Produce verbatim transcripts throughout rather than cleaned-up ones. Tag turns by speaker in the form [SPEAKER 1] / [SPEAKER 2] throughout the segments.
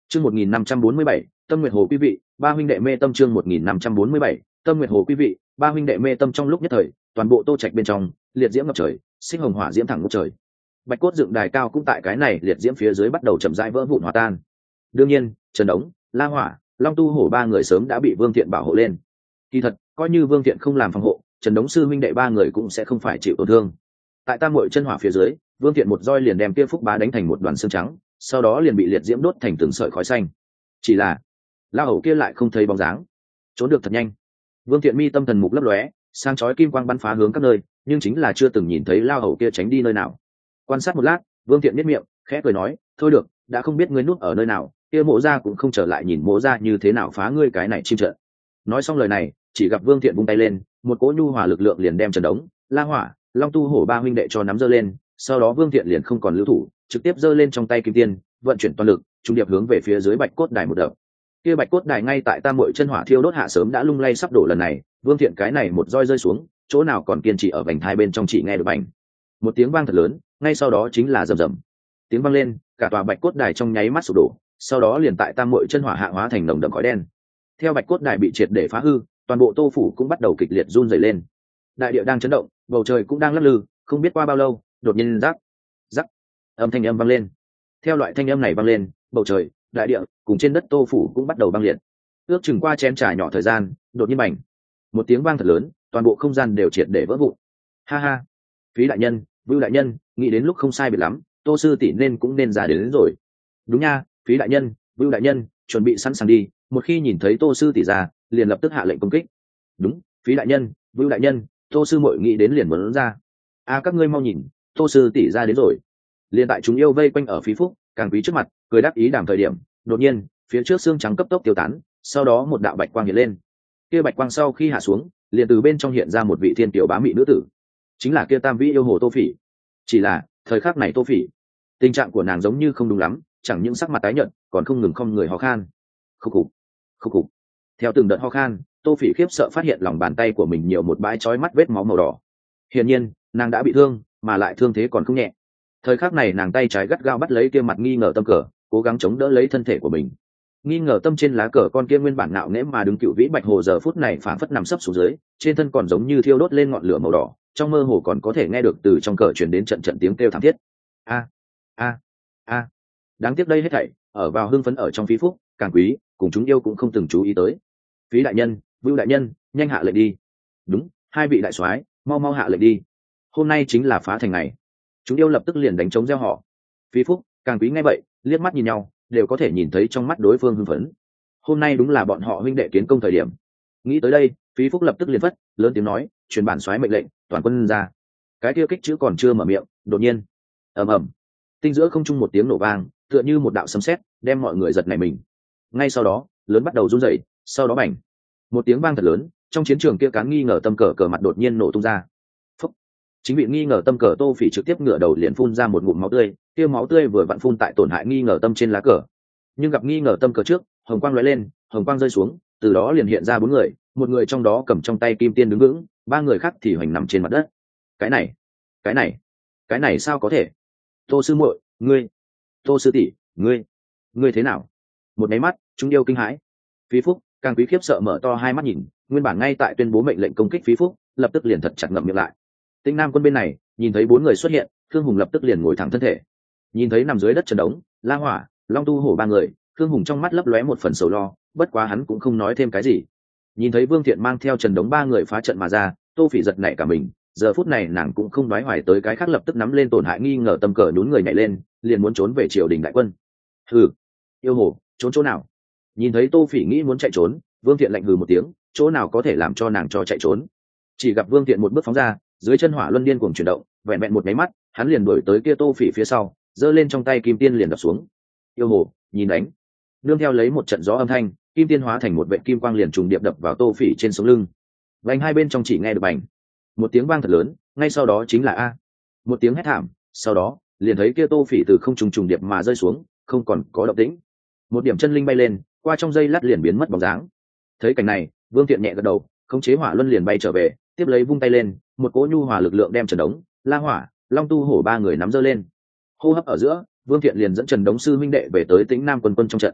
[SPEAKER 1] Chương một nghìn năm trăm bốn mươi bảy, Tâm Nguyệt Hồ quý vị, ba huynh đệ mê tâm chương một nghìn năm trăm bốn mươi bảy, Tâm Nguyệt Hồ quý vị, ba huynh đệ mê tâm trong lúc nhất thời, toàn bộ Tô Trạch bên trong, liệt diễm ngập trời, sinh hồng hỏa diễm thẳng ngút trời. Bạch cốt dựng đài cao cũng tại cái này liệt diễm phía dưới bắt đầu chậm rãi vỡ vụn hòa tan. Đương nhiên, Trần Đống, La Hỏa, Long Tu Hổ ba người sớm đã bị Vương Thiện bảo hộ lên. Kỳ thật, coi như Vương Thiện không làm phòng hộ, Trần Đống sư huynh đệ ba người cũng sẽ không phải chịu tổn thương. Tại Tam Muội chân hỏa phía dưới, Vương Thiện một roi liền đem kia Phúc Bá đánh thành một đoàn xương trắng, sau đó liền bị liệt diễm đốt thành từng sợi khói xanh. Chỉ là, La Hầu kia lại không thấy bóng dáng, trốn được thật nhanh. Vương Thiện mi tâm thần mục lấp lóe, sang chói kim quang bắn phá hướng các nơi, nhưng chính là chưa từng nhìn thấy La Hầu kia tránh đi nơi nào. Quan sát một lát, Vương Thiện nhếch miệng, khẽ cười nói, thôi được, đã không biết ngươi núp ở nơi nào, kia Mộ Gia cũng không trở lại nhìn Mộ Gia như thế nào phá ngươi cái này chim trận. Nói xong lời này, chỉ gặp Vương Thiện vung tay lên, một cỗ nhu hòa lực lượng liền đem Trần Đống, La Hỏa, Long Tu Hổ ba huynh đệ cho nắm giơ lên, sau đó Vương Thiện liền không còn lưu thủ, trực tiếp giơ lên trong tay kim tiên, vận chuyển toàn lực, trung điệp hướng về phía dưới Bạch cốt đài một đập. Kia Bạch cốt đài ngay tại Tam Muội chân hỏa thiêu đốt hạ sớm đã lung lay sắp đổ lần này, Vương Thiện cái này một roi rơi xuống, chỗ nào còn kiên trì ở vành thai bên trong chỉ nghe được bành. Một tiếng vang thật lớn, ngay sau đó chính là rầm rầm. Tiếng vang lên, cả tòa Bạch cốt đài trong nháy mắt sụp đổ, sau đó liền tại Tam Muội chân hỏa hạ hóa thành nồng đậm khói đen. Theo Bạch cốt đài bị triệt để phá hư, toàn bộ Tô phủ cũng bắt đầu kịch liệt run rẩy lên. Đại địa đang chấn động, bầu trời cũng đang lắc lư, không biết qua bao lâu, đột nhiên rắc, rắc, âm thanh âm vang lên. Theo loại thanh âm này vang lên, bầu trời, đại địa cùng trên đất Tô phủ cũng bắt đầu băng liệt. Ước chừng qua chén trà nhỏ thời gian, đột nhiên bành, một tiếng vang thật lớn, toàn bộ không gian đều triệt để vỡ vụn. Ha ha, Phí đại nhân, Vưu đại nhân, nghĩ đến lúc không sai biệt lắm, Tô sư tỷ nên cũng nên ra đến, đến rồi. Đúng nha, Phí đại nhân, Vưu đại nhân, chuẩn bị sẵn sàng đi, một khi nhìn thấy Tô sư tỷ ra, liền lập tức hạ lệnh công kích. Đúng, Phí đại nhân, Vưu đại nhân, Tô sư muội nghĩ đến liền muốn ra. A à, các ngươi mau nhìn, Tô sư tỷ ra đến rồi. Liền tại chúng yêu vây quanh ở Phí Phúc, Càng Quý trước mặt, cười đáp ý đàm thời điểm, đột nhiên, phía trước xương trắng cấp tốc tiêu tán, sau đó một đạo bạch quang hiện lên. Kia bạch quang sau khi hạ xuống, liền từ bên trong hiện ra một vị thiên tiểu bá mị nữ tử, chính là kia Tam Vĩ yêu hồ Tô Phỉ. Chỉ là, thời khắc này Tô Phỉ, tình trạng của nàng giống như không đúng lắm, chẳng những sắc mặt tái nhợt, còn không ngừng không người ho khan. Khục khục, khục khục. Theo từng đợt ho khan, Tô Phỉ khiếp sợ phát hiện lòng bàn tay của mình nhiều một bãi chói mắt vết máu màu đỏ. Hiển nhiên, nàng đã bị thương, mà lại thương thế còn không nhẹ. Thời khắc này nàng tay trái gắt gao bắt lấy kia mặt nghi ngờ tâm cờ, cố gắng chống đỡ lấy thân thể của mình. Nghi ngờ tâm trên lá cờ con kia nguyên bản nạo nghễ mà đứng cựu vĩ bạch hồ giờ phút này phảng phất nằm sấp xuống dưới, trên thân còn giống như thiêu đốt lên ngọn lửa màu đỏ, trong mơ hồ còn có thể nghe được từ trong cờ truyền đến trận trận tiếng kêu thảm thiết. A a a. Đáng tiếc đây hết thảy, ở vào hưng phấn ở trong Phí Phúc, Càng Quý, cùng chúng yêu cũng không từng chú ý tới. Phí đại nhân, Vưu đại nhân, nhanh hạ lệnh đi. Đúng, hai vị đại soái, mau mau hạ lệnh đi. Hôm nay chính là phá thành ngày. Chúng yêu lập tức liền đánh trống reo họ. Phí Phúc, Càng Quý nghe vậy, liếc mắt nhìn nhau, đều có thể nhìn thấy trong mắt đối phương hưng phấn. Hôm nay đúng là bọn họ huynh đệ kiến công thời điểm. Nghĩ tới đây, Phí Phúc lập tức liền phất, lớn tiếng nói, truyền bản soái mệnh lệnh, toàn quân ra. Cái kia kích chữ còn chưa mở miệng, đột nhiên, ầm ầm, tinh giữa không trung một tiếng nổ vang, tựa như một đạo sấm sét, đem mọi người giật nảy mình. Ngay sau đó, lớn bắt đầu run rẩy, sau đó bành, một tiếng vang thật lớn, trong chiến trường kia cán nghi ngờ tâm cờ cờ mặt đột nhiên nổ tung ra. Phúc. Chính bị nghi ngờ tâm cờ Tô Phỉ trực tiếp ngửa đầu liền phun ra một ngụm máu tươi, kia máu tươi vừa vặn phun tại tổn hại nghi ngờ tâm trên lá cờ. Nhưng gặp nghi ngờ tâm cờ trước, hồng quang lóe lên, hồng quang rơi xuống, từ đó liền hiện ra bốn người, một người trong đó cầm trong tay kim tiên đứng vững, ba người khác thì hoành nằm trên mặt đất. Cái này, cái này, cái này sao có thể? Tô sư muội, ngươi, Tô sư tỷ, ngươi, ngươi thế nào? Một máy mắt, chúng yêu kinh hãi. Phí Phúc, Càng Quý khiếp sợ mở to hai mắt nhìn, nguyên bản ngay tại tuyên bố mệnh lệnh công kích Phí Phúc, lập tức liền thật chặt ngậm miệng lại. Tinh Nam quân bên này, nhìn thấy bốn người xuất hiện, Khương Hùng lập tức liền ngồi thẳng thân thể. Nhìn thấy nằm dưới đất Trần Đống, La Hỏa, Long Tu Hổ ba người, Khương Hùng trong mắt lấp lóe một phần sầu lo, bất quá hắn cũng không nói thêm cái gì. Nhìn thấy Vương Thiện mang theo Trần Đống ba người phá trận mà ra, Tô Phỉ giật nảy cả mình, giờ phút này nàng cũng không đoái hoài tới cái khác, lập tức nắm lên tổn hại nghi ngờ tâm cờ nhún người nhảy lên, liền muốn trốn về triều đình đại quân. Hừ, yêu hồ, trốn chỗ nào? Nhìn thấy Tô Phỉ nghĩ muốn chạy trốn, Vương Thiện lạnh hừ một tiếng, chỗ nào có thể làm cho nàng cho chạy trốn? Chỉ gặp Vương Thiện một bước phóng ra, dưới chân hỏa luân điên cuồng chuyển động, vẹn vẹn một máy mắt, hắn liền đuổi tới kia Tô Phỉ phía sau, giơ lên trong tay kim tiên liền đập xuống. Yêu hồ, nhìn đánh. Nương theo lấy một trận gió âm thanh, kim tiên hóa thành một vệ kim quang liền trùng điệp đập vào Tô Phỉ trên sống lưng. Vành hai bên trong chỉ nghe được bành, một tiếng vang thật lớn, ngay sau đó chính là a, một tiếng hét thảm, sau đó liền thấy kia Tô Phỉ từ không trùng trùng điệp mà rơi xuống, không còn có động tĩnh. Một điểm chân linh bay lên, qua trong giây lát liền biến mất bóng dáng. Thấy cảnh này, Vương Thiện nhẹ gật đầu, khống chế hỏa luân liền bay trở về, tiếp lấy vung tay lên, một cỗ nhu hòa lực lượng đem Trần Đống, La Hỏa, Long Tu Hổ ba người nắm giơ lên. Hô hấp ở giữa, Vương Thiện liền dẫn Trần Đống sư minh đệ về tới Tĩnh Nam quân quân trong trận.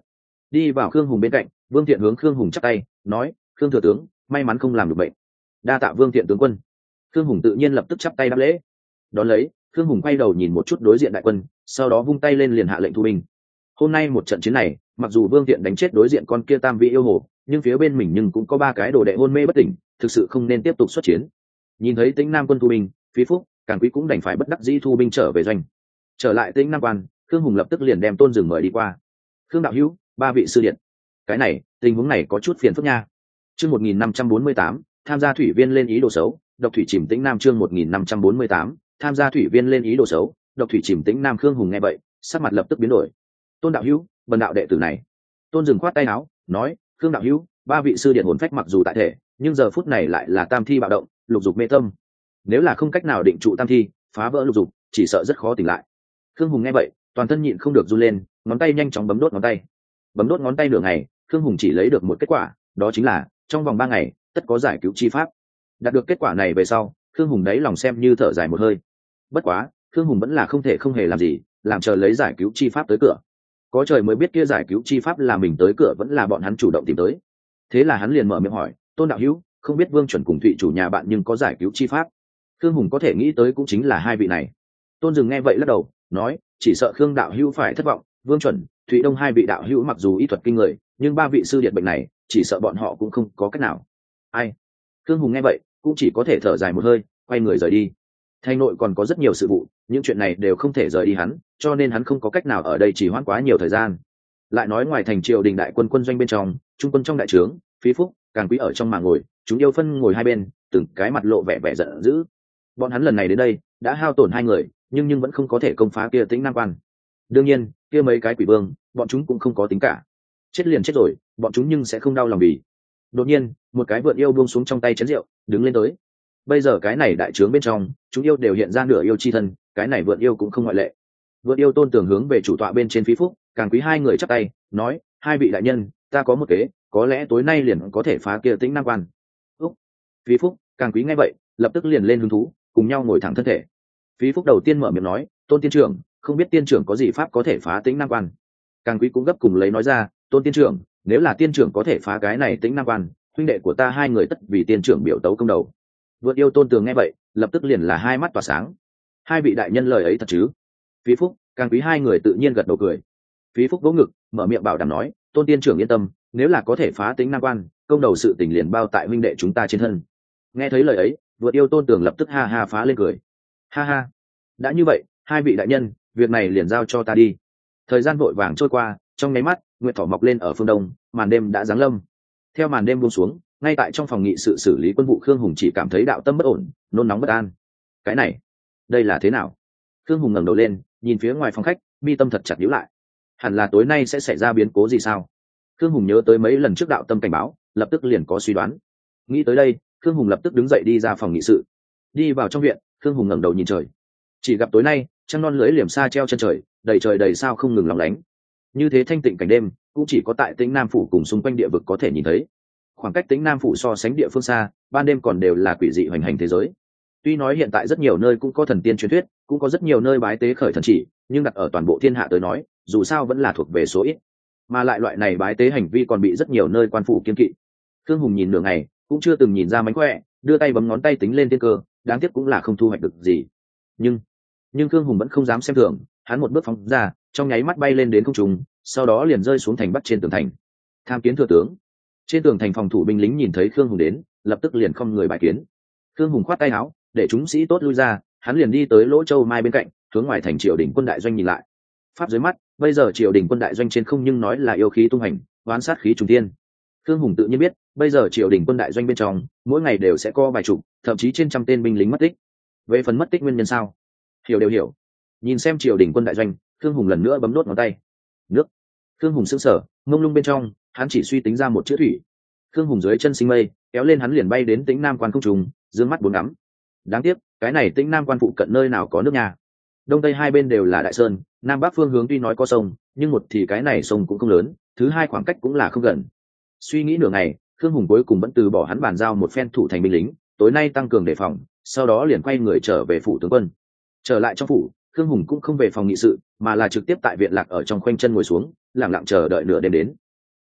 [SPEAKER 1] đi vào khương hùng bên cạnh. Vương Thiện hướng khương hùng chắp tay nói: Khương thừa tướng, may mắn không làm được bệnh. Đa tạ Vương Thiện tướng quân. Khương hùng tự nhiên lập tức chắp tay đáp lễ. Đón lấy, khương hùng quay đầu nhìn một chút đối diện đại quân, sau đó vung tay lên liền hạ lệnh thu binh. Hôm nay một trận chiến này, mặc dù Vương Thiện đánh chết đối diện con kia tam vị yêu hồ, nhưng phía bên mình nhưng cũng có ba cái đồ đệ hôn mê bất tỉnh, thực sự không nên tiếp tục xuất chiến. Nhìn thấy Tĩnh Nam quân thu binh, Phí Phúc, Càn Quý cũng đành phải bất đắc dĩ thu binh trở về doanh. Trở lại Tĩnh Nam quan, khương hùng lập tức liền đem Tôn Dừng mời đi qua. Khương đạo hữu, ba vị sư điện, cái này tình huống này có chút phiền phức nha. Chương một nghìn năm trăm bốn mươi tám, tham gia thủy viên lên ý đồ xấu, độc thủy chìm Tĩnh Nam. Chương một nghìn năm trăm bốn mươi tám, tham gia thủy viên lên ý đồ xấu, độc thủy chìm Tĩnh Nam. Khương hùng nghe vậy, sắc mặt lập tức biến đổi. Tôn đạo hữu, bần đạo đệ tử này. Tôn Dừng khoát tay áo nói: Khương đạo hữu, ba vị sư điện hồn phách mặc dù tại thể, nhưng giờ phút này lại là tam thi bạo động, lục dục mê tâm. Nếu là không cách nào định trụ tam thi, phá vỡ lục dục, chỉ sợ rất khó tỉnh lại. Khương hùng nghe vậy, toàn thân nhịn không được run lên, ngón tay nhanh chóng bấm đốt ngón tay. Bấm đốt ngón tay nửa ngày, Khương hùng chỉ lấy được một kết quả, đó chính là trong vòng ba ngày tất có giải cứu chi pháp. Đạt được kết quả này về sau, Khương hùng đấy lòng xem như thở dài một hơi. Bất quá, Khương hùng vẫn là không thể không hề làm gì, làm chờ lấy giải cứu chi pháp tới cửa. Có trời mới biết kia giải cứu chi pháp là mình tới cửa vẫn là bọn hắn chủ động tìm tới. Thế là hắn liền mở miệng hỏi: Tôn đạo hữu, không biết Vương chuẩn cùng Thụy chủ nhà bạn nhưng có giải cứu chi pháp? Khương hùng có thể nghĩ tới cũng chính là hai vị này. Tôn Dừng nghe vậy lắc đầu nói: chỉ sợ Khương đạo hữu phải thất vọng, Vương chuẩn, Thụy đông hai vị đạo hữu mặc dù y thuật kinh người, nhưng ba vị sư điện bệnh này chỉ sợ bọn họ cũng không có cách nào. Ai? Khương hùng nghe vậy cũng chỉ có thể thở dài một hơi, quay người rời đi. Thành nội còn có rất nhiều sự vụ, những chuyện này đều không thể rời đi hắn, cho nên hắn không có cách nào ở đây chỉ hoãn quá nhiều thời gian. Lại nói ngoài thành triều đình đại quân quân doanh bên trong, trung quân trong đại trướng, Phí Phúc, Càn Quý ở trong mà ngồi, chúng yêu phân ngồi hai bên, từng cái mặt lộ vẻ vẻ giận dữ. Bọn hắn lần này đến đây đã hao tổn hai người, nhưng nhưng vẫn không có thể công phá kia Tĩnh Nam quan. Đương nhiên, kia mấy cái quỷ vương, bọn chúng cũng không có tính cả. Chết liền chết rồi, bọn chúng nhưng sẽ không đau lòng vì. Đột nhiên, một cái vượn yêu buông xuống trong tay chén rượu, đứng lên tới. Bây giờ cái này đại trướng bên trong, chúng yêu đều hiện ra nửa yêu chi thân, cái này vượn yêu cũng không ngoại lệ. Vượn yêu Tôn Tường hướng về chủ tọa bên trên Phí Phúc, Càn Quý hai người chắp tay, nói: hai vị đại nhân, ta có một kế, có lẽ tối nay liền có thể phá kia Tĩnh Nam quan. Úc. Phí Phúc, Càn Quý nghe vậy, lập tức liền lên hứng thú, cùng nhau ngồi thẳng thân thể. Phí Phúc đầu tiên mở miệng nói: Tôn tiên trưởng, không biết tiên trưởng có gì pháp có thể phá Tĩnh Nam quan? Càn Quý cũng gấp cùng lấy nói ra: Tôn tiên trưởng, nếu là tiên trưởng có thể phá cái này Tĩnh Nam quan, huynh đệ của ta hai người tất vì tiên trưởng biểu tấu công đầu. Vượt yêu Tôn Tường nghe vậy, lập tức liền là hai mắt tỏa sáng. Hai vị đại nhân lời ấy thật chứ? Phí Phúc, Càn Quý hai người tự nhiên gật đầu cười. Phí Phúc vỗ ngực, mở miệng bảo đảm nói: Tôn tiên trưởng yên tâm, nếu là có thể phá Tĩnh Nam quan, công đầu sự tình liền bao tại huynh đệ chúng ta trên thân. Nghe thấy lời ấy, vượt yêu Tôn Tường lập tức ha ha phá lên cười. Ha ha, đã như vậy, hai vị đại nhân, việc này liền giao cho ta đi. Thời gian vội vàng trôi qua, trong nháy mắt, nguyệt thỏ mọc lên ở phương đông, màn đêm đã giáng lâm. Theo màn đêm buông xuống, ngay tại trong phòng nghị sự xử lý quân vụ, Khương Hùng chỉ cảm thấy đạo tâm bất ổn, nôn nóng bất an. Cái này, đây là thế nào? Khương Hùng ngẩng đầu lên, nhìn phía ngoài phòng khách, mi tâm thật chặt nhíu lại. Hẳn là tối nay sẽ xảy ra biến cố gì sao? Khương Hùng nhớ tới mấy lần trước đạo tâm cảnh báo, lập tức liền có suy đoán. Nghĩ tới đây, Khương Hùng lập tức đứng dậy đi ra phòng nghị sự. Đi vào trong viện, Khương Hùng ngẩng đầu nhìn trời. Chỉ gặp tối nay, trăng non lưỡi liềm xa treo chân trời, đầy trời đầy sao không ngừng lóng lánh. Như thế thanh tịnh cảnh đêm, cũng chỉ có tại Tĩnh Nam phủ cùng xung quanh địa vực có thể nhìn thấy. Khoảng cách Tĩnh Nam phủ so sánh địa phương xa, ban đêm còn đều là quỷ dị hoành hành thế giới. Tuy nói hiện tại rất nhiều nơi cũng có thần tiên truyền thuyết, cũng có rất nhiều nơi bái tế khởi thần chỉ, nhưng đặt ở toàn bộ thiên hạ tới nói, dù sao vẫn là thuộc về số ít. Mà lại loại này bái tế hành vi còn bị rất nhiều nơi quan phủ kiêng kỵ. Khương Hùng nhìn nửa ngày, cũng chưa từng nhìn ra mánh khỏe, đưa tay bấm ngón tay tính lên tiên cơ, đáng tiếc cũng là không thu hoạch được gì. Nhưng, nhưng Khương Hùng vẫn không dám xem thường, hắn một bước phóng ra, trong nháy mắt bay lên đến không trung, sau đó liền rơi xuống thành bắc trên tường thành. Tham kiến thừa tướng. Trên tường thành phòng thủ binh lính nhìn thấy Khương Hùng đến, lập tức liền không người bài kiến. Khương Hùng khoát tay áo, để chúng sĩ tốt lui ra, hắn liền đi tới lỗ châu mai bên cạnh, hướng ngoài thành triều đình quân đại doanh nhìn lại. Pháp dưới mắt, bây giờ triều đình quân đại doanh trên không nhưng nói là yêu khí tung hành, oán sát khí trùng thiên. Khương Hùng tự nhiên biết, bây giờ triều đình quân đại doanh bên trong, mỗi ngày đều sẽ có vài chục, thậm chí trên trăm tên binh lính mất tích. Về phần mất tích nguyên nhân sao? Hiểu đều hiểu. Nhìn xem triều đình quân đại doanh, Khương Hùng lần nữa bấm nốt ngón tay. Nước. Khương Hùng sững sờ, ngông lung bên trong, hắn chỉ suy tính ra một chữ thủy. Khương Hùng dưới chân sinh mây, kéo lên hắn liền bay đến Tĩnh Nam quan không trùng, dương mắt bốn ngắm. Đáng tiếc, cái này Tĩnh Nam quan phụ cận nơi nào có nước nhà. Đông tây hai bên đều là đại sơn, nam bắc phương hướng tuy nói có sông, nhưng một thì cái này sông cũng không lớn, thứ hai khoảng cách cũng là không gần. Suy nghĩ nửa ngày, Khương Hùng cuối cùng vẫn từ bỏ hắn bàn giao một phen thủ thành binh lính, tối nay tăng cường đề phòng, sau đó liền quay người trở về phủ tướng quân. Trở lại trong phủ, Khương Hùng cũng không về phòng nghị sự, mà là trực tiếp tại viện lạc ở trong khoanh chân ngồi xuống, lặng lặng chờ đợi nửa đêm đến.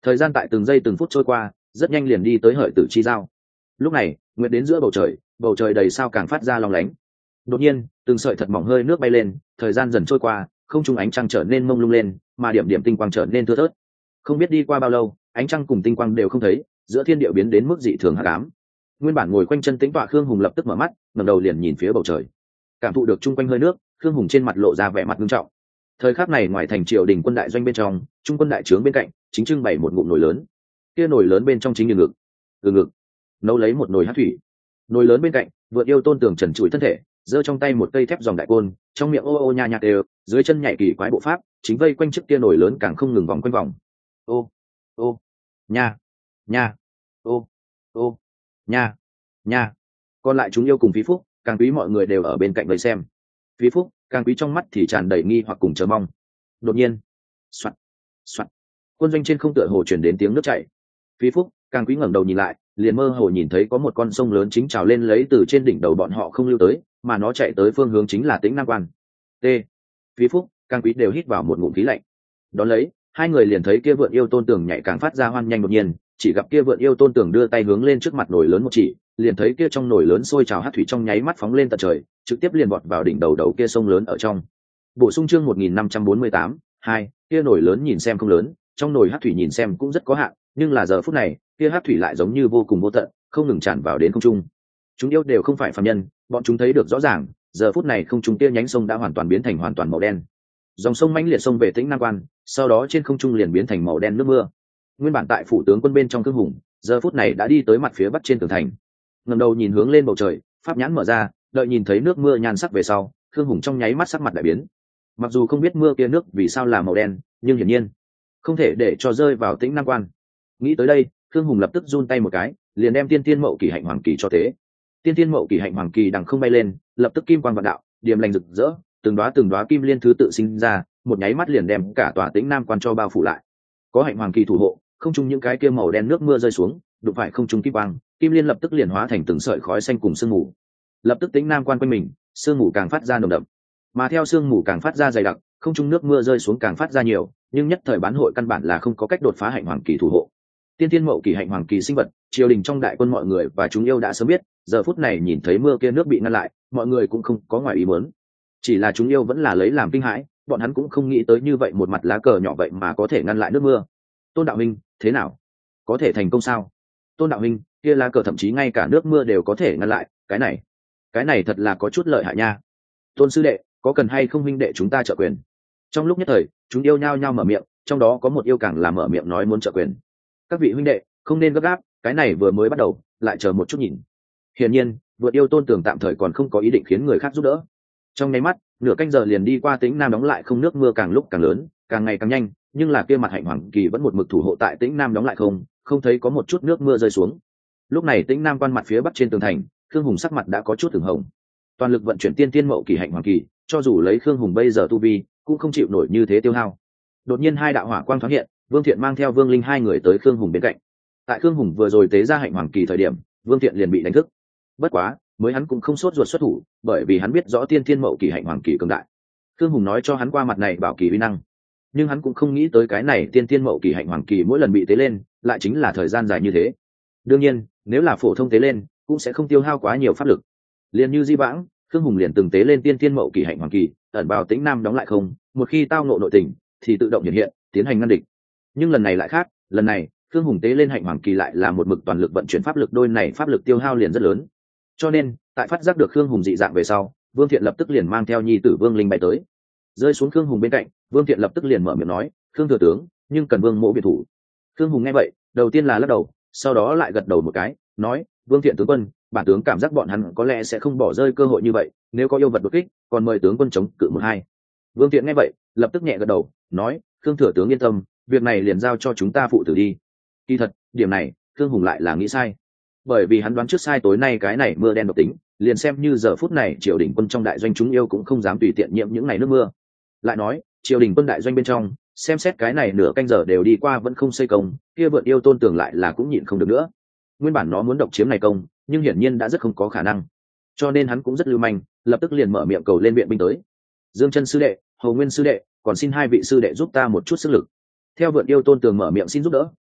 [SPEAKER 1] Thời gian tại từng giây từng phút trôi qua, rất nhanh liền đi tới hợi tử chi giao. Lúc này nguyệt đến giữa bầu trời, bầu trời đầy sao càng phát ra long lánh. Đột nhiên từng sợi thật mỏng hơi nước bay lên, thời gian dần trôi qua, không trung ánh trăng trở nên mông lung lên, mà điểm điểm tinh quang trở nên thưa thớt. Không biết đi qua bao lâu, ánh trăng cùng tinh quang đều không thấy, giữa thiên địa biến đến mức dị thường hắc ám. Nguyên bản ngồi quanh chân tĩnh tọa Khương Hùng lập tức mở mắt, ngẩng đầu liền nhìn phía bầu trời. Cảm thụ được chung quanh hơi nước, Khương Hùng trên mặt lộ ra vẻ mặt nghiêm trọng. Thời khắc này ngoài thành triều đình quân đại doanh bên trong, trung quân đại trướng bên cạnh chính trưng bày một ngụm nồi lớn. Kia nồi lớn bên trong chính như ngực, từ ngực nấu lấy một nồi hát thủy. Nồi lớn bên cạnh vượt yêu tôn tường trần trụi thân thể, giơ trong tay một cây thép dòng đại côn, trong miệng ô ô nha nhạc đều, dưới chân nhảy kỳ quái bộ pháp, chính vây quanh trước kia nồi lớn càng không ngừng vòng quanh vòng. Ô ô nha nha ô ô nha nha. Còn lại chúng yêu cùng Phí Phúc, càng quý mọi người đều ở bên cạnh vây xem. Phí Phúc, càng quý trong mắt thì tràn đầy nghi hoặc cùng chờ mong. Đột nhiên, soạt soạt, quân doanh trên không tựa hồ chuyển đến tiếng nước chảy. Phí Phúc, càng quý ngẩng đầu nhìn lại, liền mơ hồ nhìn thấy có một con sông lớn chính trào lên lấy từ trên đỉnh đầu bọn họ không lưu tới, mà nó chạy tới phương hướng chính là Tĩnh Nam Quan. T. Phí Phúc, càng quý đều hít vào một ngụm khí lạnh. Đón lấy, hai người liền thấy kia vượn yêu tôn tường nhảy càng phát ra hoan nhanh đột nhiên, chỉ gặp kia vượn yêu tôn tường đưa tay hướng lên trước mặt nồi lớn một chỉ, liền thấy kia trong nồi lớn sôi trào hát thủy trong nháy mắt phóng lên tận trời, trực tiếp liền bọt vào đỉnh đầu đầu kia sông lớn ở trong. Bổ sung chương một nghìn năm trăm bốn mươi tám, hai, kia nồi lớn nhìn xem không lớn, trong nồi hát thủy nhìn xem cũng rất có hạn, nhưng là giờ phút này, kia hát thủy lại giống như vô cùng vô tận, không ngừng tràn vào đến không trung. Chúng yêu đều không phải phàm nhân, bọn chúng thấy được rõ ràng, giờ phút này không trung kia nhánh sông đã hoàn toàn biến thành hoàn toàn màu đen. Dòng sông mãnh liệt sông về Tĩnh Nam Quan, sau đó trên không trung liền biến thành màu đen nước mưa. Nguyên bản tại phủ tướng quân bên trong Khương Hùng, giờ phút này đã đi tới mặt phía bắc trên tường thành. Ngẩng đầu nhìn hướng lên bầu trời, pháp nhãn mở ra, đợi nhìn thấy nước mưa nhan sắc về sau, Khương Hùng trong nháy mắt sắc mặt đại biến. Mặc dù không biết mưa kia nước vì sao là màu đen, nhưng hiển nhiên không thể để cho rơi vào Tĩnh Nam Quan. Nghĩ tới đây, Khương Hùng lập tức run tay một cái, liền đem tiên tiên mậu kỳ hạnh hoàng kỳ cho thế. Tiên tiên mậu kỳ hạnh hoàng kỳ đằng không bay lên, lập tức kim quang vạn đạo, điềm lành rực rỡ, từng đóa từng đóa kim liên thứ tự sinh ra, một nháy mắt liền đem cả tòa Tĩnh Nam Quan cho bao phủ lại. Có hạnh hoàng kỳ thủ hộ, không trung những cái kia màu đen nước mưa rơi xuống, đụng phải không trung kim quang, kim liên lập tức liền hóa thành từng sợi khói xanh cùng sương mù. Lập tức Tĩnh Nam Quan quanh mình, sương mù càng phát ra nồng đậm, mà theo sương mù càng phát ra dày đặc, không trung nước mưa rơi xuống càng phát ra nhiều, nhưng nhất thời bán hội căn bản là không có cách đột phá hạnh hoàng kỳ thủ hộ. Tiên tiên mậu kỳ hạnh hoàng kỳ sinh vật, triều đình trong đại quân mọi người và chúng yêu đã sớm biết, giờ phút này nhìn thấy mưa kia nước bị ngăn lại, mọi người cũng không có ngoài ý muốn. Chỉ là chúng yêu vẫn là lấy làm kinh hãi, bọn hắn cũng không nghĩ tới như vậy một mặt lá cờ nhỏ vậy mà có thể ngăn lại nước mưa. Tôn đạo minh, thế nào? Có thể thành công sao? Tôn đạo minh, kia lá cờ thậm chí ngay cả nước mưa đều có thể ngăn lại, cái này, cái này thật là có chút lợi hại nha. Tôn sư đệ, có cần hay không huynh đệ chúng ta trợ quyền? Trong lúc nhất thời, chúng yêu nhao nhao mở miệng, trong đó có một yêu càng là mở miệng nói muốn trợ quyền. Các vị huynh đệ, không nên gấp gáp, cái này vừa mới bắt đầu, lại chờ một chút nhìn. Hiển nhiên, vượt yêu tôn tường tạm thời còn không có ý định khiến người khác giúp đỡ. Trong nháy mắt, nửa canh giờ liền đi qua, Tĩnh Nam đóng lại không, nước mưa càng lúc càng lớn, càng ngày càng nhanh, nhưng là kia mặt hạnh hoàng kỳ vẫn một mực thủ hộ tại Tĩnh Nam đóng lại không, không thấy có một chút nước mưa rơi xuống. Lúc này Tĩnh Nam Quan mặt phía bắc trên tường thành, Khương Hùng sắc mặt đã có chút ửng hồng. Toàn lực vận chuyển tiên tiên mậu kỳ hạnh hoàng kỳ, cho dù lấy Khương Hùng bây giờ tu vi, cũng không chịu nổi như thế tiêu hao. Đột nhiên hai đạo hỏa quang thoáng hiện, Vương Thiện mang theo Vương Linh hai người tới Khương Hùng bên cạnh. Tại Khương Hùng vừa rồi tế ra hạnh hoàng kỳ thời điểm, Vương Thiện liền bị đánh thức. Bất quá, mới hắn cũng không sốt ruột xuất thủ, bởi vì hắn biết rõ tiên tiên mậu kỳ hạnh hoàng kỳ cường đại. Khương Hùng nói cho hắn qua mặt này bảo kỳ uy năng, nhưng hắn cũng không nghĩ tới cái này tiên tiên mậu kỳ hạnh hoàng kỳ mỗi lần bị tế lên, lại chính là thời gian dài như thế. Đương nhiên, nếu là phổ thông tế lên, cũng sẽ không tiêu hao quá nhiều pháp lực. Liền như di vãng, Khương Hùng liền từng tế lên tiên tiên mậu kỳ hạnh hoàng kỳ, ẩn vào Tĩnh Nam đóng lại không, một khi tao ngộ nội tình, thì tự động hiện hiện, tiến hành ngăn địch. Nhưng lần này lại khác, lần này, Khương Hùng tế lên hạnh hoàng kỳ lại là một mực toàn lực vận chuyển pháp lực, đôi này pháp lực tiêu hao liền rất lớn. Cho nên, tại phát giác được Khương Hùng dị dạng về sau, Vương Thiện lập tức liền mang theo nhi tử Vương Linh bay tới, rơi xuống Khương Hùng bên cạnh. Vương Thiện lập tức liền mở miệng nói, Khương thừa tướng, nhưng cần Vương mỗ biệt thủ. Khương Hùng nghe vậy, đầu tiên là lắc đầu, sau đó lại gật đầu một cái, nói, Vương Thiện tướng quân, bản tướng cảm giác bọn hắn có lẽ sẽ không bỏ rơi cơ hội như vậy, nếu có yêu vật đột kích, còn mời tướng quân chống cự một hai. Vương Thiện nghe vậy, lập tức nhẹ gật đầu, nói, Khương thừa tướng yên tâm, việc này liền giao cho chúng ta phụ tử đi. Kỳ thật, điểm này, Khương Hùng lại là nghĩ sai, bởi vì hắn đoán trước sai tối nay cái này mưa đen độc tính, liền xem như giờ phút này triều đình quân trong đại doanh chúng yêu cũng không dám tùy tiện nhiễm những ngày nước mưa. Lại nói, triều đình quân đại doanh bên trong, xem xét cái này nửa canh giờ đều đi qua vẫn không xây công, kia vượn yêu tôn tường lại là cũng nhịn không được nữa. Nguyên bản nó muốn độc chiếm này công, nhưng hiển nhiên đã rất không có khả năng, cho nên hắn cũng rất lưu manh, lập tức liền mở miệng cầu lên viện binh tới. Dương Chân sư đệ, Hồ Nguyên sư đệ, còn xin hai vị sư đệ giúp ta một chút sức lực. Theo vượn yêu tôn tường mở miệng xin giúp đỡ,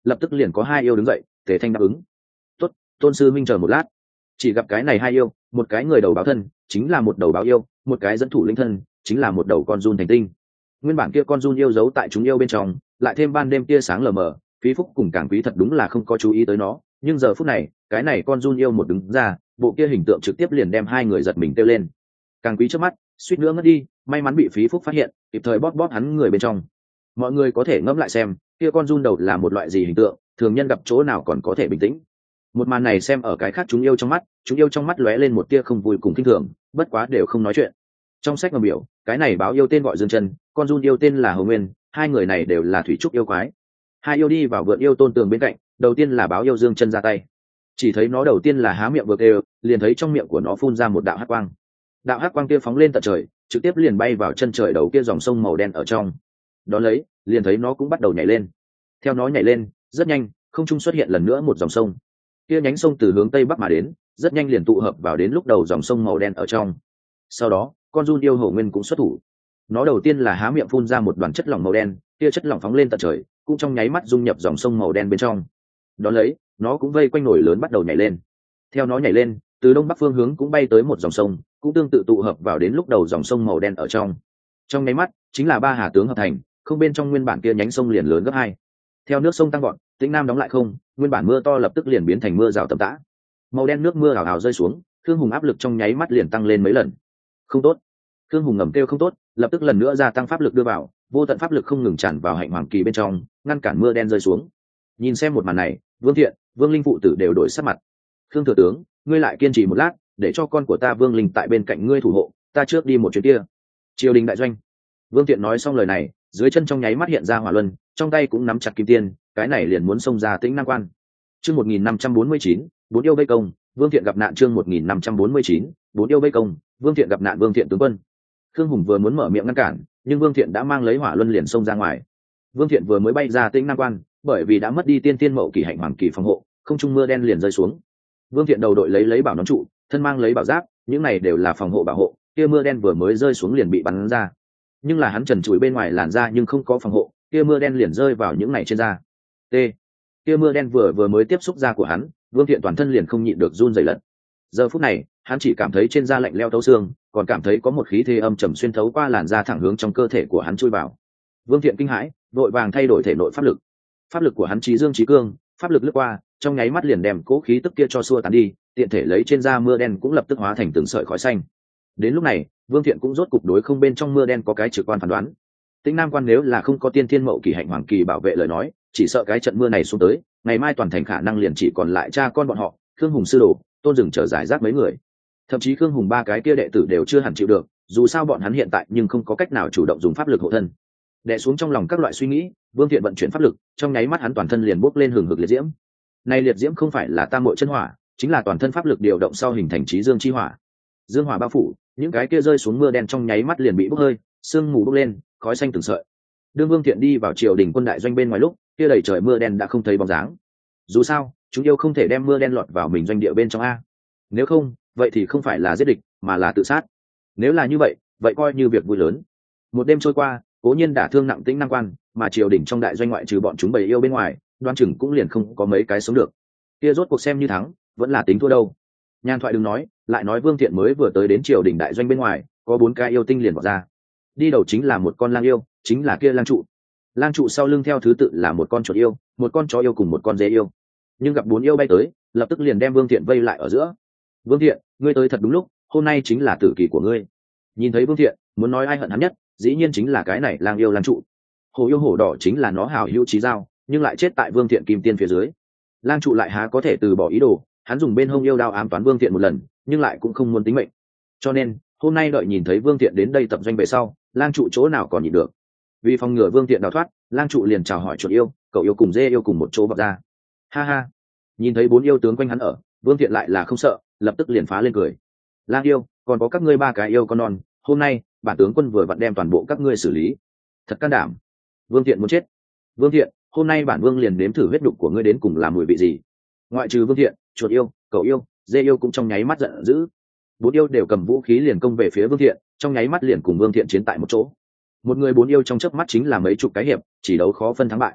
[SPEAKER 1] lập tức liền có hai yêu đứng dậy tề thanh đáp ứng. Tốt, tôn sư minh chờ một lát. Chỉ gặp cái này hai yêu, một cái người đầu báo thân chính là một đầu báo yêu, một cái dẫn thủ linh thân chính là một đầu con giun thành tinh. Nguyên bản kia con giun yêu giấu tại chúng yêu bên trong, lại thêm ban đêm tia sáng lờ mờ, phí phúc cùng cảng quý thật đúng là không có chú ý tới nó, nhưng giờ phút này cái này con giun yêu một đứng ra, bộ kia hình tượng trực tiếp liền đem hai người giật mình kêu lên. Càng quý trước mắt suýt nữa ngất đi, may mắn bị phí phúc phát hiện kịp thời bóp bóp hắn người bên trong. Mọi người có thể ngẫm lại xem kia con giun đầu là một loại gì hình tượng, thường nhân gặp chỗ nào còn có thể bình tĩnh. Một màn này xem ở cái khác chúng yêu trong mắt, chúng yêu trong mắt lóe lên một tia không vui cùng kinh thường, bất quá đều không nói chuyện. Trong sách mà biểu cái này báo yêu tên gọi Dương Chân, con giun yêu tên là Hồng Nguyên, hai người này đều là thủy trúc yêu quái. Hai yêu đi vào vượn yêu tôn tường bên cạnh, đầu tiên là báo yêu Dương Chân ra tay. Chỉ thấy nó đầu tiên là há miệng vừa kêu, liền thấy trong miệng của nó phun ra một đạo hắc quang. Đạo hắc quang kia phóng lên tận trời, trực tiếp liền bay vào chân trời đầu kia dòng sông màu đen ở trong. Đó lấy, liền thấy nó cũng bắt đầu nhảy lên. Theo nó nhảy lên, rất nhanh, không trung xuất hiện lần nữa một dòng sông. Kia nhánh sông từ hướng tây bắc mà đến, rất nhanh liền tụ hợp vào đến lúc đầu dòng sông màu đen ở trong. Sau đó, con giun yêu Hổ Nguyên cũng xuất thủ. Nó đầu tiên là há miệng phun ra một đoàn chất lỏng màu đen, kia chất lỏng phóng lên tận trời, cũng trong nháy mắt dung nhập dòng sông màu đen bên trong. Đó lấy, nó cũng vây quanh nổi lớn bắt đầu nhảy lên. Theo nó nhảy lên, từ đông bắc phương hướng cũng bay tới một dòng sông, cũng tương tự tụ hợp vào đến lúc đầu dòng sông màu đen ở trong. Trong nháy mắt, chính là ba hà tướng hợp thành, không bên trong nguyên bản kia nhánh sông liền lớn gấp hai. Theo nước sông tăng gọn, Tĩnh Nam đóng lại không, nguyên bản mưa to lập tức liền biến thành mưa rào tầm tã. Màu đen nước mưa hào hào rơi xuống, Thương Hùng áp lực trong nháy mắt liền tăng lên mấy lần. Không tốt. Thương Hùng ngầm kêu không tốt, lập tức lần nữa gia tăng pháp lực đưa vào, vô tận pháp lực không ngừng tràn vào hạnh hoàng kỳ bên trong, ngăn cản mưa đen rơi xuống. Nhìn xem một màn này, Vương Thiện, Vương Linh phụ tử đều đổi sắc mặt. Khương thừa tướng, ngươi lại kiên trì một lát, để cho con của ta Vương Linh tại bên cạnh ngươi thủ hộ, ta trước đi một chuyến kia. Triều đình đại doanh. Vương Thiện nói xong lời này, dưới chân trong nháy mắt hiện ra hỏa luân, trong tay cũng nắm chặt kim tiên, cái này liền muốn xông ra Tĩnh Nam quan. Chương một nghìn năm trăm bốn mươi chín, bốn yêu vây công, Vương Thiện gặp nạn. Chương một nghìn năm trăm bốn mươi chín, bốn yêu vây công, Vương Thiện gặp nạn. Vương Thiện tướng quân. Khương Hùng vừa muốn mở miệng ngăn cản, nhưng Vương Thiện đã mang lấy hỏa luân liền xông ra ngoài. Vương Thiện vừa mới bay ra Tĩnh Nam quan, bởi vì đã mất đi tiên tiên mậu kỳ hạnh hoàng kỳ phòng hộ, không trung mưa đen liền rơi xuống. Vương Thiện đầu đội lấy lấy bảo nón trụ, thân mang lấy bảo giáp, những này đều là phòng hộ bảo hộ, kia mưa đen vừa mới rơi xuống liền bị bắn ra. Nhưng là hắn trần trụi bên ngoài làn da nhưng không có phòng hộ, kia mưa đen liền rơi vào những này trên da. T. Kia mưa đen vừa vừa mới tiếp xúc da của hắn, Vương Thiện toàn thân liền không nhịn được run rẩy lật. Giờ phút này, hắn chỉ cảm thấy trên da lạnh lẽo thấu xương, còn cảm thấy có một khí thế âm trầm xuyên thấu qua làn da thẳng hướng trong cơ thể của hắn chui vào. Vương Thiện kinh hãi, vội vàng thay đổi thể nội pháp lực. Pháp lực của hắn trí dương trí cương, pháp lực lướt qua, trong nháy mắt liền đem cố khí tức kia cho xua tán đi, tiện thể lấy trên da mưa đen cũng lập tức hóa thành từng sợi khói xanh. Đến lúc này, Vương Thiện cũng rốt cục đối không bên trong mưa đen có cái trực quan phán đoán. Tĩnh Nam quan nếu là không có tiên thiên mậu kỳ hạnh hoàng kỳ bảo vệ lời nói, chỉ sợ cái trận mưa này xuống tới, ngày mai toàn thành khả năng liền chỉ còn lại cha con bọn họ, Khương Hùng sư đồ, Tôn Dừng trở giải rác mấy người. Thậm chí Khương Hùng ba cái kia đệ tử đều chưa hẳn chịu được, dù sao bọn hắn hiện tại nhưng không có cách nào chủ động dùng pháp lực hộ thân. Đè xuống trong lòng các loại suy nghĩ, Vương Thiện vận chuyển pháp lực, trong nháy mắt hắn toàn thân liền bốc lên hừng hực liệt diễm. Này liệt diễm không phải là tam muội chân hỏa, chính là toàn thân pháp lực điều động sau hình thành trí dương chi hỏa. Dương hỏa bao phủ, những cái kia rơi xuống mưa đen trong nháy mắt liền bị bốc hơi, sương mù bốc lên, khói xanh từng sợi. Đương Vương Thiện đi vào triều đình quân đại doanh bên ngoài lúc, kia đầy trời mưa đen đã không thấy bóng dáng. Dù sao, chúng yêu không thể đem mưa đen lọt vào mình doanh địa bên trong a. Nếu không, vậy thì không phải là giết địch, mà là tự sát. Nếu là như vậy, vậy coi như việc vui lớn. Một đêm trôi qua, cố nhiên đả thương nặng Tĩnh Nam quan, mà triều đình trong đại doanh ngoại trừ bọn chúng bầy yêu bên ngoài, đoan chừng cũng liền không có mấy cái sống được. Kia rốt cuộc xem như thắng, vẫn là tính thua đâu. Nhan thoại đừng nói, lại nói Vương Thiện mới vừa tới đến triều đình đại doanh bên ngoài, có bốn cái yêu tinh liền vọt ra. Đi đầu chính là một con lang yêu, chính là kia lang trụ. Lang trụ sau lưng theo thứ tự là một con chuột yêu, một con chó yêu cùng một con dê yêu. Nhưng gặp bốn yêu bay tới, lập tức liền đem Vương Thiện vây lại ở giữa. Vương Thiện, ngươi tới thật đúng lúc, hôm nay chính là tử kỳ của ngươi. Nhìn thấy Vương Thiện, muốn nói ai hận hắn nhất, dĩ nhiên chính là cái này lang yêu lang trụ. Hổ yêu hổ đỏ chính là nó hảo hữu chí giao, nhưng lại chết tại Vương Thiện kim tiên phía dưới. Lang trụ lại há có thể từ bỏ ý đồ, hắn dùng bên hông yêu đao ám toán Vương Thiện một lần, nhưng lại cũng không muốn tính mệnh. Cho nên, hôm nay đợi nhìn thấy Vương Thiện đến đây tập doanh về sau, lang trụ chỗ nào còn nhịn được. Vì phòng ngừa Vương Thiện đào thoát, lang trụ liền chào hỏi chuột yêu, cậu yêu cùng dê yêu cùng một chỗ vọt ra. Ha ha, nhìn thấy bốn yêu tướng quanh hắn ở, Vương Thiện lại là không sợ, lập tức liền phá lên cười. Lang yêu, còn có các ngươi ba cái yêu con non, hôm nay bản tướng quân vừa vặn đem toàn bộ các ngươi xử lý. Thật can đảm. Vương Thiện muốn chết. Vương Thiện, hôm nay bản vương liền nếm thử huyết đục của ngươi đến cùng là mùi vị gì. Ngoại trừ Vương Thiện, chuột yêu, cậu yêu, dê yêu cũng trong nháy mắt giận dữ. Bốn yêu đều cầm vũ khí liền công về phía Vương Thiện, trong nháy mắt liền cùng Vương Thiện chiến tại một chỗ. Một người bốn yêu trong chớp mắt chính là mấy chục cái hiệp, chỉ đấu khó phân thắng bại.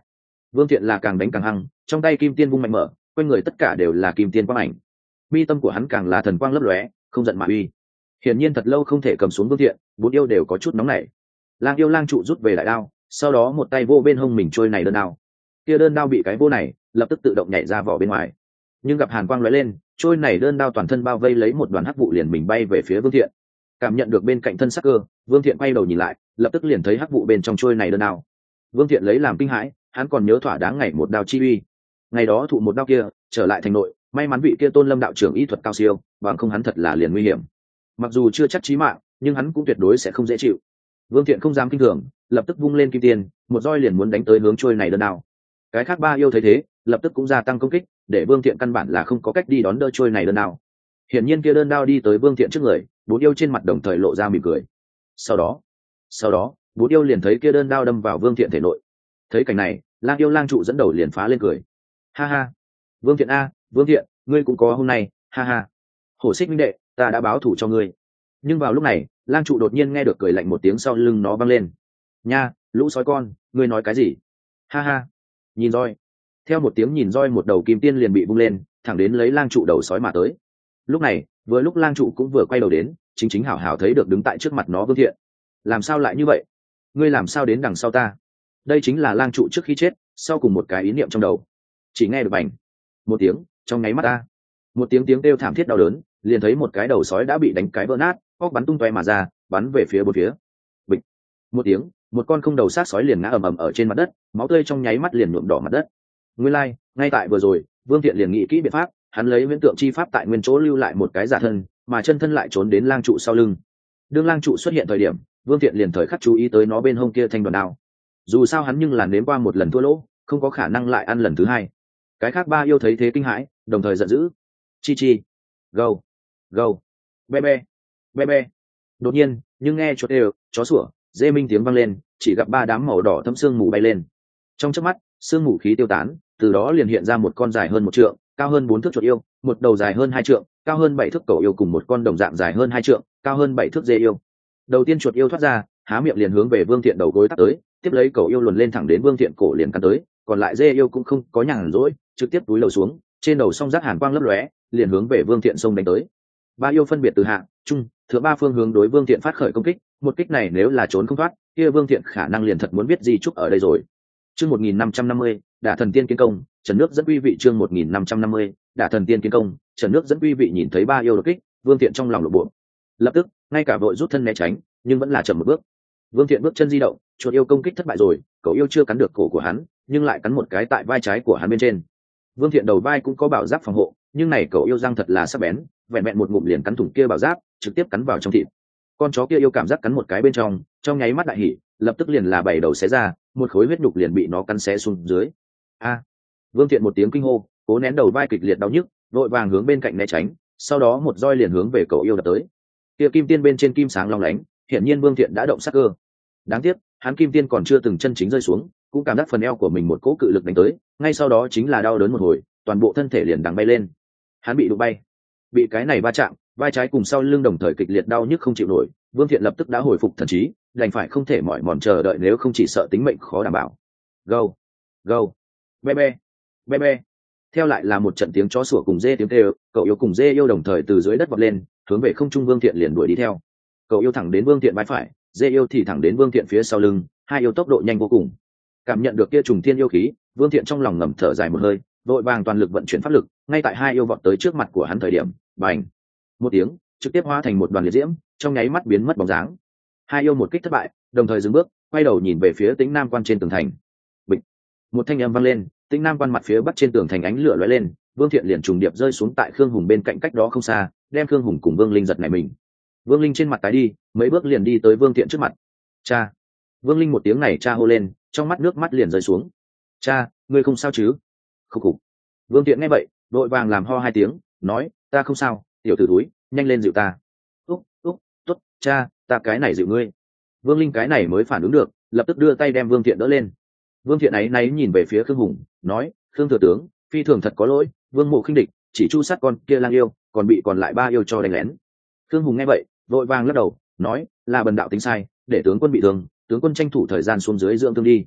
[SPEAKER 1] Vương Thiện là càng đánh càng hăng, trong tay kim tiên vung mạnh mở, quanh người tất cả đều là kim tiên quang ảnh. Mi tâm của hắn càng là thần quang lấp lóe, không giận mà uy. Hiển nhiên thật lâu không thể cầm xuống Vương Thiện, bốn yêu đều có chút nóng nảy. Lang yêu lang trụ rút về đại đao, sau đó một tay vô bên hông mình trôi này đơn đao. Kia đơn đao bị cái vô này, lập tức tự động nhảy ra vỏ bên ngoài. Nhưng gặp hàn quang lóe lên, trôi này đơn đao toàn thân bao vây lấy một đoàn hắc vụ liền mình bay về phía Vương Thiện. Cảm nhận được bên cạnh thân sắc cơ, Vương Thiện quay đầu nhìn lại, lập tức liền thấy hắc vụ bên trong trôi này đơn đao. Vương Thiện lấy làm kinh hãi, hắn còn nhớ thỏa đáng ngày một đao chi uy. Ngày đó thụ một đao kia, trở lại thành nội, may mắn vị kia Tôn Lâm đạo trưởng y thuật cao siêu, bằng không hắn thật là liền nguy hiểm. Mặc dù chưa chắc chí mạng, nhưng hắn cũng tuyệt đối sẽ không dễ chịu. Vương Thiện không dám kinh thường, lập tức vung lên kim tiền, một roi liền muốn đánh tới hướng trôi này đơn đao. Cái khác ba yêu thấy thế, lập tức cũng gia tăng công kích, để Vương Thiện căn bản là không có cách đi đón đỡ trôi này đơn đao. Hiển nhiên kia đơn đao đi tới Vương Thiện trước người, bốn yêu trên mặt đồng thời lộ ra mỉm cười. Sau đó, sau đó, bốn yêu liền thấy kia đơn đao đâm vào Vương Thiện thể nội. Thấy cảnh này, Lang yêu lang trụ dẫn đầu liền phá lên cười. Ha ha, Vương Thiện a, Vương Thiện, ngươi cũng có hôm nay, ha ha. Hổ Xích minh đệ, ta đã báo thù cho ngươi. Nhưng vào lúc này, lang trụ đột nhiên nghe được cười lạnh một tiếng sau lưng nó vang lên. Nha, lũ sói con, ngươi nói cái gì? Ha ha. Nhìn roi. Theo một tiếng nhìn roi, một đầu kim tiên liền bị vung lên, thẳng đến lấy lang trụ đầu sói mà tới. Lúc này, vừa lúc lang trụ cũng vừa quay đầu đến, chính chính hảo hảo thấy được đứng tại trước mặt nó Vương Thiện. Làm sao lại như vậy? Ngươi làm sao đến đằng sau ta? Đây chính là lang trụ trước khi chết, sau cùng một cái ý niệm trong đầu. Chỉ nghe được bành một tiếng, trong nháy mắt ta, một tiếng tiếng kêu thảm thiết đau đớn, liền thấy một cái đầu sói đã bị đánh cái vỡ nát, óc bắn tung tóe mà ra, bắn về phía bốn phía. Bịch. Một tiếng, một con không đầu xác sói liền ngã ầm ầm ở trên mặt đất, máu tươi trong nháy mắt liền nhuộm đỏ mặt đất. Nguyên lai, like, ngay tại vừa rồi, Vương Thiện liền nghĩ kỹ biện pháp, hắn lấy viễn tượng chi pháp tại nguyên chỗ lưu lại một cái giả thân, mà chân thân lại trốn đến lang trụ sau lưng. Đương lang trụ xuất hiện thời điểm, Vương Thiện liền thời khắc chú ý tới nó bên hông kia thanh đoàn đao. Dù sao hắn nhưng là nếm qua một lần thua lỗ, không có khả năng lại ăn lần thứ hai. Cái khác ba yêu thấy thế kinh hãi, đồng thời giận dữ. Chi chi, gâu, gâu, be be, be be. Đột nhiên, nhưng nghe chuột đều, chó sủa, dê minh tiếng vang lên, chỉ gặp ba đám màu đỏ thâm sương mù bay lên. Trong chớp mắt, sương mù khí tiêu tán, từ đó liền hiện ra một con dài hơn một trượng, cao hơn bốn thước chuột yêu, một đầu dài hơn hai trượng, cao hơn bảy thước cẩu yêu cùng một con đồng dạng dài hơn hai trượng, cao hơn bảy thước dê yêu. Đầu tiên chuột yêu thoát ra, há miệng liền hướng về Vương Thiện đầu gối tắt tới, tiếp lấy cẩu yêu luồn lên thẳng đến Vương Thiện cổ liền cắn tới, còn lại dê yêu cũng không có nhàn rỗi, trực tiếp túi lầu xuống, trên đầu song giác hàn quang lấp lóe, liền hướng về Vương Thiện xông đánh tới. Ba yêu phân biệt từ hạ, trung, thượng ba phương hướng đối Vương Thiện phát khởi công kích, một kích này nếu là trốn không thoát, kia Vương Thiện khả năng liền thật muốn biết gì chúc ở đây rồi. Chương một nghìn năm trăm năm mươi, Đả Thần Tiên kiến công, Trần Nước dẫn quy vị chương một nghìn năm trăm năm mươi, Đả Thần Tiên kiến công, Trần Nước dẫn quy vị nhìn thấy ba yêu đột kích, Vương Thiện trong lòng lộ bộ. Lập tức, ngay cả vội rút thân né tránh, nhưng vẫn là chậm một bước. Vương Thiện bước chân di động, chuột yêu công kích thất bại rồi, cậu yêu chưa cắn được cổ của hắn, nhưng lại cắn một cái tại vai trái của hắn bên trên. Vương Thiện đầu vai cũng có bảo giáp phòng hộ, nhưng này cậu yêu răng thật là sắc bén, vẹn vẹn một ngụm liền cắn thủng kia bảo giáp, trực tiếp cắn vào trong thịt. Con chó kia yêu cảm giác cắn một cái bên trong, trong nháy mắt đại hỉ, lập tức liền là bảy đầu xé ra, một khối huyết nhục liền bị nó cắn xé xuống dưới. A! Vương Thiện một tiếng kinh hô, cố nén đầu vai kịch liệt đau nhức, vội vàng hướng bên cạnh né tránh, sau đó một roi liền hướng về cậu yêu đập tới. Kia kim tiên bên trên kim sáng long lánh, hiển nhiên Vương Thiện đã động sát cơ. Đáng tiếc, hắn kim tiên còn chưa từng chân chính rơi xuống, cũng cảm giác phần eo của mình một cỗ cự lực đánh tới, ngay sau đó chính là đau đớn một hồi, toàn bộ thân thể liền đằng bay lên. Hắn bị đụng bay, bị cái này va chạm, vai trái cùng sau lưng đồng thời kịch liệt đau nhức không chịu nổi. Vương Thiện lập tức đã hồi phục thần trí, đành phải không thể mỏi mòn chờ đợi, nếu không chỉ sợ tính mệnh khó đảm bảo. Go, go, be be, be be. Theo lại là một trận tiếng chó sủa cùng dê tiếng kêu, cậu yêu cùng dê yêu đồng thời từ dưới đất vọt lên, hướng về không trung Vương Thiện liền đuổi đi theo. Cậu yêu thẳng đến Vương Thiện vai phải, dê yêu thì thẳng đến Vương Thiện phía sau lưng, hai yêu tốc độ nhanh vô cùng. Cảm nhận được kia trùng thiên yêu khí, Vương Thiện trong lòng ngầm thở dài một hơi, vội vàng toàn lực vận chuyển pháp lực, ngay tại hai yêu vọt tới trước mặt của hắn thời điểm, bành, một tiếng, trực tiếp hóa thành một đoàn liệt diễm, trong nháy mắt biến mất bóng dáng. Hai yêu một kích thất bại, đồng thời dừng bước, quay đầu nhìn về phía Tĩnh Nam Quan trên tường thành. Bịch, một thanh âm vang lên, Tĩnh Nam Quan mặt phía bắc trên tường thành ánh lửa lóe lên, Vương Thiện liền trùng điệp rơi xuống tại Khương Hùng bên cạnh cách đó không xa, đem Khương Hùng cùng Vương Linh giật nảy mình. Vương Linh trên mặt tái đi, mấy bước liền đi tới Vương Thiện trước mặt. Cha! Vương Linh một tiếng này cha hô lên, trong mắt nước mắt liền rơi xuống. Cha, ngươi không sao chứ? Khúc khục. Vương Thiện nghe vậy, đội vàng làm ho hai tiếng, nói, ta không sao, tiểu tử túi, nhanh lên dịu ta. Úc, úc, tốt, cha, ta cái này dịu ngươi. Vương Linh cái này mới phản ứng được, lập tức đưa tay đem Vương Thiện đỡ lên. Vương Thiện ấy náy nhìn về phía Khương Hùng, nói, Khương thừa tướng, phi thường thật có lỗi, Vương Mộ khinh địch, chỉ chu sát con kia lang yêu, còn bị còn lại ba yêu cho đánh lén. Khương Hùng nghe vậy, vội vàng lắc đầu, nói, là bần đạo tính sai, để tướng quân bị thương, tướng quân tranh thủ thời gian xuống dưới dưỡng thương đi.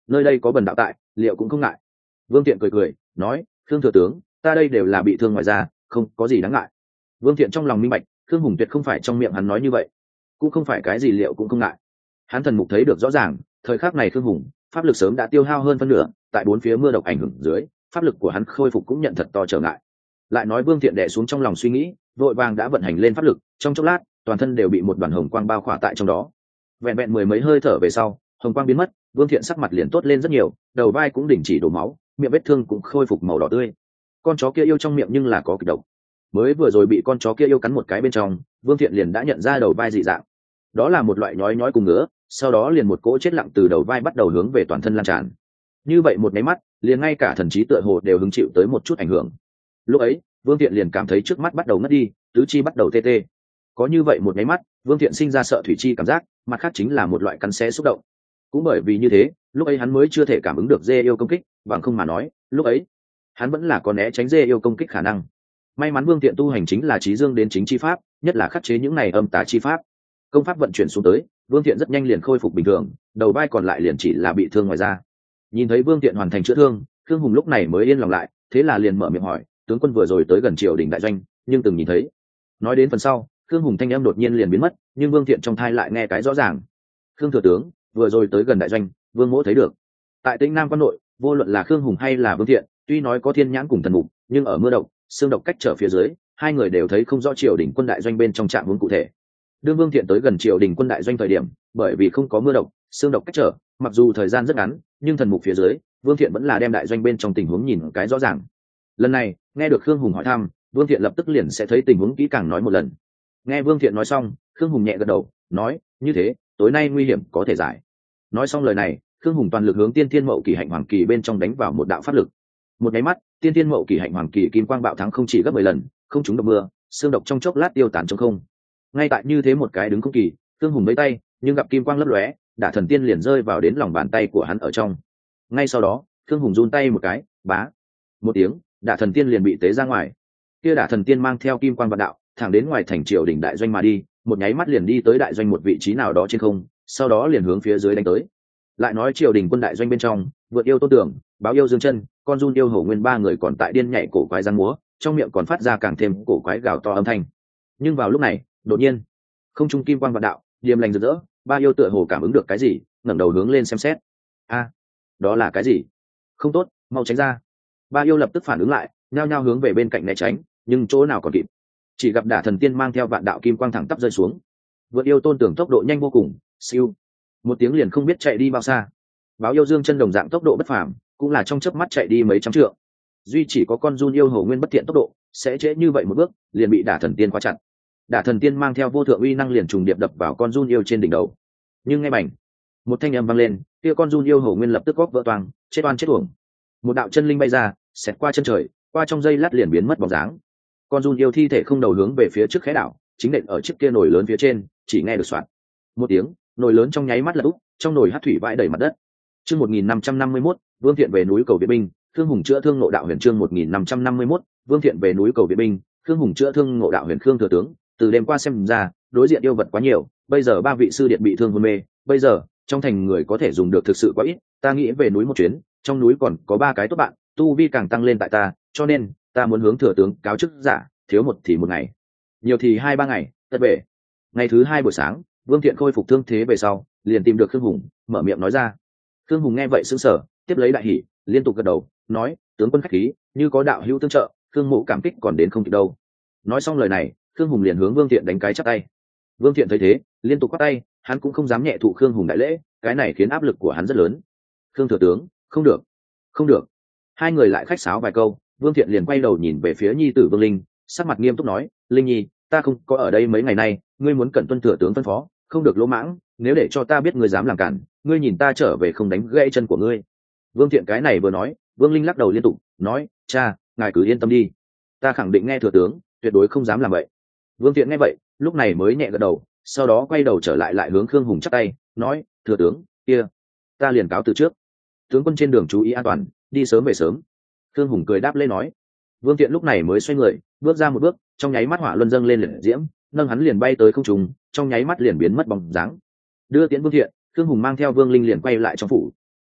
[SPEAKER 1] nơi đây có bần đạo tại, liệu cũng không ngại. Vương Thiện cười cười nói, Khương thừa tướng, ta đây đều là bị thương ngoài ra, không có gì đáng ngại. Vương Thiện trong lòng minh bạch, Khương Hùng tuyệt không phải trong miệng hắn nói như vậy, cũng không phải cái gì liệu cũng không ngại. Hắn thần mục thấy được rõ ràng, thời khắc này Khương Hùng pháp lực sớm đã tiêu hao hơn phân nửa, tại bốn phía mưa độc ảnh hưởng dưới, pháp lực của hắn khôi phục cũng nhận thật to trở ngại. Lại nói Vương Thiện đè xuống trong lòng suy nghĩ, vội vàng đã vận hành lên pháp lực, trong chốc lát toàn thân đều bị một đoàn hồng quang bao khỏa tại trong đó. Vẹn vẹn mười mấy hơi thở về sau, hồng quang biến mất, Vương Thiện sắc mặt liền tốt lên rất nhiều, đầu vai cũng đình chỉ đổ máu, miệng vết thương cũng khôi phục màu đỏ tươi. Con chó kia yêu trong miệng nhưng là có kịch độc, mới vừa rồi bị con chó kia yêu cắn một cái bên trong, Vương Thiện liền đã nhận ra đầu vai dị dạng. Đó là một loại nhói nhói cùng ngứa, sau đó liền một cỗ chết lặng từ đầu vai bắt đầu hướng về toàn thân lan tràn. Như vậy một cái mắt, liền ngay cả thần trí tựa hồ đều hứng chịu tới một chút ảnh hưởng. Lúc ấy, Vương Thiện liền cảm thấy trước mắt bắt đầu ngất đi, tứ chi bắt đầu tê tê. Có như vậy một cái mắt, Vương Thiện sinh ra sợ thủy chi cảm giác, mặt khác chính là một loại cắn xé xúc động. Cũng bởi vì như thế, lúc ấy hắn mới chưa thể cảm ứng được dê yêu công kích, bằng không mà nói, lúc ấy hắn vẫn là có né tránh dê yêu công kích khả năng. May mắn Vương Thiện tu hành chính là trí dương đến chính chi pháp, nhất là khắc chế những này âm tá chi pháp. Công pháp vận chuyển xuống tới, Vương Thiện rất nhanh liền khôi phục bình thường, đầu vai còn lại liền chỉ là bị thương ngoài da. Nhìn thấy Vương Thiện hoàn thành chữa thương, Khương Hùng lúc này mới yên lòng lại, thế là liền mở miệng hỏi, tướng quân vừa rồi tới gần triều đình đại doanh, nhưng từng nhìn thấy. Nói đến phần sau, Khương Hùng thanh âm đột nhiên liền biến mất, nhưng Vương Thiện trong thai lại nghe cái rõ ràng. Khương thừa tướng, vừa rồi tới gần đại doanh, Vương Mỗ thấy được. Tại Tĩnh Nam quan nội, vô luận là Khương Hùng hay là Vương Thiện, tuy nói có thiên nhãn cùng thần mục, nhưng ở mưa độc, xương độc cách trở phía dưới, hai người đều thấy không rõ triều đình quân đại doanh bên trong trạng huống cụ thể. Đương Vương Thiện tới gần triều đình quân đại doanh thời điểm, bởi vì không có mưa độc, xương độc cách trở, mặc dù thời gian rất ngắn, nhưng thần mục phía dưới, Vương Thiện vẫn là đem đại doanh bên trong tình huống nhìn cái rõ ràng. Lần này, nghe được Khương Hùng hỏi thăm, Vương Thiện lập tức liền sẽ thấy tình huống kỹ càng nói một lần. Nghe Vương Thiện nói xong, Khương Hùng nhẹ gật đầu, nói, như thế, tối nay nguy hiểm có thể giải. Nói xong lời này, Khương Hùng toàn lực hướng Tiên Thiên Mậu Kỳ Hạnh Hoàng Kỳ bên trong đánh vào một đạo pháp lực. Một cái mắt, Tiên Thiên Mậu Kỳ Hạnh Hoàng Kỳ kim quang bạo thắng không chỉ gấp mười lần, không trúng độc mưa, xương độc trong chốc lát tiêu tán trong không. Ngay tại như thế một cái đứng không kỳ, Khương Hùng mấy tay, nhưng gặp kim quang lấp lóe, Đả Thần Tiên liền rơi vào đến lòng bàn tay của hắn ở trong. Ngay sau đó, Khương Hùng run tay một cái, bá, một tiếng, Đả Thần Tiên liền bị tế ra ngoài. Kia Đả Thần Tiên mang theo kim quang vạn đạo, thẳng đến ngoài thành triều đình đại doanh mà đi, một nháy mắt liền đi tới đại doanh một vị trí nào đó trên không, sau đó liền hướng phía dưới đánh tới. Lại nói triều đình quân đại doanh bên trong, vượt yêu Tôn Tưởng, báo yêu Dương Chân, con run yêu Hổ Nguyên ba người còn tại điên nhảy cổ quái giang múa, trong miệng còn phát ra càng thêm cổ quái gào to âm thanh. Nhưng vào lúc này, đột nhiên, không trung kim quang vạn đạo, điềm lành rực rỡ, ba yêu tựa hồ cảm ứng được cái gì, ngẩng đầu hướng lên xem xét. A, đó là cái gì? Không tốt, mau tránh ra. Ba yêu lập tức phản ứng lại, nhao nhao hướng về bên cạnh né tránh, nhưng chỗ nào còn kịp. Chỉ gặp Đả Thần Tiên mang theo vạn đạo kim quang thẳng tắp rơi xuống. Vượt yêu Tôn Tưởng tốc độ nhanh vô cùng, siêu, một tiếng liền không biết chạy đi bao xa. Báo yêu Dương Chân đồng dạng tốc độ bất phàm, cũng là trong chớp mắt chạy đi mấy trăm trượng. Duy chỉ có con run yêu Hổ Nguyên bất thiện tốc độ, sẽ trễ như vậy một bước, liền bị Đả Thần Tiên khóa chặt. Đả Thần Tiên mang theo vô thượng uy năng liền trùng điệp đập vào con run yêu trên đỉnh đầu. Nhưng ngay bành, một thanh âm vang lên, kia con run yêu Hổ Nguyên lập tức góc vỡ toang, chết oan chết uổng. Một đạo chân linh bay ra, xẹt qua chân trời, qua trong giây lát liền biến mất bóng dáng. Con run yêu thi thể không đầu hướng về phía trước khẽ đảo, chính nện ở chiếc kia nồi lớn phía trên, chỉ nghe được soạt một tiếng, nồi lớn trong nháy mắt lật úp, trong nồi hắc thủy vãi đầy mặt đất. Chương một nghìn năm trăm năm mươi mốt, Vương Thiện về núi cầu viện binh, Khương Hùng chữa thương ngộ đạo huyền chương một nghìn năm trăm năm mươi mốt, Vương Thiện về núi cầu viện binh, Khương Hùng chữa thương ngộ đạo huyền Khương thừa tướng, từ đêm qua xem ra, đối diện yêu vật quá nhiều, bây giờ ba vị sư điện bị thương hôn mê, bây giờ, trong thành người có thể dùng được thực sự quá ít, ta nghĩ về núi một chuyến, trong núi còn có ba cái tốt bạn, tu vi càng tăng lên tại ta, cho nên, ta muốn hướng thừa tướng cáo chức giả, thiếu một thì một ngày, nhiều thì hai ba ngày, tất về. Ngày thứ hai buổi sáng, Vương Thiện khôi phục thương thế về sau, liền tìm được Khương Hùng, mở miệng nói ra. Khương Hùng nghe vậy sững sờ, tiếp lấy đại hỉ, liên tục gật đầu, nói, tướng quân khách khí, như có đạo hữu tương trợ, Khương mộ cảm kích còn đến không kịp đâu. Nói xong lời này, Khương Hùng liền hướng Vương Thiện đánh cái chắp tay. Vương Thiện thấy thế, liên tục quát tay, hắn cũng không dám nhẹ thụ Khương Hùng đại lễ, cái này khiến áp lực của hắn rất lớn. Khương thừa tướng, không được, không được. Hai người lại khách sáo vài câu, Vương Thiện liền quay đầu nhìn về phía nhi tử Vương Linh, sắc mặt nghiêm túc nói, Linh nhi, ta không có ở đây mấy ngày nay, ngươi muốn cẩn tuân thừa tướng phân phó, không được lỗ mãng, nếu để cho ta biết ngươi dám làm cản, ngươi nhìn ta trở về không đánh gãy chân của ngươi. Vương Thiện cái này vừa nói, Vương Linh lắc đầu liên tục, nói, cha, ngài cứ yên tâm đi, ta khẳng định nghe thừa tướng, tuyệt đối không dám làm vậy. Vương Thiện nghe vậy, lúc này mới nhẹ gật đầu, sau đó quay đầu trở lại lại hướng Khương Hùng chắp tay, nói, thừa tướng, kia, ta liền cáo từ trước. Tướng quân trên đường chú ý an toàn, đi sớm về sớm. Khương Hùng cười đáp lên nói. Vương Thiện lúc này mới xoay người, bước ra một bước, trong nháy mắt hỏa luân dâng lên liệt diễm, nâng hắn liền bay tới không trung, trong nháy mắt liền biến mất bóng dáng. Đưa tiễn Vương Thiện, Khương Hùng mang theo Vương Linh liền quay lại trong phủ.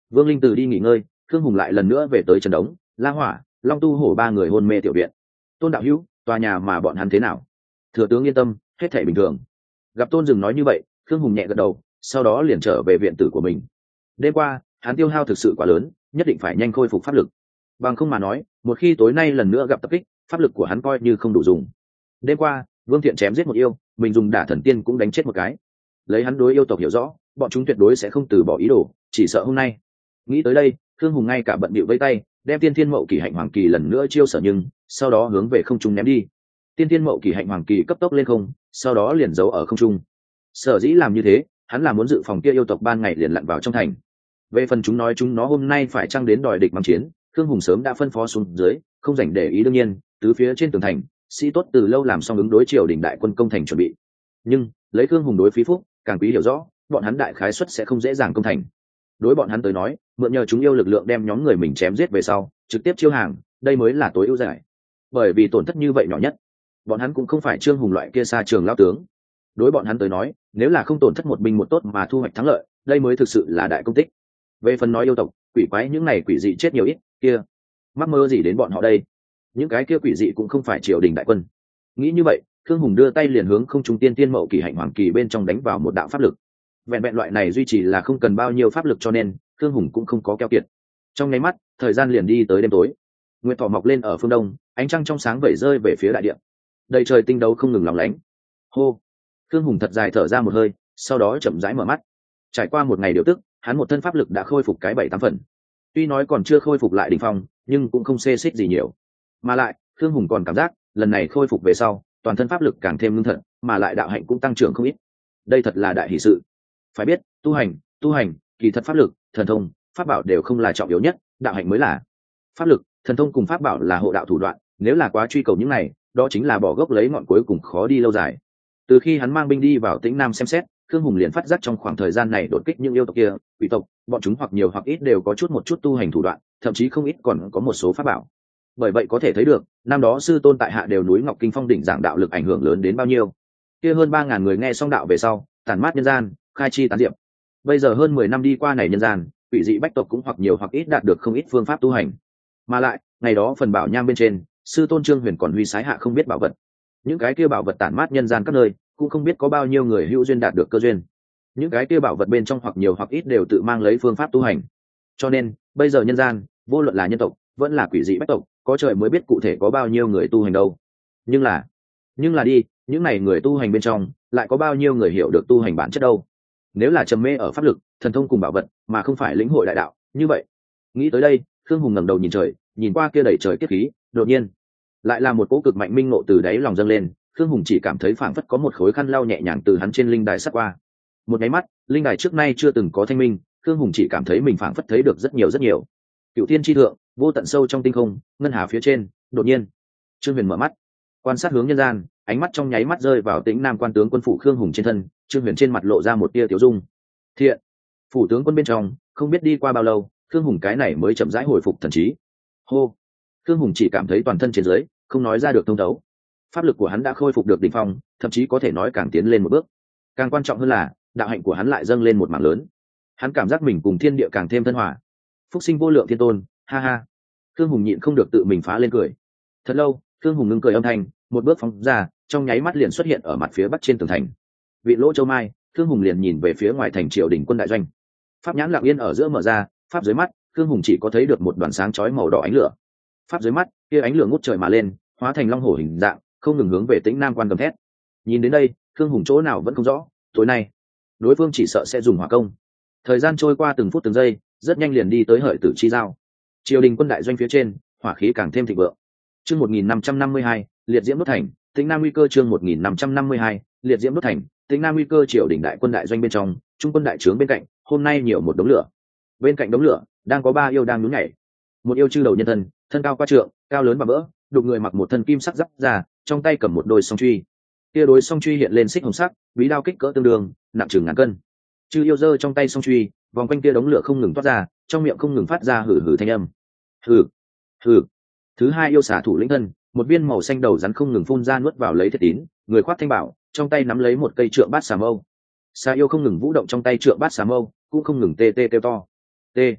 [SPEAKER 1] Vương Linh Từ đi nghỉ ngơi, Khương Hùng lại lần nữa về tới Trần Đống, La Hỏa, Long Tu Hổ ba người hôn mê tiểu viện. Tôn đạo hữu, tòa nhà mà bọn hắn thế nào? Thừa tướng yên tâm, hết thảy bình thường. Gặp Tôn Dừng nói như vậy, Khương Hùng nhẹ gật đầu, sau đó liền trở về viện tử của mình. Đêm qua, hắn tiêu hao thực sự quá lớn, nhất định phải nhanh khôi phục pháp lực. Bằng không mà nói, một khi tối nay lần nữa gặp tập kích, pháp lực của hắn coi như không đủ dùng. Đêm qua, Vương Thiện chém giết một yêu, mình dùng đả thần tiên cũng đánh chết một cái. Lấy hắn đối yêu tộc hiểu rõ, bọn chúng tuyệt đối sẽ không từ bỏ ý đồ, chỉ sợ hôm nay. Nghĩ tới đây, Khương Hùng ngay cả bận bịu vây tay, đem Tiên Thiên Mậu Kỳ Hạnh Hoàng Kỳ lần nữa chiêu sở nhưng, sau đó hướng về không trung ném đi. Tiên Thiên Mậu Kỳ Hạnh Hoàng Kỳ cấp tốc lên không, sau đó liền giấu ở không trung. Sở dĩ làm như thế, hắn là muốn dự phòng kia yêu tộc ban ngày liền lặn vào trong thành. Về phần chúng nói chúng nó hôm nay phải chăng đến đòi địch mang chiến, Khương Hùng sớm đã phân phó xuống dưới, không dành để ý. Đương nhiên, tứ phía trên tường thành, sĩ tốt từ lâu làm xong ứng đối triều đình đại quân công thành chuẩn bị. Nhưng lấy Khương Hùng đối phí phúc, càng quý hiểu rõ, bọn hắn đại khái suất sẽ không dễ dàng công thành. Đối bọn hắn tới nói, mượn nhờ chúng yêu lực lượng đem nhóm người mình chém giết về sau, trực tiếp chiêu hàng, đây mới là tối ưu giải. Bởi vì tổn thất như vậy nhỏ nhất, bọn hắn cũng không phải Trương Hùng loại kia xa trường lao tướng. Đối bọn hắn tới nói, nếu là không tổn thất một binh một tốt mà thu hoạch thắng lợi, đây mới thực sự là đại công tích. Về phần nói yêu tộc, quỷ quái những này quỷ dị chết nhiều ít, kia mắc mơ gì đến bọn họ đây? Những cái kia quỷ dị cũng không phải triều đình đại quân. Nghĩ như vậy, Khương Hùng đưa tay liền hướng không trung tiên tiên mậu kỳ hạnh hoàng kỳ bên trong đánh vào một đạo pháp lực. Vẹn vẹn loại này duy trì là không cần bao nhiêu pháp lực, cho nên Khương Hùng cũng không có keo kiệt. Trong nháy mắt, thời gian liền đi tới đêm tối. Nguyệt thỏ mọc lên ở phương đông, ánh trăng trong sáng vẩy rơi về phía đại địa. Đầy trời tinh đấu không ngừng lóng lánh. Hô! Khương Hùng thật dài thở ra một hơi, sau đó chậm rãi mở mắt. Trải qua một ngày điều tức, hắn một thân pháp lực đã khôi phục cái bảy tám phần. Tuy nói còn chưa khôi phục lại đỉnh phong, nhưng cũng không xê xích gì nhiều. Mà lại, Khương Hùng còn cảm giác, lần này khôi phục về sau, toàn thân pháp lực càng thêm ngưng thật, mà lại đạo hạnh cũng tăng trưởng không ít. Đây thật là đại hỷ sự. Phải biết, tu hành, tu hành, kỳ thật pháp lực, thần thông, pháp bảo đều không là trọng yếu nhất, đạo hạnh mới là. Pháp lực, thần thông cùng pháp bảo là hộ đạo thủ đoạn, nếu là quá truy cầu những này, đó chính là bỏ gốc lấy ngọn cuối cùng khó đi lâu dài. Từ khi hắn mang binh đi vào Tĩnh Nam xem xét, Khương Hùng liền phát giác trong khoảng thời gian này đột kích những yêu tộc kia, quỷ tộc, bọn chúng hoặc nhiều hoặc ít đều có chút một chút tu hành thủ đoạn, thậm chí không ít còn có một số pháp bảo. Bởi vậy có thể thấy được, năm đó sư tôn tại hạ đều núi Ngọc Kinh Phong đỉnh giảng đạo lực ảnh hưởng lớn đến bao nhiêu. Kia hơn ba ngàn người nghe xong đạo về sau, tản mát nhân gian, khai chi tán diệp. Bây giờ hơn mười năm đi qua này nhân gian, quỷ dị bách tộc cũng hoặc nhiều hoặc ít đạt được không ít phương pháp tu hành. Mà lại, ngày đó phần bảo nham bên trên, sư tôn Trương Huyền còn huy sái hạ không biết bảo vật. Những cái kia bảo vật tản mát nhân gian các nơi, cũng không biết có bao nhiêu người hữu duyên đạt được cơ duyên. Những cái kia bảo vật bên trong hoặc nhiều hoặc ít đều tự mang lấy phương pháp tu hành. Cho nên, bây giờ nhân gian, vô luận là nhân tộc, vẫn là quỷ dị bách tộc, có trời mới biết cụ thể có bao nhiêu người tu hành đâu. Nhưng là, nhưng là đi, những này người tu hành bên trong, lại có bao nhiêu người hiểu được tu hành bản chất đâu. Nếu là trầm mê ở pháp lực, thần thông cùng bảo vật, mà không phải lĩnh hội đại đạo, như vậy. Nghĩ tới đây, Khương Hùng ngẩng đầu nhìn trời, nhìn qua kia đầy trời kiếp khí, đột nhiên, lại là một cỗ cực mạnh minh ngộ từ đáy lòng dâng lên. Khương Hùng chỉ cảm thấy phảng phất có một khối khăn lau nhẹ nhàng từ hắn trên linh đài sắt qua. Một cái mắt, linh đài trước nay chưa từng có thanh minh, Khương Hùng chỉ cảm thấy mình phảng phất thấy được rất nhiều rất nhiều. Cựu thiên chi thượng, vô tận sâu trong tinh không, ngân hà phía trên, đột nhiên, Trương Huyền mở mắt, quan sát hướng nhân gian, ánh mắt trong nháy mắt rơi vào Tĩnh Nam quan tướng quân phủ Khương Hùng trên thân, Trương Huyền trên mặt lộ ra một tia tiểu dung. Thiện, phủ tướng quân bên trong, không biết đi qua bao lâu, Khương Hùng cái này mới chậm rãi hồi phục thần trí. Hô, Khương Hùng chỉ cảm thấy toàn thân trên dưới, không nói ra được thông thấu. Pháp lực của hắn đã khôi phục được đỉnh phong, thậm chí có thể nói càng tiến lên một bước. Càng quan trọng hơn là, đạo hạnh của hắn lại dâng lên một mảng lớn. Hắn cảm giác mình cùng thiên địa càng thêm thân hòa. Phúc sinh vô lượng thiên tôn, ha ha. Khương Hùng nhịn không được tự mình phá lên cười. Thật lâu, Khương Hùng ngưng cười âm thanh, một bước phóng ra, trong nháy mắt liền xuất hiện ở mặt phía bắc trên tường thành. Vị Lỗ Châu Mai, Khương Hùng liền nhìn về phía ngoài thành triều đình quân đại doanh. Pháp nhãn lặng yên ở giữa mở ra, pháp dưới mắt, Khương Hùng chỉ có thấy được một đoàn sáng chói màu đỏ ánh lửa. Pháp dưới mắt, kia ánh lửa ngút trời mà lên, hóa thành long hổ hình dạng, không ngừng hướng về Tĩnh Nam quan gầm thét. Nhìn đến đây, Khương Hùng chỗ nào vẫn không rõ, tối nay, đối phương chỉ sợ sẽ dùng hỏa công. Thời gian trôi qua từng phút từng giây, rất nhanh liền đi tới Hợi Tử chi giao. Triều đình quân đại doanh phía trên, hỏa khí càng thêm thịnh vượng. Chương một nghìn năm trăm năm mươi hai, liệt diễm đốt thành, Tĩnh Nam nguy cơ. Chương một nghìn năm trăm năm mươi hai, liệt diễm đốt thành, Tĩnh Nam nguy cơ. Triều đình đại quân đại doanh bên trong, trung quân đại trướng bên cạnh, hôm nay nhiều một đống lửa. Bên cạnh đống lửa, đang có ba yêu đang nhún nhảy. Một yêu chư đầu nhân thân, thân cao qua trượng, cao lớn và vỡ, đục người mặc một thân kim sắc giáp ra, trong tay cầm một đôi song truy. Kia đối song truy hiện lên xích hồng sắc, bí đao kích cỡ tương đương, nặng chừng ngàn cân. Chư yêu giơ trong tay song truy, vòng quanh kia đống lửa không ngừng toát ra, trong miệng không ngừng phát ra hử hử thanh âm. Hử, hử. Thứ hai yêu xả thủ lĩnh thân, một viên màu xanh đầu rắn không ngừng phun ra nuốt vào lấy thiết tín, người khoác thanh bảo, trong tay nắm lấy một cây trượng bát xà mâu. Xà yêu không ngừng vũ động trong tay trượng bát xà mâu, cũng không ngừng tê tê kêu to. Tê.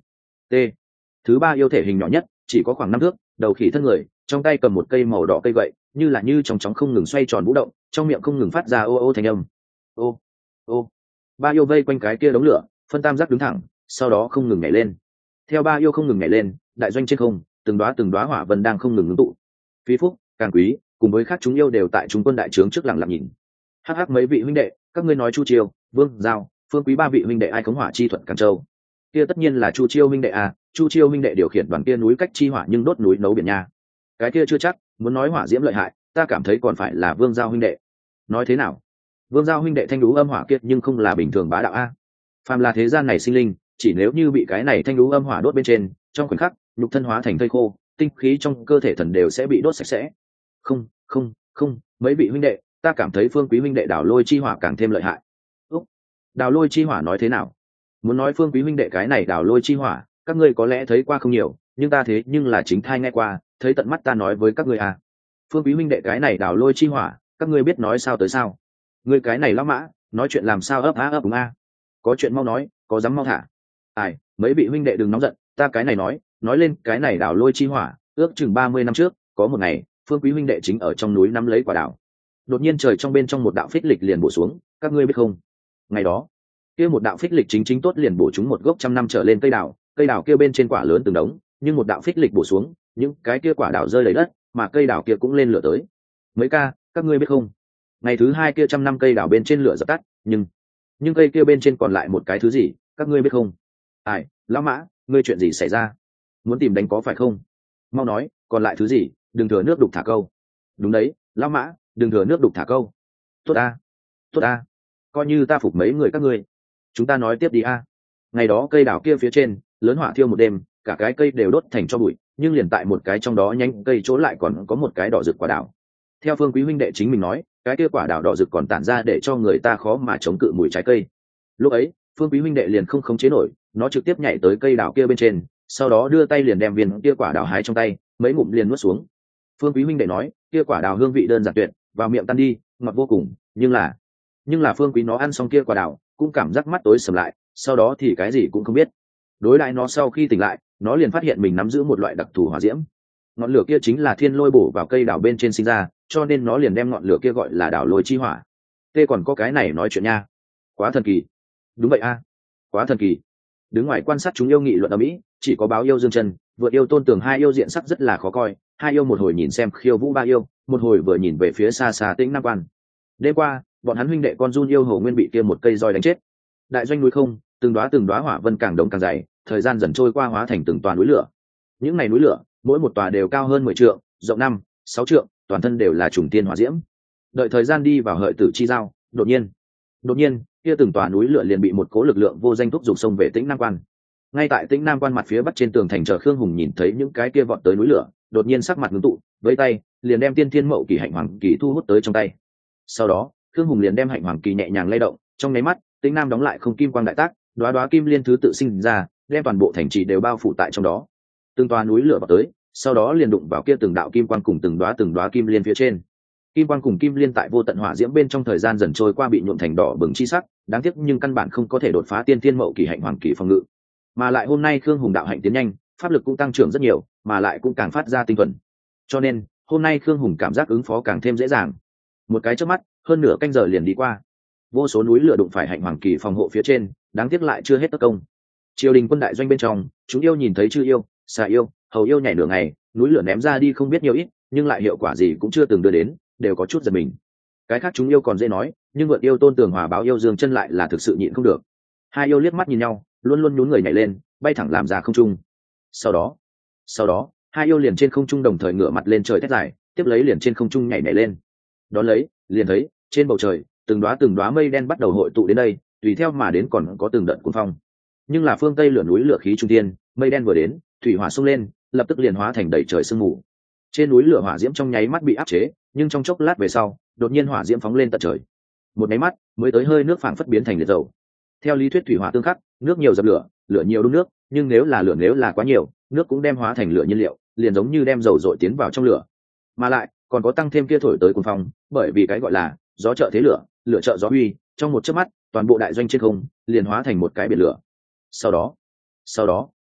[SPEAKER 1] T. Thứ ba yêu thể hình nhỏ nhất, chỉ có khoảng năm thước, đầu khỉ thân người, trong tay cầm một cây màu đỏ cây gậy, như là như trong chóng không ngừng xoay tròn vũ động, trong miệng không ngừng phát ra ô ô thanh âm. Ô, ô. Ba yêu vây quanh cái kia đống lửa, phân tam giác đứng thẳng, sau đó không ngừng nhảy lên. Theo ba yêu không ngừng nhảy lên, đại doanh trên không, từng đóa từng đóa hỏa vân đang không ngừng ngưng tụ. Phí Phúc, Càng Quý, cùng với các chúng yêu đều tại trung quân đại trướng trước lặng lặng nhìn. Hắc hắc mấy vị huynh đệ, các ngươi nói Chu Chiêu, Vương Giao, Phương Quý ba vị huynh đệ ai khống hỏa chi thuận Càn Châu? Kia tất nhiên là Chu Chiêu huynh đệ à, Chu Chiêu huynh đệ điều khiển đoàn kia núi cách chi hỏa nhưng đốt núi nấu biển nha. Cái kia chưa chắc, muốn nói hỏa diễm lợi hại, ta cảm thấy còn phải là Vương Giao huynh đệ. Nói thế nào? Vương Giao huynh đệ thanh đú âm hỏa kiệt nhưng không là bình thường bá đạo a. Phàm là thế gian này sinh linh, chỉ nếu như bị cái này thanh đú âm hỏa đốt bên trên, trong khoảnh khắc, nhục thân hóa thành thây khô, tinh khí trong cơ thể thần đều sẽ bị đốt sạch sẽ. Không, không, không, mấy vị huynh đệ, ta cảm thấy Phương Quý huynh đệ đảo lôi chi hỏa càng thêm lợi hại. Úc, đảo lôi chi hỏa nói thế nào? Muốn nói Phương Quý huynh đệ cái này đảo lôi chi hỏa, các ngươi có lẽ thấy qua không nhiều, nhưng ta thế nhưng là chính thai nghe qua, thấy tận mắt ta nói với các ngươi à. Phương Quý huynh đệ cái này đảo lôi chi hỏa, các ngươi biết nói sao tới sao? Ngươi cái này lão mã, nói chuyện làm sao ấp á ấp úng a? Có chuyện mau nói, có dám mau thả. Ai, mấy vị huynh đệ đừng nóng giận, ta cái này nói, nói lên cái này đảo lôi chi hỏa, ước chừng ba mươi năm trước, có một ngày, Phương Quý huynh đệ chính ở trong núi nắm lấy quả đảo. Đột nhiên trời trong bên trong một đạo phích lịch liền bổ xuống, các ngươi biết không? Ngày đó, kia một đạo phích lịch chính chính tốt liền bổ chúng một gốc trăm năm trở lên cây đảo, cây đảo kia bên trên quả lớn từng đống, nhưng một đạo phích lịch bổ xuống, những cái kia quả đảo rơi lấy đất, mà cây đảo kia cũng lên lửa tới. Mấy ca, các ngươi biết không? Ngày thứ hai kia trăm năm cây đảo bên trên lửa dập tắt, nhưng nhưng cây kia bên trên còn lại một cái thứ gì, các ngươi biết không? Ai, lão mã, ngươi chuyện gì xảy ra? Muốn tìm đánh có phải không? Mau nói, còn lại thứ gì? Đừng thừa nước đục thả câu. Đúng đấy, lão mã, đừng thừa nước đục thả câu. Tốt a, tốt a, coi như ta phục mấy người các ngươi. Chúng ta nói tiếp đi a. Ngày đó cây đảo kia phía trên, lớn hỏa thiêu một đêm, cả cái cây đều đốt thành cho bụi, nhưng liền tại một cái trong đó nhánh cây chỗ lại còn có một cái đỏ rực quả đảo. Theo Phương Quý huynh đệ chính mình nói, cái kia quả đảo đỏ rực còn tản ra để cho người ta khó mà chống cự mùi trái cây. Lúc ấy, Phương Quý huynh đệ liền không khống chế nổi, nó trực tiếp nhảy tới cây đảo kia bên trên, sau đó đưa tay liền đem viên kia quả đảo hái trong tay, mấy ngụm liền nuốt xuống. Phương Quý huynh đệ nói, kia quả đảo hương vị đơn giản tuyệt, vào miệng tan đi, ngọt vô cùng, nhưng là, nhưng là Phương Quý nó ăn xong kia quả đảo, cũng cảm giác mắt tối sầm lại, sau đó thì cái gì cũng không biết. Đối lại nó sau khi tỉnh lại, nó liền phát hiện mình nắm giữ một loại đặc thù hỏa diễm. Ngọn lửa kia chính là thiên lôi bổ vào cây đảo bên trên sinh ra, cho nên nó liền đem ngọn lửa kia gọi là đảo lôi chi hỏa. Tê còn có cái này nói chuyện nha, quá thần kỳ. Đúng vậy a, quá thần kỳ. Đứng ngoài quan sát chúng yêu nghị luận ở mỹ, chỉ có Báo Yêu Dương Chân, Vượt Yêu Tôn Tường hai yêu diện sắc rất là khó coi, hai yêu một hồi nhìn xem Khiêu Vũ ba yêu, một hồi vừa nhìn về phía xa xa Tĩnh Nam Quan. Đêm qua, bọn hắn huynh đệ con run yêu Hồ Nguyên bị kia một cây roi đánh chết. Đại doanh núi không, từng đóa từng đóa hỏa vân càng đống càng dày, thời gian dần trôi qua hóa thành từng tòa núi lửa. Những ngày núi lửa, mỗi một tòa đều cao hơn mười trượng, rộng năm, sáu trượng, toàn thân đều là trùng tiên hỏa diễm. Đợi thời gian đi vào hợi tử chi giao, đột nhiên, đột nhiên, kia từng tòa núi lửa liền bị một cố lực lượng vô danh thúc giục xông về Tĩnh Nam Quan. Ngay tại Tĩnh Nam Quan mặt phía bắc trên tường thành chờ Khương Hùng nhìn thấy những cái kia vọt tới núi lửa, đột nhiên sắc mặt ngưng tụ, với tay liền đem Tiên Thiên Mậu Kỳ Hạnh Hoàng Kỳ thu hút tới trong tay. Sau đó, Khương Hùng liền đem Hạnh Hoàng Kỳ nhẹ nhàng lay động, trong nháy mắt, Tĩnh Nam đóng lại không kim quang đại tác, đóa đóa kim liên thứ tự sinh ra, đem toàn bộ thành trì đều bao phủ tại trong đó. Từng tòa núi lửa vọt tới, sau đó liền đụng vào kia từng đạo kim quang cùng từng đóa từng đóa kim liên phía trên. Kim quang cùng kim liên tại vô tận hỏa diễm bên trong thời gian dần trôi qua bị nhuộm thành đỏ bừng chi sắc, đáng tiếc nhưng căn bản không có thể đột phá Tiên Thiên Mậu Kỳ Hạnh Hoàng Kỳ phòng ngự. Mà lại hôm nay Khương Hùng đạo hạnh tiến nhanh, pháp lực cũng tăng trưởng rất nhiều, mà lại cũng càng phát ra tinh thuần. Cho nên, hôm nay Khương Hùng cảm giác ứng phó càng thêm dễ dàng. Một cái chớp mắt, hơn nửa canh giờ liền đi qua. Vô số núi lửa đụng phải Hạnh Hoàng Kỳ phòng hộ phía trên, đáng tiếc lại chưa hết tất công. Triều đình quân đại doanh bên trong, chúng yêu nhìn thấy chư yêu, xà yêu, hầu yêu nhảy nửa ngày, núi lửa ném ra đi không biết nhiều ít, nhưng lại hiệu quả gì cũng chưa từng đưa đến, đều có chút giật mình. Cái khác chúng yêu còn dễ nói, nhưng Vượt Yêu Tôn Tường Hòa Báo Yêu Dương Chân lại là thực sự nhịn không được. Hai yêu liếc mắt nhìn nhau, luôn luôn nhún người nhảy lên, bay thẳng làm ra không trung. Sau đó, sau đó, hai yêu liền trên không trung đồng thời ngửa mặt lên trời thét dài, tiếp lấy liền trên không trung nhảy nhảy lên. Đón lấy, liền thấy trên bầu trời, từng đóa từng đóa mây đen bắt đầu hội tụ đến đây, tùy theo mà đến còn có từng đợt cuồng phong. Nhưng là phương Tây lửa núi lửa khí trung tiên, mây đen vừa đến, thủy hỏa xông lên, lập tức liền hóa thành đầy trời sương mù. Trên núi lửa hỏa diễm trong nháy mắt bị áp chế, nhưng trong chốc lát về sau, đột nhiên hỏa diễm phóng lên tận trời. Một nháy mắt, mới tới hơi nước phảng phất biến thành liệt dầu. Theo lý thuyết thủy hỏa tương khắc, nước nhiều dập lửa, lửa nhiều đun nước, nhưng nếu là lửa nếu là quá nhiều, nước cũng đem hóa thành lửa nhiên liệu, liền giống như đem dầu dội tiến vào trong lửa. Mà lại, còn có tăng thêm kia thổi tới cuồng phong, bởi vì cái gọi là gió trợ thế lửa, lửa trợ gió huy, trong một chớp mắt, toàn bộ đại doanh trên không liền hóa thành một cái biển lửa. Sau đó, sau đó,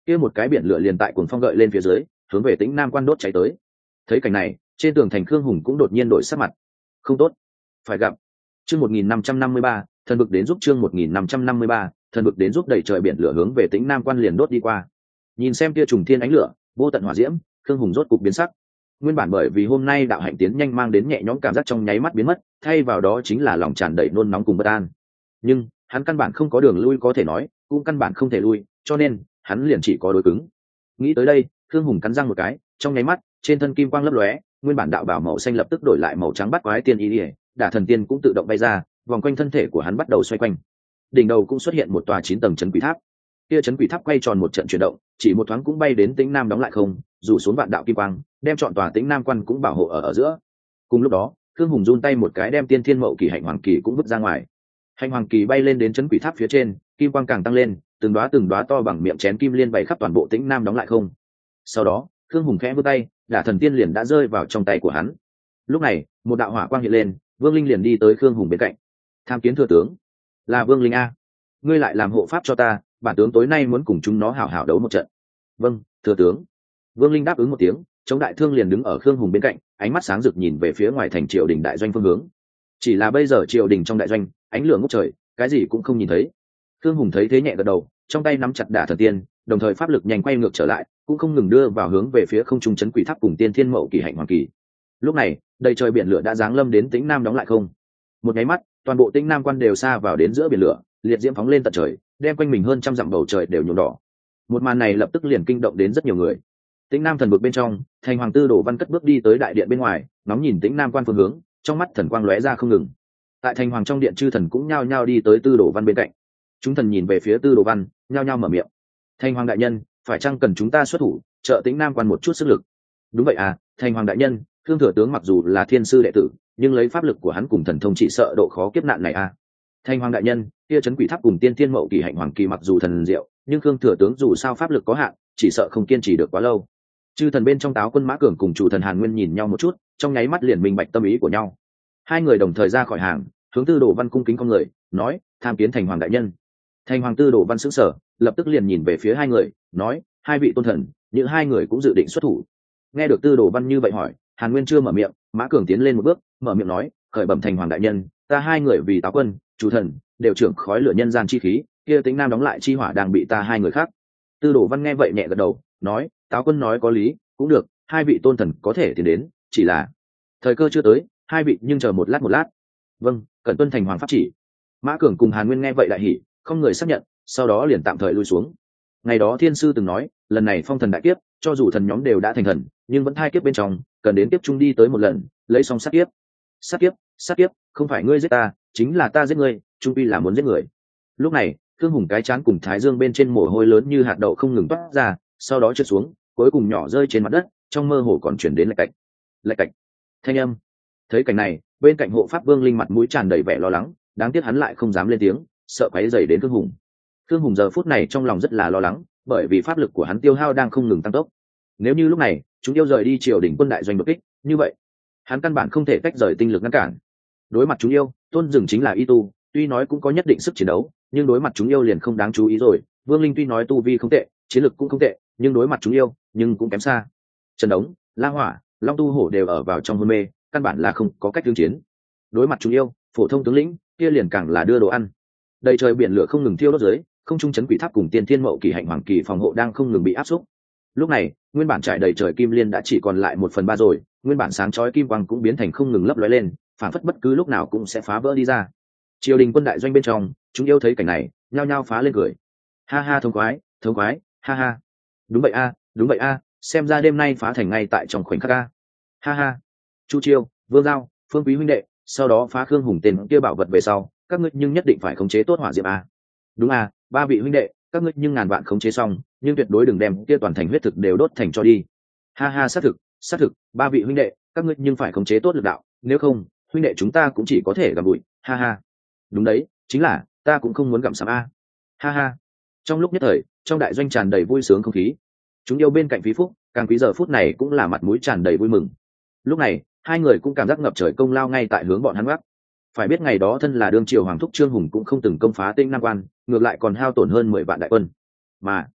[SPEAKER 1] kia một cái biển lửa liền tại cuồng phong gợi lên phía dưới hướng về tĩnh nam quan đốt cháy tới. Thấy cảnh này, trên tường thành Khương Hùng cũng đột nhiên đổi sắc mặt. Không tốt, phải gặp. Chương một nghìn năm trăm năm mươi ba, thần vực đến giúp. Chương một nghìn năm trăm năm mươi ba, thần vực đến giúp. Đẩy trời biển lửa hướng về tĩnh nam quan liền đốt đi qua. Nhìn xem kia trùng thiên ánh lửa, vô tận hỏa diễm, Khương Hùng rốt cục biến sắc. Nguyên bản bởi vì hôm nay đạo hạnh tiến nhanh mang đến nhẹ nhõm cảm giác trong nháy mắt biến mất, thay vào đó chính là lòng tràn đầy nôn nóng cùng bất an. Nhưng hắn căn bản không có đường lui có thể nói, cũng căn bản không thể lui, cho nên hắn liền chỉ có đối cứng. Nghĩ tới đây, Khương Hùng cắn răng một cái, trong nháy mắt, trên thân kim quang lấp lóe, nguyên bản đạo bảo màu xanh lập tức đổi lại màu trắng bắt quái tiên y, đả thần tiên cũng tự động bay ra, vòng quanh thân thể của hắn bắt đầu xoay quanh. Đỉnh đầu cũng xuất hiện một tòa chín tầng chấn quỷ tháp. Kia chấn quỷ tháp quay tròn một trận chuyển động, chỉ một thoáng cũng bay đến Tĩnh Nam đóng lại không, rủ xuống vạn đạo kim quang, đem trọn tòa Tĩnh Nam quan cũng bảo hộ ở ở giữa. Cùng lúc đó, Khương Hùng run tay một cái đem Tiên Thiên Mậu Kỳ Hạnh Hoàng Kỳ cũng vứt ra ngoài. Hạnh Hoàng Kỳ bay lên đến chấn quỷ tháp phía trên, kim quang càng tăng lên, từng đóa từng đóa to bằng miệng chén kim liên bày khắp toàn bộ Tĩnh Nam đóng lại không. Sau đó, Khương Hùng khẽ vươn tay, đả thần tiên liền đã rơi vào trong tay của hắn. Lúc này, một đạo hỏa quang hiện lên, Vương Linh liền đi tới Khương Hùng bên cạnh. Tham kiến thừa tướng. Là Vương Linh a, ngươi lại làm hộ pháp cho ta, bản tướng tối nay muốn cùng chúng nó hảo hảo đấu một trận. Vâng, thừa tướng. Vương Linh đáp ứng một tiếng, chống đại thương liền đứng ở Khương Hùng bên cạnh, ánh mắt sáng rực nhìn về phía ngoài thành triều đình đại doanh phương hướng. Chỉ là bây giờ triều đình trong đại doanh, ánh lửa ngút trời, cái gì cũng không nhìn thấy. Khương Hùng thấy thế nhẹ gật đầu, trong tay nắm chặt đả thần tiên, đồng thời pháp lực nhanh quay ngược trở lại, cũng không ngừng đưa vào hướng về phía không trung chấn quỷ tháp cùng Tiên Thiên Mậu Kỳ Hạnh Hoàng Kỳ. Lúc này, đầy trời biển lửa đã giáng lâm đến Tĩnh Nam đóng lại không. Một cái mắt, toàn bộ Tĩnh Nam quan đều xa vào đến giữa biển lửa, liệt diễm phóng lên tận trời, đem quanh mình hơn trăm dặm bầu trời đều nhuộm đỏ. Một màn này lập tức liền kinh động đến rất nhiều người. Tĩnh Nam thần vực bên trong, thành hoàng tư Đồ Văn cất bước đi tới đại điện bên ngoài, nóng nhìn Tĩnh Nam quan phương hướng, trong mắt thần quang lóe ra không ngừng. Tại thành hoàng trong điện chư thần cũng nhao nhao đi tới Tư Đồ Văn bên cạnh. Chúng thần nhìn về phía Tư Đồ Văn, nhao nhao mở miệng. Thành hoàng đại nhân, phải chăng cần chúng ta xuất thủ trợ Tĩnh Nam quan một chút sức lực? Đúng vậy à, thành hoàng đại nhân, Khương thừa tướng mặc dù là thiên sư đệ tử, nhưng lấy pháp lực của hắn cùng thần thông chỉ sợ độ khó kiếp nạn này à. Thành hoàng đại nhân, kia chấn quỷ tháp cùng Tiên Thiên Mậu Kỳ Hạnh Hoàng Kỳ mặc dù thần diệu, nhưng Khương thừa tướng dù sao pháp lực có hạn, chỉ sợ không kiên trì được quá lâu. Chư thần bên trong Táo Quân Mã Cường cùng chủ thần Hàn Nguyên nhìn nhau một chút, trong nháy mắt liền minh bạch tâm ý của nhau. Hai người đồng thời ra khỏi hàng, hướng Tư Đồ Văn cung kính con người, nói: tham kiến thành hoàng đại nhân. Thành hoàng Tư Đồ Văn sững sờ, lập tức liền nhìn về phía hai người, nói: hai vị tôn thần, những hai người cũng dự định xuất thủ. Nghe được Tư Đồ Văn như vậy hỏi, Hàn Nguyên chưa mở miệng, Mã Cường tiến lên một bước, mở miệng nói: khởi bẩm thành hoàng đại nhân, ta hai người vì Táo Quân, chủ thần đều trưởng khói lửa nhân gian chi khí, kia Tĩnh Nam đóng lại chi hỏa đang bị ta hai người khác. Tư Đồ Văn nghe vậy nhẹ gật đầu, nói: Táo Quân nói có lý, cũng được, hai vị tôn thần có thể tiến đến, chỉ là thời cơ chưa tới, hai vị nhưng chờ một lát một lát. Vâng, cần tuân thành hoàng pháp chỉ. Mã Cường cùng Hàn Nguyên nghe vậy đại hỉ, không người xác nhận, sau đó liền tạm thời lui xuống. Ngày đó thiên sư từng nói, lần này phong thần đại kiếp, cho dù thần nhóm đều đã thành thần, nhưng vẫn thai kiếp bên trong, cần đến kiếp trung đi tới một lần, lấy xong sát kiếp. Sát kiếp, sát kiếp, không phải ngươi giết ta, chính là ta giết ngươi, trung quy là muốn giết người. Lúc này, Thương Hùng cái chán cùng thái dương bên trên mồ hôi lớn như hạt đậu không ngừng toát ra, sau đó trượt xuống, cuối cùng nhỏ rơi trên mặt đất, trong mơ hồ còn chuyển đến lạch cạch, lạch cạch, thanh âm. Thấy cảnh này, bên cạnh hộ pháp Vương Linh mặt mũi tràn đầy vẻ lo lắng, đáng tiếc hắn lại không dám lên tiếng, sợ quấy rầy đến Thương Hùng. Thương Hùng giờ phút này trong lòng rất là lo lắng, bởi vì pháp lực của hắn tiêu hao đang không ngừng tăng tốc. Nếu như lúc này chúng yêu rời đi triều đình quân đại doanh đột kích, như vậy hắn căn bản không thể tách rời tinh lực ngăn cản. Đối mặt chúng yêu, Tôn Dừng chính là y tu, tuy nói cũng có nhất định sức chiến đấu, nhưng đối mặt chúng yêu liền không đáng chú ý rồi. Vương Linh tuy nói tu vi không tệ, chiến lực cũng không tệ, nhưng đối mặt chúng yêu, nhưng cũng kém xa. Trần Đống, La Hỏa, Long Tu Hổ đều ở vào trong hôn mê, căn bản là không có cách tương chiến. Đối mặt chúng yêu, phổ thông tướng lĩnh kia liền càng là đưa đồ ăn. Đầy trời biển lửa không ngừng thiêu đốt dưới, không trung chấn quỷ tháp cùng Tiên Thiên Mậu Kỳ Hạnh Hoàng Kỳ phòng hộ đang không ngừng bị áp xúc. Lúc này, nguyên bản trải đầy trời kim liên đã chỉ còn lại một phần ba rồi, nguyên bản sáng chói kim quang cũng biến thành không ngừng lấp lóe lên, phản phất bất cứ lúc nào cũng sẽ phá vỡ đi ra. Triều đình quân đại doanh bên trong, chúng yêu thấy cảnh này, nhao nhao phá lên cười. Ha ha thống khoái, thống khoái, ha ha. Đúng vậy a, đúng vậy a, xem ra đêm nay phá thành ngay tại trong khoảnh khắc a. Ha ha. Chu Chiêu, Vương Giao, Phương Quý huynh đệ, sau đó phá Khương Hùng tên kia bảo vật về sau, các ngươi nhưng nhất định phải khống chế tốt hỏa diệm a. Đúng a, ba vị huynh đệ, các ngươi nhưng ngàn vạn khống chế xong, nhưng tuyệt đối đừng đem kia toàn thành huyết thực đều đốt thành cho đi. Ha ha, xác thực, xác thực, ba vị huynh đệ, các ngươi nhưng phải khống chế tốt lực đạo, nếu không, huynh đệ chúng ta cũng chỉ có thể gặm bụi. Ha ha. Đúng đấy, chính là ta cũng không muốn gặm sắm a. Ha ha. Trong lúc nhất thời, trong đại doanh tràn đầy vui sướng không khí. Chúng yêu bên cạnh Phí Phúc, càng quý giờ phút này cũng là mặt mũi tràn đầy vui mừng. Lúc này, hai người cũng cảm giác ngập trời công lao ngay tại hướng bọn hắn gác. Phải biết ngày đó thân là đương triều hoàng thúc Trương Hùng cũng không từng công phá Tĩnh Nam quan, ngược lại còn hao tổn hơn mười vạn đại quân. Mà,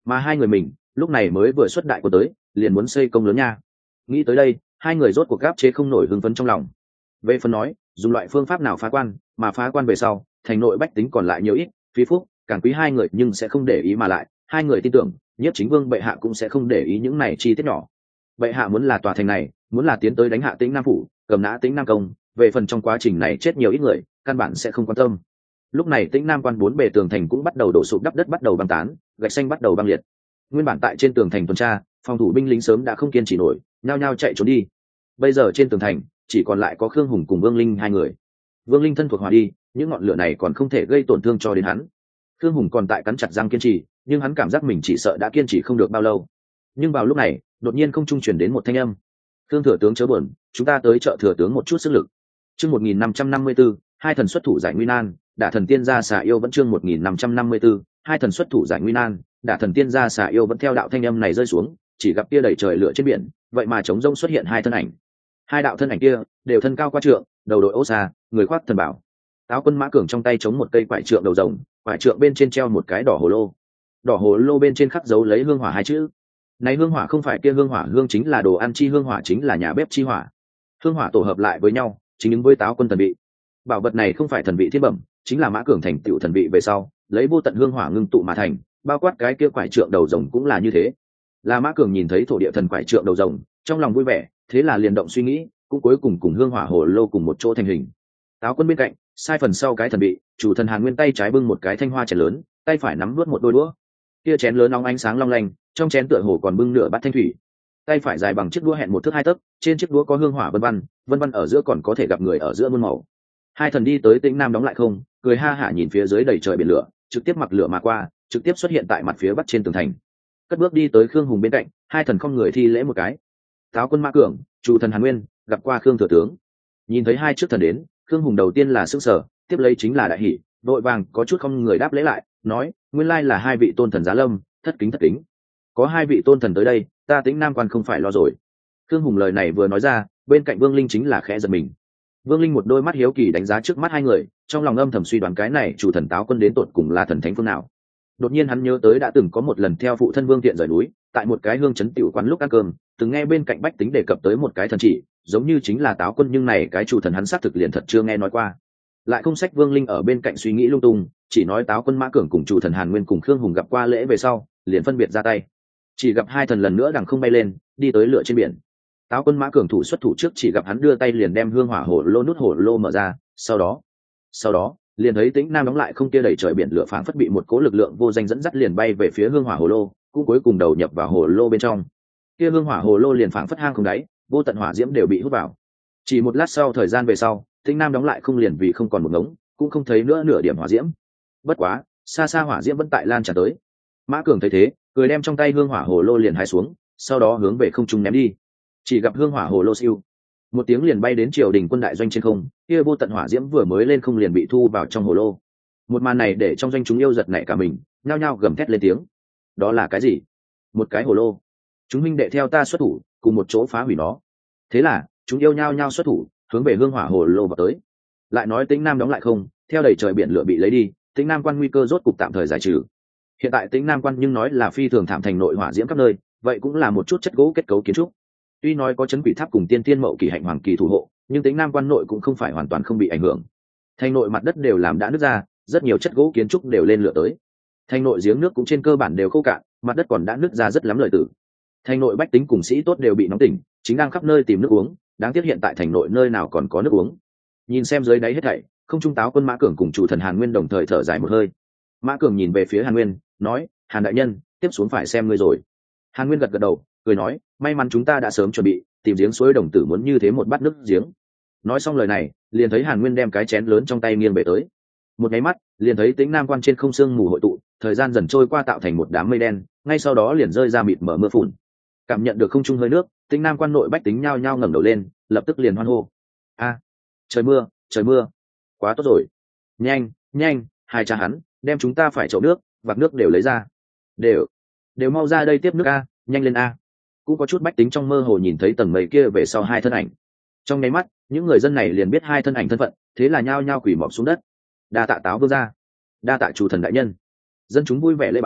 [SPEAKER 1] mà hai người mình lúc này mới vừa xuất đại quân tới liền muốn xây công lớn nha. Nghĩ tới đây hai người rốt cuộc gáp chế không nổi hưng phấn trong lòng. Về phần nói dùng loại phương pháp nào phá quan, mà phá quan về sau thành nội bách tính còn lại nhiều ít phí phúc càng quý hai người nhưng sẽ không để ý, mà lại hai người tin tưởng Nhiếp Chính Vương bệ hạ cũng sẽ không để ý những này chi tiết nhỏ. Bệ hạ muốn là tòa thành này, muốn là tiến tới đánh hạ Tĩnh Nam phủ, cầm nã Tĩnh Nam công, về phần trong quá trình này chết nhiều ít người căn bản sẽ không quan tâm. Lúc này Tĩnh Nam quan bốn bề tường thành cũng bắt đầu đổ sụp, đắp đất bắt đầu băng tán, gạch xanh bắt đầu băng liệt. Nguyên bản tại trên tường thành tuần tra, phòng thủ binh lính sớm đã không kiên trì nổi, nhao nhao chạy trốn đi. Bây giờ trên tường thành chỉ còn lại có Khương Hùng cùng Vương Linh hai người. Vương Linh thân thuộc hòa đi, những ngọn lửa này còn không thể gây tổn thương cho đến hắn. Khương Hùng còn tại cắn chặt răng kiên trì, nhưng hắn cảm giác mình chỉ sợ đã kiên trì không được bao lâu. Nhưng vào lúc này đột nhiên không trung truyền đến một thanh âm: Khương thừa tướng chớ buồn, chúng ta tới trợ thừa tướng một chút sức lực. Chương một nghìn năm trăm năm mươi tư, hai thần xuất thủ giải nguy nan, đả thần tiên gia xà yêu vẫn. Chương một nghìn năm trăm năm mươi tư, hai thần xuất thủ giải nguy nan, đả thần tiên gia xà yêu vẫn. Theo đạo thanh âm này rơi xuống, chỉ gặp kia đầy trời lửa trên biển, vậy mà trống rông xuất hiện hai thân ảnh. Hai đạo thân ảnh kia đều thân cao qua trượng, đầu đội ô sa, người khoác thần bảo. Táo Quân Mã Cường trong tay chống một cây quải trượng đầu rồng, quải trượng bên trên treo một cái đỏ hồ lô. Đỏ hồ lô bên trên khắc dấu lấy hương hỏa hai chữ. Này hương hỏa không phải kia hương hỏa, hương chính là đồ ăn chi hương, hỏa chính là nhà bếp chi hỏa. Hương hỏa tổ hợp lại với nhau, chính ứng với Táo Quân thần vị. Bảo vật này không phải thần vị thiên bẩm, chính là Mã Cường thành tựu thần vị về sau, lấy vô tận hương hỏa ngưng tụ mà thành, bao quát cái kia quải trượng đầu rồng cũng là như thế. Là Mã Cường nhìn thấy thổ địa thần quải trượng đầu rồng, trong lòng vui vẻ, thế là liền động suy nghĩ, cũng cuối cùng cùng hương hỏa hồ lô cùng một chỗ thành hình. Táo Quân bên cạnh, sai phần sau cái thần vị, chủ thần Hàn Nguyên tay trái bưng một cái thanh hoa chén lớn, tay phải nắm nuốt một đôi đũa. Kia chén lớn nóng ánh sáng long lanh, trong chén tựa hồ còn bưng nửa bát thanh thủy. Tay phải dài bằng chiếc đũa hẹn một thước hai tấc, trên chiếc đũa có hương hỏa vân vân, vân vân ở giữa còn có thể gặp người ở giữa muôn màu. Hai thần đi tới Tĩnh Nam đóng lại không, cười ha hả nhìn phía dưới đầy trời biển lửa, trực tiếp mặc lửa mà qua, trực tiếp xuất hiện tại mặt phía bắc trên tường thành. Cất bước đi tới Khương Hùng bên cạnh, hai thần không người thi lễ một cái. Táo Quân Mã Cường, chủ thần Hàn Nguyên, gặp qua Khương thừa tướng. Nhìn thấy hai trước thần đến, Khương Hùng đầu tiên là sững sờ, tiếp lấy chính là đại hỉ, đội vàng có chút không người đáp lễ lại, nói: nguyên lai là hai vị tôn thần giá lâm, thất kính thất kính. Có hai vị tôn thần tới đây, ta Tĩnh Nam quan không phải lo rồi. Khương Hùng lời này vừa nói ra, bên cạnh Vương Linh chính là khẽ giật mình. Vương Linh một đôi mắt hiếu kỳ đánh giá trước mắt hai người, trong lòng âm thầm suy đoán cái này chủ thần Táo Quân đến tột cùng là thần thánh phương nào. Đột nhiên hắn nhớ tới đã từng có một lần theo phụ thân Vương Tiện rời núi, tại một cái hương trấn tiểu quán lúc ăn cơm, từng nghe bên cạnh bách tính đề cập tới một cái thần chỉ, giống như chính là Táo Quân, nhưng này cái chủ thần hắn xác thực liền thật chưa nghe nói qua. Lại không sách Vương Linh ở bên cạnh suy nghĩ lung tung, chỉ nói Táo Quân Mã Cường cùng chủ thần Hàn Nguyên cùng Khương Hùng gặp qua lễ về sau, liền phân biệt ra tay. Chỉ gặp hai thần lần nữa đằng không bay lên, đi tới lửa trên biển. Táo Quân Mã Cường thủ xuất thủ trước, chỉ gặp hắn đưa tay liền đem hương hỏa hồ lô nút hồ lô mở ra, sau đó, sau đó liền thấy Tĩnh Nam đóng lại không, kia đẩy trời biển lửa phảng phất bị một cỗ lực lượng vô danh dẫn dắt liền bay về phía hương hỏa hồ lô, cũng cuối cùng đầu nhập vào hồ lô bên trong. Kia hương hỏa hồ lô liền phảng phất hang không đáy, vô tận hỏa diễm đều bị hút vào. Chỉ một lát sau thời gian về sau, Tĩnh Nam đóng lại không liền vì không còn một ngống, cũng không thấy nữa nửa điểm hỏa diễm. Bất quá, xa xa hỏa diễm vẫn tại lan tràn tới. Mã Cường thấy thế, cười đem trong tay hương hỏa hồ lô liền hái xuống, sau đó hướng về không trung ném đi. Chỉ gặp hương hỏa hồ lô siêu một tiếng liền bay đến triều đình quân đại doanh trên không, kia vô tận hỏa diễm vừa mới lên không liền bị thu vào trong hồ lô. Một màn này để trong doanh chúng yêu giật nảy cả mình, nhao nhao gầm thét lên tiếng. Đó là cái gì? Một cái hồ lô. Chúng huynh đệ theo ta xuất thủ, cùng một chỗ phá hủy nó. Thế là chúng yêu nhao nhao xuất thủ, hướng về hương hỏa hồ lô vào tới. Lại nói Tĩnh Nam đóng lại không, theo đầy trời biển lửa bị lấy đi, Tĩnh Nam quan nguy cơ rốt cục tạm thời giải trừ. Hiện tại Tĩnh Nam quan nhưng nói là phi thường thảm thành nội hỏa diễm khắp nơi, vậy cũng là một chút chất gỗ kết cấu kiến trúc. Tuy nói có chấn quỷ tháp cùng tiên tiên mậu kỳ hạnh hoàng kỳ thủ hộ, nhưng Tĩnh Nam quan nội cũng không phải hoàn toàn không bị ảnh hưởng. Thành nội mặt đất đều làm đã nứt ra, rất nhiều chất gỗ kiến trúc đều lên lửa tới. Thành nội giếng nước cũng trên cơ bản đều khô cạn, mặt đất còn đã nứt ra rất lắm lời tử. Thành nội bách tính cùng sĩ tốt đều bị nóng tỉnh, chính đang khắp nơi tìm nước uống, đáng tiếc hiện tại thành nội nơi nào còn có nước uống. Nhìn xem dưới đáy hết thảy, không trung Táo Quân Mã Cường cùng chủ thần Hàn Nguyên đồng thời thở dài một hơi. Mã Cường nhìn về phía Hàn Nguyên, nói: Hàn đại nhân, tiếp xuống phải xem ngươi rồi. Hàn Nguyên gật gật đầu, cười nói: may mắn chúng ta đã sớm chuẩn bị, tìm giếng suối đồng tử muốn như thế một bát nước giếng. Nói xong lời này, liền thấy Hàn Nguyên đem cái chén lớn trong tay nghiêng về tới. Một cái mắt, liền thấy Tĩnh Nam quan trên không sương mù hội tụ, thời gian dần trôi qua tạo thành một đám mây đen, ngay sau đó liền rơi ra mịt mờ mưa phùn. Cảm nhận được không trung hơi nước, Tĩnh Nam quan nội bách tính nhao nhao ngẩng đầu lên, lập tức liền hoan hô: a, trời mưa, trời mưa, quá tốt rồi. Nhanh, nhanh, hai cha hắn, đem chúng ta phải chậu nước, vạc nước đều lấy ra. Đều, đều mau ra đây tiếp nước a, nhanh lên a. Cũng có chút bách tính trong mơ hồ nhìn thấy tầng mây kia về sau hai thân ảnh. Trong nháy mắt, những người dân này liền biết hai thân ảnh thân phận, thế là nhao nhao quỳ mọp xuống đất. Đa tạ Táo vương gia, đa tạ chủ thần đại nhân. Dân chúng vui vẻ lễ bái,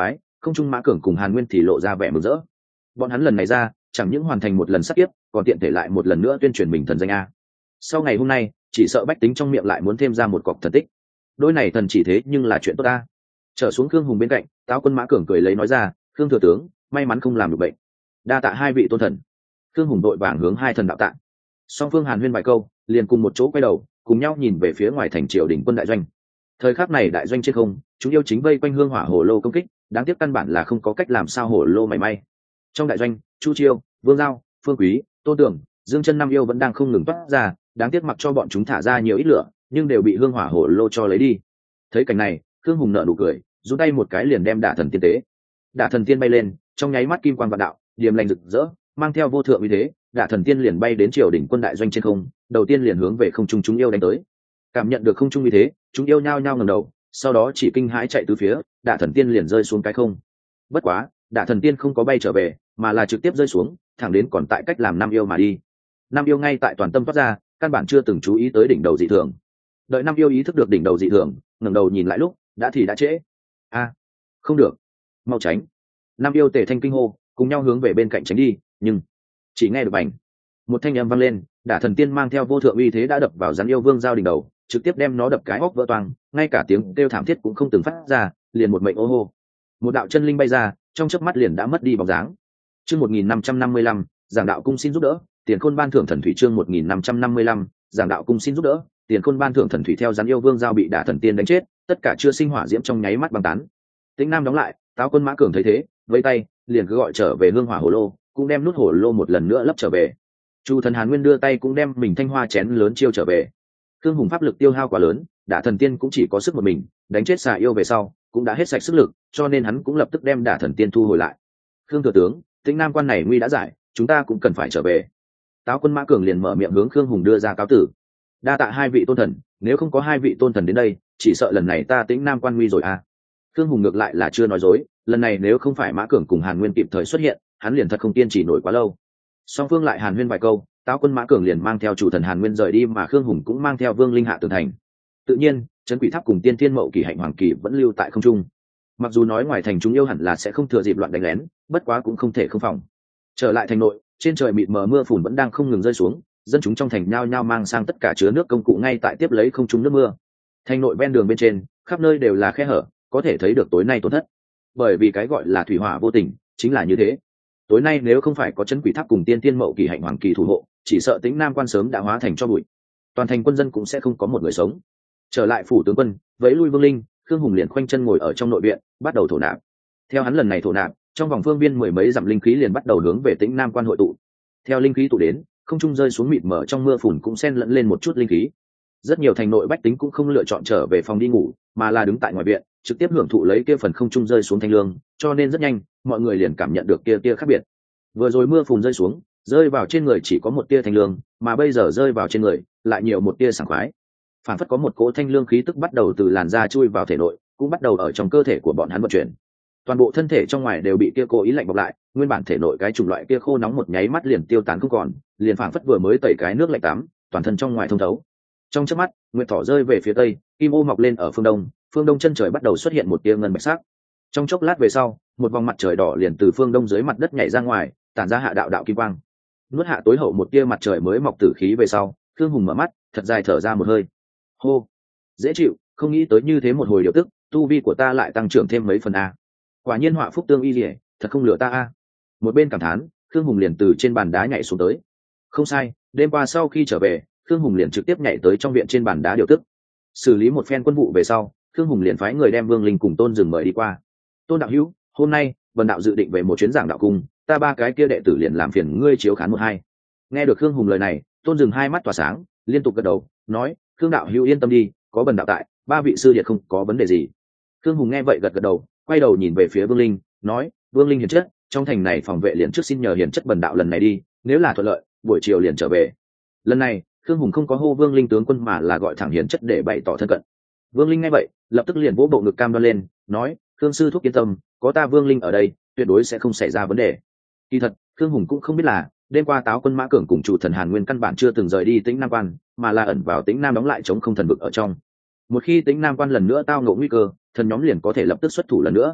[SPEAKER 1] không trung mã cường cùng hàn nguyên thì lộ ra vẻ mừng rỡ. Bọn hắn lần này ra chẳng những hoàn thành một lần sát kiếp, còn tiện thể lại một lần nữa tuyên truyền mình thần danh a. Sau ngày hôm nay chỉ sợ bách tính trong miệng lại muốn thêm ra một cọc thần tích. Đôi này thần chỉ thế nhưng là chuyện tốt ta. Trở xuống Khương Hùng bên cạnh, Táo Quân Mã Cường cười lấy nói ra, Khương thừa tướng may mắn không làm được bệnh, đa tạ hai vị tôn thần. Khương Hùng đội vàng hướng hai thần đạo tạ. Song phương hàn huyên vài câu, liền cùng một chỗ quay đầu cùng nhau nhìn về phía ngoài thành triều đình quân đại doanh. Thời khắc này đại doanh trên không, chúng yêu chính vây quanh hương hỏa hồ lô công kích, đáng tiếc căn bản là không có cách làm sao hồ lô mảy may. Trong đại doanh, Chu Chiêu, Vương Giao, Phương Quý, Tô Tưởng, Dương Chân năm yêu vẫn đang không ngừng toát ra, đáng tiếc mặc cho bọn chúng thả ra nhiều ít lửa, nhưng đều bị hương hỏa hồ lô cho lấy đi. Thấy cảnh này, Khương Hùng nở nụ cười, giơ tay một cái liền đem Đả Thần Tiên tế. Đả Thần Tiên bay lên, trong nháy mắt kim quang vạn đạo, điềm lành rực rỡ, mang theo vô thượng uy thế, Đả Thần Tiên liền bay đến triều đỉnh quân đại doanh trên không, đầu tiên liền hướng về không trung chúng yêu đánh tới. Cảm nhận được không trung uy thế, chúng yêu nhao nhao ngẩng đầu, sau đó chỉ kinh hãi chạy tứ phía, Đả Thần Tiên liền rơi xuống cái không. Bất quá, Đả Thần Tiên không có bay trở về, mà là trực tiếp rơi xuống, thẳng đến còn tại cách làm năm yêu mà đi. Năm yêu ngay tại toàn tâm phát ra, căn bản chưa từng chú ý tới đỉnh đầu dị thường. Đợi năm yêu ý thức được đỉnh đầu dị thường, ngẩng đầu nhìn lại lúc, đã thì đã trễ. A, không được, mau tránh! Năm yêu tề thanh kinh hô, cùng nhau hướng về bên cạnh tránh đi, nhưng chỉ nghe được bành, một thanh âm vang lên, Đả Thần Tiên mang theo vô thượng uy thế đã đập vào rắn yêu Vương Giao đỉnh đầu, trực tiếp đem nó đập cái óc vỡ toang, ngay cả tiếng kêu thảm thiết cũng không từng phát ra, liền một mệnh ô hô. Một đạo chân linh bay ra, trong chớp mắt liền đã mất đi bóng dáng. Chương một nghìn năm trăm năm mươi lăm, Giảng đạo cung xin giúp đỡ, Tiền Khôn ban thưởng thần thủy chương một nghìn năm trăm năm mươi lăm, Giảng đạo cung xin giúp đỡ, Tiền Khôn ban thưởng thần thủy theo rắn yêu Vương Giao bị Đả Thần Tiên đánh chết, tất cả chưa sinh hỏa diễm trong nháy mắt băng tán. Tĩnh Nam đóng lại, Táo Quân Mã Cường thấy thế, vẫy tay, liền cứ gọi trở về hương hỏa hồ lô, cũng đem nút hồ lô một lần nữa lấp trở về. Chu Thần Hàn Nguyên đưa tay cũng đem mình thanh hoa chén lớn chiêu trở về. Khương Hùng pháp lực tiêu hao quá lớn, Đả Thần Tiên cũng chỉ có sức một mình, đánh chết xà yêu về sau, cũng đã hết sạch sức lực, cho nên hắn cũng lập tức đem Đả Thần Tiên thu hồi lại. Khương thừa tướng, Tĩnh Nam quan này nguy đã giải, chúng ta cũng cần phải trở về. Táo Quân Mã Cường liền mở miệng hướng Khương Hùng đưa ra cáo tử. Đa tạ hai vị tôn thần, nếu không có hai vị tôn thần đến đây, chỉ sợ lần này ta Tĩnh Nam quan nguy rồi à. Khương Hùng ngược lại là chưa nói dối, lần này nếu không phải Mã Cường cùng Hàn Nguyên kịp thời xuất hiện, hắn liền thật không kiên trì nổi quá lâu. Song phương lại hàn huyên vài câu, Táo Quân Mã Cường liền mang theo chủ thần Hàn Nguyên rời đi, mà Khương Hùng cũng mang theo Vương Linh hạ tường thành. Tự nhiên, Trấn Quỷ Tháp cùng Tiên Thiên Mậu Kỳ Hạnh Hoàng Kỳ vẫn lưu tại không trung. Mặc dù nói ngoài thành chúng yêu hẳn là sẽ không thừa dịp loạn đánh lén, bất quá cũng không thể không phòng. Trở lại thành nội, trên trời mịt mờ mưa phùn vẫn đang không ngừng rơi xuống, dân chúng trong thành nhao nhao mang sang tất cả chứa nước công cụ ngay tại tiếp lấy không trung nước mưa. Thành nội ven đường bên trên, khắp nơi đều là khe hở, có thể thấy được tối nay tổn thất. Bởi vì cái gọi là thủy hỏa vô tình, chính là như thế. Tối nay nếu không phải có Trấn Quỷ Tháp cùng Tiên Thiên Mậu Kỳ Hạnh Hoàng Kỳ thủ hộ, chỉ sợ Tĩnh Nam quan sớm đã hóa thành tro bụi, toàn thành quân dân cũng sẽ không có một người sống. Trở lại phủ tướng quân, vẫy lui Vương Linh, Khương Hùng liền khoanh chân ngồi ở trong nội viện, bắt đầu thổ nạp. Theo hắn lần này thổ nạp, trong vòng phương viên mười mấy dặm linh khí liền bắt đầu hướng về Tĩnh Nam quan hội tụ. Theo linh khí tụ đến, không trung rơi xuống mịt mờ trong mưa phùn cũng xen lẫn lên một chút linh khí. Rất nhiều thành nội bách tính cũng không lựa chọn trở về phòng đi ngủ, mà là đứng tại ngoài viện, trực tiếp hưởng thụ lấy kia phần không trung rơi xuống thanh lương, cho nên rất nhanh, mọi người liền cảm nhận được kia tia khác biệt. Vừa rồi mưa phùn rơi xuống, rơi vào trên người chỉ có một tia thanh lương, mà bây giờ rơi vào trên người, lại nhiều một tia sảng khoái. Phản phất có một cỗ thanh lương khí tức bắt đầu từ làn da chui vào thể nội, cũng bắt đầu ở trong cơ thể của bọn hắn vận chuyển. Toàn bộ thân thể trong ngoài đều bị kia cố ý lạnh bọc lại, nguyên bản thể nội cái chủng loại kia khô nóng một nháy mắt liền tiêu tán không còn, liền phản phất vừa mới tẩy cái nước lạnh tắm, toàn thân trong ngoài thông thấu. Trong chớp mắt, nguyệt thỏ rơi về phía tây, kim ô mọc lên ở phương đông, phương đông chân trời bắt đầu xuất hiện một tia ngân bạch sắc. Trong chốc lát về sau, một vòng mặt trời đỏ liền từ phương đông dưới mặt đất nhảy ra ngoài, tản ra hạ đạo đạo kim quang. Nuốt hạ tối hậu một tia mặt trời mới mọc tử khí về sau, Khương Hùng mở mắt, thật dài thở ra một hơi. Hô, dễ chịu, không nghĩ tới như thế một hồi điều tức, tu vi của ta lại tăng trưởng thêm mấy phần a. Quả nhiên họa phúc tương y liễu, thật không lừa ta a. Một bên cảm thán, Khương Hùng liền từ trên bàn đá nhảy xuống tới. Không sai, đêm qua sau khi trở về, Khương Hùng liền trực tiếp nhảy tới trong viện trên bàn đá điều tức. Xử lý một phen quân vụ về sau, Khương Hùng liền phái người đem Vương Linh cùng Tôn Dừng mời đi qua. Tôn đạo hữu, hôm nay Vân đạo dự định về một chuyến giảng đạo cung, ta ba cái kia đệ tử liền làm phiền ngươi chiếu khán một hai. Nghe được Khương Hùng lời này, Tôn Dừng hai mắt tỏa sáng, liên tục gật đầu, nói: Khương đạo hữu yên tâm đi, có Vân đạo tại, ba vị sư điệt không có vấn đề gì. Khương Hùng nghe vậy gật gật đầu, quay đầu nhìn về phía Vương Linh, nói: Vương Linh hiền chất, trong thành này phòng vệ liền trước xin nhờ hiền chất Vân đạo lần này đi, nếu là thuận lợi, buổi chiều liền trở về. Lần này, Khương Hùng không có hô Vương Linh tướng quân mà là gọi thẳng hiền chất để bày tỏ thân cận. Vương Linh nghe vậy, lập tức liền vỗ bộ ngực cam đoan lên, nói: Khương sư thúc yên tâm, có ta Vương Linh ở đây, tuyệt đối sẽ không xảy ra vấn đề. Kỳ thật, Khương Hùng cũng không biết là, đêm qua Táo Quân Mã Cường cùng chủ thần Hàn Nguyên căn bản chưa từng rời đi Tĩnh Nam quan, mà là ẩn vào Tĩnh Nam đóng lại chống không thần vực ở trong. Một khi Tĩnh Nam quan lần nữa tao ngộ nguy cơ, thần nhóm liền có thể lập tức xuất thủ lần nữa.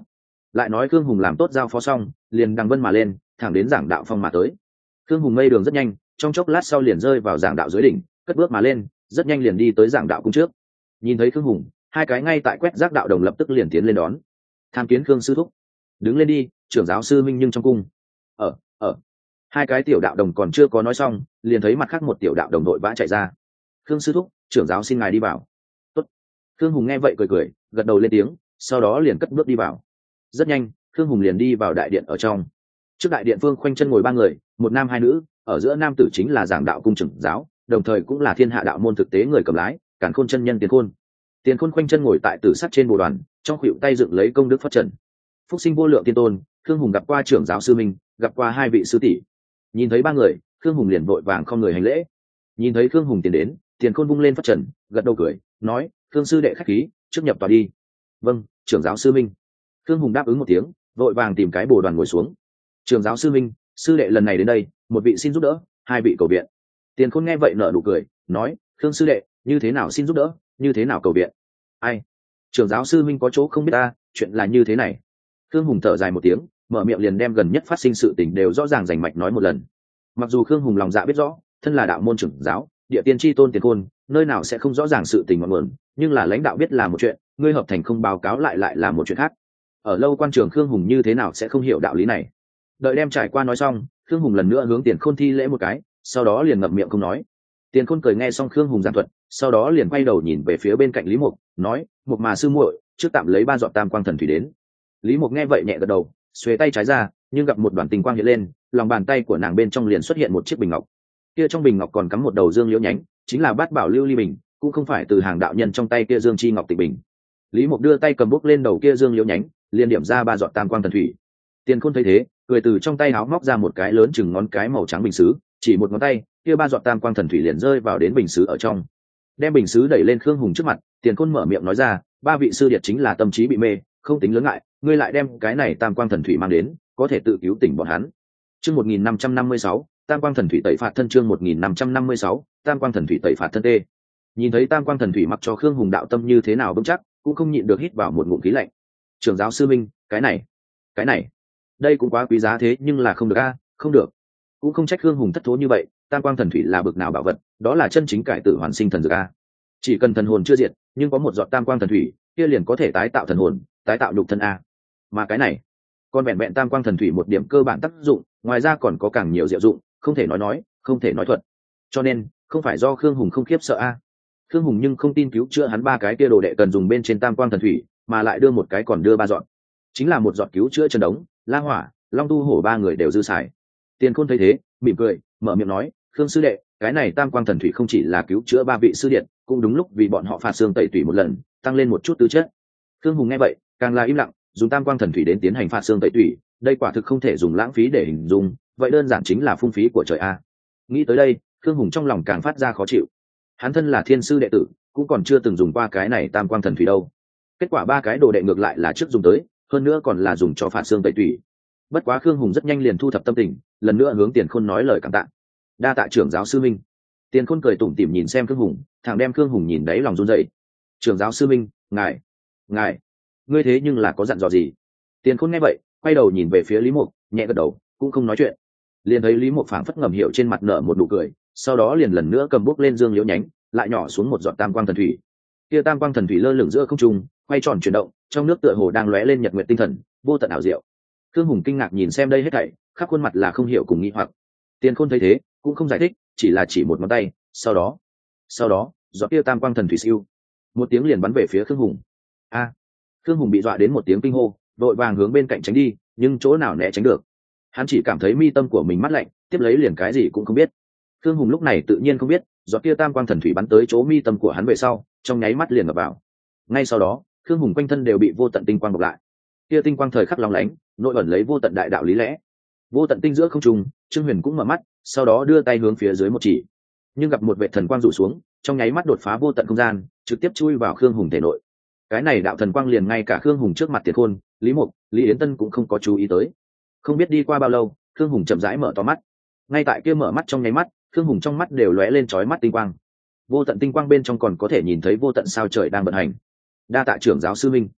[SPEAKER 1] lại nói khương hùng làm tốt giao phó xong liền đằng vân mà lên thẳng đến giảng đạo phong mà tới. khương hùng mây đường rất nhanh, trong chốc lát sau liền rơi vào giảng đạo dưới đỉnh, cất bước mà lên, rất nhanh liền đi tới giảng đạo cung trước. Nhìn thấy khương hùng, hai cái ngay tại quét rác đạo đồng lập tức liền tiến lên đón. Tham kiến khương sư thúc. Đứng lên đi, trưởng giáo sư minh nhưng trong cung. ở ở hai cái tiểu đạo đồng còn chưa có nói xong liền thấy mặt khác một tiểu đạo đồng đội vã chạy ra. khương sư thúc, trưởng giáo xin ngài đi vào. Tốt. khương hùng nghe vậy cười cười gật đầu lên tiếng, sau đó liền cất bước đi vào. Rất nhanh khương hùng liền đi vào đại điện ở trong. Trước đại điện phương khoanh chân ngồi ba người, một nam hai nữ, ở giữa nam tử chính là giảng đạo cung trưởng giáo, đồng thời cũng là thiên hạ đạo môn thực tế người cầm lái, càn khôn chân nhân Tiền Khôn. Tiền Khôn khoanh chân ngồi tại tử sắt trên bồ đoàn, trong khuỷu tay dựng lấy công đức phát trần. Phúc sinh vô lượng tiên tôn, khương hùng gặp qua trưởng giáo sư minh, gặp qua hai vị sư tỷ. Nhìn thấy ba người, khương hùng liền vội vàng không người hành lễ. Nhìn thấy khương hùng tiến đến, Tiền Khôn vung lên phát trần, gật đầu cười nói, khương sư đệ khách khí, trước nhập tòa đi. Vâng, trưởng giáo sư minh. khương hùng đáp ứng một tiếng, vội vàng tìm cái bồ đoàn ngồi xuống. Trưởng giáo sư minh, sư đệ lần này đến đây, một vị xin giúp đỡ, hai vị cầu viện. Tiền Khôn nghe vậy nở nụ cười nói, khương sư đệ như thế nào xin giúp đỡ, như thế nào cầu viện? Ai? Trưởng giáo sư minh có chỗ không biết ta, chuyện là như thế này. khương hùng thở dài một tiếng, mở miệng liền đem gần nhất phát sinh sự tình đều rõ ràng rành mạch nói một lần. Mặc dù khương hùng lòng dạ biết rõ, thân là đạo môn trưởng giáo, địa tiên tri tôn Tiền Khôn, nơi nào sẽ không rõ ràng sự tình ngọn nguồn, nhưng là lãnh đạo biết là một chuyện, ngươi hợp thành không báo cáo lại lại là một chuyện khác. Ở lâu quan trường khương hùng như thế nào sẽ không hiểu đạo lý này. Đợi đem trải qua nói xong, khương hùng lần nữa hướng Tiền Khôn thi lễ một cái, sau đó liền ngậm miệng không nói. Tiền Khôn cười nghe xong khương hùng giảng thuật, sau đó liền quay đầu nhìn về phía bên cạnh Lý Mục, nói, Mục mà sư muội, trước tạm lấy ba giọt tam quang thần thủy đến. Lý Mục nghe vậy nhẹ gật đầu, xuề tay trái ra, nhưng gặp một đoàn tinh quang hiện lên, lòng bàn tay của nàng bên trong liền xuất hiện một chiếc bình ngọc. Kia trong bình ngọc còn cắm một đầu dương liễu nhánh, chính là bát bảo lưu ly bình, cũng không phải từ hàng đạo nhân trong tay kia dương chi ngọc tịch bình. Lý Mục đưa tay cầm bút lên đầu kia dương liễu nhánh, liền điểm ra ba giọt tam quang thần thủy. Tiền Khôn thấy thế, cười từ trong tay áo móc ra một cái lớn chừng ngón cái màu trắng bình sứ, chỉ một ngón tay, kia ba giọt tam quang thần thủy liền rơi vào đến bình sứ ở trong. Đem bình sứ đẩy lên khương hùng trước mặt, Tiền Khôn mở miệng nói ra, ba vị sư điệt chính là tâm trí bị mê, không tính lớn ngại, ngươi lại đem cái này tam quang thần thủy mang đến, có thể tự cứu tỉnh bọn hắn. Chương một nghìn năm trăm năm mươi sáu, tam quang thần thủy tẩy phạt thân. Chương một nghìn năm trăm năm mươi sáu, tam quang thần thủy tẩy phạt thân tê. Nhìn thấy tam quang thần thủy mặc cho khương hùng đạo tâm như thế nào vững chắc, cũng không nhịn được hít vào một ngụm khí lạnh. Trưởng giáo sư minh, cái này, cái này, đây cũng quá quý giá thế nhưng là không được a, không được. Cũng không trách khương hùng thất thố như vậy, tam quang thần thủy là bực nào bảo vật, đó là chân chính cải tử hoàn sinh thần dược a. Chỉ cần thần hồn chưa diệt, nhưng có một giọt tam quang thần thủy, kia liền có thể tái tạo thần hồn, tái tạo nhục thân a. Mà cái này, còn vẹn vẹn tam quang thần thủy một điểm cơ bản tác dụng, ngoài ra còn có càng nhiều diệu dụng, không thể nói nói, không thể nói thuật. Cho nên, không phải do khương hùng không khiếp sợ a. Khương hùng nhưng không tin cứu chữa hắn ba cái kia đồ đệ cần dùng bên trên tam quang thần thủy, mà lại đưa một cái còn đưa ba giọt, chính là một giọt cứu chữa Trần Đống, La Hỏa, Long Tu Hổ ba người đều dư xài. Tiền Khôn thấy thế, mỉm cười, mở miệng nói, khương sư đệ, cái này tam quang thần thủy không chỉ là cứu chữa ba vị sư điện, cũng đúng lúc vì bọn họ phạt xương tẩy tủy một lần, tăng lên một chút tư chất. Khương hùng nghe vậy, càng là im lặng, dùng tam quang thần thủy đến tiến hành phạt xương tẩy tủy, đây quả thực không thể dùng lãng phí để hình dung, vậy đơn giản chính là phung phí của trời a. Nghĩ tới đây, Khương hùng trong lòng càng phát ra khó chịu. Hắn thân là thiên sư đệ tử, cũng còn chưa từng dùng qua cái này tam quang thần thủy đâu. Kết quả ba cái đồ đệ ngược lại là trước dùng tới, hơn nữa còn là dùng cho phạt xương tẩy tủy. Bất quá Khương hùng rất nhanh liền thu thập tâm tình, lần nữa hướng Tiền Khôn nói lời cảm tạ. Đa tạ trưởng giáo sư minh. Tiền Khôn cười tủm tỉm nhìn xem Khương hùng, thẳng đem Khương hùng nhìn đáy lòng run rẩy. Trưởng giáo sư minh, ngài, ngài, ngươi thế nhưng là có dặn dò gì? Tiền Khôn nghe vậy, quay đầu nhìn về phía Lý Mục, nhẹ gật đầu, cũng không nói chuyện. Liền thấy Lý Mục phảng phất ngầm hiểu trên mặt nở một nụ cười, sau đó liền lần nữa cầm bút lên dương liễu nhánh, lại nhỏ xuống một giọt tam quang thần thủy. Kia tam quang thần thủy lơ lửng giữa không trung, quay tròn chuyển động, trong nước tựa hồ đang lóe lên nhật nguyệt tinh thần, vô tận ảo diệu. Khương hùng kinh ngạc nhìn xem đây hết thảy, khắp khuôn mặt là không hiểu cùng nghi hoặc. Tiền Khôn thấy thế, cũng không giải thích, chỉ là chỉ một ngón tay, sau đó, sau đó, giọt kia tam quang thần thủy siêu, một tiếng liền bắn về phía Khương hùng. A! Khương hùng bị dọa đến một tiếng kinh hô, đội vàng hướng bên cạnh tránh đi, nhưng chỗ nào né tránh được. Hắn chỉ cảm thấy mi tâm của mình mát lạnh, tiếp lấy liền cái gì cũng không biết. Khương hùng lúc này tự nhiên không biết, giọt kia tam quang thần thủy bắn tới chỗ mi tâm của hắn về sau, trong nháy mắt liền ngập vào. Ngay sau đó, Khương hùng quanh thân đều bị vô tận tinh quang bọc lại. Kia tinh quang thời khắc long lánh, nội ẩn lấy vô tận đại đạo lý lẽ. Vô tận tinh giữa không trung, Trương Huyền cũng mở mắt, sau đó đưa tay hướng phía dưới một chỉ, nhưng gặp một vệt thần quang rủ xuống, trong nháy mắt đột phá vô tận không gian, trực tiếp chui vào Khương hùng thể nội. Cái này đạo thần quang liền ngay cả Khương hùng trước mặt Tiền Khôn, Lý Mục, Lý Yến Tân cũng không có chú ý tới. Không biết đi qua bao lâu, Khương hùng chậm rãi mở to mắt. Ngay tại kia mở mắt trong nháy mắt, Khương hùng trong mắt đều lóe lên chói mắt tinh quang. Vô tận tinh quang bên trong còn có thể nhìn thấy vô tận sao trời đang vận hành. Đa tạ trưởng giáo sư minh.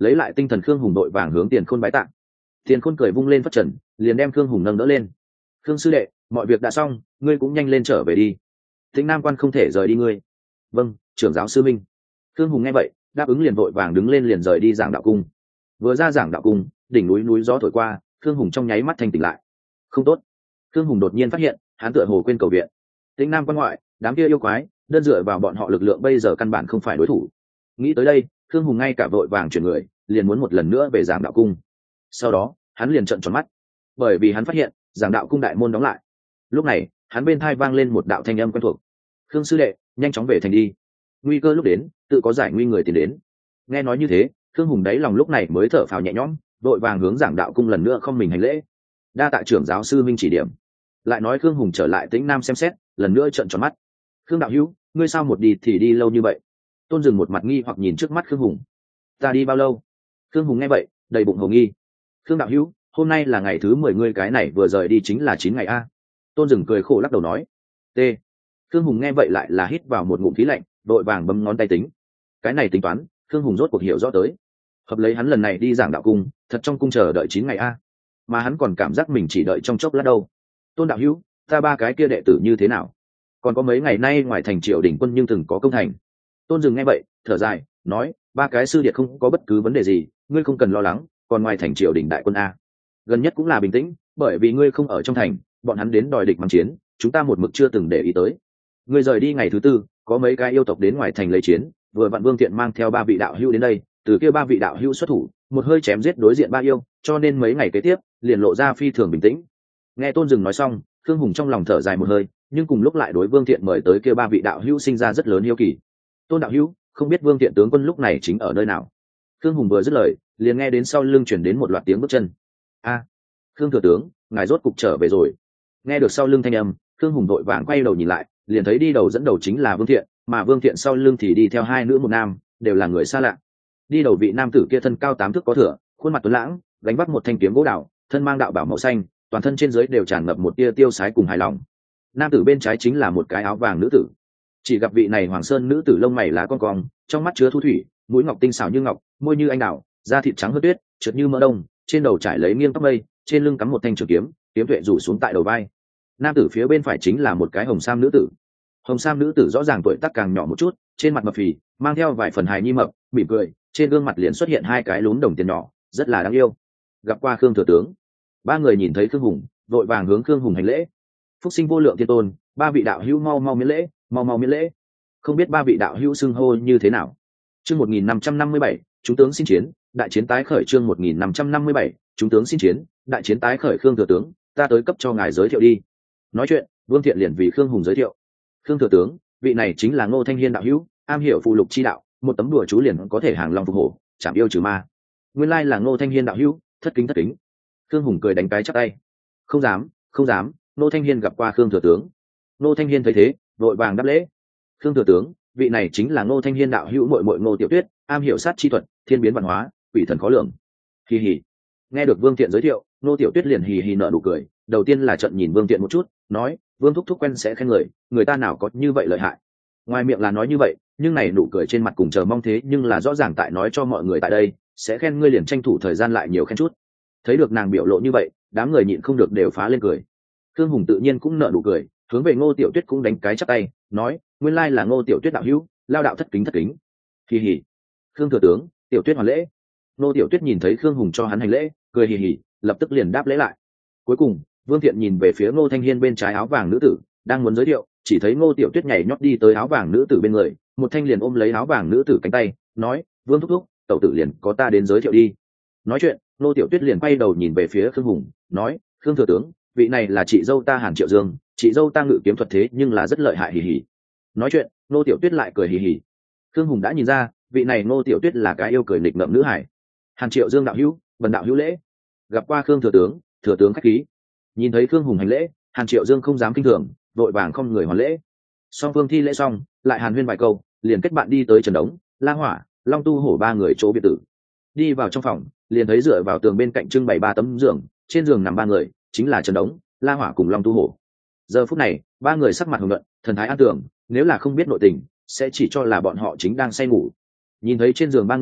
[SPEAKER 1] lấy lại tinh thần khương hùng đội vàng hướng tiền khôn bái tạ. Tiền khôn cười vung lên phất trần, liền đem khương hùng nâng đỡ lên. Khương sư đệ, mọi việc đã xong, ngươi cũng nhanh lên trở về đi. Tĩnh Nam quan không thể rời đi ngươi. Vâng, trưởng giáo sư minh. Khương hùng nghe vậy đáp ứng, liền vội vàng đứng lên liền rời đi giảng đạo cung. Vừa ra giảng đạo cung, đỉnh núi núi gió thổi qua, khương hùng trong nháy mắt thanh tỉnh lại. Không tốt. Khương hùng đột nhiên phát hiện hắn tựa hồ quên cầu viện. Tĩnh Nam quan ngoại, đám kia yêu quái đơn dựa vào bọn họ lực lượng bây giờ căn bản không phải đối thủ. Nghĩ tới đây, khương hùng ngay cả vội vàng chuyển người, liền muốn một lần nữa về giảng đạo cung. Sau đó hắn liền trợn tròn mắt, bởi vì hắn phát hiện giảng đạo cung đại môn đóng lại. Lúc này hắn bên thai vang lên một đạo thanh âm quen thuộc: khương sư đệ, nhanh chóng về thành đi, nguy cơ lúc đến tự có giải nguy người tìm đến. Nghe nói như thế, khương hùng đáy lòng lúc này mới thở phào nhẹ nhõm, đội vàng hướng giảng đạo cung lần nữa không mình hành lễ. Đa tạ trưởng giáo sư minh chỉ điểm. Lại nói khương hùng trở lại Tĩnh Nam xem xét, lần nữa trợn tròn mắt. Khương đạo hữu, ngươi sao một đi thì đi lâu như vậy? Tôn Dừng một mặt nghi hoặc nhìn trước mắt khương hùng. Ta đi bao lâu? Khương hùng nghe vậy đầy bụng hồ nghi. Khương đạo hữu, hôm nay là ngày thứ mười, ngươi cái này vừa rời đi chính là chín ngày a. Tôn Dừng cười khổ lắc đầu nói. T. Khương hùng nghe vậy lại là hít vào một ngụm khí lạnh, đội vàng bấm ngón tay tính. Cái này tính toán khương hùng rốt cuộc hiểu rõ tới. Hợp lấy hắn lần này đi giảng đạo cung, thật trong cung chờ đợi chín ngày a, mà hắn còn cảm giác mình chỉ đợi trong chốc lát đâu. Tôn đạo hữu, ta ba cái kia đệ tử như thế nào? Còn có mấy ngày nay ngoài thành triều đình quân nhưng từng có công thành. Tôn Dừng nghe vậy thở dài nói, ba cái sư điệt không có bất cứ vấn đề gì, ngươi không cần lo lắng. Còn ngoài thành triều đình đại quân a, gần nhất cũng là bình tĩnh, bởi vì ngươi không ở trong thành, bọn hắn đến đòi địch mang chiến, chúng ta một mực chưa từng để ý tới. Ngươi rời đi ngày thứ tư, có mấy cái yêu tộc đến ngoài thành lấy chiến, vừa vặn Vương Thiện mang theo ba vị đạo hữu đến đây, từ kia ba vị đạo hữu xuất thủ, một hơi chém giết đối diện ba yêu, cho nên mấy ngày kế tiếp liền lộ ra phi thường bình tĩnh. Nghe Tôn Dừng nói xong, Khương Hùng trong lòng thở dài một hơi, nhưng cùng lúc lại đối Vương Thiện mời tới kia ba vị đạo hữu sinh ra rất lớn hiếu kỳ. Tôn đạo hữu, không biết Vương Thiện tướng quân lúc này chính ở nơi nào? Khương Hùng vừa dứt lời, liền nghe đến sau lưng chuyển đến một loạt tiếng bước chân. A, Khương thừa tướng, ngài rốt cục trở về rồi. Nghe được sau lưng thanh âm, Khương Hùng vội vàng quay đầu nhìn lại, liền thấy đi đầu dẫn đầu chính là Vương Thiện, mà Vương Thiện sau lưng thì đi theo hai nữ một nam, đều là người xa lạ. Đi đầu vị nam tử kia thân cao tám thước có thửa, khuôn mặt tuấn lãng, gánh vác một thanh kiếm gỗ đào, thân mang đạo bảo màu xanh, toàn thân trên dưới đều tràn ngập một tia tiêu sái cùng hài lòng. Nam tử bên trái chính là một cái áo vàng nữ tử. Chỉ gặp vị này Hoàng Sơn nữ tử lông mày lá con cong, trong mắt chứa thu thủy, mũi ngọc tinh xảo như ngọc, môi như anh đào, da thịt trắng hơn tuyết, trượt như mỡ đông, trên đầu trải lấy nghiêng tóc mây, trên lưng cắm một thanh trường kiếm, kiếm tuệ rủ xuống tại đầu vai. Nam tử phía bên phải chính là một cái hồng sam nữ tử. Hồng sam nữ tử rõ ràng tuổi tác càng nhỏ một chút, trên mặt mập phì, mang theo vài phần hài nhi mập, mỉm cười, trên gương mặt liền xuất hiện hai cái lúm đồng tiền nhỏ, rất là đáng yêu. Gặp qua Khương thừa tướng. Ba người nhìn thấy Khương Hùng, vội vàng hướng Khương Hùng hành lễ. Phúc sinh vô lượng thiên tôn, ba vị đạo hữu mau mau miễn lễ, mau mau miễn lễ. Không biết ba vị đạo hữu xưng hô như thế nào? Chương một nghìn năm trăm năm mươi bảy, chúng tướng xin chiến, đại chiến tái khởi. Chương một nghìn năm trăm năm mươi bảy, chúng tướng xin chiến, đại chiến tái khởi. Khương thừa tướng, ta tới cấp cho ngài giới thiệu đi. Nói chuyện, Vương Thiện liền vì Khương Hùng giới thiệu. Khương thừa tướng, vị này chính là Ngô Thanh Hiên đạo hữu, am hiểu phụ lục chi đạo, một tấm đùa chú liền có thể hàng long phục hổ, chạm yêu trừ ma. Nguyên lai là Ngô Thanh Hiên đạo hữu, thất kính thất kính. Khương Hùng cười đánh cái chắp tay. Không dám, không dám, Ngô Thanh Hiên gặp qua Khương thừa tướng. Ngô Thanh Hiên thấy thế, vội vàng đáp lễ. Khương thừa tướng, vị này chính là Ngô Thanh Hiên đạo hữu muội muội Ngô Tiểu Tuyết, am hiểu sát chi thuật, thiên biến văn hóa, quỷ thần khó lường. Hì hì. Nghe được Vương Thiện giới thiệu, Ngô Tiểu Tuyết liền hì hì nở nụ cười, đầu tiên là trận nhìn Vương Thiện một chút, nói, Vương thúc thúc quen sẽ khen người, người ta nào có như vậy lợi hại. Ngoài miệng là nói như vậy, nhưng này nụ cười trên mặt cùng chờ mong thế nhưng là rõ ràng tại nói cho mọi người tại đây, sẽ khen ngươi liền tranh thủ thời gian lại nhiều khen chút. Thấy được nàng biểu lộ như vậy, đám người nhịn không được đều phá lên cười. Khương Hùng tự nhiên cũng nở nụ cười, hướng về Ngô Tiểu Tuyết cũng đánh cái chắp tay, nói, nguyên lai là Ngô Tiểu Tuyết đạo hữu, lao đạo thất kính thất kính. Hì hì. Khương thừa tướng, Tiểu Tuyết hoàn lễ. Ngô Tiểu Tuyết nhìn thấy Khương Hùng cho hắn hành lễ, cười hì hì, lập tức liền đáp lễ lại. Cuối cùng, Vương Thiện nhìn về phía Ngô Thanh Hiên bên trái áo vàng nữ tử, đang muốn giới thiệu, chỉ thấy Ngô Tiểu Tuyết nhảy nhót đi tới áo vàng nữ tử bên người, một thanh liền ôm lấy áo vàng nữ tử cánh tay, nói, Vương thúc thúc, tẩu tử liền có ta đến giới thiệu đi. Nói chuyện, Ngô Tiểu Tuyết liền quay đầu nhìn về phía Khương Hùng, nói, Khương thừa tướng, vị này là chị dâu ta Hàn Triệu Dương, chị dâu ta ngự kiếm thuật thế nhưng là rất lợi hại hì hì. Nói chuyện, Ngô Tiểu Tuyết lại cười hì hì. Khương Hùng đã nhìn ra, vị này Ngô Tiểu Tuyết là cái yêu cười nghịch ngợm nữ hải. Hàn Triệu Dương đạo hữu, bần đạo hữu lễ. Gặp qua Khương thừa tướng, thừa tướng khách khí. Nhìn thấy Khương Hùng hành lễ, Hàn Triệu Dương không dám kinh thường, vội vàng không người hoàn lễ. Song phương thi lễ xong, lại hàn huyên vài câu, liền kết bạn đi tới Trần Đống, La Hỏa, Long Tu Hổ ba người chỗ biệt tử. Đi vào trong phòng, liền thấy dựa vào tường bên cạnh trưng bày ba tấm giường, trên giường nằm ba người, chính là Trần Đống, La Hỏa cùng Long Tu Hổ. Giờ phút này, ba người sắc mặt hồng nhuận, thần thái an tưởng, nếu là không biết nội tình, sẽ chỉ cho là bọn họ chính đang say ngủ. Nhìn thấy trên giường ba người,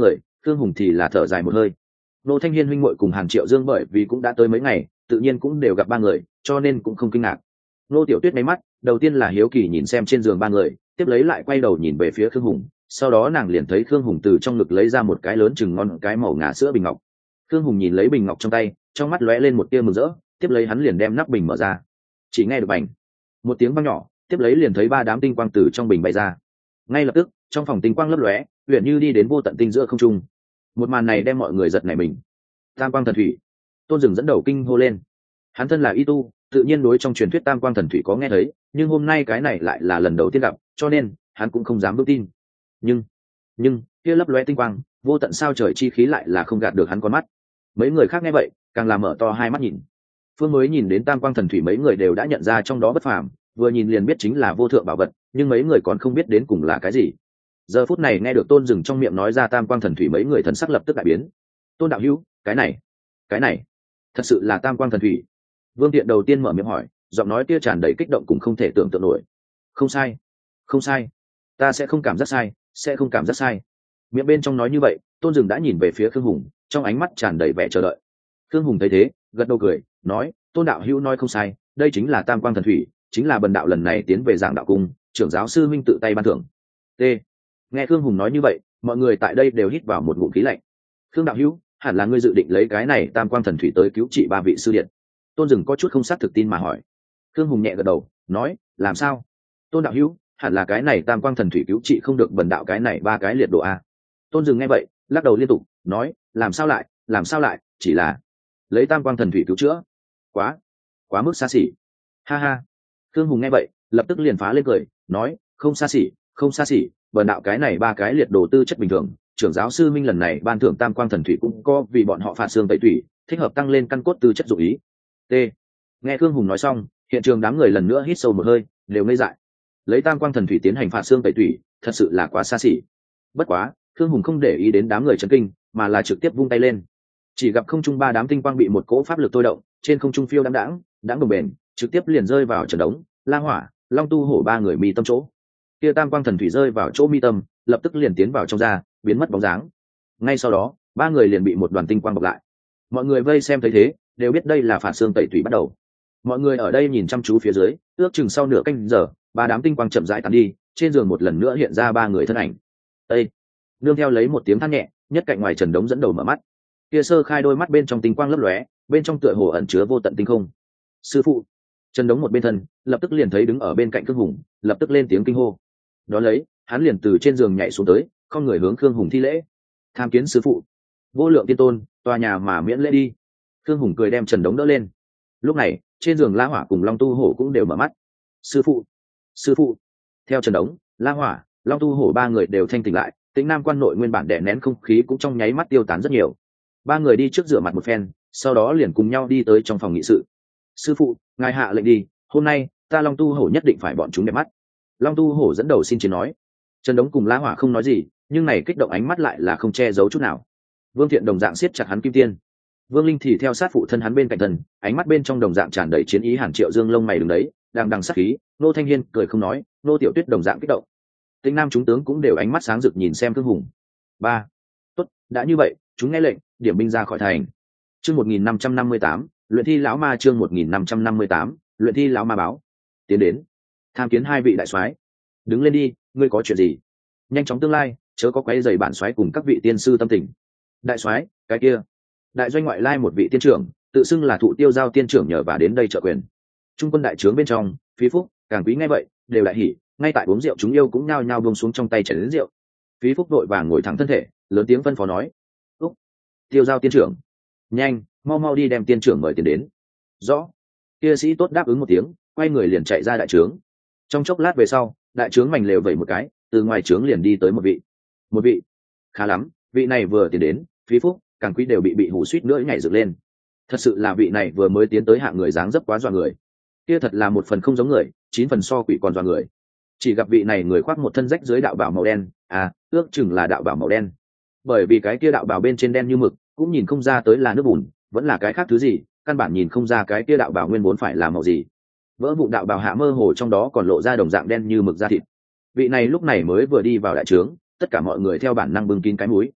[SPEAKER 1] Khương Hùng thì là thở dài một hơi. Nô Thanh Hiên huynh muội cùng Hàn Triệu Dương bởi vì cũng đã tới mấy ngày, tự nhiên cũng đều gặp ba người, cho nên cũng không kinh ngạc. Nô Tiểu Tuyết mấy mắt, đầu tiên là hiếu kỳ nhìn xem trên giường ba người, tiếp lấy lại quay đầu nhìn về phía Khương Hùng, sau đó nàng liền thấy Khương Hùng từ trong ngực lấy ra một cái lớn chừng ngon cái màu ngà sữa bình ngọc. Khương Hùng nhìn lấy bình ngọc trong tay, trong mắt lóe lên một tia mừng rỡ, tiếp lấy hắn liền đem nắp bình mở ra. Chỉ nghe được bành một tiếng vang nhỏ, tiếp lấy liền thấy ba đám tinh quang từ trong bình bay ra. Ngay lập tức, trong phòng tinh quang lấp lóe, uyển như đi đến vô tận tinh giữa không trung. Một màn này đem mọi người giật nảy mình. Tam quang thần thủy. Tôn Dừng dẫn đầu kinh hô lên. Hắn thân là y tu, tự nhiên đối trong truyền thuyết tam quang thần thủy có nghe thấy, nhưng hôm nay cái này lại là lần đầu tiên gặp, cho nên hắn cũng không dám vững tin. Nhưng, nhưng kia lấp lóe tinh quang, vô tận sao trời chi khí lại là không gạt được hắn con mắt. Mấy người khác nghe vậy, càng là mở to hai mắt nhìn. Phương mới nhìn đến tam quang thần thủy, mấy người đều đã nhận ra trong đó bất phàm, vừa nhìn liền biết chính là vô thượng bảo vật, nhưng mấy người còn không biết đến cùng là cái gì. Giờ phút này nghe được Tôn Dừng trong miệng nói ra tam quang thần thủy, mấy người thần sắc lập tức đại biến. Tôn đạo hữu, cái này, cái này, thật sự là tam quang thần thủy? Vương Tiện đầu tiên mở miệng hỏi, giọng nói kia tràn đầy kích động cùng không thể tưởng tượng nổi. Không sai, không sai, ta sẽ không cảm giác sai, sẽ không cảm giác sai. Miệng bên trong nói như vậy, Tôn Dừng đã nhìn về phía Khương Hùng, trong ánh mắt tràn đầy vẻ chờ đợi. Khương Hùng thấy thế, gật đầu cười, nói, Tôn đạo hữu nói không sai, đây chính là tam quang thần thủy, chính là bần đạo lần này tiến về Giảng Đạo Cung, trưởng giáo sư minh tự tay ban thưởng. T. Nghe Khương Hùng nói như vậy, mọi người tại đây đều hít vào một ngụm khí lạnh. Khương đạo hữu, hẳn là ngươi dự định lấy cái này tam quang thần thủy tới cứu trị ba vị sư điện. Tôn Dừng có chút không xác thực tin mà hỏi. Khương Hùng nhẹ gật đầu, nói, làm sao? Tôn đạo hữu, hẳn là cái này tam quang thần thủy cứu trị không được bần đạo cái này ba cái liệt độ a. Tôn Dừng nghe vậy, lắc đầu liên tục, nói, làm sao lại, làm sao lại, chỉ là lấy tam quang thần thủy cứu chữa, quá, quá mức xa xỉ. Ha ha. Khương Hùng nghe vậy, lập tức liền phá lên cười, nói, không xa xỉ, không xa xỉ, bần đạo cái này ba cái liệt đồ tư chất bình thường, trưởng giáo sư minh lần này ban thưởng tam quang thần thủy cũng có vì bọn họ phạt xương tẩy thủy, thích hợp tăng lên căn cốt tư chất dụng ý. T. Nghe Khương Hùng nói xong, hiện trường đám người lần nữa hít sâu một hơi, đều ngây dại. Lấy tam quang thần thủy tiến hành phạt xương tẩy thủy, thật sự là quá xa xỉ. Bất quá, Khương Hùng không để ý đến đám người chấn kinh, mà là trực tiếp vung tay lên. Chỉ gặp không trung ba đám tinh quang bị một cỗ pháp lực thôi động, trên không trung phiêu đãng đãng, đãng đồng bền, trực tiếp liền rơi vào Trần Đống, La Hỏa, Long Tu Hổ ba người mi tâm chỗ. Kia tam quang thần thủy rơi vào chỗ mi tâm, lập tức liền tiến vào trong da, biến mất bóng dáng. Ngay sau đó, ba người liền bị một đoàn tinh quang bọc lại. Mọi người vây xem thấy thế, đều biết đây là phạt xương tẩy thủy bắt đầu. Mọi người ở đây nhìn chăm chú phía dưới, ước chừng sau nửa canh giờ, ba đám tinh quang chậm rãi tàn đi, trên giường một lần nữa hiện ra ba người thân ảnh. Ê! Nương theo lấy một tiếng than nhẹ, nhất cạnh ngoài Trần Đống dẫn đầu mở mắt. Kia sơ khai đôi mắt bên trong tinh quang lấp lóe, bên trong tựa hồ ẩn chứa vô tận tinh không. Sư phụ! Trần Đống một bên thân, lập tức liền thấy đứng ở bên cạnh Khương Hùng, lập tức lên tiếng kinh hô. Đó lấy, hắn liền từ trên giường nhảy xuống tới, không người hướng Khương Hùng thi lễ. Tham kiến sư phụ. Vô lượng tiên tôn, tòa nhà mà miễn lễ đi. Khương Hùng cười đem Trần Đống đỡ lên. Lúc này, trên giường La Hỏa cùng Long Tu Hổ cũng đều mở mắt. Sư phụ, sư phụ. Theo Trần Đống, La Hỏa, Long Tu Hổ ba người đều thanh tỉnh lại, Tĩnh Nam quan nội nguyên bản đè nén không khí cũng trong nháy mắt tiêu tán rất nhiều. Ba người đi trước rửa mặt một phen, sau đó liền cùng nhau đi tới trong phòng nghị sự. Sư phụ, ngài hạ lệnh đi, hôm nay ta Long Tu Hổ nhất định phải bọn chúng đẹp mắt. Long Tu Hổ dẫn đầu xin chiến nói. Trần Đống cùng La Hỏa không nói gì, nhưng này kích động ánh mắt lại là không che giấu chút nào. Vương Thiện đồng dạng siết chặt hắn kim tiên, Vương Linh thì theo sát phụ thân hắn bên cạnh thân, ánh mắt bên trong đồng dạng tràn đầy chiến ý. Hàn Triệu Dương lông mày đứng đấy, đang đằng sát khí. Nô Thanh Hiên cười không nói, Nô Tiểu Tuyết đồng dạng kích động. Tĩnh Nam chúng tướng cũng đều ánh mắt sáng rực nhìn xem Khương Hùng. Ba, tốt, đã như vậy, chúng nghe lệnh, điểm binh ra khỏi thành. Chương một nghìn năm trăm năm mươi tám, luyện thi lão ma. Chương một nghìn năm trăm năm mươi tám, luyện thi lão ma báo. Tiến đến, tham kiến hai vị đại soái. Đứng lên đi, ngươi có chuyện gì? Nhanh chóng tương lai, chớ có quấy rầy bản soái cùng các vị tiên sư tâm tình. Đại soái, cái kia, đại doanh ngoại lai một vị tiên trưởng, tự xưng là Thụ Tiêu Giao tiên trưởng nhờ và đến đây trợ quyền. Trung quân đại trướng bên trong, Phí Phúc, Càng Quý nghe vậy, đều đại hỉ, ngay tại uống rượu chúng yêu cũng nhao nhao buông xuống trong tay chén lớn rượu. Phí Phúc đội vàng ngồi thẳng thân thể, lớn tiếng phân phó nói: "Úc, Tiêu Giao tiên trưởng, nhanh, mau mau đi đem tiên trưởng mời tiền đến." Rõ. Kia sĩ tốt đáp ứng một tiếng, quay người liền chạy ra đại trướng. Trong chốc lát về sau, đại trướng mảnh lều vẩy một cái, từ ngoài trướng liền đi tới một vị. Một vị. Khá lắm, vị này vừa tiến đến, Phí Phúc, Càng Quý đều bị bị hù suýt nữa nhảy dựng lên. Thật sự là vị này vừa mới tiến tới hạng người dáng dấp quá dọa người. Kia thật là một phần không giống người, chín phần so quỷ còn dọa người. Chỉ gặp vị này người khoác một thân rách dưới đạo bào màu đen, à, ước chừng là đạo bào màu đen. Bởi vì cái kia đạo bào bên trên đen như mực, cũng nhìn không ra tới là nước bùn, vẫn là cái khác thứ gì, căn bản nhìn không ra cái kia đạo bào nguyên vốn phải là màu gì. Vỡ vụn đạo bào hạ mơ hồ trong đó còn lộ ra đồng dạng đen như mực da thịt. Vị này lúc này mới vừa đi vào đại trướng, tất cả mọi người theo bản năng bưng kín cái mũi.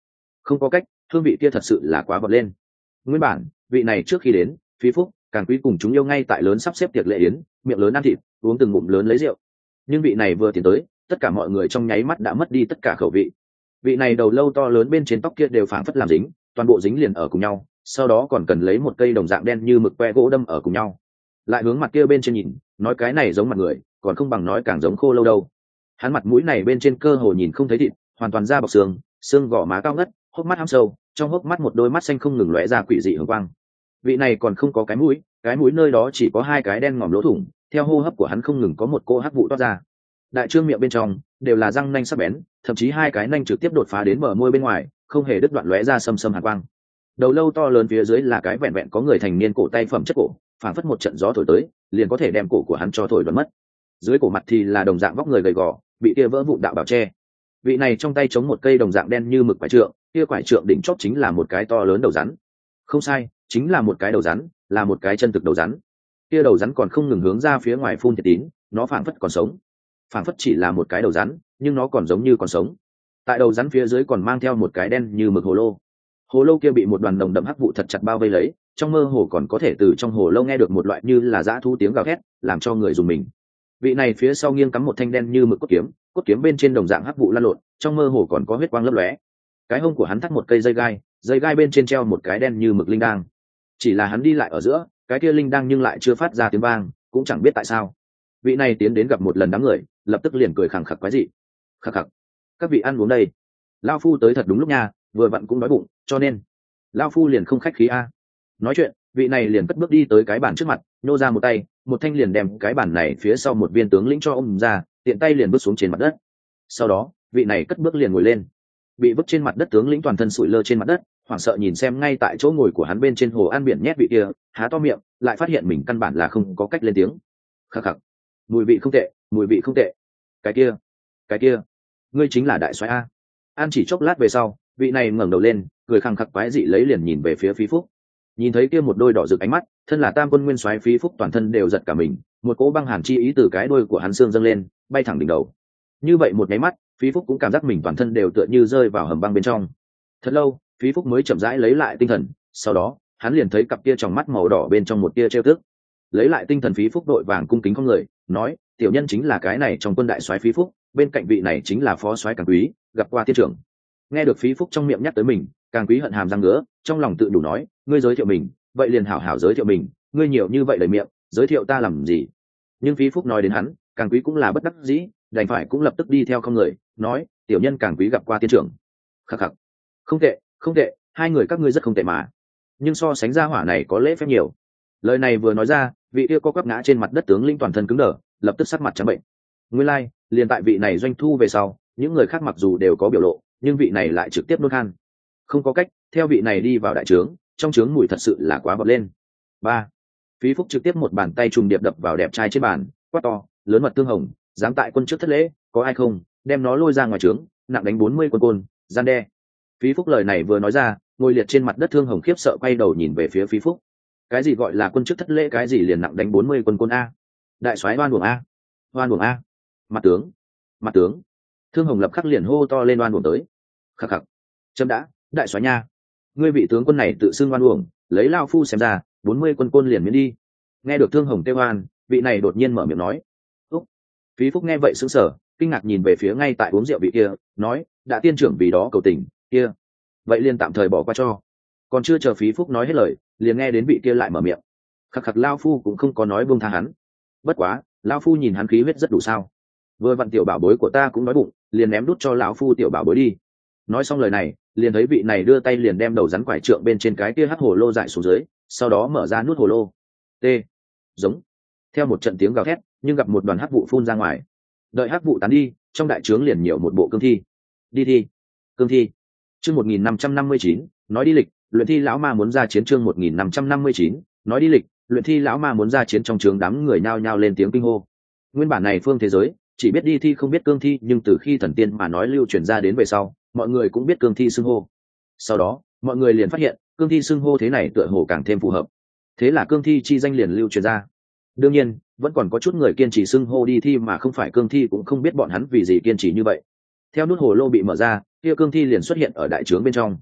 [SPEAKER 1] Không có cách, hương vị kia thật sự là quá bật lên. Nguyên bản vị này trước khi đến, Phí Phúc Càng Quý cùng chúng yêu ngay tại lớn sắp xếp tiệc lễ yến, miệng lớn ăn thịt, uống từng ngụm lớn lấy rượu. Nhưng vị này vừa tiến tới, tất cả mọi người trong nháy mắt đã mất đi tất cả khẩu vị. Vị này đầu lâu to lớn bên trên tóc kia đều phảng phất làm dính, toàn bộ dính liền ở cùng nhau, sau đó còn cần lấy một cây đồng dạng đen như mực que gỗ đâm ở cùng nhau. Lại hướng mặt kia bên trên nhìn, nói cái này giống mặt người, còn không bằng nói càng giống khô lâu đâu. Hắn mặt mũi này bên trên cơ hồ nhìn không thấy thịt, hoàn toàn da bọc xương, xương gò má cao ngất, hốc mắt hăm sâu, trong hốc mắt một đôi mắt xanh không ngừng lóe ra quỷ dị hường quang. Vị này còn không có cái mũi, cái mũi nơi đó chỉ có hai cái đen ngòm lỗ thủng, theo hô hấp của hắn không ngừng có một cô hắc vụ toát ra. Đại trương miệng bên trong đều là răng nanh sắc bén, thậm chí hai cái nanh trực tiếp đột phá đến bờ môi bên ngoài, không hề đứt đoạn lóe ra sâm sâm hàn quang. Đầu lâu to lớn phía dưới là cái vẹn vẹn có người thành niên cổ tay phẩm chất cổ, phảng phất một trận gió thổi tới, liền có thể đem cổ của hắn cho thổi đoán mất. Dưới cổ mặt thì là đồng dạng vóc người gầy gò, bị kia vỡ vụn đạo bảo che. Vị này trong tay chống một cây đồng dạng đen như mực quải trượng, kia quải trượng đỉnh chóp chính là một cái to lớn đầu rắn. Không sai, chính là một cái đầu rắn, là một cái chân thực đầu rắn. Kia đầu rắn còn không ngừng hướng ra phía ngoài phun thiệt tín, nó phảng phất còn sống. Phảng phất chỉ là một cái đầu rắn, nhưng nó còn giống như còn sống. Tại đầu rắn phía dưới còn mang theo một cái đen như mực hồ lô. Hồ lô kia bị một đoàn đồng đậm hắc vụ thật chặt bao vây lấy, trong mơ hồ còn có thể từ trong hồ lô nghe được một loại như là dã thú tiếng gào thét, làm cho người dùng mình. Vị này phía sau nghiêng cắm một thanh đen như mực cốt kiếm, cốt kiếm bên trên đồng dạng hắc vụ lan lộn, trong mơ hồ còn có huyết quang lấp lóe. Cái hông của hắn thắt một cây dây gai, dây gai bên trên treo một cái đen như mực linh đang. Chỉ là hắn đi lại ở giữa, cái kia linh đang nhưng lại chưa phát ra tiếng vang, cũng chẳng biết tại sao. Vị này tiến đến gặp một lần đám người, lập tức liền cười khẳng khặc quái dị. Khặc khặc, các vị ăn uống đây. Lao phu tới thật đúng lúc nha, vừa vặn cũng đói bụng, cho nên Lao phu liền không khách khí a. Nói chuyện, vị này liền cất bước đi tới cái bàn trước mặt, nhô ra một tay, một thanh liền đem cái bàn này phía sau một viên tướng lĩnh cho ôm ra, tiện tay liền bước xuống trên mặt đất. Sau đó, vị này cất bước liền ngồi lên. Bị vứt trên mặt đất tướng lĩnh toàn thân sụi lơ trên mặt đất, hoảng sợ nhìn xem ngay tại chỗ ngồi của hắn bên trên hồ an biển nhét vị kia, há to miệng, lại phát hiện mình căn bản là không có cách lên tiếng. Khắc khắc, mùi vị không tệ, mùi vị không tệ. Cái kia, cái kia, ngươi chính là đại soái a. An chỉ chốc lát về sau, vị này ngẩng đầu lên, cười khăng khặc quái dị lấy liền nhìn về phía Phí Phúc. Nhìn thấy kia một đôi đỏ rực ánh mắt, thân là tam quân nguyên soái Phí Phúc toàn thân đều giật cả mình, một cỗ băng hàn chi ý từ cái đuôi của hắn xương dâng lên, bay thẳng đỉnh đầu. Như vậy một nháy mắt, Phí Phúc cũng cảm giác mình toàn thân đều tựa như rơi vào hầm băng bên trong. Thật lâu, Phí Phúc mới chậm rãi lấy lại tinh thần, sau đó, hắn liền thấy cặp kia tròng mắt màu đỏ bên trong một tia trêu tức. Lấy lại tinh thần Phí Phúc đội vàng cung kính con người, nói, tiểu nhân chính là cái này trong quân đại soái Phí Phúc, bên cạnh vị này chính là phó soái Càng Quý, gặp qua tiên trưởng. Nghe được Phí Phúc trong miệng nhắc tới mình, Càng Quý hận hàm răng ngứa, trong lòng tự đủ nói, ngươi giới thiệu mình, vậy liền hảo hảo giới thiệu mình, ngươi nhiều như vậy lời miệng, giới thiệu ta làm gì? Nhưng Phí Phúc nói đến hắn, Càng Quý cũng là bất đắc dĩ, đành phải cũng lập tức đi theo con người, nói, tiểu nhân Càng Quý gặp qua tiên trưởng. Khắc khắc, không tệ, không tệ, hai người các ngươi rất không tệ mà. Nhưng so sánh ra hỏa này có lễ phép nhiều. Lời này vừa nói ra, vị kia co quắp ngã trên mặt đất tướng lĩnh toàn thân cứng đờ, lập tức sắc mặt trắng bệnh. Nguyên lai, like, liền tại vị này doanh thu về sau, những người khác mặc dù đều có biểu lộ, nhưng vị này lại trực tiếp nôn khan. Không có cách, theo vị này đi vào đại trướng, trong trướng mùi thật sự là quá vọt lên. Ba, Phí Phúc trực tiếp một bàn tay trùng điệp đập vào đẹp trai trên bàn, quát to, lớn mật tương hồng, dám tại quân trước thất lễ, có ai không, đem nó lôi ra ngoài trướng, nặng đánh bốn mươi quân côn, gian đe. Phí Phúc lời này vừa nói ra, ngồi liệt trên mặt đất Thương Hồng khiếp sợ quay đầu nhìn về phía Phí Phúc. Cái gì gọi là quân chức thất lễ, cái gì liền nặng đánh bốn mươi quân côn a? Đại soái oan uổng a, oan uổng a. Mặt tướng, mặt tướng. Thương Hồng lập khắc liền hô to lên oan uổng tới. Khắc khắc, chấm đã, đại soái nha, ngươi vị tướng quân này tự xưng oan uổng, lấy lao phu xem ra, bốn mươi quân côn liền miễn đi. Nghe được Thương Hồng kêu oan, vị này đột nhiên mở miệng nói. Úc. Phí Phúc nghe vậy sững sờ, kinh ngạc nhìn về phía ngay tại uống rượu vị kia, nói, đã tiên trưởng vì đó cầu tình, kia, vậy liền tạm thời bỏ qua cho. Còn chưa chờ Phí Phúc nói hết lời, liền nghe đến vị kia lại mở miệng. Khắc khắc, lao phu cũng không có nói buông tha hắn. Bất quá, lao phu nhìn hắn khí huyết rất đủ sao? Vừa vặn tiểu bảo bối của ta cũng đói bụng, liền ném đút cho lão phu tiểu bảo bối đi. Nói xong lời này, liền thấy vị này đưa tay liền đem đầu rắn quải trượng bên trên cái kia hắc hồ lô dại xuống dưới, sau đó mở ra nút hồ lô. T. Giống. Theo một trận tiếng gào thét, nhưng gặp một đoàn hắc vụ phun ra ngoài. Đợi hắc vụ tán đi, trong đại trướng liền nhiều một bộ cương thi. Đi thi. Cương thi. Chương một nghìn năm trăm năm mươi chín, nói đi lịch, luyện thi lão ma muốn ra chiến. Chương một nghìn năm trăm năm mươi chín, nói đi lịch, luyện thi lão ma muốn ra chiến. Trong trướng đám người nhao nhao lên tiếng kinh hô. Nguyên bản này phương thế giới, chỉ biết đi thi không biết cương thi, nhưng từ khi thần tiên mà nói lưu truyền ra đến về sau, mọi người cũng biết cương thi xưng hô. Sau đó, mọi người liền phát hiện, cương thi xưng hô thế này tựa hồ càng thêm phù hợp. Thế là cương thi chi danh liền lưu truyền ra. Đương nhiên, vẫn còn có chút người kiên trì xưng hô đi thi mà không phải cương thi, cũng không biết bọn hắn vì gì kiên trì như vậy. Theo nút hồ lô bị mở ra, kia cương thi liền xuất hiện ở đại trướng bên trong.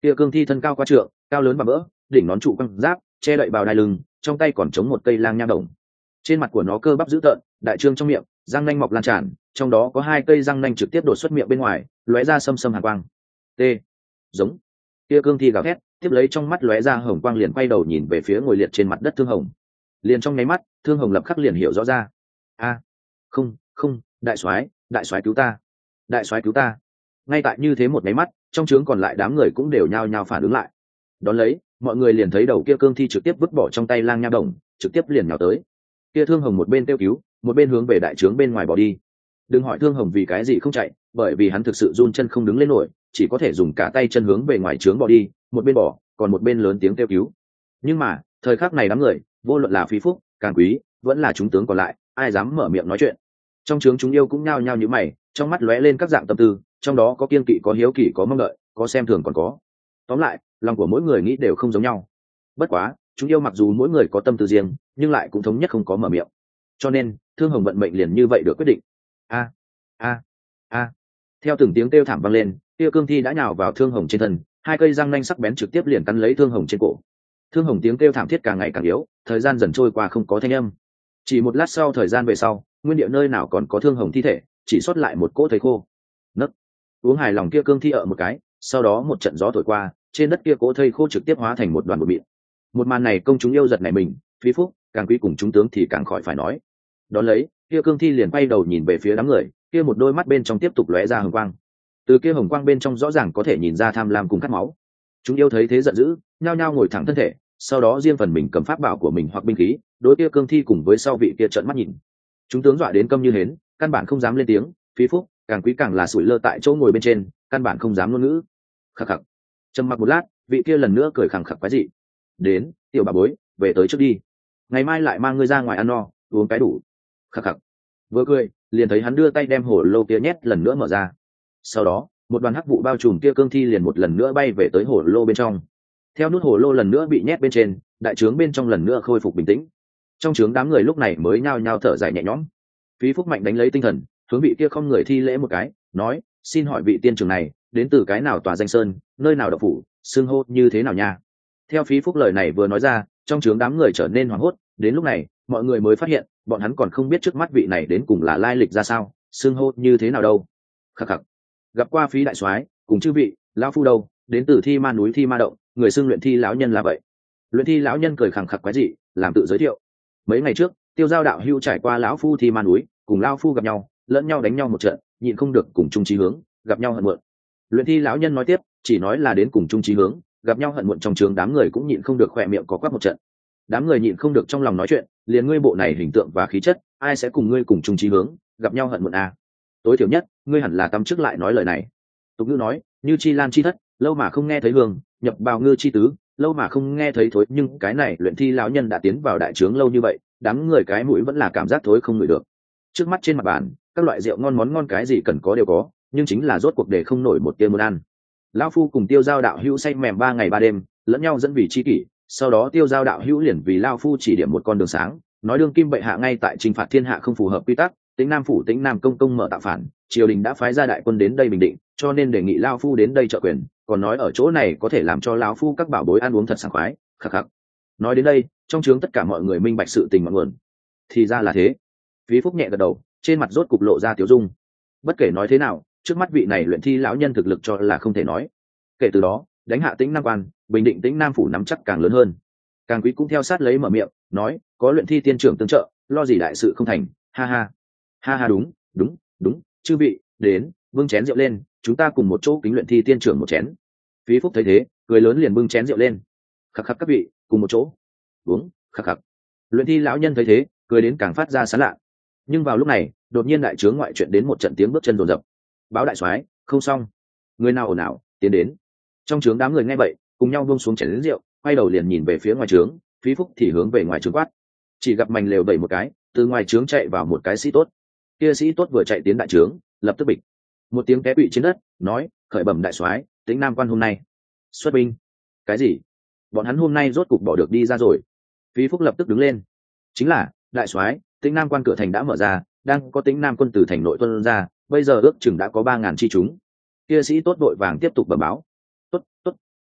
[SPEAKER 1] Kia cương thi thân cao qua trượng, cao lớn bằng vỡ, đỉnh nón trụ quăng giáp, che đậy bào đai lưng, trong tay còn chống một cây lang nha đồng. Trên mặt của nó cơ bắp dữ tợn, đại trương trong miệng, răng nanh mọc lan tràn, trong đó có hai cây răng nanh trực tiếp đột xuất miệng bên ngoài, lóe ra sâm sâm hàn quang. T. Giống. Kia cương thi gào thét, tiếp lấy trong mắt lóe ra hồng quang liền quay đầu nhìn về phía ngồi liệt trên mặt đất Thương Hồng. Liền trong nháy mắt, Thương Hồng lập khắc liền hiểu rõ ra. A, không, không, đại soái, đại soái cứu ta, đại soái cứu ta. Ngay tại như thế một nháy mắt, trong trướng còn lại đám người cũng đều nhao nhao phản ứng lại. Đón lấy, mọi người liền thấy đầu kia cương thi trực tiếp vứt bỏ trong tay lang nha đồng, trực tiếp liền nhào tới. Kia Thương Hồng một bên kêu cứu, một bên hướng về đại trướng bên ngoài bỏ đi. Đừng hỏi Thương Hồng vì cái gì không chạy, bởi vì hắn thực sự run chân không đứng lên nổi, chỉ có thể dùng cả tay chân hướng về ngoài trướng bỏ đi, một bên bỏ, còn một bên lớn tiếng kêu cứu. Nhưng mà, thời khắc này đám người, vô luận là Phí Phúc, Càn Quý, vẫn là chúng tướng còn lại, ai dám mở miệng nói chuyện. Trong trướng chúng yêu cũng nhao nhao như mày, trong mắt lóe lên các dạng tâm tư, trong đó có kiên kỵ, có hiếu kỳ, có mong đợi, có xem thường còn có. Tóm lại, lòng của mỗi người nghĩ đều không giống nhau. Bất quá, chúng yêu mặc dù mỗi người có tâm tư riêng, nhưng lại cũng thống nhất không có mở miệng. Cho nên, Thương Hồng vận mệnh liền như vậy được quyết định. A, a, a. Theo từng tiếng kêu thảm vang lên, kia cương thi đã nhào vào Thương Hồng trên thân, hai cây răng nanh sắc bén trực tiếp liền cắn lấy Thương Hồng trên cổ. Thương Hồng tiếng kêu thảm thiết càng ngày càng yếu, thời gian dần trôi qua không có thanh âm. Chỉ một lát sau thời gian về sau, nguyên địa nơi nào còn có Thương Hồng thi thể, chỉ sót lại một cỗ thây khô. Nấc. Uống hài lòng kia cương thi ở một cái, sau đó một trận gió thổi qua, trên đất kia cỗ thây khô trực tiếp hóa thành một đoàn bụi mịn. Một màn này công chúng yêu giật này mình, Phí Phúc, Càng Quý cùng chúng tướng thì càng khỏi phải nói. Đón lấy, kia cương thi liền quay đầu nhìn về phía đám người, kia một đôi mắt bên trong tiếp tục lóe ra hồng quang. Từ kia hồng quang bên trong rõ ràng có thể nhìn ra tham lam cùng khát máu. Chúng yêu thấy thế giận dữ, nhao nhao ngồi thẳng thân thể, sau đó riêng phần mình cầm pháp bảo của mình hoặc binh khí, đối kia cương thi cùng với sau vị kia trợn mắt nhìn. Chúng tướng dọa đến câm như hến, căn bản không dám lên tiếng, Phí Phúc, Càng Quý càng là sủi lơ tại chỗ ngồi bên trên, căn bản không dám ngôn ngữ. Khắc khắc. Trầm mặc một lát, vị kia lần nữa cười khẳng khặc quái dị. Đến, tiểu bà bối, về tới trước đi. Ngày mai lại mang ngươi ra ngoài ăn no, uống cái đủ. Khắc khắc. Vừa cười, liền thấy hắn đưa tay đem hổ lô kia nhét lần nữa mở ra. Sau đó, một đoàn hắc vụ bao trùm kia cương thi liền một lần nữa bay về tới hổ lô bên trong. Theo nút hổ lô lần nữa bị nhét bên trên, đại trướng bên trong lần nữa khôi phục bình tĩnh. Trong trướng đám người lúc này mới nhao nhao thở dài nhẹ nhõm. Phí Phúc mạnh đánh lấy tinh thần, hướng vị kia không người thi lễ một cái, nói: xin hỏi vị tiên trưởng này đến từ cái nào tòa danh sơn, nơi nào độc phủ, xưng hô như thế nào nha? Theo Phí Phúc lời này vừa nói ra, trong trướng đám người trở nên hoảng hốt. Đến lúc này, mọi người mới phát hiện, bọn hắn còn không biết trước mắt vị này đến cùng là lai lịch ra sao, xưng hô như thế nào đâu. Khắc khắc. Gặp qua Phí đại soái, cùng chư vị, lão phu đâu, đến từ Thi Ma núi Thi Ma động, người xưng luyện thi lão nhân là vậy. Luyện thi lão nhân cười khẳng khặc quái dị, làm tự giới thiệu. Mấy ngày trước, Tiêu Giao đạo hưu trải qua lão phu Thi Ma núi, cùng lão phu gặp nhau, lẫn nhau đánh nhau một trận, nhịn không được cùng chung chí hướng, gặp nhau hận muộn. Luyện thi lão nhân nói tiếp, chỉ nói là đến cùng chung chí hướng, gặp nhau hận muộn, trong trường đám người cũng nhịn không được khỏe miệng có quắc một trận. Đám người nhịn không được trong lòng nói chuyện, liền ngươi bộ này hình tượng và khí chất, ai sẽ cùng ngươi cùng chung chí hướng, gặp nhau hận muộn à? Tối thiểu nhất, ngươi hẳn là tâm trước lại nói lời này. Tục ngữ nói, như chi lan chi thất, lâu mà không nghe thấy hương, nhập bào ngư chi tứ, lâu mà không nghe thấy thối, nhưng cái này luyện thi lão nhân đã tiến vào đại trướng lâu như vậy, đám người cái mũi vẫn là cảm giác thối không ngửi được. Trước mắt trên mặt bàn, các loại rượu ngon món ngon cái gì cần có đều có, nhưng chính là rốt cuộc để không nổi một tia muốn ăn. Lão phu cùng Tiêu Giao đạo hữu say mềm ba ngày ba đêm, lẫn nhau dẫn vì chi kỷ, sau đó Tiêu Giao đạo hữu liền vì lão phu chỉ điểm một con đường sáng, nói đương kim bệ hạ ngay tại trừng phạt thiên hạ không phù hợp quy tắc, Tĩnh Nam phủ Tĩnh Nam công công mở tạo phản, triều đình đã phái ra đại quân đến đây bình định, cho nên đề nghị lão phu đến đây trợ quyền, còn nói ở chỗ này có thể làm cho lão phu các bảo bối ăn uống thật sảng khoái. Khắc khắc. Nói đến đây, trong trướng tất cả mọi người minh bạch sự tình ngọn nguồn. Thì ra là thế. Phí Phúc nhẹ gật đầu, trên mặt rốt cục lộ ra tiểu dung. Bất kể nói thế nào, trước mắt vị này luyện thi lão nhân thực lực cho là không thể nói. Kể từ đó, đánh hạ Tĩnh Nam quan, bình định Tĩnh Nam phủ nắm chắc càng lớn hơn. Càng Quý cũng theo sát lấy mở miệng, nói, có luyện thi tiên trưởng tương trợ, lo gì đại sự không thành, ha ha. Ha ha, đúng, đúng, đúng, chư vị, đến, bưng chén rượu lên, chúng ta cùng một chỗ kính luyện thi tiên trưởng một chén. Phí Phúc thấy thế, cười lớn liền bưng chén rượu lên. Khắc khắc các vị, cùng một chỗ. Uống, khắc khắc. Luyện thi lão nhân thấy thế, cười đến càng phát ra sán lạ. Nhưng vào lúc này, đột nhiên đại trướng ngoại chuyện đến một trận tiếng bước chân rồn rập. Báo đại soái, không xong. Người nào ồn ào, tiến đến. Trong trướng đám người nghe vậy, cùng nhau buông xuống chén lớn rượu, quay đầu liền nhìn về phía ngoài trướng, Phí Phúc thì hướng về ngoài trướng quát. Chỉ gặp mành lều đẩy một cái, từ ngoài trướng chạy vào một cái sĩ tốt. Kia sĩ tốt vừa chạy tiến đại trướng, lập tức bịch một tiếng té quỵ trên đất, nói, khởi bẩm đại soái, Tĩnh Nam quan hôm nay xuất binh. Cái gì? Bọn hắn hôm nay rốt cục bỏ được đi ra rồi? Phí Phúc lập tức đứng lên. Chính là, đại soái, Tĩnh Nam quan cửa thành đã mở ra, đang có Tĩnh Nam quân từ thành nội tuân ra, bây giờ ước chừng đã có ba ngàn chi chúng. Kia sĩ tốt đội vàng tiếp tục bẩm báo. Tốt, tốt, tốt,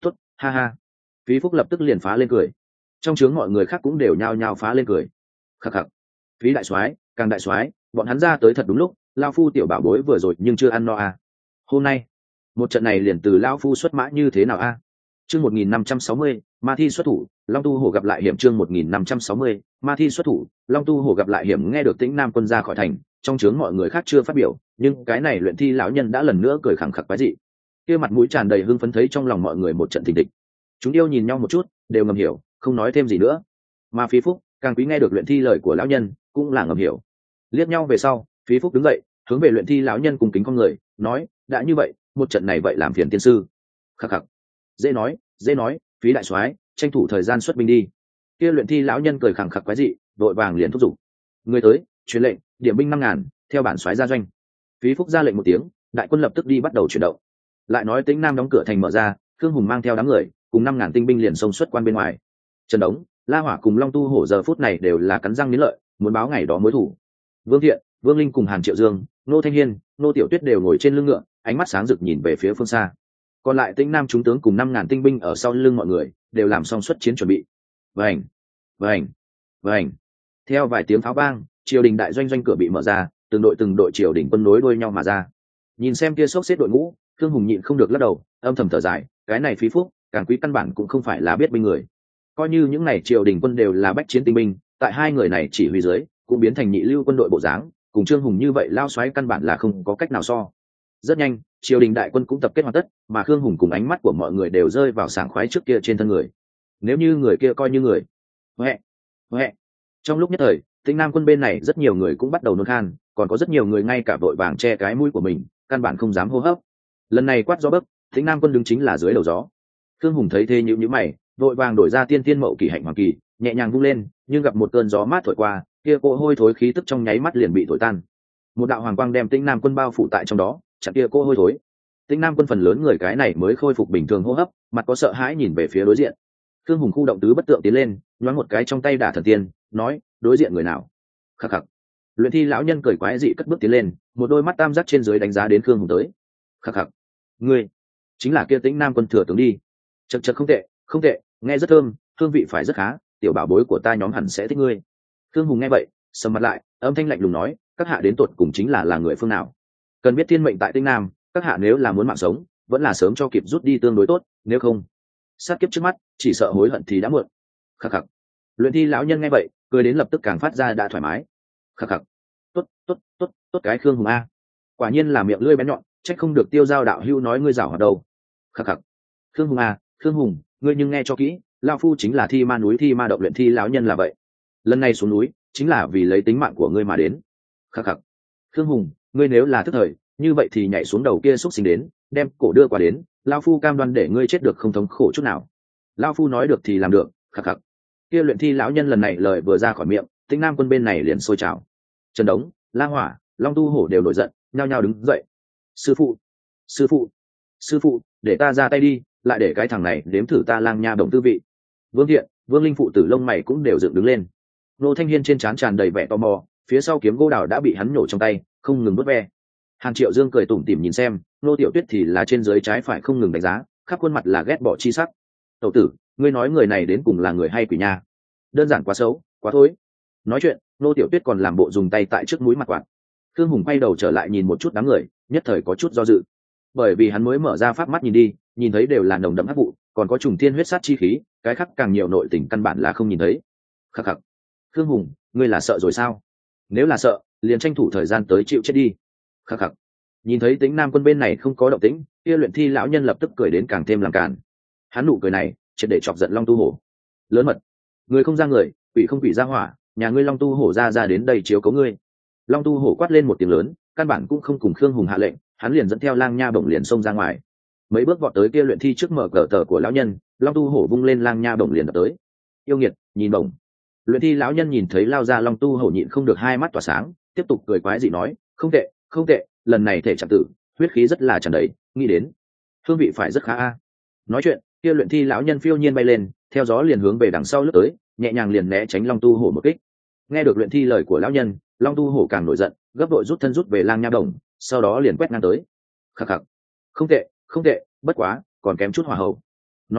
[SPEAKER 1] ha ha. Phí Phúc lập tức liền phá lên cười, trong chướng mọi người khác cũng đều nhao nhao phá lên cười. Khắc khắc. Phí đại soái, càng đại soái, bọn hắn ra tới thật đúng lúc, lao phu tiểu bảo bối vừa rồi nhưng chưa ăn no à. Hôm nay một trận này liền từ lao phu xuất mã như thế nào a à? Chương một nghìn năm trăm sáu mươi, ma thi xuất thủ, long tu hổ gặp lại hiểm. Chương một nghìn năm trăm sáu mươi, ma thi xuất thủ, long tu hổ gặp lại hiểm. Nghe được Tĩnh Nam quân ra khỏi thành, trong chướng mọi người khác chưa phát biểu, nhưng cái này luyện thi lão nhân đã lần nữa cười khẳng khặc quái dị, kia mặt mũi tràn đầy hưng phấn, thấy trong lòng mọi người một trận thình thịch. Chúng yêu nhìn nhau một chút, đều ngầm hiểu, không nói thêm gì nữa. Mà Phí Phúc càng quý nghe được luyện thi lời của lão nhân, cũng là ngầm hiểu. Liếc nhau về sau, Phí Phúc đứng dậy, hướng về luyện thi lão nhân cùng kính con người, nói: đã như vậy, một trận này vậy làm phiền tiên sư. Khắc khắc. Dễ nói, dễ nói, Phí đại soái, tranh thủ thời gian xuất binh đi. Kia luyện thi lão nhân cười khẳng khặc quái dị, vội vàng liền thúc giục. Người tới, truyền lệnh, điểm binh năm ngàn, theo bản soái ra doanh. Phí Phúc ra lệnh một tiếng, đại quân lập tức đi bắt đầu chuyển động. Lại nói Tĩnh Nam đóng cửa thành mở ra, Khương Hùng mang theo đám người, cùng năm ngàn tinh binh liền xông xuất quan bên ngoài. Trần Đống, La Hỏa cùng Long Tu Hổ giờ phút này đều là cắn răng nghiến lợi, muốn báo ngày đó mối thủ. Vương Thiện, Vương Linh cùng Hàn Triệu Dương, Nô Thanh Hiên, Nô Tiểu Tuyết đều ngồi trên lưng ngựa, ánh mắt sáng rực nhìn về phía phương xa. Còn lại Tĩnh Nam chúng tướng cùng năm ngàn tinh binh ở sau lưng mọi người, đều làm xong xuất chiến chuẩn bị. Vành, vành, vành. Theo vài tiếng pháo vang, triều đình đại doanh doanh cửa bị mở ra, từng đội từng đội triều đình quân nối đuôi nhau mà ra. Nhìn xem kia sốc xếp đội ngũ, Thương Hùng nhịn không được lắc đầu, âm thầm thở dài, cái này Phí Phúc, càng quý căn bản cũng không phải là biết binh người. Coi như những này triều đình quân đều là bách chiến tinh binh, tại hai người này chỉ huy dưới, cũng biến thành nhị lưu quân đội bộ dáng, cùng Trương Hùng như vậy lao xoáy căn bản là không có cách nào so. Rất nhanh, triều đình đại quân cũng tập kết hoàn tất, mà Khương Hùng cùng ánh mắt của mọi người đều rơi vào sảng khoái trước kia trên thân người. Nếu như người kia coi như người, huệ, huệ. Trong lúc nhất thời, Tĩnh Nam quân bên này rất nhiều người cũng bắt đầu nôn khan, còn có rất nhiều người ngay cả vội vàng che cái mũi của mình, căn bản không dám hô hấp. Lần này quát gió bấc, Tĩnh Nam quân đứng chính là dưới đầu gió. Khương Hùng thấy thế nhíu nhíu mày, vội vàng đổi ra tiên tiên mậu kỳ hạnh hoàng kỳ, nhẹ nhàng vung lên, nhưng gặp một cơn gió mát thổi qua, kia cỗ hôi thối khí tức trong nháy mắt liền bị thổi tan. Một đạo hoàng quang đem Tĩnh Nam quân bao phủ tại trong đó, chặn kia cỗ hôi thối. Tĩnh Nam quân phần lớn người cái này mới khôi phục bình thường hô hấp, mặt có sợ hãi nhìn về phía đối diện. Khương Hùng khu động tứ bất tượng tiến lên, nhoáng một cái trong tay đả thần tiên, nói: đối diện người nào? Khắc khắc. Luyện thi lão nhân cười quái dị cất bước tiến lên, một đôi mắt tam giác trên dưới đánh giá đến Khương Hùng tới. Khắc khắc. Ngươi chính là kia Tĩnh Nam quân thừa tướng đi. Chậc chậc, không tệ, không tệ, nghe rất thơm, hương vị phải rất khá, tiểu bảo bối của ta nhóm hẳn sẽ thích ngươi. Khương Hùng nghe vậy, sầm mặt lại, âm thanh lạnh lùng nói: các hạ đến tột cùng chính là là người phương nào? Cần biết thiên mệnh tại Tĩnh Nam, các hạ nếu là muốn mạng sống, vẫn là sớm cho kịp rút đi tương đối tốt, nếu không, sát kiếp trước mắt, chỉ sợ hối hận thì đã muộn. Khắc khắc. Luyện thi lão nhân nghe vậy, cười đến lập tức càng phát ra đã thoải mái. Khắc khắc. Tốt, tốt, tốt, tốt cái Khương Hùng a. Quả nhiên là miệng lưỡi bén nhọn, trách không được Tiêu Giao đạo hữu nói ngươi giảo hoạt đầu. Khắc khắc. Khương Hùng a, Khương Hùng, ngươi nhưng nghe cho kỹ, lão phu chính là thi ma núi thi ma động luyện thi lão nhân là vậy. Lần này xuống núi, chính là vì lấy tính mạng của ngươi mà đến. Khắc khắc. Khương Hùng, ngươi nếu là thức thời, như vậy thì nhảy xuống đầu kia xúc sinh đến, đem cổ đưa qua đến, lão phu cam đoan để ngươi chết được không thống khổ chút nào. Lão phu nói được thì làm được. Khắc khắc. Kia luyện thi lão nhân lần này lời vừa ra khỏi miệng, Tĩnh Nam quân bên này liền sôi trào. Trần Đống, La Hỏa, Long Tu Hổ đều nổi giận, nhao nhao đứng dậy. Sư phụ, sư phụ, sư phụ, để ta ra tay đi, lại để cái thằng này đếm thử ta lang nha động tư vị. Vương Thiện, Vương Linh phụ tử lông mày cũng đều dựng đứng lên. Nô Thanh Hiên trên trán tràn đầy vẻ tò mò, phía sau kiếm gỗ đào đã bị hắn nhổ trong tay, không ngừng vớt ve. Hàn Triệu Dương cười tủm tỉm nhìn xem, Nô Tiểu Tuyết thì là trên dưới trái phải không ngừng đánh giá, khắp khuôn mặt là ghét bỏ chi sắc. Tẩu tử, ngươi nói người này đến cùng là người hay quỷ nha? Đơn giản quá xấu, quá thối. Nói chuyện, Nô Tiểu Tuyết còn làm bộ dùng tay tại trước mũi mặt quạt. Khương Hùng quay đầu trở lại nhìn một chút đám người, nhất thời có chút do dự, bởi vì hắn mới mở ra pháp mắt nhìn đi, nhìn thấy đều là nồng đậm hắc vụ, còn có trùng thiên huyết sát chi khí, cái khác càng nhiều nội tình căn bản là không nhìn thấy. Khắc khắc. Khương Hùng, ngươi là sợ rồi sao? Nếu là sợ, liền tranh thủ thời gian tới chịu chết đi. Khắc khắc. Nhìn thấy Tĩnh Nam quân bên này không có động tĩnh, kia luyện thi lão nhân lập tức cười đến càng thêm làm càn. Hắn nụ cười này, triệt để chọc giận Long Tu Hổ. Lớn mật, người không ra người, quỷ không quỷ ra hỏa, nhà ngươi Long Tu Hổ ra ra đến đây chiếu cố ngươi. Long Tu Hổ quát lên một tiếng lớn, căn bản cũng không cùng Khương Hùng hạ lệnh, hắn liền dẫn theo lang nha bổng liền xông ra ngoài. Mấy bước vọt tới kia luyện thi trước mở cờ tờ của lão nhân, Long Tu Hổ vung lên lang nha bổng liền đập tới. Yêu nghiệt, nhìn bổng. Luyện thi lão nhân nhìn thấy lao ra Long Tu Hổ nhịn không được hai mắt tỏa sáng, tiếp tục cười quái dị nói: không tệ, không tệ, lần này thể trạng tử, huyết khí rất là tràn đầy, nghĩ đến hương vị phải rất khá a. Nói chuyện, kia luyện thi lão nhân phiêu nhiên bay lên, theo gió liền hướng về đằng sau lướt tới, nhẹ nhàng liền né tránh Long Tu Hổ một kích. Nghe được luyện thi lời của lão nhân, Long Tu Hổ càng nổi giận, gấp đội rút thân rút về lang nha bổng, sau đó liền quét ngang tới. Khắc khắc. Không tệ, không tệ, bất quá còn kém chút hỏa hậu. Nói chuyện,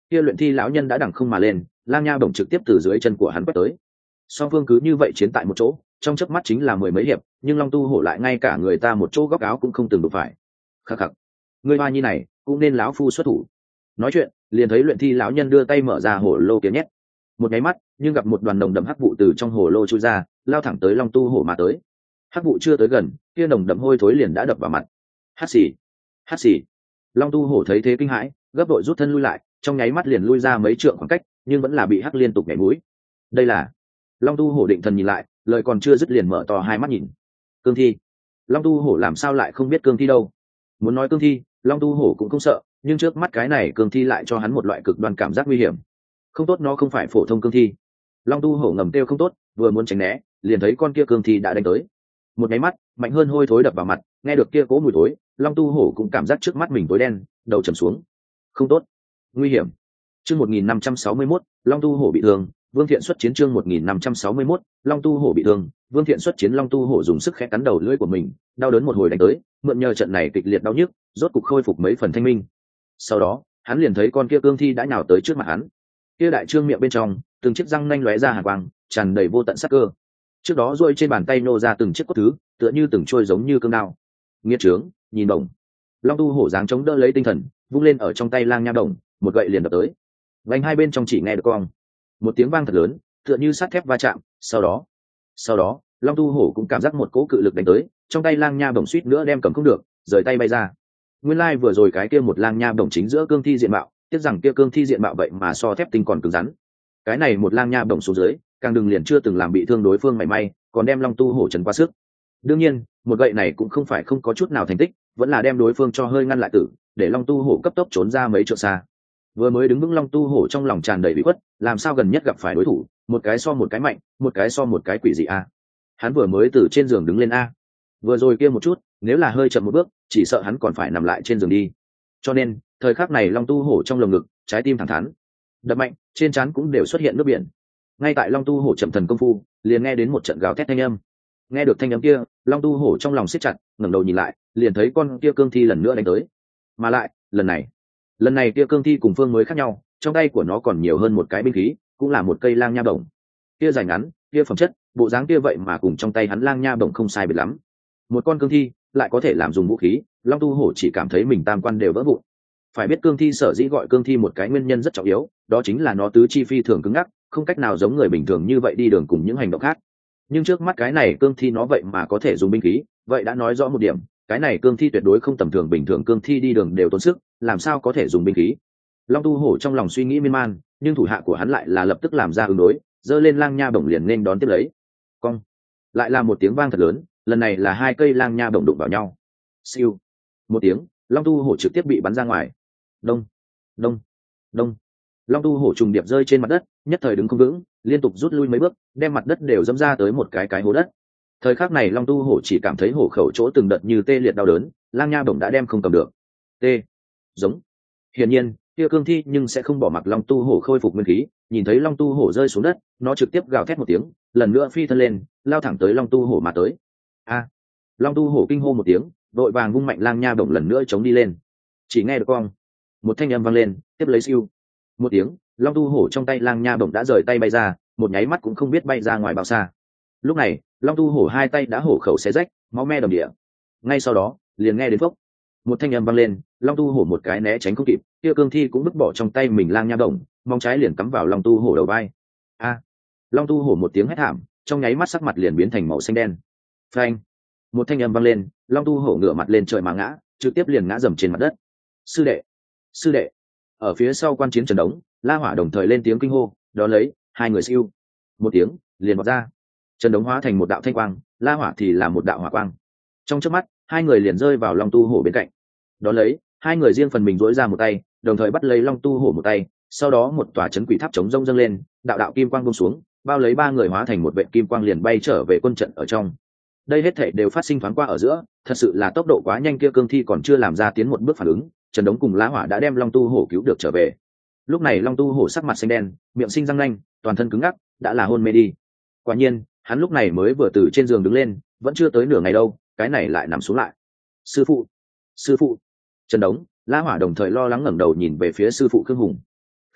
[SPEAKER 1] kia luyện thi lão nhân đã đằng không mà lên, lang nha bổng trực tiếp từ dưới chân của hắn quét tới. Song phương cứ như vậy chiến tại một chỗ, trong chớp mắt chính là mười mấy hiệp, nhưng long tu hổ lại ngay cả người ta một chỗ góc áo cũng không từng đụng phải. Khắc khắc, người hoa nhi này cũng nên lão phu xuất thủ. Nói chuyện liền thấy luyện thi lão nhân đưa tay mở ra hồ lô kiếm nhét, một nháy mắt nhưng gặp một đoàn nồng đậm hắc vụ từ trong hồ lô trôi ra, lao thẳng tới long tu hổ mà tới. Hắc vụ chưa tới gần, kia nồng đậm hôi thối liền đã đập vào mặt. Hắt xì, hắt xì. Long tu hổ thấy thế kinh hãi, gấp đội rút thân lui lại, trong nháy mắt liền lui ra mấy trượng khoảng cách, nhưng vẫn là bị hắc liên tục nhảy mũi. Đây là long tu hổ định thần nhìn lại, lời còn chưa dứt liền mở to hai mắt nhìn. Cương thi. Long tu hổ làm sao lại không biết cương thi đâu? Muốn nói cương thi, long tu hổ cũng không sợ, nhưng trước mắt cái này cương thi lại cho hắn một loại cực đoan cảm giác nguy hiểm. Không tốt, nó không phải phổ thông cương thi. Long tu hổ ngầm kêu không tốt, vừa muốn tránh né, liền thấy con kia cương thi đã đánh tới. Một cái mắt mạnh hơn hôi thối đập vào mặt, nghe được kia cố mùi thối, long tu hổ cũng cảm giác trước mắt mình tối đen, đầu trầm xuống. Không tốt, nguy hiểm. Chương một nghìn năm trăm sáu mươi mốt, long tu hổ bị thương. Vương Thiện xuất chiến. Chương một nghìn năm trăm sáu mươi mốt, long tu hổ bị thương. Vương Thiện xuất chiến. Long tu hổ dùng sức khẽ cắn đầu lưỡi của mình, đau đớn một hồi đánh tới, mượn nhờ trận này kịch liệt đau nhức, rốt cục khôi phục mấy phần thanh minh. Sau đó, hắn liền thấy con kia cương thi đã nhào tới trước mặt hắn. Kia đại trương miệng bên trong, từng chiếc răng nanh lóe ra hàn quang, tràn đầy vô tận sát cơ. Trước đó duỗi trên bàn tay nô ra từng chiếc cốt thứ, tựa như từng trôi giống như cương đao. Nghiệt trướng, nhìn bổng. Long tu hổ dáng chống đỡ lấy tinh thần, vung lên ở trong tay lang nha đồng, một gậy liền đập tới. Vành hai bên trong chỉ nghe được cong một tiếng vang thật lớn, tựa như sắt thép va chạm. Sau đó, sau đó, long tu hổ cũng cảm giác một cỗ cự lực đánh tới, trong tay lang nha bổng suýt nữa đem cầm không được, rời tay bay ra. Nguyên lai like vừa rồi cái kia một lang nha bổng chính giữa cương thi diện mạo, tiếc rằng kia cương thi diện mạo vậy mà so thép tinh còn cứng rắn. Cái này một lang nha bổng xuống dưới, càng đừng liền chưa từng làm bị thương đối phương mảy may, còn đem long tu hổ trần qua sức. Đương nhiên, một gậy này cũng không phải không có chút nào thành tích, vẫn là đem đối phương cho hơi ngăn lại tử, để long tu hổ cấp tốc trốn ra mấy trượng xa. Vừa mới đứng vững long tu hổ trong lòng tràn đầy bị khuất, làm sao gần nhất gặp phải đối thủ, một cái so một cái mạnh, một cái so một cái quỷ dị a. Hắn vừa mới từ trên giường đứng lên a, vừa rồi kia một chút, nếu là hơi chậm một bước, chỉ sợ hắn còn phải nằm lại trên giường đi. Cho nên, thời khắc này long tu hổ trong lồng ngực, trái tim thẳng thắn, đập mạnh, trên trán cũng đều xuất hiện nước biển. Ngay tại long tu hổ chậm thần công phu, liền nghe đến một trận gào thét thanh âm. Nghe được thanh âm kia, long tu hổ trong lòng siết chặt, ngẩng đầu nhìn lại, liền thấy con kia cương thi lần nữa đánh tới. Mà lại, lần này, lần này kia cương thi cùng phương mới khác nhau, trong tay của nó còn nhiều hơn một cái binh khí, cũng là một cây lang nha bổng. Kia dài ngắn, kia phẩm chất, bộ dáng kia vậy mà cùng trong tay hắn lang nha bổng không sai biệt lắm. Một con cương thi lại có thể làm dùng vũ khí, long tu hổ chỉ cảm thấy mình tam quan đều vỡ vụn. Phải biết cương thi sở dĩ gọi cương thi một cái nguyên nhân rất trọng yếu, đó chính là nó tứ chi phi thường cứng ngắc, không cách nào giống người bình thường như vậy đi đường cùng những hành động khác. Nhưng trước mắt cái này cương thi nó vậy mà có thể dùng binh khí, vậy đã nói rõ một điểm, cái này cương thi tuyệt đối không tầm thường. Bình thường cương thi đi đường đều tốn sức, làm sao có thể dùng binh khí? Long tu hổ trong lòng suy nghĩ miên man, nhưng thủ hạ của hắn lại là lập tức làm ra ứng đối, giơ lên lang nha bổng liền nên đón tiếp lấy. Cong, lại là một tiếng vang thật lớn, lần này là hai cây lang nha bổng đụng vào nhau. Siêu, một tiếng, long tu hổ trực tiếp bị bắn ra ngoài. Đông, đông, đông. Long tu hổ trùng điệp rơi trên mặt đất, nhất thời đứng không vững, liên tục rút lui mấy bước, đem mặt đất đều dẫm ra tới một cái cái hố đất. Thời khắc này long tu hổ chỉ cảm thấy hổ khẩu chỗ từng đợt như tê liệt đau đớn, lang nha bổng đã đem không cầm được. T, giống. Hiển nhiên, kia cương thi nhưng sẽ không bỏ mặc long tu hổ khôi phục nguyên khí, nhìn thấy long tu hổ rơi xuống đất, nó trực tiếp gào thét một tiếng, lần nữa phi thân lên, lao thẳng tới long tu hổ mà tới. A! Long tu hổ kinh hô một tiếng, đội vàng vung mạnh lang nha bổng lần nữa chống đi lên. Chỉ nghe được cong, một thanh âm vang lên, tiếp lấy siêu một tiếng, long tu hổ trong tay lang nha bổng đã rời tay bay ra, một nháy mắt cũng không biết bay ra ngoài bao xa. Lúc này, long tu hổ hai tay đã hổ khẩu xé rách, máu me đầm địa. Ngay sau đó, liền nghe đến phốc, một thanh âm vang lên, long tu hổ một cái né tránh không kịp, kia cương thi cũng vứt bỏ trong tay mình lang nha bổng, mong trái liền cắm vào long tu hổ đầu vai. A! Long tu hổ một tiếng hét thảm, trong nháy mắt sắc mặt liền biến thành màu xanh đen. Phanh! Một thanh âm vang lên, long tu hổ ngửa mặt lên trời mà ngã, trực tiếp liền ngã dầm trên mặt đất. Sư đệ, sư đệ! Ở phía sau quan chiến Trần Đống, La Hỏa đồng thời lên tiếng kinh hô, đó lấy hai người siêu một tiếng liền vọt ra. Trần Đống hóa thành một đạo thanh quang, La Hỏa thì là một đạo hỏa quang. Trong chớp mắt, hai người liền rơi vào long tu hổ bên cạnh. Đó lấy hai người riêng phần mình duỗi ra một tay, đồng thời bắt lấy long tu hổ một tay, sau đó một tòa chấn quỷ tháp chống rông dâng lên, đạo đạo kim quang buông xuống, bao lấy ba người hóa thành một vệ kim quang liền bay trở về quân trận ở trong. Đây hết thảy đều phát sinh thoáng qua ở giữa, thật sự là tốc độ quá nhanh, kia cương thi còn chưa làm ra tiến một bước phản ứng, Trần Đống cùng La Hỏa đã đem long tu hổ cứu được trở về. Lúc này long tu hổ sắc mặt xanh đen, miệng sinh răng nanh, toàn thân cứng ngắc, đã là hôn mê đi. Quả nhiên, hắn lúc này mới vừa từ trên giường đứng lên, vẫn chưa tới nửa ngày đâu, cái này lại nằm xuống lại. Sư phụ, sư phụ! Trần Đống, La Hỏa đồng thời lo lắng ngẩng đầu nhìn về phía sư phụ Khương Hùng.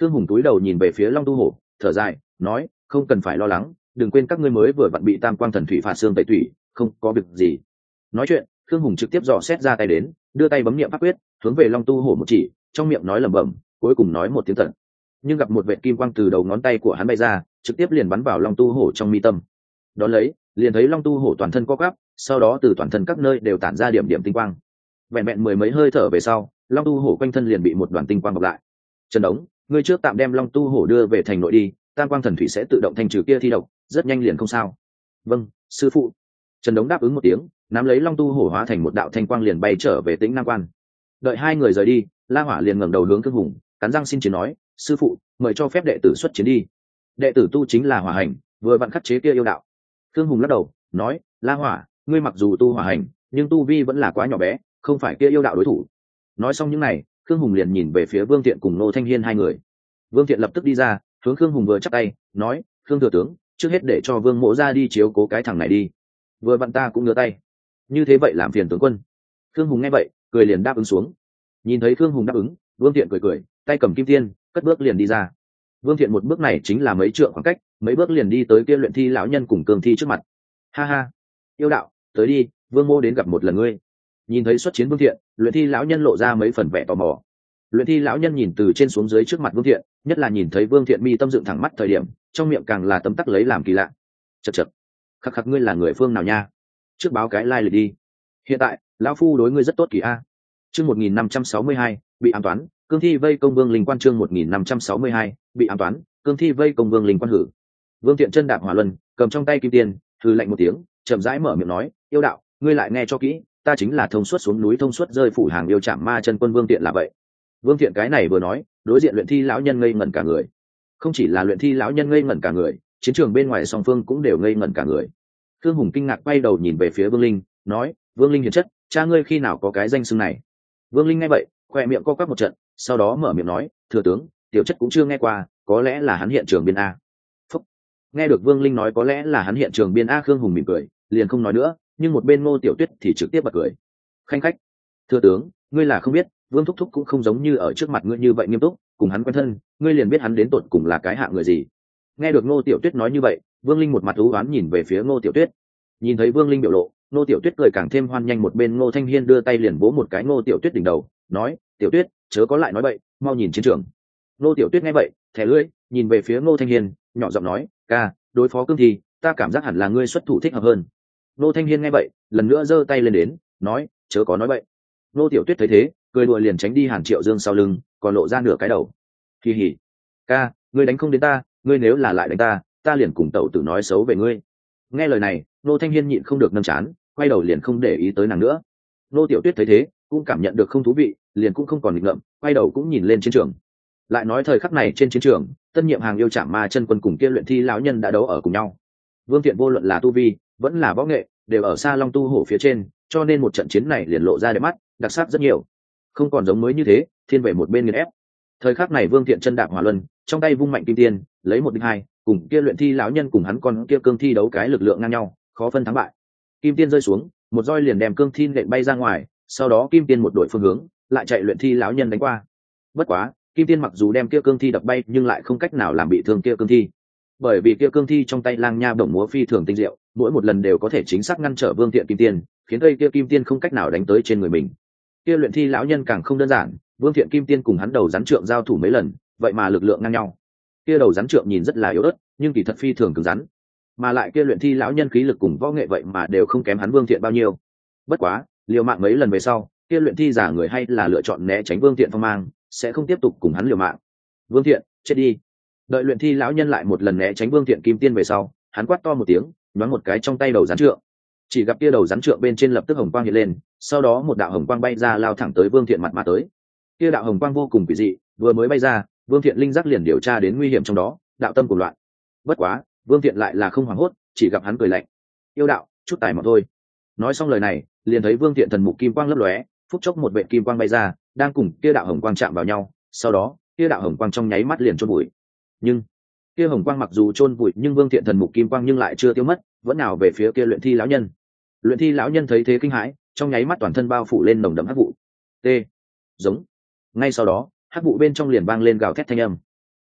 [SPEAKER 1] Khương Hùng túi đầu nhìn về phía Long Tu Hổ, thở dài nói, không cần phải lo lắng, đừng quên các ngươi mới vừa vặn bị Tam Quang Thần Thủy phạt xương tẩy thủy, không có việc gì. Nói chuyện, Khương Hùng trực tiếp dò xét ra tay đến, đưa tay bấm niệm pháp quyết, hướng về Long Tu Hổ một chỉ, trong miệng nói lẩm bẩm, cuối cùng nói một tiếng tận. Nhưng gặp một vệt kim quang từ đầu ngón tay của hắn bay ra, trực tiếp liền bắn vào Long Tu Hổ trong mi tâm. Đón lấy, liền thấy Long Tu Hổ toàn thân co quắp, sau đó từ toàn thân các nơi đều tản ra điểm điểm tinh quang. Vẹn vẹn mười mấy hơi thở về sau, Long Tu Hổ quanh thân liền bị một đoàn tinh quang bọc lại. Trần Đống, ngươi trước tạm đem Long Tu Hổ đưa về thành nội đi, Tam Quang Thần Thủy sẽ tự động thanh trừ kia thi độc, rất nhanh liền không sao. Vâng, sư phụ. Trần Đống đáp ứng một tiếng, nắm lấy Long Tu Hổ hóa thành một đạo thanh quang liền bay trở về Tĩnh Nam Quan. Đợi hai người rời đi, La Hỏa liền ngẩng đầu hướng Khương Hùng, cắn răng xin chiến nói, sư phụ, mời cho phép đệ tử xuất chiến đi. Đệ tử tu chính là hỏa hành, vừa vặn khắc chế kia yêu đạo. Khương Hùng lắc đầu, nói, La Hỏa, ngươi mặc dù tu hỏa hành, nhưng tu vi vẫn là quá nhỏ bé, không phải kia yêu đạo đối thủ. Nói xong những này, Khương Hùng liền nhìn về phía Vương Thiện cùng Ngô Thanh Hiên hai người. Vương Thiện lập tức đi ra, hướng Khương Hùng vừa chắp tay, nói, Khương thừa tướng, trước hết để cho Vương Mỗ ra đi chiếu cố cái thằng này đi. Vừa vặn ta cũng ngửa tay. Như thế vậy làm phiền tướng quân. Khương Hùng nghe vậy, cười liền đáp ứng xuống. Nhìn thấy Khương Hùng đáp ứng, Vương Thiện cười cười, tay cầm kim tiên, cất bước liền đi ra. Vương Thiện một bước này chính là mấy trượng khoảng cách, mấy bước liền đi tới kia luyện thi lão nhân cùng cương thi trước mặt. Ha ha, yêu đạo, tới đi, Vương Mô đến gặp một lần ngươi. Nhìn thấy xuất chiến Vương Thiện, luyện thi lão nhân lộ ra mấy phần vẻ tò mò. Luyện thi lão nhân nhìn từ trên xuống dưới trước mặt Vương Thiện, nhất là nhìn thấy Vương Thiện mi tâm dựng thẳng mắt thời điểm, trong miệng càng là tấm tắc lấy làm kỳ lạ. Chậc chậc, khắc khắc, ngươi là người phương nào nha? Trước báo cái lai lịch đi. Hiện tại, lão phu đối ngươi rất tốt kỳ a. Chương một nghìn năm trăm sáu mươi hai, bị ám toán, cương thi vây công Vương Linh Quan. Chương một nghìn năm trăm sáu mươi hai, bị ám toán, cương thi vây công Vương Linh Quan hử. Vương Thiện chân đạp hỏa luân, cầm trong tay kim tiền, hừ lạnh một tiếng, chậm rãi mở miệng nói, yêu đạo, ngươi lại nghe cho kỹ, ta chính là thông suốt xuống núi thông suốt rơi phủ hàng yêu chạm ma chân quân Vương Thiện là vậy. Vương Thiện cái này vừa nói, đối diện luyện thi lão nhân ngây ngẩn cả người. Không chỉ là luyện thi lão nhân ngây ngẩn cả người, chiến trường bên ngoài song phương cũng đều ngây ngẩn cả người. Khương Hùng kinh ngạc quay đầu nhìn về phía Vương Linh, nói, Vương Linh hiền chất, cha ngươi khi nào có cái danh xưng này? Vương Linh nghe vậy, khoe miệng co quắp một trận, sau đó mở miệng nói, thừa tướng, tiểu chất cũng chưa nghe qua, có lẽ là hắn hiện trường biên a. Phúc. Nghe được Vương Linh nói có lẽ là hắn hiện trường biên a, Khương Hùng mỉm cười, liền không nói nữa, nhưng một bên Ngô Tiểu Tuyết thì trực tiếp bật cười. Khanh khách, thừa tướng, ngươi là không biết, Vương thúc thúc cũng không giống như ở trước mặt ngươi như vậy nghiêm túc, cùng hắn quen thân, ngươi liền biết hắn đến tột cùng là cái hạng người gì. Nghe được Ngô Tiểu Tuyết nói như vậy, Vương Linh một mặt u uất nhìn về phía Ngô Tiểu Tuyết. Nhìn thấy Vương Linh biểu lộ, Ngô Tiểu Tuyết cười càng thêm hoan nhanh, một bên Ngô Thanh Hiên đưa tay liền vỗ một cái Ngô Tiểu Tuyết đỉnh đầu, nói, Tiểu Tuyết, chớ có lại nói bậy, mau nhìn chiến trường. Ngô Tiểu Tuyết nghe vậy, thẻ lưỡi, nhìn về phía Ngô Thanh Hiên, nhỏ giọng nói, ca, đối phó cương thi, ta cảm giác hẳn là ngươi xuất thủ thích hợp hơn. Ngô Thanh Hiên nghe vậy, lần nữa giơ tay lên đến, nói, chớ có nói bậy. Ngô Tiểu Tuyết thấy thế, cười đùa liền tránh đi Hàn Triệu Dương sau lưng, còn lộ ra nửa cái đầu. Kỳ hỉ, ca, ngươi đánh không đến ta, ngươi nếu là lại đánh ta, ta liền cùng tẩu tử nói xấu về ngươi. Nghe lời này, Ngô Thanh Hiên nhịn không được nâng chán, quay đầu liền không để ý tới nàng nữa. Ngô Tiểu Tuyết thấy thế, cũng cảm nhận được không thú vị, liền cũng không còn nghịch ngợm, quay đầu cũng nhìn lên chiến trường. Lại nói thời khắc này trên chiến trường, tân nhiệm hàng yêu chạm ma chân quân cùng kia luyện thi lão nhân đã đấu ở cùng nhau. Vương Thiện vô luận là tu vi, vẫn là võ nghệ, đều ở xa Long Tu Hổ phía trên, cho nên một trận chiến này liền lộ ra đẹp mắt, đặc sắc rất nhiều. Không còn giống mới như thế, thiên về một bên nghiền ép. Thời khắc này Vương Thiện chân đạp hỏa luân, trong tay vung mạnh kim tiên, lấy một địch hai, cùng kia luyện thi lão nhân cùng hắn con kia cương thi đấu cái lực lượng ngang nhau, khó phân thắng bại. Kim tiên rơi xuống, một roi liền đem cương thi nện bay ra ngoài, sau đó kim tiên một đổi phương hướng, lại chạy luyện thi lão nhân đánh qua. Bất quá, kim tiên mặc dù đem kia cương thi đập bay, nhưng lại không cách nào làm bị thương kia cương thi. Bởi vì kia cương thi trong tay lang nha bổng múa phi thường tinh diệu, mỗi một lần đều có thể chính xác ngăn trở Vương Thiện kim tiên, khiến đây kia kim tiên không cách nào đánh tới trên người mình. Kia luyện thi lão nhân càng không đơn giản, Vương Thiện kim tiên cùng hắn đầu rắn trượng giao thủ mấy lần, vậy mà lực lượng ngang nhau. Kia đầu rắn trượng nhìn rất là yếu ớt, nhưng kỳ thật phi thường cứng rắn, mà lại kia luyện thi lão nhân khí lực cùng võ nghệ vậy mà đều không kém hắn Vương Thiện bao nhiêu. Bất quá, liều mạng mấy lần về sau, kia luyện thi giả người hay là lựa chọn né tránh Vương Thiện phong mang, sẽ không tiếp tục cùng hắn liều mạng. Vương Thiện, chết đi. Đợi luyện thi lão nhân lại một lần né tránh Vương Thiện kim tiên về sau, hắn quát to một tiếng, nhoáng một cái trong tay đầu rắn trượng. Chỉ gặp kia đầu rắn trượng bên trên lập tức hồng quang hiện lên, sau đó một đạo hồng quang bay ra lao thẳng tới Vương Thiện mặt mà tới. Kia đạo hồng quang vô cùng kỳ dị, vừa mới bay ra, Vương Thiện linh giác liền điều tra đến nguy hiểm trong đó, đạo tâm cuồng loạn. Bất quá, Vương Thiện lại là không hoảng hốt, chỉ gặp hắn cười lạnh, yêu đạo, chút tài mà thôi. Nói xong lời này, liền thấy Vương Thiện thần mục kim quang lấp lóe, phút chốc một vệt kim quang bay ra, đang cùng kia đạo hồng quang chạm vào nhau, sau đó, kia đạo hồng quang trong nháy mắt liền chôn bụi. Nhưng kia hồng quang mặc dù chôn bụi, nhưng Vương Thiện thần mục kim quang nhưng lại chưa tiêu mất, vẫn nào về phía kia luyện thi lão nhân. Luyện thi lão nhân thấy thế kinh hãi, trong nháy mắt toàn thân bao phủ lên nồng đậm hắc vụ. T. Giống. Ngay sau đó, hắc vụ bên trong liền vang lên gào thét thanh âm.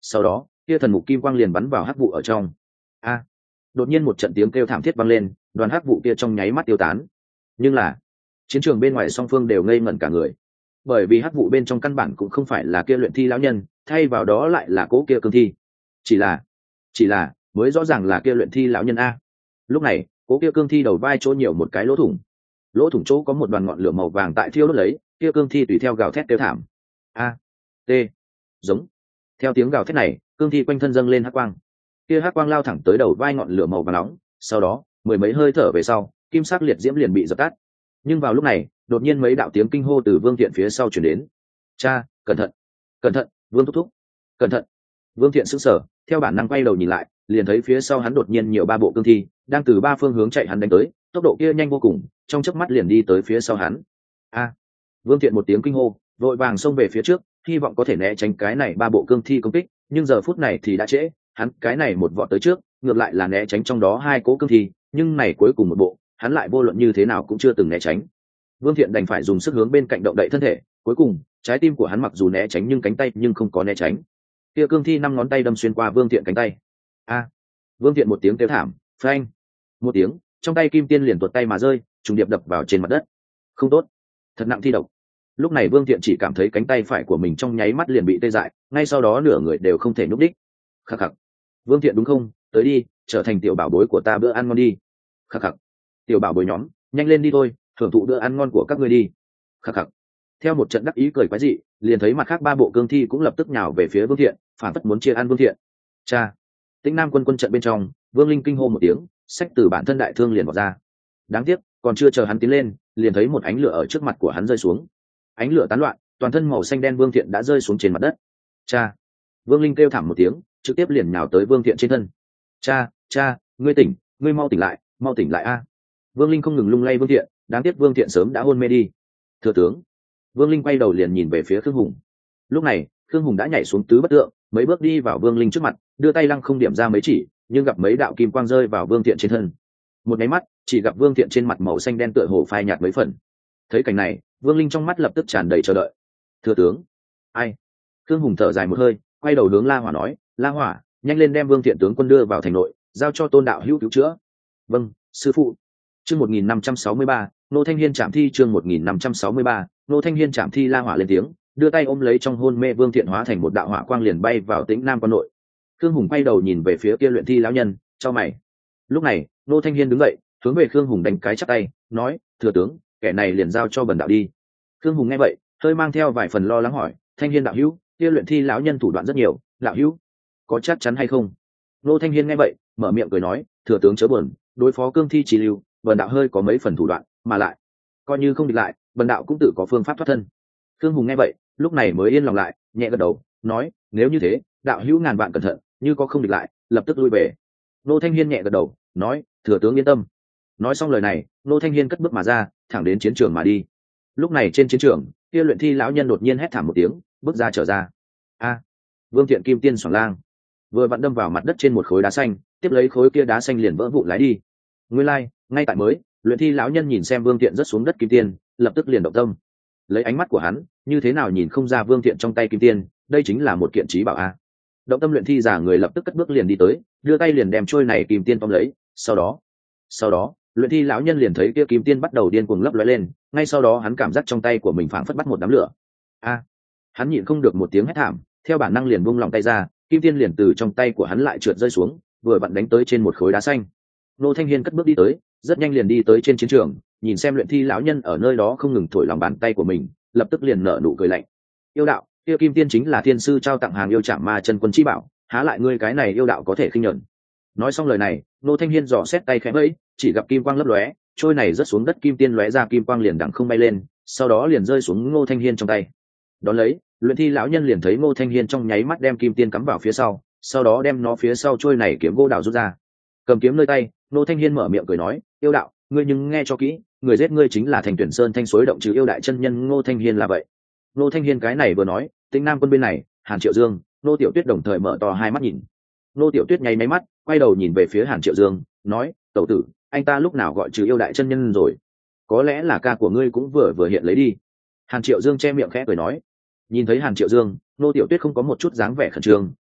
[SPEAKER 1] sau đó kia thần mục kim quang liền bắn vào hắc vụ ở trong. A! Đột nhiên một trận tiếng kêu thảm thiết vang lên, đoàn hắc vụ kia trong nháy mắt tiêu tán. Nhưng là chiến trường bên ngoài song phương đều ngây ngẩn cả người, bởi vì hắc vụ bên trong căn bản cũng không phải là kia luyện thi lão nhân, thay vào đó lại là cố kia cương thi. Chỉ là, chỉ là mới rõ ràng là kia luyện thi lão nhân a. Lúc này, cố kia cương thi đầu vai chỗ nhiều một cái lỗ thủng, lỗ thủng chỗ có một đoàn ngọn lửa màu vàng tại thiêu đốt lấy, kia cương thi tùy theo gào thét kêu thảm. A, t, giống. Theo tiếng gào thét này, cương thi quanh thân dâng lên hắc quang, kia hắc quang lao thẳng tới đầu vai ngọn lửa màu vàng nóng. Sau đó, mười mấy hơi thở về sau, kim sắc liệt diễm liền bị dập tắt. Nhưng vào lúc này, đột nhiên mấy đạo tiếng kinh hô từ Vương Thiện phía sau truyền đến. Cha, cẩn thận, cẩn thận, Vương thúc thúc, cẩn thận. Vương Thiện sững sờ, theo bản năng quay đầu nhìn lại, liền thấy phía sau hắn đột nhiên nhiều ba bộ cương thi đang từ ba phương hướng chạy hắn đánh tới, tốc độ kia nhanh vô cùng, trong chớp mắt liền đi tới phía sau hắn. A! Vương Thiện một tiếng kinh hô, vội vàng xông về phía trước, hy vọng có thể né tránh cái này ba bộ cương thi công kích, nhưng giờ phút này thì đã trễ, hắn cái này một vọt tới trước, ngược lại là né tránh trong đó hai cố cương thi, nhưng này cuối cùng một bộ, hắn lại vô luận như thế nào cũng chưa từng né tránh. Vương Thiện đành phải dùng sức hướng bên cạnh động đậy thân thể, cuối cùng, trái tim của hắn mặc dù né tránh nhưng cánh tay nhưng không có né tránh. Kia cương thi năm ngón tay đâm xuyên qua Vương Thiện cánh tay. A! Vương Thiện một tiếng kêu thảm, phanh! Một tiếng, trong tay kim tiên liền tuột tay mà rơi, trùng điệp đập vào trên mặt đất. Không tốt, thật nặng thi độc. Lúc này Vương Thiện chỉ cảm thấy cánh tay phải của mình trong nháy mắt liền bị tê dại, ngay sau đó nửa người đều không thể nhúc đích. Khắc khắc. Vương Thiện đúng không? Tới đi, trở thành tiểu bảo bối của ta, bữa ăn ngon đi. Khắc khắc. Tiểu bảo bối nhóm, nhanh lên đi thôi, thưởng thụ bữa ăn ngon của các ngươi đi. Khắc khắc. Theo một trận đắc ý cười quái dị, liền thấy mặt khác ba bộ cương thi cũng lập tức nhào về phía Vương Thiện, phản phất muốn chia ăn Vương Thiện. Cha! Tĩnh Nam quân quân trận bên trong, Vương Linh kinh hô một tiếng, xách từ bản thân đại thương liền vọt ra. Đáng tiếc, còn chưa chờ hắn tiến lên, liền thấy một ánh lửa ở trước mặt của hắn rơi xuống. Ánh lửa tán loạn, toàn thân màu xanh đen Vương Thiện đã rơi xuống trên mặt đất. Cha! Vương Linh kêu thảm một tiếng, trực tiếp liền nhào tới Vương Thiện trên thân. Cha, cha, ngươi tỉnh, ngươi mau tỉnh lại, mau tỉnh lại a! Vương Linh không ngừng lung lay Vương Thiện, đáng tiếc Vương Thiện sớm đã hôn mê đi. Thừa tướng! Vương Linh quay đầu liền nhìn về phía Khương Hùng. Lúc này, Khương Hùng đã nhảy xuống tứ bất tượng, mấy bước đi vào Vương Linh trước mặt, đưa tay lăng không điểm ra mấy chỉ, nhưng gặp mấy đạo kim quang rơi vào Vương Thiện trên thân. Một cái mắt, chỉ gặp Vương Thiện trên mặt màu xanh đen tựa hồ phai nhạt mấy phần. Thấy cảnh này, Vương Linh trong mắt lập tức tràn đầy chờ đợi. Thừa tướng! Ai? Khương Hùng thở dài một hơi, quay đầu hướng La Hỏa nói, La Hỏa, nhanh lên đem Vương Thiện tướng quân đưa vào thành nội, giao cho Tôn đạo hữu cứu chữa. Vâng, sư phụ. Chương một nghìn năm trăm sáu mươi ba, Nô Thanh Hiên trảm thi. Chương một nghìn năm trăm sáu mươi ba, Nô Thanh Hiên trảm thi. La Hỏa lên tiếng, đưa tay ôm lấy trong hôn mê Vương Thiện, hóa thành một đạo hỏa quang liền bay vào Tĩnh Nam quan nội. Khương Hùng quay đầu nhìn về phía kia luyện thi lão nhân, chau mày. Lúc này, Nô Thanh Hiên đứng dậy, hướng về Khương Hùng đánh cái chắp tay, nói, thừa tướng, kẻ này liền giao cho bần đạo đi. Khương Hùng nghe vậy, hơi mang theo vài phần lo lắng hỏi, Thanh Hiên đạo hữu, kia luyện thi lão nhân thủ đoạn rất nhiều, đạo hữu có chắc chắn hay không? Nô Thanh Hiên nghe vậy, mở miệng cười nói, thừa tướng chớ buồn, đối phó cương thi chỉ lưu, bần đạo hơi có mấy phần thủ đoạn, mà lại coi như không địch lại, bần đạo cũng tự có phương pháp thoát thân. Khương Hùng nghe vậy, lúc này mới yên lòng lại, nhẹ gật đầu, nói, nếu như thế, đạo hữu ngàn vạn cẩn thận, như có không địch lại, lập tức lui về. Nô Thanh Hiên nhẹ gật đầu, nói, thừa tướng yên tâm. Nói xong lời này, Nô Thanh Hiên cất bước mà ra, thẳng đến chiến trường mà đi. Lúc này trên chiến trường, kia luyện thi lão nhân đột nhiên hét thảm một tiếng, bước ra trở ra. A! Vương Thiện kim tiên xoảng lang, vừa vặn đâm vào mặt đất trên một khối đá xanh, tiếp lấy khối kia đá xanh liền vỡ vụn lái đi. Nguyên lai, like, ngay tại mới, luyện thi lão nhân nhìn xem Vương Thiện rớt xuống đất kim tiên, lập tức liền động tâm. Lấy ánh mắt của hắn, như thế nào nhìn không ra Vương Thiện trong tay kim tiên, đây chính là một kiện trí bảo a. Động tâm luyện thi giả người lập tức cất bước liền đi tới, đưa tay liền đem trôi này kim tiên tóm lấy, sau đó, sau đó, luyện thi lão nhân liền thấy kia kim tiên bắt đầu điên cuồng lấp lóe lên, ngay sau đó hắn cảm giác trong tay của mình phảng phất bắt một đám lửa. A! Hắn nhịn không được một tiếng hét thảm, theo bản năng liền buông lòng tay ra, kim tiên liền từ trong tay của hắn lại trượt rơi xuống, vừa vặn đánh tới trên một khối đá xanh. Nô Thanh Hiên cất bước đi tới, rất nhanh liền đi tới trên chiến trường, nhìn xem luyện thi lão nhân ở nơi đó không ngừng thổi lòng bàn tay của mình, lập tức liền nở nụ cười lạnh. Yêu đạo, kia kim tiên chính là thiên sư trao tặng hàng yêu trảm ma chân quân chi bảo, há lại ngươi cái này yêu đạo có thể khinh nhẫn. Nói xong lời này, Nô Thanh Hiên dò xét tay khẽ vẫy, chỉ gặp kim quang lấp lóe, trôi này rớt xuống đất kim tiên lóe ra kim quang liền đằng không bay lên, sau đó liền rơi xuống Ngô Thanh Hiên trong tay. Đón lấy, luyện thi lão nhân liền thấy Ngô Thanh Hiên trong nháy mắt đem kim tiên cắm vào phía sau, sau đó đem nó phía sau trôi này kiếm gỗ đào rút ra. Cầm kiếm nơi tay, Ngô Thanh Hiên mở miệng cười nói, yêu đạo, ngươi nhưng nghe cho kỹ, người giết ngươi chính là Thành Tuyển Sơn Thanh Suối Động trừ yêu đại chân nhân Ngô Thanh Hiên là vậy. Ngô Thanh Hiên cái này vừa nói, Tĩnh Nam quân bên này, Hàn Triệu Dương, Nô Tiểu Tuyết đồng thời mở to hai mắt nhìn. Nô Tiểu Tuyết nháy máy mắt, quay đầu nhìn về phía Hàn Triệu Dương, nói, tẩu tử, anh ta lúc nào gọi trừ yêu đại chân nhân rồi? Có lẽ là ca của ngươi cũng vừa vừa hiện lấy đi. Hàn Triệu Dương che miệng khẽ cười nói. Nhìn thấy Hàn Triệu Dương, Nô Tiểu Tuyết không có một chút dáng vẻ khẩn trương,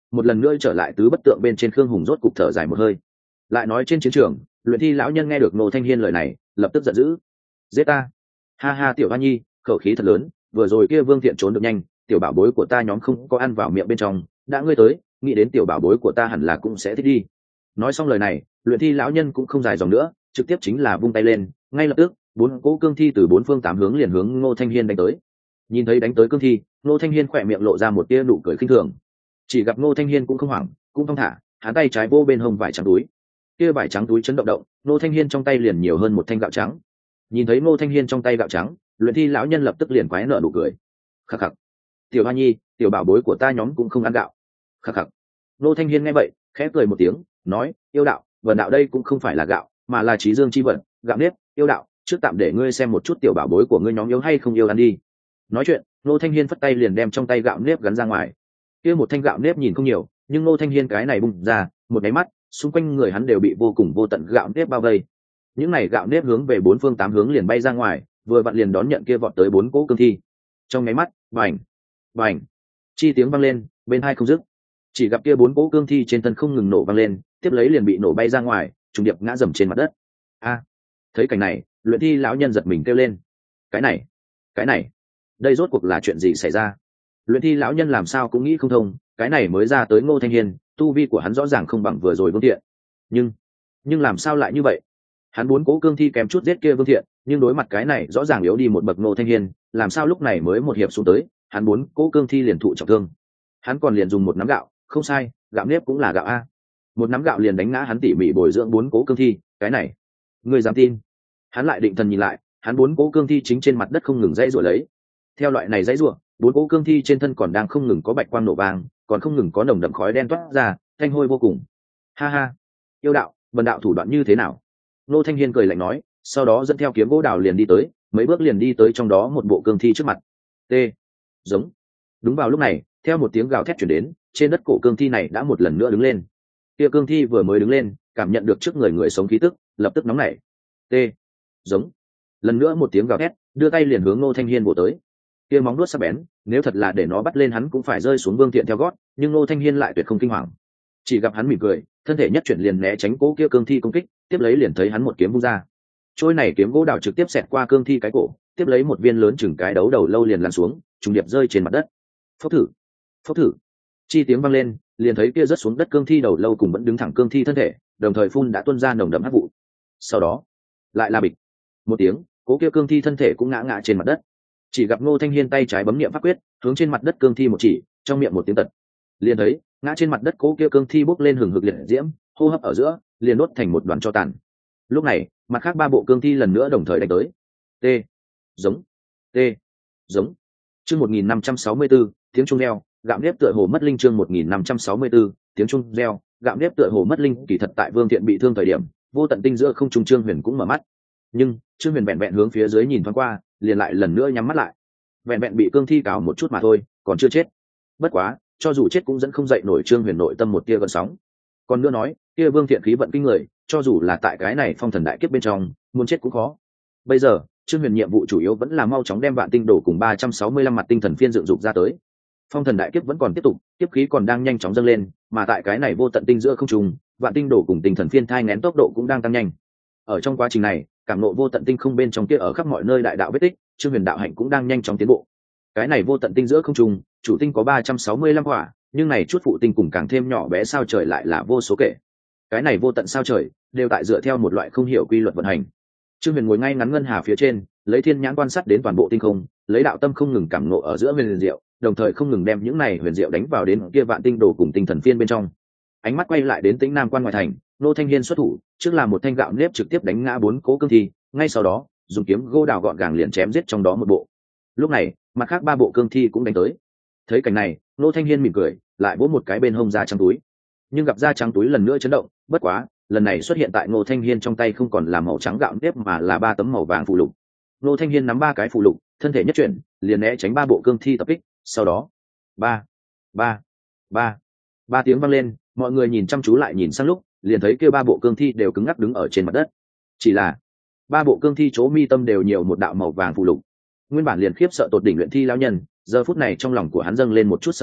[SPEAKER 1] một lần nữa trở lại tứ bất tượng bên trên khương hùng rốt cục thở dài một hơi. Lại nói trên chiến trường, luyện thi lão nhân nghe được Ngô Thanh Hiên lời này lập tức giận dữ. Giết ta! Ha ha, tiểu hoa nhi khẩu khí thật lớn, vừa rồi kia Vương Thiện trốn được nhanh, tiểu bảo bối của ta nhóm không có ăn vào miệng bên trong, đã ngươi tới nghĩ đến tiểu bảo bối của ta hẳn là cũng sẽ thích đi. Nói xong lời này, luyện thi lão nhân cũng không dài dòng nữa, trực tiếp chính là vung tay lên, ngay lập tức bốn cỗ cương thi từ bốn phương tám hướng liền hướng Ngô Thanh Hiên đánh tới. Nhìn thấy đánh tới cương thi, Ngô Thanh Hiên khỏe miệng lộ ra một tia nụ cười khinh thường. Chỉ gặp Ngô Thanh Hiên cũng không hoảng, cũng thong thả, hắn tay trái vô bên hông vải trắng túi, kia vải trắng túi chấn động động, Ngô Thanh Hiên trong tay liền nhiều hơn một thanh gạo trắng. Nhìn thấy Ngô Thanh Hiên trong tay gạo trắng, luyện thi lão nhân lập tức liền quái nợ nụ cười. Khắc khắc, tiểu hoa nhi tiểu bảo bối của ta nhóm cũng không ăn gạo. Khắc khắc. Ngô Thanh Hiên nghe vậy khẽ cười một tiếng, nói, yêu đạo vần đạo đây cũng không phải là gạo, mà là trí dương chi vận, gạo nếp. Yêu đạo trước tạm để ngươi xem một chút tiểu bảo bối của ngươi nhóm yếu hay không yêu ăn đi. Nói chuyện, Ngô Thanh Hiên phất tay liền đem trong tay gạo nếp gắn ra ngoài. Kia một thanh gạo nếp nhìn không nhiều, nhưng Ngô Thanh Hiên cái này bung ra, một cái mắt, xung quanh người hắn đều bị vô cùng vô tận gạo nếp bao vây. Những này gạo nếp hướng về bốn phương tám hướng liền bay ra ngoài, vừa vặn liền đón nhận kia vọt tới bốn cỗ cương thi. Trong nháy mắt, bành, bành, chi tiếng vang lên, bên hai không dứt. Chỉ gặp kia bốn cỗ cương thi trên thân không ngừng nổ vang lên, tiếp lấy liền bị nổ bay ra ngoài, trùng điệp ngã dầm trên mặt đất. A! Thấy cảnh này, luyện thi lão nhân giật mình kêu lên. Cái này, cái này, đây rốt cuộc là chuyện gì xảy ra? Luyện thi lão nhân làm sao cũng nghĩ không thông, cái này mới ra tới Ngô Thanh Hiên, tu vi của hắn rõ ràng không bằng vừa rồi Vương Thiện. Nhưng, nhưng làm sao lại như vậy? Hắn bốn cố cương thi kém chút giết kia Vương Thiện, nhưng đối mặt cái này rõ ràng yếu đi một bậc Ngô Thanh Hiên, làm sao lúc này mới một hiệp xuống tới, hắn bốn cố cương thi liền thụ trọng thương. Hắn còn liền dùng một nắm gạo, không sai, gạo nếp cũng là gạo a. Một nắm gạo liền đánh ngã hắn tỉ mỉ bồi dưỡng bốn cố cương thi, cái này, ngươi dám tin? Hắn lại định thần nhìn lại, hắn bốn cố cương thi chính trên mặt đất không ngừng dãy rủa lấy. Theo loại này dãy rủa, bốn cố cương thi trên thân còn đang không ngừng có bạch quang nổ vàng, còn không ngừng có nồng đậm khói đen toát ra, thanh hôi vô cùng. Ha ha, yêu đạo, vần đạo thủ đoạn như thế nào? Ngô Thanh Hiên cười lạnh nói, sau đó dẫn theo kiếm gỗ đào liền đi tới, mấy bước liền đi tới trong đó một bộ cương thi trước mặt. T. Giống. Đúng vào lúc này, theo một tiếng gào thét chuyển đến, trên đất cổ cương thi này đã một lần nữa đứng lên. Kia cương thi vừa mới đứng lên, cảm nhận được trước người người sống khí tức, lập tức nóng nảy. T. Giống. Lần nữa một tiếng gào thét, đưa tay liền hướng Ngô Thanh Hiên bổ tới. Kia móng vuốt sắc bén, nếu thật là để nó bắt lên hắn cũng phải rơi xuống Vương Thiện theo gót, nhưng Ngô Thanh Hiên lại tuyệt không kinh hoàng. Chỉ gặp hắn mỉm cười, thân thể nhất chuyển liền né tránh cố kia cương thi công kích, tiếp lấy liền thấy hắn một kiếm vung ra. Trôi này kiếm gỗ đào trực tiếp xẹt qua cương thi cái cổ, tiếp lấy một viên lớn chừng cái đấu đầu lâu liền lăn xuống, trùng điệp rơi trên mặt đất. Phốc thử, phốc thử. Chi tiếng vang lên, liền thấy kia rớt xuống đất cương thi đầu lâu cùng vẫn đứng thẳng cương thi thân thể, đồng thời phun đã tuôn ra nồng đậm hắc vụ. Sau đó, lại là bịch. Một tiếng, cố kia cương thi thân thể cũng ngã ngã trên mặt đất. Chỉ gặp Ngô Thanh Hiên tay trái bấm niệm pháp quyết, hướng trên mặt đất cương thi một chỉ, trong miệng một tiếng tật. Liền thấy, ngã trên mặt đất cố kia cương thi bốc lên hừng hực liệt diễm, hô hấp ở giữa, liền đốt thành một đoàn tro tàn. Lúc này, mặt khác ba bộ cương thi lần nữa đồng thời đánh tới. T. Giống. T. Giống. Chương một nghìn năm trăm sáu mươi tư, tiếng chuông reo, gạo nếp tựa hồ mất linh. Chương một nghìn năm trăm sáu mươi tư, tiếng chuông reo, gạo nếp tựa hồ mất linh. Kỳ thật tại Vương Thiện bị thương thời điểm, vô tận tinh giữa không trung Trương Huyền cũng mở mắt. Nhưng, Trương Huyền vẹn vẹn hướng phía dưới nhìn thoáng qua, liền lại lần nữa nhắm mắt lại. Vẹn vẹn bị cương thi cào một chút mà thôi, còn chưa chết. Bất quá, cho dù chết cũng dẫn không dậy nổi Trương Huyền nội tâm một tia gợn sóng. Còn nữa nói, kia Vương Thiện khí vận kinh người, cho dù là tại cái này phong thần đại kiếp bên trong, muốn chết cũng khó. Bây giờ, Trương Huyền nhiệm vụ chủ yếu vẫn là mau chóng đem vạn tinh đồ cùng ba trăm sáu mươi lăm mặt tinh thần phiên dựng dục ra tới. Phong thần đại kiếp vẫn còn tiếp tục, kiếp khí còn đang nhanh chóng dâng lên, mà tại cái này vô tận tinh giữa không trung, vạn tinh đồ cùng tinh thần phiên thai nghén tốc độ cũng đang tăng nhanh. Ở trong quá trình này, cảm ngộ vô tận tinh không bên trong kia ở khắp mọi nơi đại đạo vết tích, Trương Huyền đạo hạnh cũng đang nhanh chóng tiến bộ. Cái này vô tận tinh giữa không trung, chủ tinh có ba trăm sáu mươi lăm quả, nhưng này chút phụ tinh cùng càng thêm nhỏ bé sao trời lại là vô số kể. Cái này vô tận sao trời đều tại dựa theo một loại không hiểu quy luật vận hành. Trương Huyền ngồi ngay ngắn ngân hà phía trên, lấy thiên nhãn quan sát đến toàn bộ tinh không, lấy đạo tâm không ngừng cảm ngộ ở giữa huyền diệu, đồng thời không ngừng đem những này huyền diệu đánh vào đến kia vạn tinh đồ cùng tinh thần phiên bên trong. Ánh mắt quay lại đến Tĩnh Nam quan ngoại thành, Ngô Thanh Hiên xuất thủ, trước là một thanh gạo nếp trực tiếp đánh ngã bốn cố cương thi, ngay sau đó, dùng kiếm gỗ đào gọn gàng liền chém giết trong đó một bộ. Lúc này, mặt khác ba bộ cương thi cũng đánh tới. Thấy cảnh này, Ngô Thanh Hiên mỉm cười, lại vỗ một cái bên hông da trắng túi. Nhưng gặp da trắng túi lần nữa chấn động, bất quá, lần này xuất hiện tại Ngô Thanh Hiên trong tay không còn là màu trắng gạo nếp mà là ba tấm màu vàng phù lục. Ngô Thanh Hiên nắm ba cái phù lục, thân thể nhất chuyển, liền né tránh ba bộ cương thi tập kích, sau đó, ba, ba, ba, ba tiếng vang lên, mọi người nhìn chăm chú lại nhìn sang lúc, liền thấy kia ba bộ cương thi đều cứng ngắc đứng ở trên mặt đất. Chỉ là, ba bộ cương thi chỗ mi tâm đều nhiều một đạo màu vàng phù lục. Nguyên bản liền khiếp sợ tột đỉnh luyện thi lão nhân, giờ phút này trong lòng của hắn dâng lên một chút sợ hãi,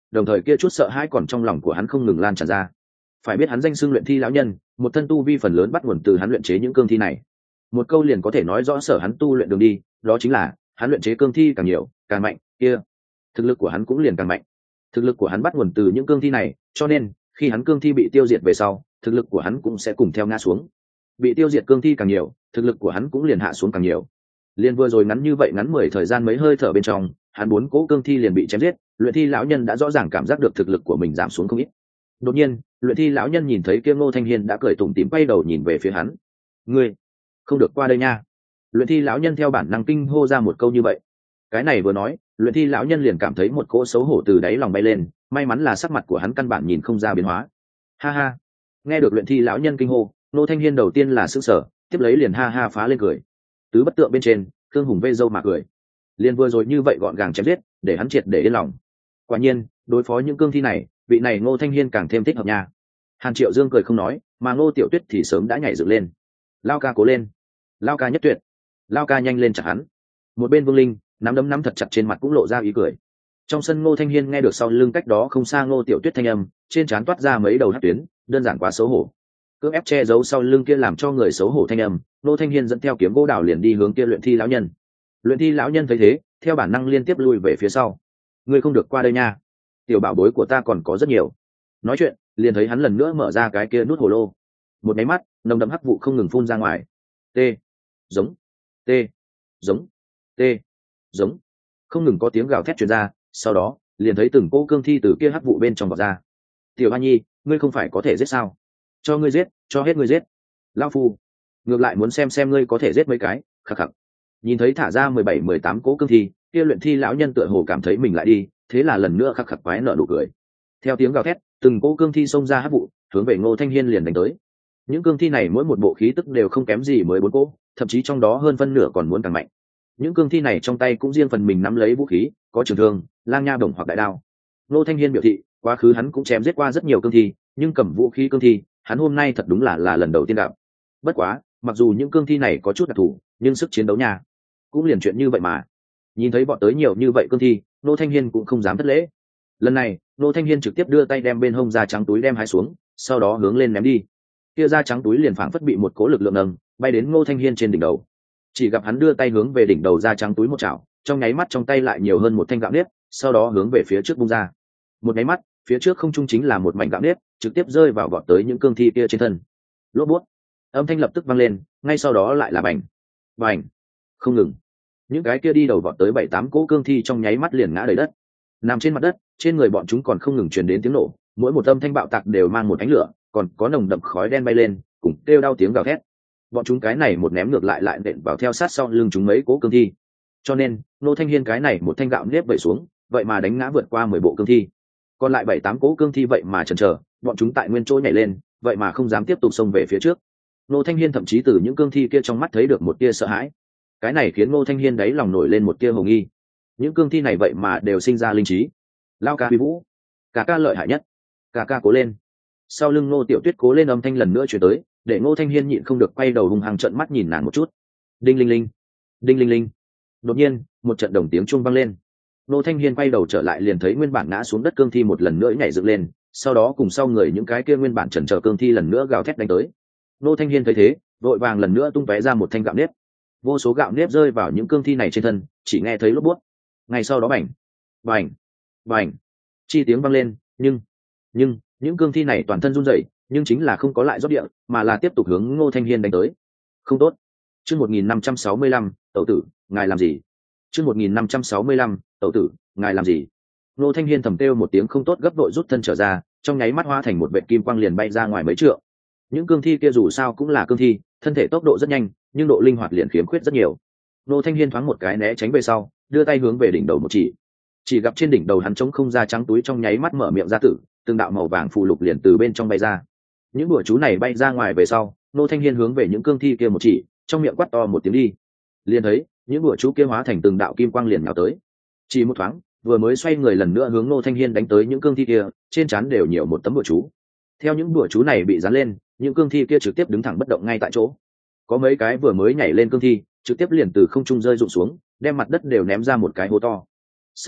[SPEAKER 1] đồng thời kia chút sợ hãi còn trong lòng của hắn không ngừng lan tràn ra. Phải biết hắn danh xưng luyện thi lão nhân, một thân tu vi phần lớn bắt nguồn từ hắn luyện chế những cương thi này. Một câu liền có thể nói rõ sở hắn tu luyện đường đi, đó chính là hắn luyện chế cương thi càng nhiều càng mạnh, kia thực lực của hắn cũng liền càng mạnh. Thực lực của hắn bắt nguồn từ những cương thi này, cho nên khi hắn cương thi bị tiêu diệt về sau, thực lực của hắn cũng sẽ cùng theo ngã xuống. Bị tiêu diệt cương thi càng nhiều, thực lực của hắn cũng liền hạ xuống càng nhiều. Liên vừa rồi ngắn như vậy ngắn mười thời gian mấy hơi thở bên trong, hắn bốn cỗ cương thi liền bị chém giết, luyện thi lão nhân đã rõ ràng cảm giác được thực lực của mình giảm xuống không ít. Đột nhiên, luyện thi lão nhân nhìn thấy kia Ngô Thanh Hiên đã cười tủm tỉm quay đầu nhìn về phía hắn. "Ngươi không được qua đây nha." Luyện thi lão nhân theo bản năng kinh hô ra một câu như vậy. Cái này vừa nói, luyện thi lão nhân liền cảm thấy một cỗ xấu hổ từ đáy lòng bay lên, may mắn là sắc mặt của hắn căn bản nhìn không ra biến hóa. Ha ha. Nghe được luyện thi lão nhân kinh hô, Ngô Thanh Hiên đầu tiên là sửng sở, tiếp lấy liền ha ha phá lên cười. Tứ bất tượng bên trên, Khương Hùng vây râu mà cười. Liên vừa rồi như vậy gọn gàng chém giết, để hắn triệt để yên lòng. Quả nhiên, đối phó những cương thi này, vị này Ngô Thanh Hiên càng thêm thích hợp nha. Hàn Triệu Dương cười không nói, mà Ngô Tiểu Tuyết thì sớm đã nhảy dựng lên. Lao ca cố lên, Lao ca nhất tuyệt, Lao ca nhanh lên chặt hắn. Một bên Vương Linh nắm đấm nắm thật chặt trên mặt cũng lộ ra ý cười. Trong sân Ngô Thanh Hiên nghe được sau lưng cách đó không xa Ngô Tiểu Tuyết thanh âm, trên trán toát ra mấy đầu hắc tuyến, đơn giản quá xấu hổ. Cưỡng ép che giấu sau lưng kia làm cho người xấu hổ thanh âm, Ngô Thanh Hiên dẫn theo kiếm gỗ đào liền đi hướng kia luyện thi lão nhân. Luyện thi lão nhân thấy thế, theo bản năng liên tiếp lui về phía sau. Ngươi không được qua đây nha, tiểu bảo bối của ta còn có rất nhiều. Nói chuyện, liền thấy hắn lần nữa mở ra cái kia nút hồ lô. Một máy mắt, nồng đậm hắc vụ không ngừng phun ra ngoài. T, giống, t, giống, t, giống, không ngừng có tiếng gào thét truyền ra. Sau đó, liền thấy từng cỗ cương thi từ kia hắc vụ bên trong vọt ra. Tiểu Hoa Nhi, ngươi không phải có thể giết sao? Cho ngươi giết, cho hết ngươi giết. Lão phu, ngược lại muốn xem xem ngươi có thể giết mấy cái. Khắc khắc. Nhìn thấy thả ra mười bảy mười tám cỗ cương thi, kia luyện thi lão nhân tựa hồ cảm thấy mình lại đi, thế là lần nữa khắc khắc quái nợ nụ cười. Theo tiếng gào thét, từng cỗ cương thi xông ra hắc vụ, hướng về Ngô Thanh Hiên liền đánh tới. Những cương thi này mỗi một bộ khí tức đều không kém gì mới bốn cỗ, thậm chí trong đó hơn phân nửa còn muốn càng mạnh. Những cương thi này trong tay cũng riêng phần mình nắm lấy vũ khí, có trường thương, lang nha bổng hoặc đại đao. Ngô Thanh Hiên biểu thị, quá khứ hắn cũng chém giết qua rất nhiều cương thi, nhưng cầm vũ khí cương thi, hắn hôm nay thật đúng là là lần đầu tiên gặp. Bất quá, mặc dù những cương thi này có chút đặc thù, nhưng sức chiến đấu nha, cũng liền chuyện như vậy mà. Nhìn thấy bọn tới nhiều như vậy cương thi, Ngô Thanh Hiên cũng không dám thất lễ. Lần này, Ngô Thanh Hiên trực tiếp đưa tay đem bên hông da trắng túi đem hái xuống, sau đó hướng lên ném đi. Kia da trắng túi liền phảng phất bị một cỗ lực lượng nâng, bay đến Ngô Thanh Hiên trên đỉnh đầu. Chỉ gặp hắn đưa tay hướng về đỉnh đầu da trắng túi một chảo, trong nháy mắt trong tay lại nhiều hơn một thanh gạo nếp, sau đó hướng về phía trước bung ra. Một nháy mắt, phía trước không trung chính là một mảnh gạo nếp, trực tiếp rơi vào vọt tới những cương thi kia trên thân. Lốp bút, âm thanh lập tức vang lên, ngay sau đó lại là bành, bành, không ngừng. Những cái kia đi đầu vọt tới bảy tám cỗ cương thi trong nháy mắt liền ngã đầy đất. Nằm trên mặt đất, trên người bọn chúng còn không ngừng truyền đến tiếng nổ, mỗi một âm thanh bạo tạc đều mang một ánh lửa, còn có nồng đậm khói đen bay lên, cùng kêu đau tiếng gào thét. Bọn chúng cái này một ném ngược lại lại nện vào theo sát sau lưng chúng mấy cỗ cương thi. Cho nên, Ngô Thanh Hiên cái này một thanh gạo nếp vẩy xuống, vậy mà đánh ngã vượt qua mười bộ cương thi. Còn lại bảy tám cỗ cương thi vậy mà chần chờ, bọn chúng tại nguyên chỗ nhảy lên, vậy mà không dám tiếp tục xông về phía trước. Ngô Thanh Hiên thậm chí từ những cương thi kia trong mắt thấy được một tia sợ hãi. Cái này khiến Ngô Thanh Hiên đáy lòng nổi lên một tia hồ nghi. Những cương thi này vậy mà đều sinh ra linh trí. Lao ca huy vũ, cả ca lợi hại nhất, cả ca cố lên. Sau lưng Ngô Tiểu Tuyết cố lên âm thanh lần nữa truyền tới, để Ngô Thanh Hiên nhịn không được quay đầu hung hăng trợn mắt nhìn nàng một chút. Đinh linh linh, đinh linh linh. Đột nhiên, một trận đồng tiếng chuông vang lên. Ngô Thanh Hiên quay đầu trở lại liền thấy nguyên bản ngã xuống đất cương thi một lần nữa nhảy dựng lên, sau đó cùng sau người những cái kia nguyên bản chần chờ cương thi lần nữa gào thét đánh tới. Ngô Thanh Hiên thấy thế, vội vàng lần nữa tung tóe ra một thanh gạo nếp. Vô số gạo nếp rơi vào những cương thi này trên thân, chỉ nghe thấy lốp bút. Ngay sau đó bành, bành, bành, chi tiếng vang lên, nhưng nhưng những cương thi này toàn thân run rẩy, nhưng chính là không có lại rót địa, mà là tiếp tục hướng Ngô Thanh Hiên đánh tới. Không tốt. Chương một nghìn năm trăm sáu mươi lăm, tẩu tử, ngài làm gì? Chương một nghìn năm trăm sáu mươi lăm, tẩu tử, ngài làm gì? Ngô Thanh Hiên thầm kêu một tiếng không tốt gấp đội rút thân trở ra, trong nháy mắt hóa thành một vệt kim quang liền bay ra ngoài mấy trượng. Những cương thi kia dù sao cũng là cương thi, thân thể tốc độ rất nhanh, nhưng độ linh hoạt liền khiếm khuyết rất nhiều. Ngô Thanh Hiên thoáng một cái né tránh về sau, đưa tay hướng về đỉnh đầu một chỉ. Chỉ gặp trên đỉnh đầu hắn trống không ra trắng túi trong nháy mắt mở miệng ra tử, từng đạo màu vàng phù lục liền từ bên trong bay ra. Những bùa chú này bay ra ngoài về sau, Ngô Thanh Hiên hướng về những cương thi kia một chỉ, trong miệng quát to một tiếng đi. Liền thấy, những bùa chú kia hóa thành từng đạo kim quang liền nhào tới. Chỉ một thoáng, vừa mới xoay người lần nữa hướng Ngô Thanh Hiên đánh tới những cương thi kia, trên trán đều nhiều một tấm bùa chú. Theo những bùa chú này bị dán lên, những cương thi kia trực tiếp đứng thẳng bất động ngay tại chỗ. Có mấy cái vừa mới nhảy lên cương thi, trực tiếp liền từ không trung rơi rụng xuống, đem mặt đất đều ném ra một cái hố to. Sau đó,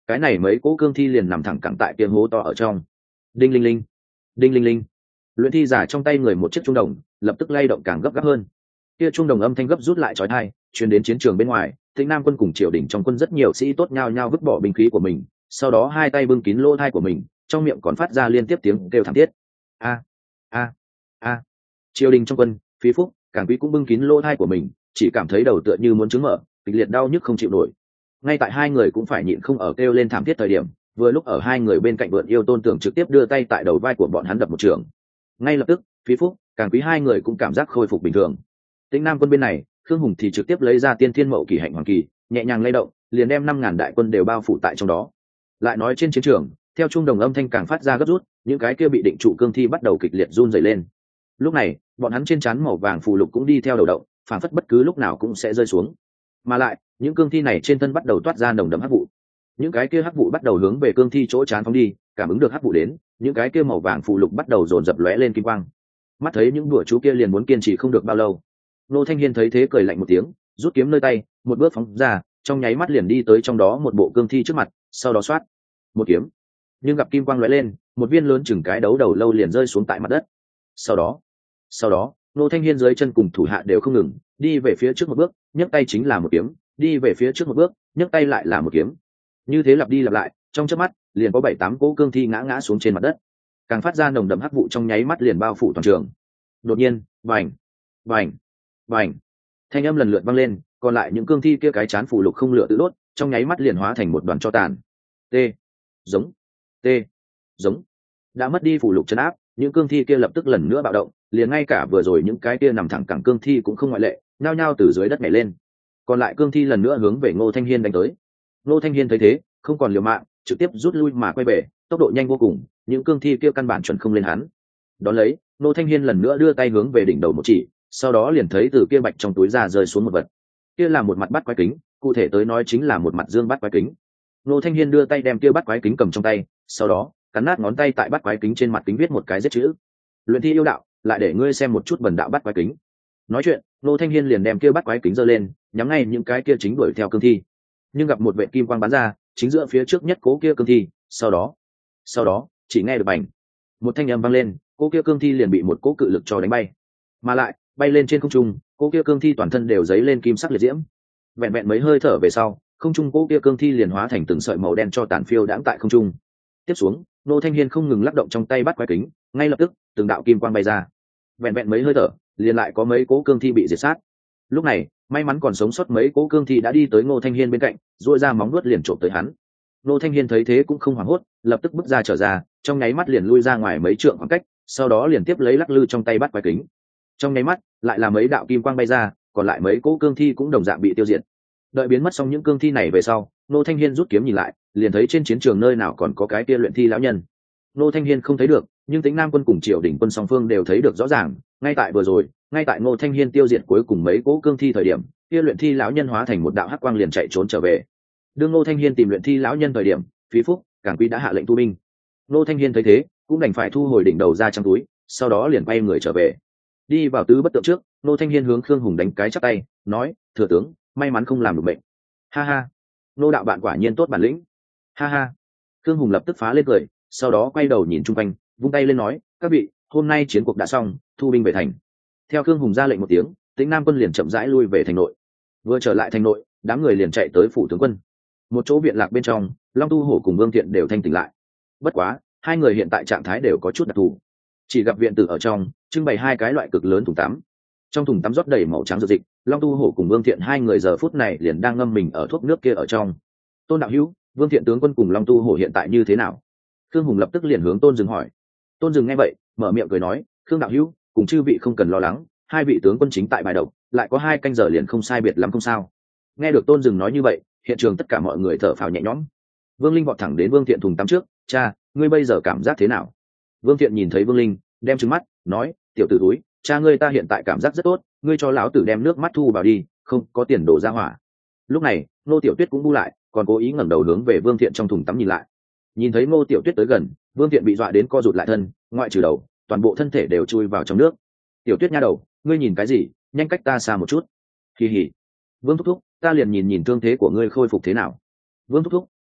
[SPEAKER 1] cái này mấy cỗ cương thi liền nằm thẳng cẳng tại kia hố to ở trong. Đinh linh linh, đinh linh linh, luyện thi giả trong tay người một chiếc trung đồng lập tức lay động càng gấp gáp hơn. Kia trung đồng âm thanh gấp rút lại chói tai, truyền đến chiến trường bên ngoài. Tĩnh Nam quân cùng triều đình trong quân rất nhiều sĩ tốt nhao nhao vứt bỏ binh khí của mình, sau đó hai tay bưng kín lỗ tai của mình, trong miệng còn phát ra liên tiếp tiếng kêu thảm thiết. A a a. Triều đình trong quân, Phí Phúc, Cảng Quý cũng bưng kín lỗ tai của mình, chỉ cảm thấy đầu tựa như muốn trứng mở, kịch liệt đau nhức không chịu nổi. Ngay tại hai người cũng phải nhịn không ở kêu lên thảm thiết thời điểm, vừa lúc ở hai người bên cạnh vượn yêu Tôn Tưởng trực tiếp đưa tay tại đầu vai của bọn hắn đập một trường. Ngay lập tức, Phí Phúc, Cảng Quý hai người cũng cảm giác khôi phục bình thường. Tĩnh Nam quân bên này, Khương Hùng thì trực tiếp lấy ra Tiên Thiên Mậu Kỳ Hạnh Hoàng Kỳ, nhẹ nhàng lay động, liền đem năm ngàn đại quân đều bao phủ tại trong đó. Lại nói trên chiến trường, theo trung đồng âm thanh càng phát ra gấp rút, những cái kia bị định trụ cương thi bắt đầu kịch liệt run rẩy lên. Lúc này, bọn hắn trên trán màu vàng phù lục cũng đi theo đầu động, phản phất bất cứ lúc nào cũng sẽ rơi xuống. Mà lại, những cương thi này trên thân bắt đầu toát ra nồng đậm hắc vụ. Những cái kia hắc vụ bắt đầu hướng về cương thi chỗ trán phóng đi, cảm ứng được hắc vụ đến, những cái kia màu vàng phù lục bắt đầu dồn dập lóe lên kim quang. Mắt thấy những đùa chú kia liền muốn kiên trì không được bao lâu. Nô Thanh Hiên thấy thế cười lạnh một tiếng, rút kiếm nơi tay, một bước phóng ra, trong nháy mắt liền đi tới trong đó một bộ cương thi trước mặt, sau đó xoát một kiếm. Nhưng gặp kim quang lóe lên, một viên lớn chừng cái đấu đầu lâu liền rơi xuống tại mặt đất. Sau đó, sau đó, Nô Thanh Hiên dưới chân cùng thủ hạ đều không ngừng, đi về phía trước một bước, nhấc tay chính là một kiếm, đi về phía trước một bước, nhấc tay lại là một kiếm. Như thế lặp đi lặp lại, trong chớp mắt, liền có bảy tám cỗ cương thi ngã ngã xuống trên mặt đất. Càng phát ra nồng đậm hắc vụ trong nháy mắt liền bao phủ toàn trường. Đột nhiên, bành, bành, bành, thanh âm lần lượt vang lên, còn lại những cương thi kia cái chán phủ lục không lửa tự đốt, trong nháy mắt liền hóa thành một đoàn tro tàn. T, giống, T, giống. Đã mất đi phủ lục trấn áp, những cương thi kia lập tức lần nữa bạo động, liền ngay cả vừa rồi những cái kia nằm thẳng cẳng cương thi cũng không ngoại lệ, nhao nhao từ dưới đất nhảy lên. Còn lại cương thi lần nữa hướng về Ngô Thanh Hiên đánh tới. Ngô Thanh Hiên thấy thế, không còn liều mạng, trực tiếp rút lui mà quay về, tốc độ nhanh vô cùng, những cương thi kia căn bản chuẩn không lên hắn. Đón lấy, Ngô Thanh Hiên lần nữa đưa tay hướng về đỉnh đầu một chỉ, sau đó liền thấy từ kia bạch trong túi ra rơi xuống một vật. Kia là một mặt bát quái kính, cụ thể tới nói chính là một mặt dương bát quái kính. Ngô Thanh Hiên đưa tay đem kia bát quái kính cầm trong tay, sau đó cắn nát ngón tay tại bát quái kính trên mặt kính viết một cái giết chữ. Luyện thi yêu đạo, lại để ngươi xem một chút bần đạo bát quái kính. Nói chuyện, Ngô Thanh Hiên liền đem kia bát quái kính giơ lên, nhắm ngay những cái kia chính đuổi theo cương thi. Nhưng gặp một vệt kim quang bắn ra, chính giữa phía trước nhất cố kia cương thi, sau đó, sau đó, chỉ nghe được bành, một thanh âm vang lên, cố kia cương thi liền bị một cố cự lực cho đánh bay. Mà lại, bay lên trên không trung, cố kia cương thi toàn thân đều dấy lên kim sắc liệt diễm. Vẹn vẹn mấy hơi thở về sau, không trung cố kia cương thi liền hóa thành từng sợi màu đen cho tàn phiêu đãng tại không trung. Tiếp xuống, Ngô Thanh Hiên không ngừng lắc động trong tay bắt quái kính, ngay lập tức, từng đạo kim quang bay ra. Vẹn vẹn mấy hơi thở, liền lại có mấy cố cương thi bị diệt sát. Lúc này, may mắn còn sống sót mấy cố cương thi đã đi tới Ngô Thanh Hiên bên cạnh, duỗi ra móng vuốt liền trộm tới hắn. Ngô Thanh Hiên thấy thế cũng không hoảng hốt, lập tức bước ra trở ra, trong nháy mắt liền lui ra ngoài mấy trượng khoảng cách, sau đó liền tiếp lấy lắc lư trong tay bắt quái kính. Trong nháy mắt, lại là mấy đạo kim quang bay ra, còn lại mấy cố cương thi cũng đồng dạng bị tiêu diệt. Đợi biến mất xong những cương thi này về sau, Ngô Thanh Hiên rút kiếm nhìn lại, liền thấy trên chiến trường nơi nào còn có cái kia luyện thi lão nhân. Ngô Thanh Hiên không thấy được, nhưng Tĩnh Nam quân cùng Triều Đình quân song phương đều thấy được rõ ràng, ngay tại vừa rồi, ngay tại Ngô Thanh Hiên tiêu diệt cuối cùng mấy cố cương thi thời điểm, kia luyện thi lão nhân hóa thành một đạo hắc quang liền chạy trốn trở về. Đương Ngô Thanh Hiên tìm luyện thi lão nhân thời điểm, Phí Phúc, Cảng Quý đã hạ lệnh tu binh. Ngô Thanh Hiên thấy thế, cũng đành phải thu hồi đỉnh đầu ra trong túi, sau đó liền bay người trở về. Đi vào tứ bất tượng trước, Ngô Thanh Hiên hướng Khương Hùng đánh cái chắp tay, nói: "Thừa tướng, may mắn không làm được bệnh." Ha ha, Ngô đạo bạn quả nhiên tốt bản lĩnh. Ha ha. Khương Hùng lập tức phá lên cười, sau đó quay đầu nhìn chung quanh, vung tay lên nói: "Các vị, hôm nay chiến cuộc đã xong, thu binh về thành." Theo Khương Hùng ra lệnh một tiếng, Tĩnh Nam quân liền chậm rãi lui về thành nội. Vừa trở lại thành nội, đám người liền chạy tới phủ tướng quân. Một chỗ viện lạc bên trong, Long Tu Hổ cùng Vương Thiện đều thanh tỉnh lại. Bất quá, hai người hiện tại trạng thái đều có chút đặc thù. Chỉ gặp viện tử ở trong, trưng bày hai cái loại cực lớn thùng tắm. Trong thùng tắm rót đầy màu trắng dược dịch, Long Tu Hổ cùng Vương Thiện hai người giờ phút này liền đang ngâm mình ở thuốc nước kia ở trong. Tôn đạo hữu, Vương Thiện tướng quân cùng Long Tu Hổ hiện tại như thế nào? Khương Hùng lập tức liền hướng Tôn Dừng hỏi. Tôn Dừng nghe vậy, mở miệng cười nói: "Khương đạo hữu, cùng chư vị không cần lo lắng, hai vị tướng quân chính tại bài độc, lại có hai canh giờ liền không sai biệt lắm không sao." Nghe được Tôn Dừng nói như vậy, hiện trường tất cả mọi người thở phào nhẹ nhõm. Vương Linh vọt thẳng đến Vương Thiện thùng tắm trước: "Cha, ngươi bây giờ cảm giác thế nào?" Vương Thiện nhìn thấy Vương Linh, đem trừng mắt, nói: "Tiểu tử túi, cha ngươi ta hiện tại cảm giác rất tốt, ngươi cho lão tử đem nước mắt thu vào đi, không có tiền đổ ra hỏa." Lúc này, Ngô Tiểu Tuyết cũng bu lại, còn cố ý ngẩng đầu hướng về Vương Thiện trong thùng tắm nhìn lại. Nhìn thấy Ngô Tiểu Tuyết tới gần, Vương Thiện bị dọa đến co rụt lại thân, ngoại trừ đầu, toàn bộ thân thể đều chui vào trong nước. "Tiểu Tuyết nha đầu, ngươi nhìn cái gì, nhanh cách ta xa một chút." "Hì hì, Vương thúc thúc, ta liền nhìn nhìn thương thế của ngươi khôi phục thế nào." "Vương thúc thúc,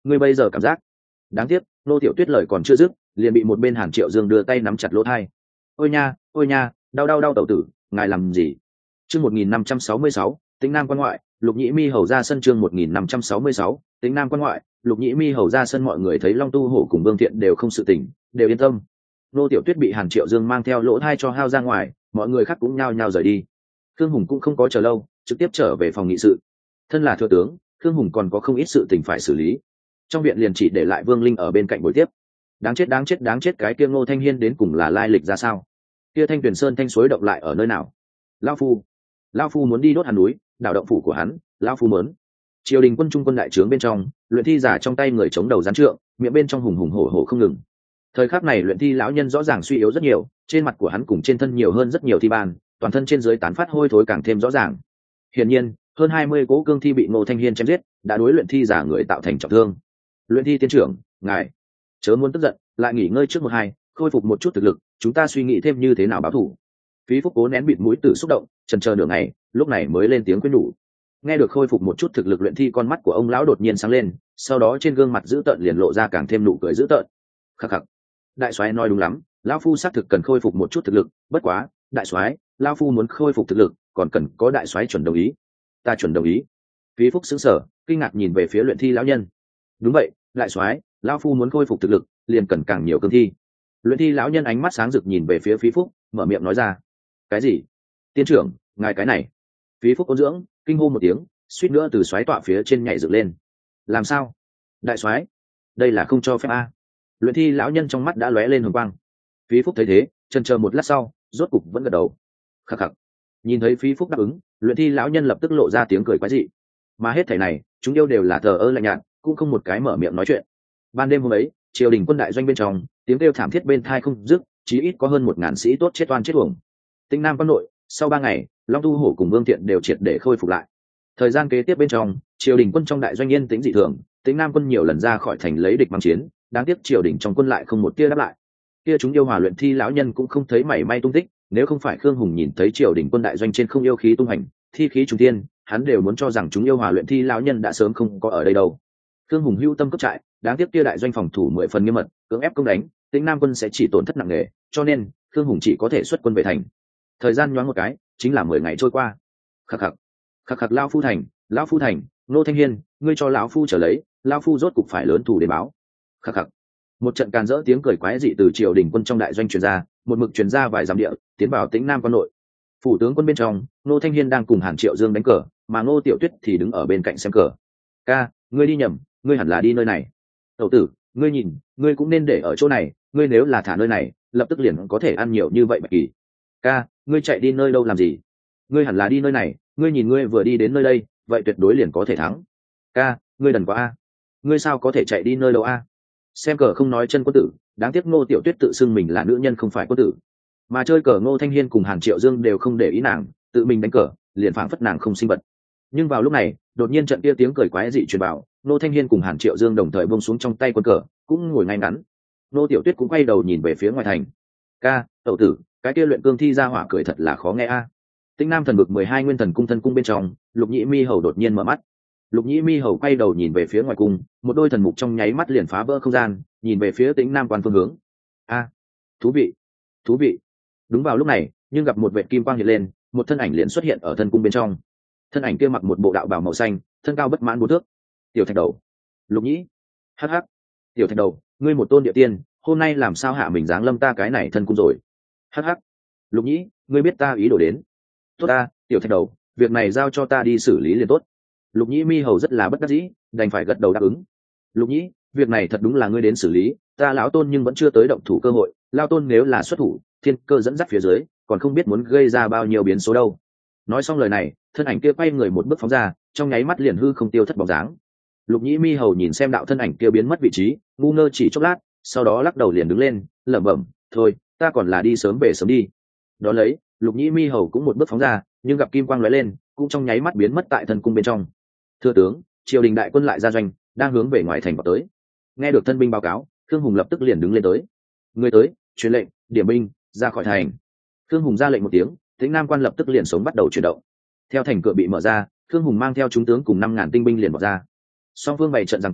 [SPEAKER 1] ngươi bây giờ cảm giác. Đáng tiếc Ngô Tiểu Tuyết lời còn chưa dứt, liền bị một bên Hàn Triệu Dương đưa tay nắm chặt lỗ tai. Ôi nha, ôi nha, đau đau đau tẩu tử, ngài làm gì? Chương một nghìn năm trăm sáu mươi sáu, Tĩnh Nam quan ngoại, Lục Nhĩ Mi hầu ra sân. Chương một nghìn năm trăm sáu mươi sáu, Tĩnh Nam quan ngoại, Lục Nhĩ Mi hầu ra sân. Mọi người thấy Long Tu Hổ cùng Vương Thiện đều không sự tỉnh, đều yên tâm. Ngô Tiểu Tuyết bị Hàn Triệu Dương mang theo lỗ tai cho hao ra ngoài, mọi người khác cũng nhao nhao rời đi. Khương Hùng cũng không có chờ lâu, trực tiếp trở về phòng nghị sự. Thân là thừa tướng, Khương Hùng còn có không ít sự tình phải xử lý. Trong viện liền chỉ để lại Vương Linh ở bên cạnh buổi tiếp. Đáng chết đáng chết đáng chết, cái kia Ngô Thanh Hiên đến cùng là lai lịch ra sao? Kia Thanh Tuyền Sơn thanh suối động lại ở nơi nào? Lão phu, lão phu muốn đi đốt hàn núi, đảo động phủ của hắn, lão phu muốn. Triều đình quân trung quân đại trướng bên trong, luyện thi giả trong tay người chống đầu gián trượng, miệng bên trong hùng hùng hổ hổ không ngừng. Thời khắc này luyện thi lão nhân rõ ràng suy yếu rất nhiều, trên mặt của hắn cùng trên thân nhiều hơn rất nhiều thi ban, toàn thân trên dưới tán phát hôi thối càng thêm rõ ràng. Hiển nhiên, hơn hai mươi cố cương thi bị Ngô Thanh Hiên chém giết, đã đối luyện thi giả người tạo thành trọng thương. Luyện thi tiên trưởng, ngài chớ muốn tức giận, lại nghỉ ngơi trước một hai, khôi phục một chút thực lực, chúng ta suy nghĩ thêm như thế nào báo thù. Phí Phúc cố nén bịt mũi tử xúc động, chần chờ nửa ngày, lúc này mới lên tiếng khuyên nhủ. Nghe được khôi phục một chút thực lực luyện thi, con mắt của ông lão đột nhiên sáng lên, sau đó trên gương mặt dữ tợn liền lộ ra càng thêm nụ cười dữ tợn. Khắc khắc, đại soái nói đúng lắm, lão phu xác thực cần khôi phục một chút thực lực, bất quá, đại soái, lão phu muốn khôi phục thực lực, còn cần có đại soái chuẩn đồng ý. Ta chuẩn đồng ý. Phí Phúc sững sờ, kinh ngạc nhìn về phía luyện thi lão nhân. Đúng vậy, đại soái, lão phu muốn khôi phục thực lực, liền cần càng nhiều cương thi. Luyện thi lão nhân ánh mắt sáng rực nhìn về phía Phí Phúc, mở miệng nói ra. Cái gì? Tiên trưởng, ngài cái này? Phí Phúc ôn dưỡng, kinh hô một tiếng, suýt nữa từ xoáy tọa phía trên nhảy dựng lên. Làm sao? Đại soái, đây là không cho phép a. Luyện thi lão nhân trong mắt đã lóe lên hồng quang. Phí Phúc thấy thế, chần chờ một lát sau, rốt cục vẫn gật đầu. Khắc khắc. Nhìn thấy Phí Phúc đáp ứng, luyện thi lão nhân lập tức lộ ra tiếng cười quái dị. Mà hết thảy này, chúng yêu đều là thờ ơ lạnh nhạt, cũng không một cái mở miệng nói chuyện. Ban đêm hôm ấy, triều đình quân đại doanh bên trong, tiếng kêu thảm thiết bên thai không dứt, chí ít có hơn một ngàn sĩ tốt chết oan chết uổng. Tĩnh Nam quan nội, sau ba ngày, Long Tu Hổ cùng Vương Thiện đều triệt để khôi phục lại. Thời gian kế tiếp bên trong, triều đình quân trong đại doanh yên tĩnh dị thường, Tĩnh Nam quân nhiều lần ra khỏi thành lấy địch mang chiến, đáng tiếc triều đình trong quân lại không một tia đáp lại. Kia chúng yêu hòa luyện thi lão nhân cũng không thấy mảy may tung tích, nếu không phải Khương Hùng nhìn thấy triều đình quân đại doanh trên không yêu khí tung hành, thi khí trùng thiên, hắn đều muốn cho rằng chúng yêu hòa luyện thi lão nhân đã sớm không có ở đây đâu. Khương Hùng hưu tâm cấp trại, đáng tiếc kia đại doanh phòng thủ mười phần nghiêm mật, cưỡng ép công đánh, Tĩnh Nam quân sẽ chỉ tổn thất nặng nề, cho nên Khương Hùng chỉ có thể xuất quân về thành. Thời gian nhoáng một cái, chính là mười ngày trôi qua. Khắc khắc, khắc khắc, lão phu thành, lão phu thành, Ngô Thanh Hiên, ngươi cho lão phu trở lấy, lão phu rốt cục phải lớn thù để báo. Khắc khắc. Một trận càn rỡ tiếng cười quái dị từ triều đình quân trong đại doanh truyền ra, một mực truyền ra vài dặm địa, tiến vào Tĩnh Nam quan nội. Phủ tướng quân bên trong, Ngô Thanh Hiên đang cùng Hàn Triệu Dương đánh cờ, mà Ngô Tiểu Tuyết thì đứng ở bên cạnh xem cờ. Ca, ngươi đi nhầm, ngươi hẳn là đi nơi này. Tẩu tử, ngươi nhìn, ngươi cũng nên để ở chỗ này, ngươi nếu là thả nơi này, lập tức liền có thể ăn nhiều như vậy bạch kỳ. Ca, ngươi chạy đi nơi đâu làm gì? Ngươi hẳn là đi nơi này, ngươi nhìn ngươi vừa đi đến nơi đây, vậy tuyệt đối liền có thể thắng. Ca, ngươi đần quá a. Ngươi sao có thể chạy đi nơi đâu a? Xem cờ không nói chân quân tử, đáng tiếc Ngô Tiểu Tuyết tự xưng mình là nữ nhân không phải quân tử. Mà chơi cờ Ngô Thanh Hiên cùng Hàn Triệu Dương đều không để ý nàng, tự mình đánh cờ, liền phảng phất nàng không sinh vật. Nhưng vào lúc này, đột nhiên trận kia tiếng cười quái dị truyền vào, Ngô Thanh Hiên cùng Hàn Triệu Dương đồng thời buông xuống trong tay quân cờ, cũng ngồi ngay ngắn. Ngô Tiểu Tuyết cũng quay đầu nhìn về phía ngoài thành. Ca, tẩu tử, cái kia luyện cương thi ra hỏa cười thật là khó nghe a. À. Tĩnh Nam thần vực mười hai nguyên thần cung thân cung bên trong, Lục Nhĩ Mi hầu đột nhiên mở mắt. Lục Nhĩ Mi hầu quay đầu nhìn về phía ngoài cung, một đôi thần mục trong nháy mắt liền phá vỡ không gian, nhìn về phía Tĩnh Nam quan phương hướng. A, à, thú vị, thú vị. Đúng vào lúc này, nhưng gặp một vệt kim quang hiện lên, một thân ảnh liền xuất hiện ở thân cung bên trong. Thân ảnh kia mặc một bộ đạo bào màu xanh, thân cao bất mãn bốn thước. Tiểu Thạch Đầu, Lục Nhĩ. Hắc hắc. Tiểu Thạch Đầu, ngươi một tôn địa tiên, hôm nay làm sao hạ mình dáng lâm ta cái này thân cung rồi? Hắc hắc. Lục Nhĩ, ngươi biết ta ý đồ đến. Tốt ta, Tiểu Thạch Đầu, việc này giao cho ta đi xử lý liền tốt. Lục Nhĩ Mi hầu rất là bất đắc dĩ, đành phải gật đầu đáp ứng. Lục Nhĩ, việc này thật đúng là ngươi đến xử lý, ta lão tôn nhưng vẫn chưa tới động thủ cơ hội, lao tôn nếu là xuất thủ, thiên cơ dẫn dắt phía dưới, còn không biết muốn gây ra bao nhiêu biến số đâu. Nói xong lời này, thân ảnh kia quay người một bước phóng ra, trong nháy mắt liền hư không tiêu thất bóng dáng. Lục Nhĩ Mi hầu nhìn xem đạo thân ảnh kia biến mất vị trí, ngu ngơ chỉ chốc lát, sau đó lắc đầu liền đứng lên, lẩm bẩm, thôi, ta còn là đi sớm về sớm đi. Đó lấy, Lục Nhĩ Mi hầu cũng một bước phóng ra, nhưng gặp kim quang lóe lên, cũng trong nháy mắt biến mất tại thân cung bên trong. Thưa tướng, triều đình đại quân lại ra doanh, đang hướng về ngoài thành vào tới. Nghe được thân binh báo cáo, Khương Hùng lập tức liền đứng lên tới. Người tới, truyền lệnh, điểm binh, ra khỏi thành. Khương Hùng ra lệnh một tiếng, Tĩnh Nam quan lập tức liền sống bắt đầu chuyển động. Theo thành cửa bị mở ra, Khương Hùng mang theo chúng tướng cùng năm ngàn tinh binh liền bỏ ra. Song phương bày trận giằng co,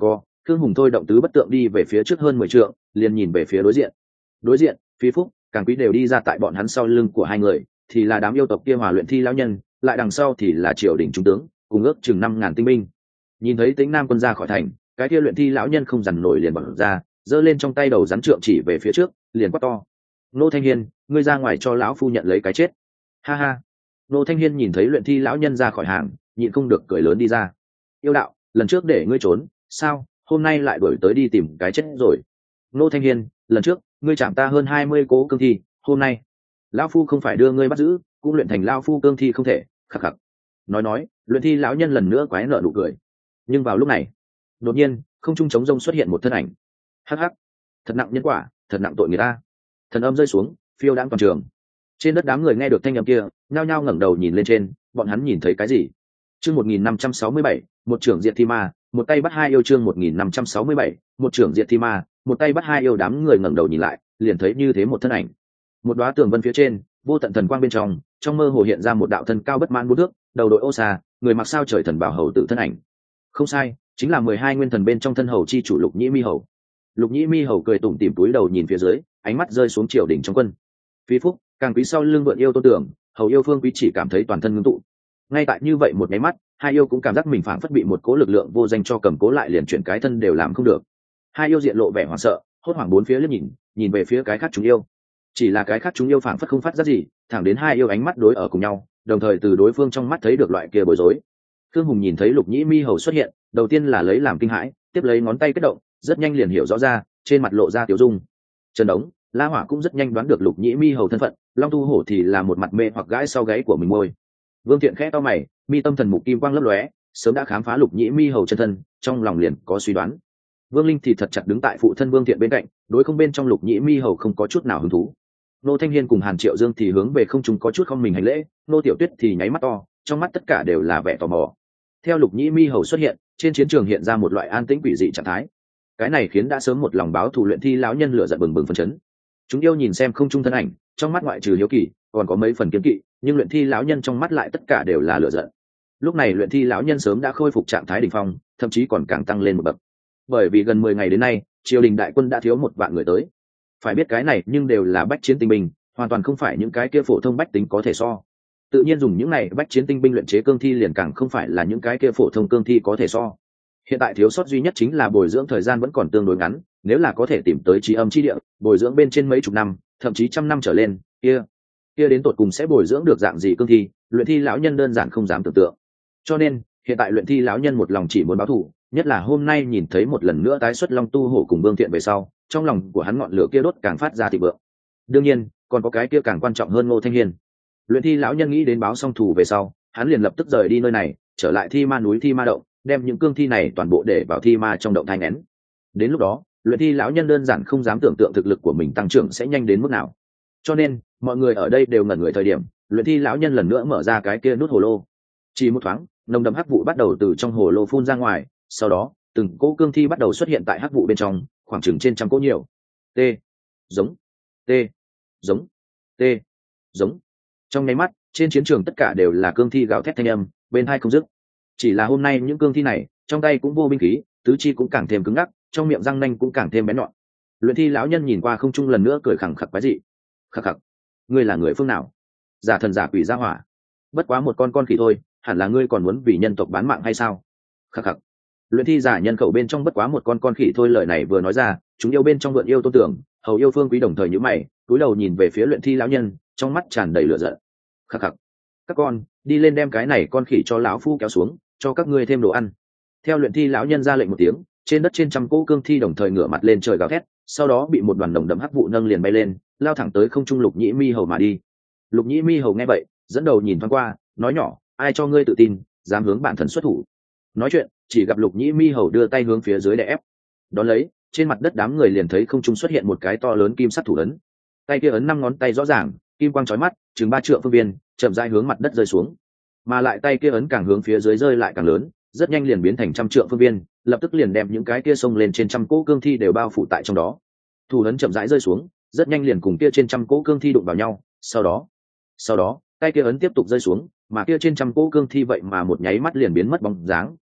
[SPEAKER 1] Khương Hùng thôi động tứ bất tượng đi về phía trước hơn mười trượng, liền nhìn về phía đối diện. Đối diện, Phi Phúc, Càng Quý đều đi ra tại bọn hắn sau lưng của hai người, thì là đám yêu tộc kia hòa luyện thi lão nhân, lại đằng sau thì là triều đình trung tướng, cùng ước chừng năm ngàn tinh binh. Nhìn thấy Tĩnh Nam quân ra khỏi thành, cái kia luyện thi lão nhân không dằn nổi liền bật ra, giơ lên trong tay đầu rắn trượng chỉ về phía trước, liền quát to: "Nô Thanh Hiên, ngươi ra ngoài cho lão phu nhận lấy cái chết!" Ha ha. Nô Thanh Hiên nhìn thấy luyện thi lão nhân ra khỏi hàng, nhịn không được cười lớn đi ra: "Yêu đạo, lần trước để ngươi trốn, sao hôm nay lại đuổi tới đi tìm cái chết rồi?" Nô Thanh Hiên, lần trước ngươi chạm ta hơn hai mươi cố cương thi, hôm nay lão phu không phải đưa ngươi bắt giữ, cũng luyện thành lão phu cương thi không thể. Khắc khắc. Nói nói, luyện thi lão nhân lần nữa quái nợ nụ cười. Nhưng vào lúc này, đột nhiên không trung trống rông xuất hiện một thân ảnh. Hắc hắc, thật nặng nhân quả, thật nặng tội người ta. Thần âm rơi xuống, phiêu đãng toàn trường. Trên đất đám người nghe được thanh âm kia, nhao nhao ngẩng đầu nhìn lên trên, bọn hắn nhìn thấy cái gì? Chương một nghìn năm trăm sáu mươi bảy, một trưởng diệt thi ma, một tay bắt hai yêu. Chương một nghìn năm trăm sáu mươi bảy, một trưởng diệt thi ma, một tay bắt hai yêu. Đám người ngẩng đầu nhìn lại, liền thấy như thế một thân ảnh. Một đóa tường vân phía trên, vô tận thần quang bên trong, trong mơ hồ hiện ra một đạo thân cao bất mãn bốn thước, đầu đội ô sa, người mặc sao trời thần bảo hầu tự thân ảnh. Không sai, chính là mười hai nguyên thần bên trong thân hầu chi chủ Lục Nhĩ Mi hầu. Lục Nhĩ Mi hầu cười tủm tỉm túi đầu nhìn phía dưới, ánh mắt rơi xuống triều đỉnh trong quân. Phi Phúc, Càng Quý sau lưng vượn yêu Tôn Tưởng, hầu yêu Phương Quý chỉ cảm thấy toàn thân ngưng tụ. Ngay tại như vậy một cái mắt, hai yêu cũng cảm giác mình phảng phất bị một cố lực lượng vô danh cho cầm cố lại, liền chuyển cái thân đều làm không được. Hai yêu diện lộ vẻ hoảng sợ, hốt hoảng bốn phía liếc nhìn, nhìn về phía cái khác chúng yêu. Chỉ là cái khác chúng yêu phảng phất không phát giác gì, thẳng đến hai yêu ánh mắt đối ở cùng nhau, đồng thời từ đối phương trong mắt thấy được loại kia bối rối. Khương Hùng nhìn thấy Lục Nhĩ Mi hầu xuất hiện, đầu tiên là lấy làm kinh hãi, tiếp lấy ngón tay kết động, rất nhanh liền hiểu rõ ra, trên mặt lộ ra tiểu dung. Trần Đống, La Hỏa cũng rất nhanh đoán được Lục Nhĩ Mi hầu thân phận, Long Tu Hổ thì là một mặt mê hoặc gãi sau gáy của mình môi. Vương Thiện khẽ to mày, mi tâm thần mục kim quang lấp lóe, sớm đã khám phá Lục Nhĩ Mi hầu chân thân, trong lòng liền có suy đoán. Vương Linh thì thật chặt đứng tại phụ thân Vương Thiện bên cạnh, đối không bên trong Lục Nhĩ Mi hầu không có chút nào hứng thú. Nô Thanh Hiên cùng Hàn Triệu Dương thì hướng về không trung có chút không mình hành lễ, Nô Tiểu Tuyết thì nháy mắt to, trong mắt tất cả đều là vẻ tò mò. Theo Lục Nhĩ Mi hầu xuất hiện, trên chiến trường hiện ra một loại an tĩnh quỷ dị trạng thái. Cái này khiến đã sớm một lòng báo thù luyện thi lão nhân lửa giận bừng bừng phấn chấn. Chúng yêu nhìn xem không trung thân ảnh, trong mắt ngoại trừ hiếu kỳ, còn có mấy phần kiêng kỵ, nhưng luyện thi lão nhân trong mắt lại tất cả đều là lửa giận. Lúc này luyện thi lão nhân sớm đã khôi phục trạng thái đỉnh phong, thậm chí còn càng tăng lên một bậc. Bởi vì gần mười ngày đến nay, triều đình đại quân đã thiếu một vạn người tới. Phải biết cái này nhưng đều là bách chiến tinh binh, hoàn toàn không phải những cái kia phổ thông bách tính có thể so. Tự nhiên dùng những này bách chiến tinh binh luyện chế cương thi liền càng không phải là những cái kia phổ thông cương thi có thể so. Hiện tại thiếu sót duy nhất chính là bồi dưỡng thời gian vẫn còn tương đối ngắn, nếu là có thể tìm tới trí âm chi địa, bồi dưỡng bên trên mấy chục năm, thậm chí trăm năm trở lên, kia kia đến tột cùng sẽ bồi dưỡng được dạng gì cương thi, luyện thi lão nhân đơn giản không dám tưởng tượng. Cho nên, hiện tại luyện thi lão nhân một lòng chỉ muốn báo thù, nhất là hôm nay nhìn thấy một lần nữa tái xuất Long Tu Hổ cùng Vương Thiện về sau, trong lòng của hắn ngọn lửa kia đốt càng phát ra thịnh vượng. Đương nhiên, còn có cái kia càng quan trọng hơn Ngô Thanh Hiên. Luyện thi lão nhân nghĩ đến báo xong thù về sau, hắn liền lập tức rời đi nơi này, trở lại thi ma núi thi ma động, đem những cương thi này toàn bộ để vào thi ma trong động thai nén. Đến lúc đó, luyện thi lão nhân đơn giản không dám tưởng tượng thực lực của mình tăng trưởng sẽ nhanh đến mức nào. Cho nên, mọi người ở đây đều ngẩn người thời điểm, luyện thi lão nhân lần nữa mở ra cái kia nút hồ lô. Chỉ một thoáng, nồng đậm hắc vụ bắt đầu từ trong hồ lô phun ra ngoài, sau đó, từng cỗ cương thi bắt đầu xuất hiện tại hắc vụ bên trong, khoảng chừng trên trăm cỗ nhiều. T, giống, T, giống, T, giống. Trong nháy mắt, trên chiến trường tất cả đều là cương thi gào thét thanh âm, bên hai không dứt. Chỉ là hôm nay những cương thi này, trong tay cũng vô binh khí, tứ chi cũng càng thêm cứng ngắc, trong miệng răng nanh cũng càng thêm bén nhọn. Luyện thi lão nhân nhìn qua không trung lần nữa cười khẳng khặc quái dị. Khặc khặc, ngươi là người phương nào? Giả thần giả quỷ ra hỏa. Bất quá một con con khỉ thôi, hẳn là ngươi còn muốn vì nhân tộc bán mạng hay sao? Khặc khặc. Luyện thi giả nhân khẩu bên trong bất quá một con con khỉ thôi, lời này vừa nói ra, chúng yêu bên trong vượn yêu Tôn Tưởng, hầu yêu Phương Quý đồng thời nhíu mày, cúi đầu nhìn về phía luyện thi lão nhân, trong mắt tràn đầy lửa giận. Khặc khặc. Các con, đi lên đem cái này con khỉ cho lão phu kéo xuống, cho các ngươi thêm đồ ăn. Theo luyện thi lão nhân ra lệnh một tiếng, trên đất trên trăm cỗ cương thi đồng thời ngửa mặt lên trời gào thét, sau đó bị một đoàn đồng đậm hắc vụ nâng liền bay lên, lao thẳng tới không trung Lục Nhĩ Mi hầu mà đi. Lục Nhĩ Mi hầu nghe vậy, dẫn đầu nhìn thoáng qua, nói nhỏ, ai cho ngươi tự tin, dám hướng bản thần xuất thủ? Nói chuyện, chỉ gặp Lục Nhĩ Mi hầu đưa tay hướng phía dưới để ép. Đón lấy, trên mặt đất đám người liền thấy không trung xuất hiện một cái to lớn kim sắc thủ ấn. Tay kia ấn năm ngón tay rõ ràng, kim quang chói mắt, chừng ba trượng phương viên, chậm rãi hướng mặt đất rơi xuống. Mà lại tay kia ấn càng hướng phía dưới rơi lại càng lớn, rất nhanh liền biến thành trăm trượng phương viên, lập tức liền đem những cái kia xông lên trên trăm cỗ cương thi đều bao phủ tại trong đó. Thủ ấn chậm rãi rơi xuống, rất nhanh liền cùng kia trên trăm cỗ cương thi đụng vào nhau, sau đó, sau đó, tay kia ấn tiếp tục rơi xuống, mà kia trên trăm cỗ cương thi vậy mà một nháy mắt liền biến mất bóng dáng,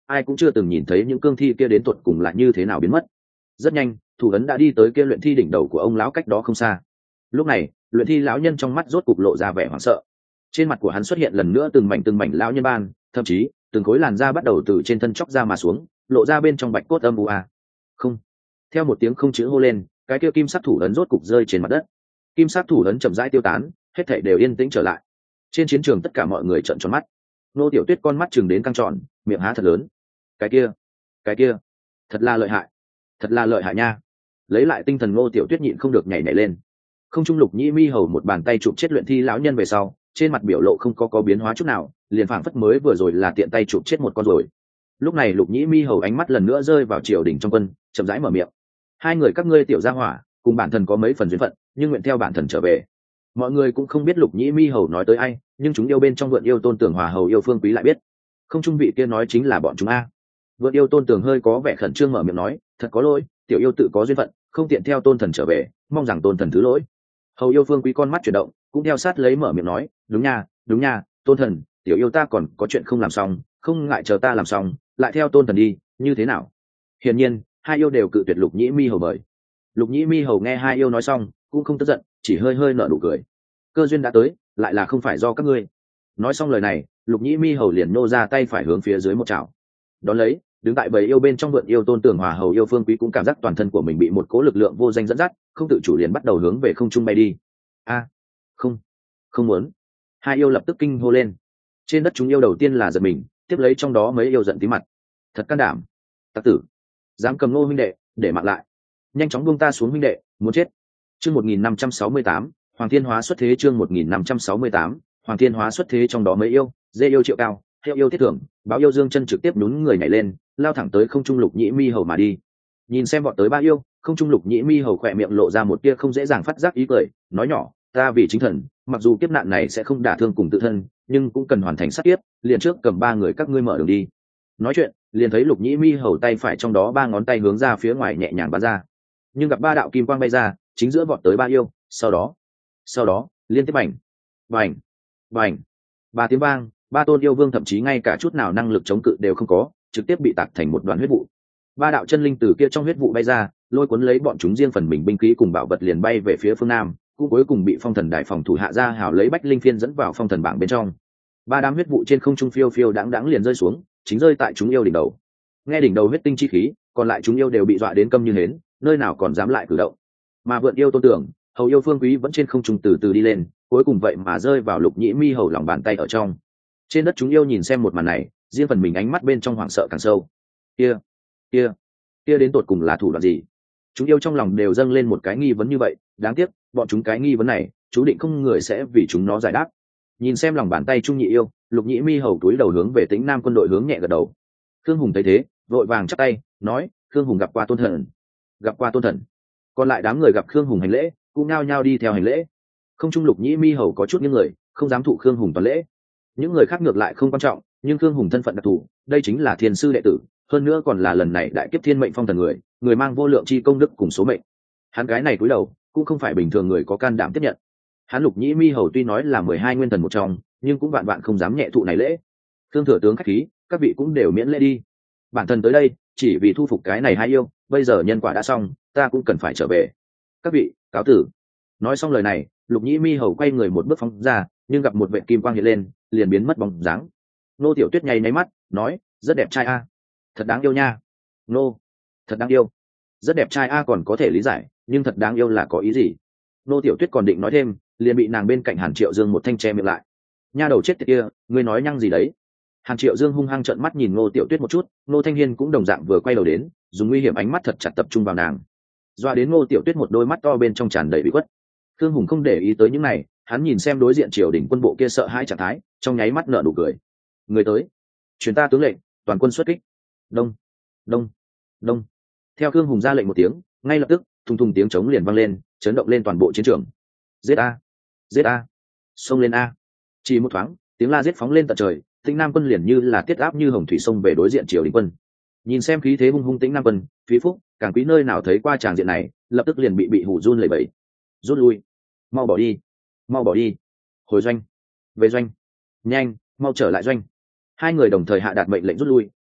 [SPEAKER 1] ai cũng chưa từng nhìn thấy những cương thi kia đến tuột cùng lại như thế nào biến mất. Rất nhanh thủ ấn đã đi tới kia luyện thi đỉnh đầu của ông lão cách đó không xa. Lúc này luyện thi lão nhân trong mắt rốt cục lộ ra vẻ hoảng sợ, trên mặt của hắn xuất hiện lần nữa từng mảnh từng mảnh lão nhân ban, thậm chí từng khối làn da bắt đầu từ trên thân chóc ra mà xuống, lộ ra bên trong bạch cốt âm u a. Không. Theo một tiếng không chữ hô lên, cái kia kim sắc thủ ấn rốt cục rơi trên mặt đất. Kim sắc thủ ấn chậm rãi tiêu tán, hết thảy đều yên tĩnh trở lại. Trên chiến trường tất cả mọi người trợn tròn mắt. Nô Tiểu Tuyết con mắt chừng đến căng tròn, miệng há thật lớn. Cái kia, cái kia, thật là lợi hại, thật là lợi hại nha. Lấy lại tinh thần, Ngô Tiểu Tuyết nhịn không được nhảy nhảy lên. Không trung Lục Nhĩ Mi hầu một bàn tay chụp chết luyện thi lão nhân về sau, trên mặt biểu lộ không có có biến hóa chút nào, liền phảng phất mới vừa rồi là tiện tay chụp chết một con rồi. Lúc này Lục Nhĩ Mi hầu ánh mắt lần nữa rơi vào triều đình trong quân, chậm rãi mở miệng: hai người các ngươi tiểu gia hỏa cùng bản thần có mấy phần duyên phận, nhưng nguyện theo bản thần trở về. Mọi người cũng không biết Lục Nhĩ Mi hầu nói tới ai, nhưng chúng yêu bên trong vượn yêu Tôn Tường Hòa hầu yêu Phương Quý lại biết. Không trung vị kia nói chính là bọn chúng a. Vượn yêu Tôn Tường hơi có vẻ khẩn trương mở miệng nói: thật có lỗi, tiểu yêu tự có duyên phận, không tiện theo Tôn thần trở về, mong rằng Tôn thần thứ lỗi. Hầu yêu Phương Quý con mắt chuyển động, cũng theo sát lấy mở miệng nói: đúng nha, đúng nha, Tôn thần, tiểu yêu ta còn có chuyện không làm xong, không ngại chờ ta làm xong lại theo Tôn thần đi, như thế nào? Hiển nhiên hai yêu đều cự tuyệt Lục Nhĩ Mi hầu mời. Lục Nhĩ Mi hầu nghe hai yêu nói xong cũng không tức giận, chỉ hơi hơi nở nụ cười: cơ duyên đã tới, lại là không phải do các ngươi. Nói xong lời này, Lục Nhĩ Mi hầu liền nô ra tay phải hướng phía dưới một chảo. Đón lấy, đứng tại bầy yêu bên trong vượn yêu Tôn Tường Hòa hầu yêu Phương Quý cũng cảm giác toàn thân của mình bị một cỗ lực lượng vô danh dẫn dắt, không tự chủ liền bắt đầu hướng về không trung bay đi. A, không, không muốn! Hai yêu lập tức kinh hô lên. Trên đất chúng yêu đầu tiên là giật mình, tiếp lấy trong đó mấy yêu giận tí mặt. Thật can đảm, tặc tử, dám cầm Ngô huynh đệ để mạng lại, nhanh chóng buông ta xuống huynh đệ, muốn chết. Chương một nghìn năm trăm sáu mươi tám, Hoàng Thiên Hóa xuất thế. Chương một nghìn năm trăm sáu mươi tám, Hoàng Thiên Hóa xuất thế. Trong đó mấy yêu, dê yêu Triệu Cao, Heo yêu Thiết Thưởng, Báo yêu Dương Chân trực tiếp nhún người nhảy lên, lao thẳng tới không trung Lục Nhĩ Mi hầu mà đi. Nhìn xem bọn tới ba yêu, không trung Lục Nhĩ Mi hầu khỏe miệng lộ ra một tia không dễ dàng phát giác ý cười, nói nhỏ: ta vì chính thần, mặc dù kiếp nạn này sẽ không đả thương cùng tự thân, nhưng cũng cần hoàn thành sát kiếp, liền trước cầm ba người các ngươi mở đường đi. Nói chuyện, liền thấy Lục Nhĩ Mi hầu tay phải trong đó ba ngón tay hướng ra phía ngoài nhẹ nhàng bắn ra, nhưng gặp ba đạo kim quang bay ra, chính giữa vọt tới ba yêu, sau đó, sau đó liên tiếp bành, bành, bành, ba tiếng vang, ba tôn yêu vương thậm chí ngay cả chút nào năng lực chống cự đều không có, trực tiếp bị tạc thành một đoàn huyết vụ. Ba đạo chân linh từ kia trong huyết vụ bay ra, lôi cuốn lấy bọn chúng riêng phần mình binh khí cùng bảo vật liền bay về phía phương nam, cũng cuối cùng bị phong thần đại phòng thủ hạ ra hào lấy bách linh phiên dẫn vào phong thần bảng bên trong. Ba đám huyết vụ trên không trung phiêu phiêu đãng đãng liền rơi xuống, chính rơi tại chúng yêu đỉnh đầu. Nghe đỉnh đầu huyết tinh chi khí, còn lại chúng yêu đều bị dọa đến câm như hến, nơi nào còn dám lại cử động. Mà vượn yêu Tôn Tưởng, hầu yêu Phương Quý vẫn trên không trung từ từ đi lên, cuối cùng vậy mà rơi vào Lục Nhĩ Mi hầu lòng bàn tay ở trong. Trên đất chúng yêu nhìn xem một màn này, riêng phần mình ánh mắt bên trong hoảng sợ càng sâu. Kia, kia, kia đến tột cùng là thủ đoạn gì? Chúng yêu trong lòng đều dâng lên một cái nghi vấn như vậy, đáng tiếc, bọn chúng cái nghi vấn này, chú định không người sẽ vì chúng nó giải đáp. Nhìn xem lòng bàn tay trung nhị yêu, Lục Nhĩ Mi hầu túi đầu hướng về Tĩnh Nam quân đội hướng nhẹ gật đầu. Khương Hùng thấy thế, vội vàng chắp tay, nói: Khương Hùng gặp qua Tôn thần. Gặp qua Tôn thần. Còn lại đám người gặp Khương Hùng hành lễ, cũng nao nhao đi theo hành lễ. Không trung Lục Nhĩ Mi hầu có chút những người không dám thụ Khương Hùng toàn lễ. Những người khác ngược lại không quan trọng, nhưng Khương Hùng thân phận đặc thù, đây chính là thiên sư đệ tử, hơn nữa còn là lần này đại kiếp thiên mệnh phong thần người, người mang vô lượng chi công đức cùng số mệnh. Hắn gái này cúi đầu, cũng không phải bình thường người có can đảm tiếp nhận. Hắn Lục Nhĩ Mi hầu tuy nói là mười hai nguyên thần một trong, nhưng cũng vạn vạn không dám nhẹ thụ này lễ. Khương thừa tướng khách khí, các vị cũng đều miễn lễ đi. Bản thân tới đây chỉ vì thu phục cái này hai yêu, bây giờ nhân quả đã xong, ta cũng cần phải trở về. Các vị cáo tử. Nói xong lời này, Lục Nhĩ Mi hầu quay người một bước phóng ra, nhưng gặp một vệt kim quang hiện lên, liền biến mất bóng dáng. Nô Tiểu Tuyết nháy nháy mắt, nói: rất đẹp trai a, thật đáng yêu nha. Nô, thật đáng yêu. Rất đẹp trai a còn có thể lý giải, nhưng thật đáng yêu là có ý gì? Nô Tiểu Tuyết còn định nói thêm, liền bị nàng bên cạnh Hàn Triệu Dương một thanh che miệng lại. Nha đầu chết tiệt kia, ngươi nói nhăng gì đấy? Hàn Triệu Dương hung hăng trợn mắt nhìn Nô Tiểu Tuyết một chút, Nô Thanh Hiên cũng đồng dạng vừa quay đầu đến, dùng nguy hiểm ánh mắt thật chặt tập trung vào nàng. Doa đến Nô Tiểu Tuyết một đôi mắt to bên trong tràn đầy bị khuất. Khương Hùng không để ý tới những này, hắn nhìn xem đối diện triều đình quân bộ kia sợ hãi trạng thái, trong nháy mắt nở nụ cười. Người tới, truyền ta tướng lệnh, toàn quân xuất kích. Đông, đông, đông. Theo Khương Hùng ra lệnh một tiếng, ngay lập tức, thùng thùng tiếng trống liền vang lên, chấn động lên toàn bộ chiến trường. Giết a, giết a, xông lên a. Chỉ một thoáng, tiếng la giết phóng lên tận trời, Tĩnh Nam quân liền như là tiết áp như hồng thủy sông về đối diện triều đình quân. Nhìn xem khí thế hung hung Tĩnh Nam quân, Phí Phúc, càng quý nơi nào thấy qua tràng diện này, lập tức liền bị bị hù run lẩy bẩy. Rút lui, mau bỏ đi, mau bỏ đi, hồi doanh, về doanh, nhanh, mau trở lại doanh. Hai người đồng thời hạ đạt mệnh lệnh rút lui,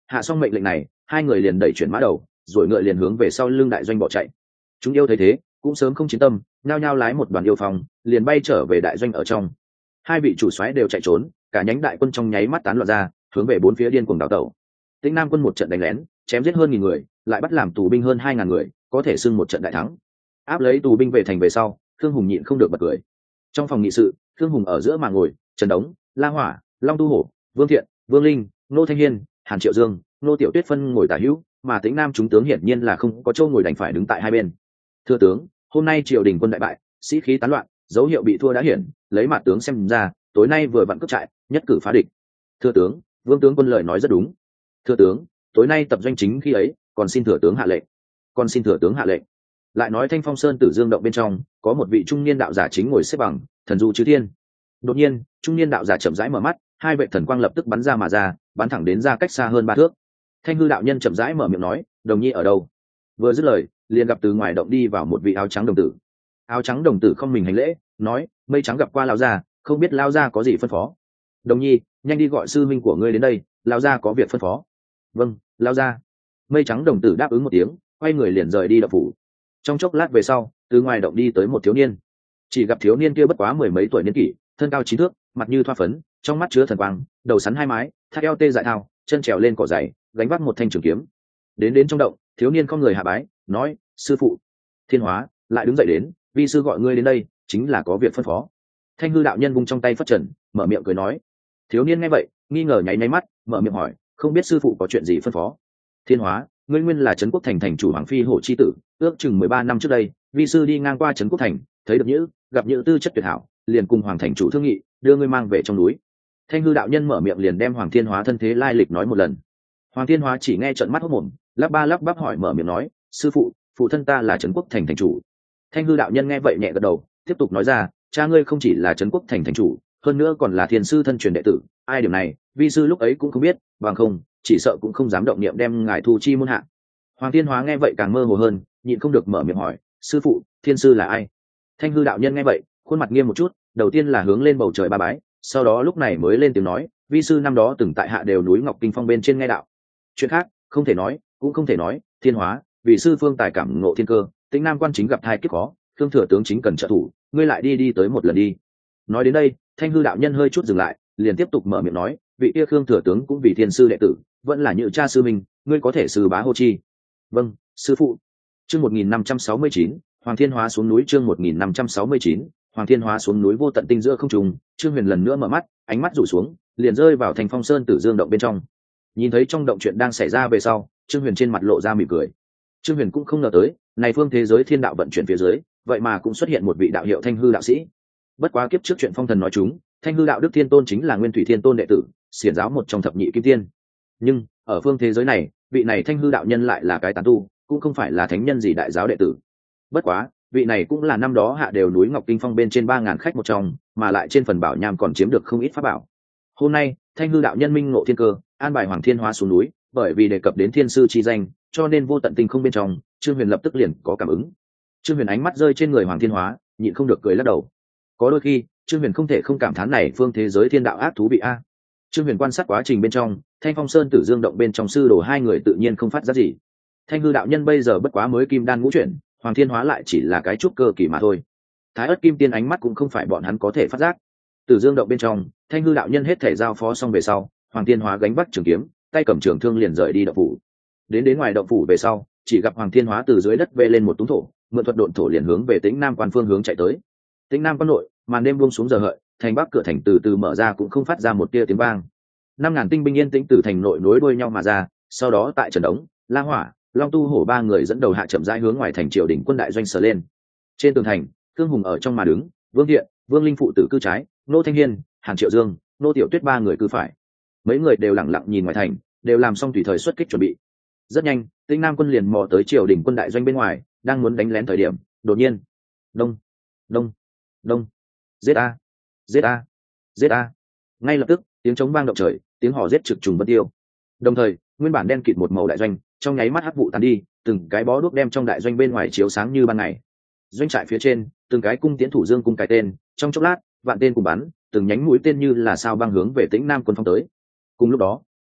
[SPEAKER 1] hạ xong mệnh lệnh này, hai người liền đẩy chuyển mã đầu, rồi ngựa liền hướng về sau lưng đại doanh bỏ chạy. Chúng yêu thấy thế cũng sớm không chiến tâm, nhao nhao lái một đoàn yêu phòng liền bay trở về đại doanh ở trong. Hai vị chủ soái đều chạy trốn, cả nhánh đại quân trong nháy mắt tán loạn ra, hướng về bốn phía điên cuồng đảo tẩu. Tĩnh Nam quân một trận đánh lén, chém giết hơn nghìn người, lại bắt làm tù binh hơn hai ngàn người, có thể xưng một trận đại thắng. Áp lấy tù binh về thành về sau, Khương Hùng nhịn không được bật cười. Trong phòng nghị sự, Khương Hùng ở giữa mà ngồi, Trần Đống, La Hỏa, Long Tu Hổ, Vương Thiện, Vương Linh, Nô Thanh Hiên, Hàn Triệu Dương, Nô Tiểu Tuyết phân ngồi tả hữu, mà Tĩnh Nam chúng tướng hiển nhiên là không có chỗ ngồi, đành phải đứng tại hai bên. Thưa tướng, hôm nay triều đình quân đại bại, sĩ khí tán loạn, dấu hiệu bị thua đã hiển, lấy mặt tướng xem ra, tối nay vừa vặn cướp trại, nhất cử phá địch. Thưa tướng, Vương tướng quân lời nói rất đúng. Thưa tướng, tối nay tập doanh chính khi ấy, còn xin thừa tướng hạ lệnh. Còn xin thừa tướng hạ lệnh. Lại nói Thanh Phong Sơn Tử Dương động bên trong, có một vị trung niên đạo giả chính ngồi xếp bằng, thần du chư thiên. Đột nhiên, trung niên đạo giả chậm rãi mở mắt, hai vệ thần quang lập tức bắn ra mà ra, bắn thẳng đến ra cách xa hơn ba thước. Thanh hư đạo nhân chậm rãi mở miệng nói, đồng nhi ở đâu? Vừa dứt lời, liền gặp từ ngoài động đi vào một vị áo trắng đồng tử. Áo trắng đồng tử không mình hành lễ, nói, mây trắng gặp qua lão gia, không biết lão gia có gì phân phó. Đồng nhi, nhanh đi gọi sư minh của ngươi đến đây, lão gia có việc phân phó. Vâng, lão gia. Mây trắng đồng tử đáp ứng một tiếng, quay người liền rời đi động phủ. Trong chốc lát về sau, từ ngoài động đi tới một thiếu niên. Chỉ gặp thiếu niên kia bất quá mười mấy tuổi niên kỷ, thân cao chín thước, mặt như thoa phấn, trong mắt chứa thần quang, đầu sắn hai mái, thắt eo tê dại thao, chân trèo lên cỏ dày, gánh vác một thanh trường kiếm. Đến đến trong động, thiếu niên không người hạ bái, nói, sư phụ. Thiên Hóa lại đứng dậy đến, vi sư gọi ngươi đến đây, chính là có việc phân phó. Thanh hư đạo nhân vung trong tay phất trần, mở miệng cười nói. Thiếu niên nghe vậy, nghi ngờ nháy nháy mắt, mở miệng hỏi, không biết sư phụ có chuyện gì phân phó. Thiên Hóa, ngươi nguyên là trấn quốc thành thành chủ hoàng phi hổ chi tử, ước chừng mười ba năm trước đây, vi sư đi ngang qua trấn quốc thành, thấy được nhữ, gặp nhữ tư chất tuyệt hảo, liền cùng hoàng thành chủ thương nghị, đưa ngươi mang về trong núi. Thanh hư đạo nhân mở miệng liền đem Hoàng Thiên Hóa thân thế lai lịch nói một lần. Hoàng Thiên Hóa chỉ nghe trợn mắt hốt mồm, lắp ba lắp bắp hỏi, mở miệng nói, sư phụ, phụ thân ta là trấn quốc thành thành chủ. Thanh hư đạo nhân nghe vậy nhẹ gật đầu, tiếp tục nói ra, cha ngươi không chỉ là trấn quốc thành thành chủ, hơn nữa còn là thiên sư thân truyền đệ tử, ai điểm này vi sư lúc ấy cũng không biết, bằng không chỉ sợ cũng không dám động niệm đem ngài thu chi môn hạ. Hoàng Thiên Hóa nghe vậy càng mơ hồ hơn, nhịn không được mở miệng hỏi, sư phụ, thiên sư là ai? Thanh hư đạo nhân nghe vậy, khuôn mặt nghiêm một chút, đầu tiên là hướng lên bầu trời ba bái, sau đó lúc này mới lên tiếng nói, vi sư năm đó từng tại hạ đều núi Ngọc Kinh Phong bên trên nghe đạo. Chuyện khác không thể nói, cũng không thể nói. Thiên Hóa, vì sư phương tài cảm ngộ thiên cơ, Tĩnh Nam quan chính gặp thai kiếp khó, Khương thừa tướng chính cần trợ thủ, ngươi lại đi đi tới một lần đi. Nói đến đây, Thanh hư đạo nhân hơi chút dừng lại, liền tiếp tục mở miệng nói, vị kia Khương thừa tướng cũng vì thiên sư đệ tử, vẫn là như cha sư mình, ngươi có thể sư bá hô chi. Vâng, sư phụ. Chương một nghìn năm trăm sáu mươi chín, Hoàng Thiên Hóa xuống núi. Chương một nghìn năm trăm sáu mươi chín, Hoàng Thiên Hóa xuống núi. Vô tận tinh giữa không trung, Trương Huyền lần nữa mở mắt, ánh mắt rủ xuống, liền rơi vào Thanh Phong Sơn Tử Dương động bên trong. Nhìn thấy trong động chuyện đang xảy ra về sau, Trương Huyền trên mặt lộ ra mỉm cười. Trương Huyền cũng không ngờ tới, này phương thế giới thiên đạo vận chuyển phía dưới, vậy mà cũng xuất hiện một vị đạo hiệu Thanh hư đạo sĩ. Bất quá kiếp trước chuyện phong thần nói chúng, Thanh hư đạo đức thiên tôn chính là Nguyên Thủy Thiên Tôn đệ tử, xiển giáo một trong thập nhị kim tiên. Nhưng ở phương thế giới này, vị này Thanh hư đạo nhân lại là cái tán tu, cũng không phải là thánh nhân gì đại giáo đệ tử. Bất quá, vị này cũng là năm đó hạ đều núi Ngọc Kinh Phong bên trên ba ngàn khách một trong, mà lại trên phần bảo nham còn chiếm được không ít pháp bảo. Hôm nay, Thanh hư đạo nhân minh ngộ thiên cơ, an bài Hoàng Thiên Hóa xuống núi, bởi vì đề cập đến thiên sư chi danh, cho nên vô tận tinh không bên trong, Trương Huyền lập tức liền có cảm ứng. Trương Huyền ánh mắt rơi trên người Hoàng Thiên Hóa, nhịn không được cười lắc đầu. Có đôi khi, Trương Huyền không thể không cảm thán này phương thế giới thiên đạo ác thú vị a. Trương Huyền quan sát quá trình bên trong, Thanh Phong Sơn Tử Dương động bên trong sư đồ hai người tự nhiên không phát giác gì. Thanh hư đạo nhân bây giờ bất quá mới kim đan ngũ chuyển, Hoàng Thiên Hóa lại chỉ là cái trúc cơ kỳ mà thôi. Thái Ức Kim Tiên ánh mắt cũng không phải bọn hắn có thể phát giác. Tử Dương động bên trong, Thanh hư đạo nhân hết thể giao phó xong về sau, Hoàng Thiên Hóa gánh vác trường kiếm, tay cầm trường thương liền rời đi động phủ. Đến đến ngoài động phủ về sau, chỉ gặp Hoàng Thiên Hóa từ dưới đất vê lên một túng thổ, mượn thuật độn thổ liền hướng về Tĩnh Nam quan phương hướng chạy tới. Tĩnh Nam quan nội, màn đêm buông xuống giờ hợi, thành bắc cửa thành từ từ mở ra cũng không phát ra một tia tiếng vang. Năm ngàn tinh binh yên tĩnh từ thành nội nối đuôi nhau mà ra, sau đó tại Trần Đống, La Hỏa, Long Tu Hổ ba người dẫn đầu hạ chậm rãi hướng ngoài thành triều đình quân đại doanh sờ lên. Trên tường thành, Khương Hùng ở trong mà đứng, Vương Thiện, Vương Linh phụ tử cư trái, Nô Thanh Hiên, Hàn Triệu Dương, Nô Tiểu Tuyết ba người cư phải. Mấy người đều lặng lặng nhìn ngoài thành, đều làm xong tùy thời xuất kích chuẩn bị. Rất nhanh, Tĩnh Nam quân liền mò tới triều đình quân đại doanh bên ngoài, đang muốn đánh lén thời điểm, đột nhiên, đông, đông, đông, giết a, giết a, giết a. Ngay lập tức, tiếng trống vang động trời, tiếng hò giết trực trùng bất tiêu. Đồng thời, nguyên bản đen kịt một màu đại doanh, trong nháy mắt hắc vụ tàn đi, từng cái bó đuốc đem trong đại doanh bên ngoài chiếu sáng như ban ngày. Doanh trại phía trên, từng cái cung tiễn thủ dương cung cái tên, trong chốc lát, vạn tên cùng bắn, từng nhánh mũi tên như là sao băng hướng về Tĩnh Nam quân phong tới. Cùng lúc đó,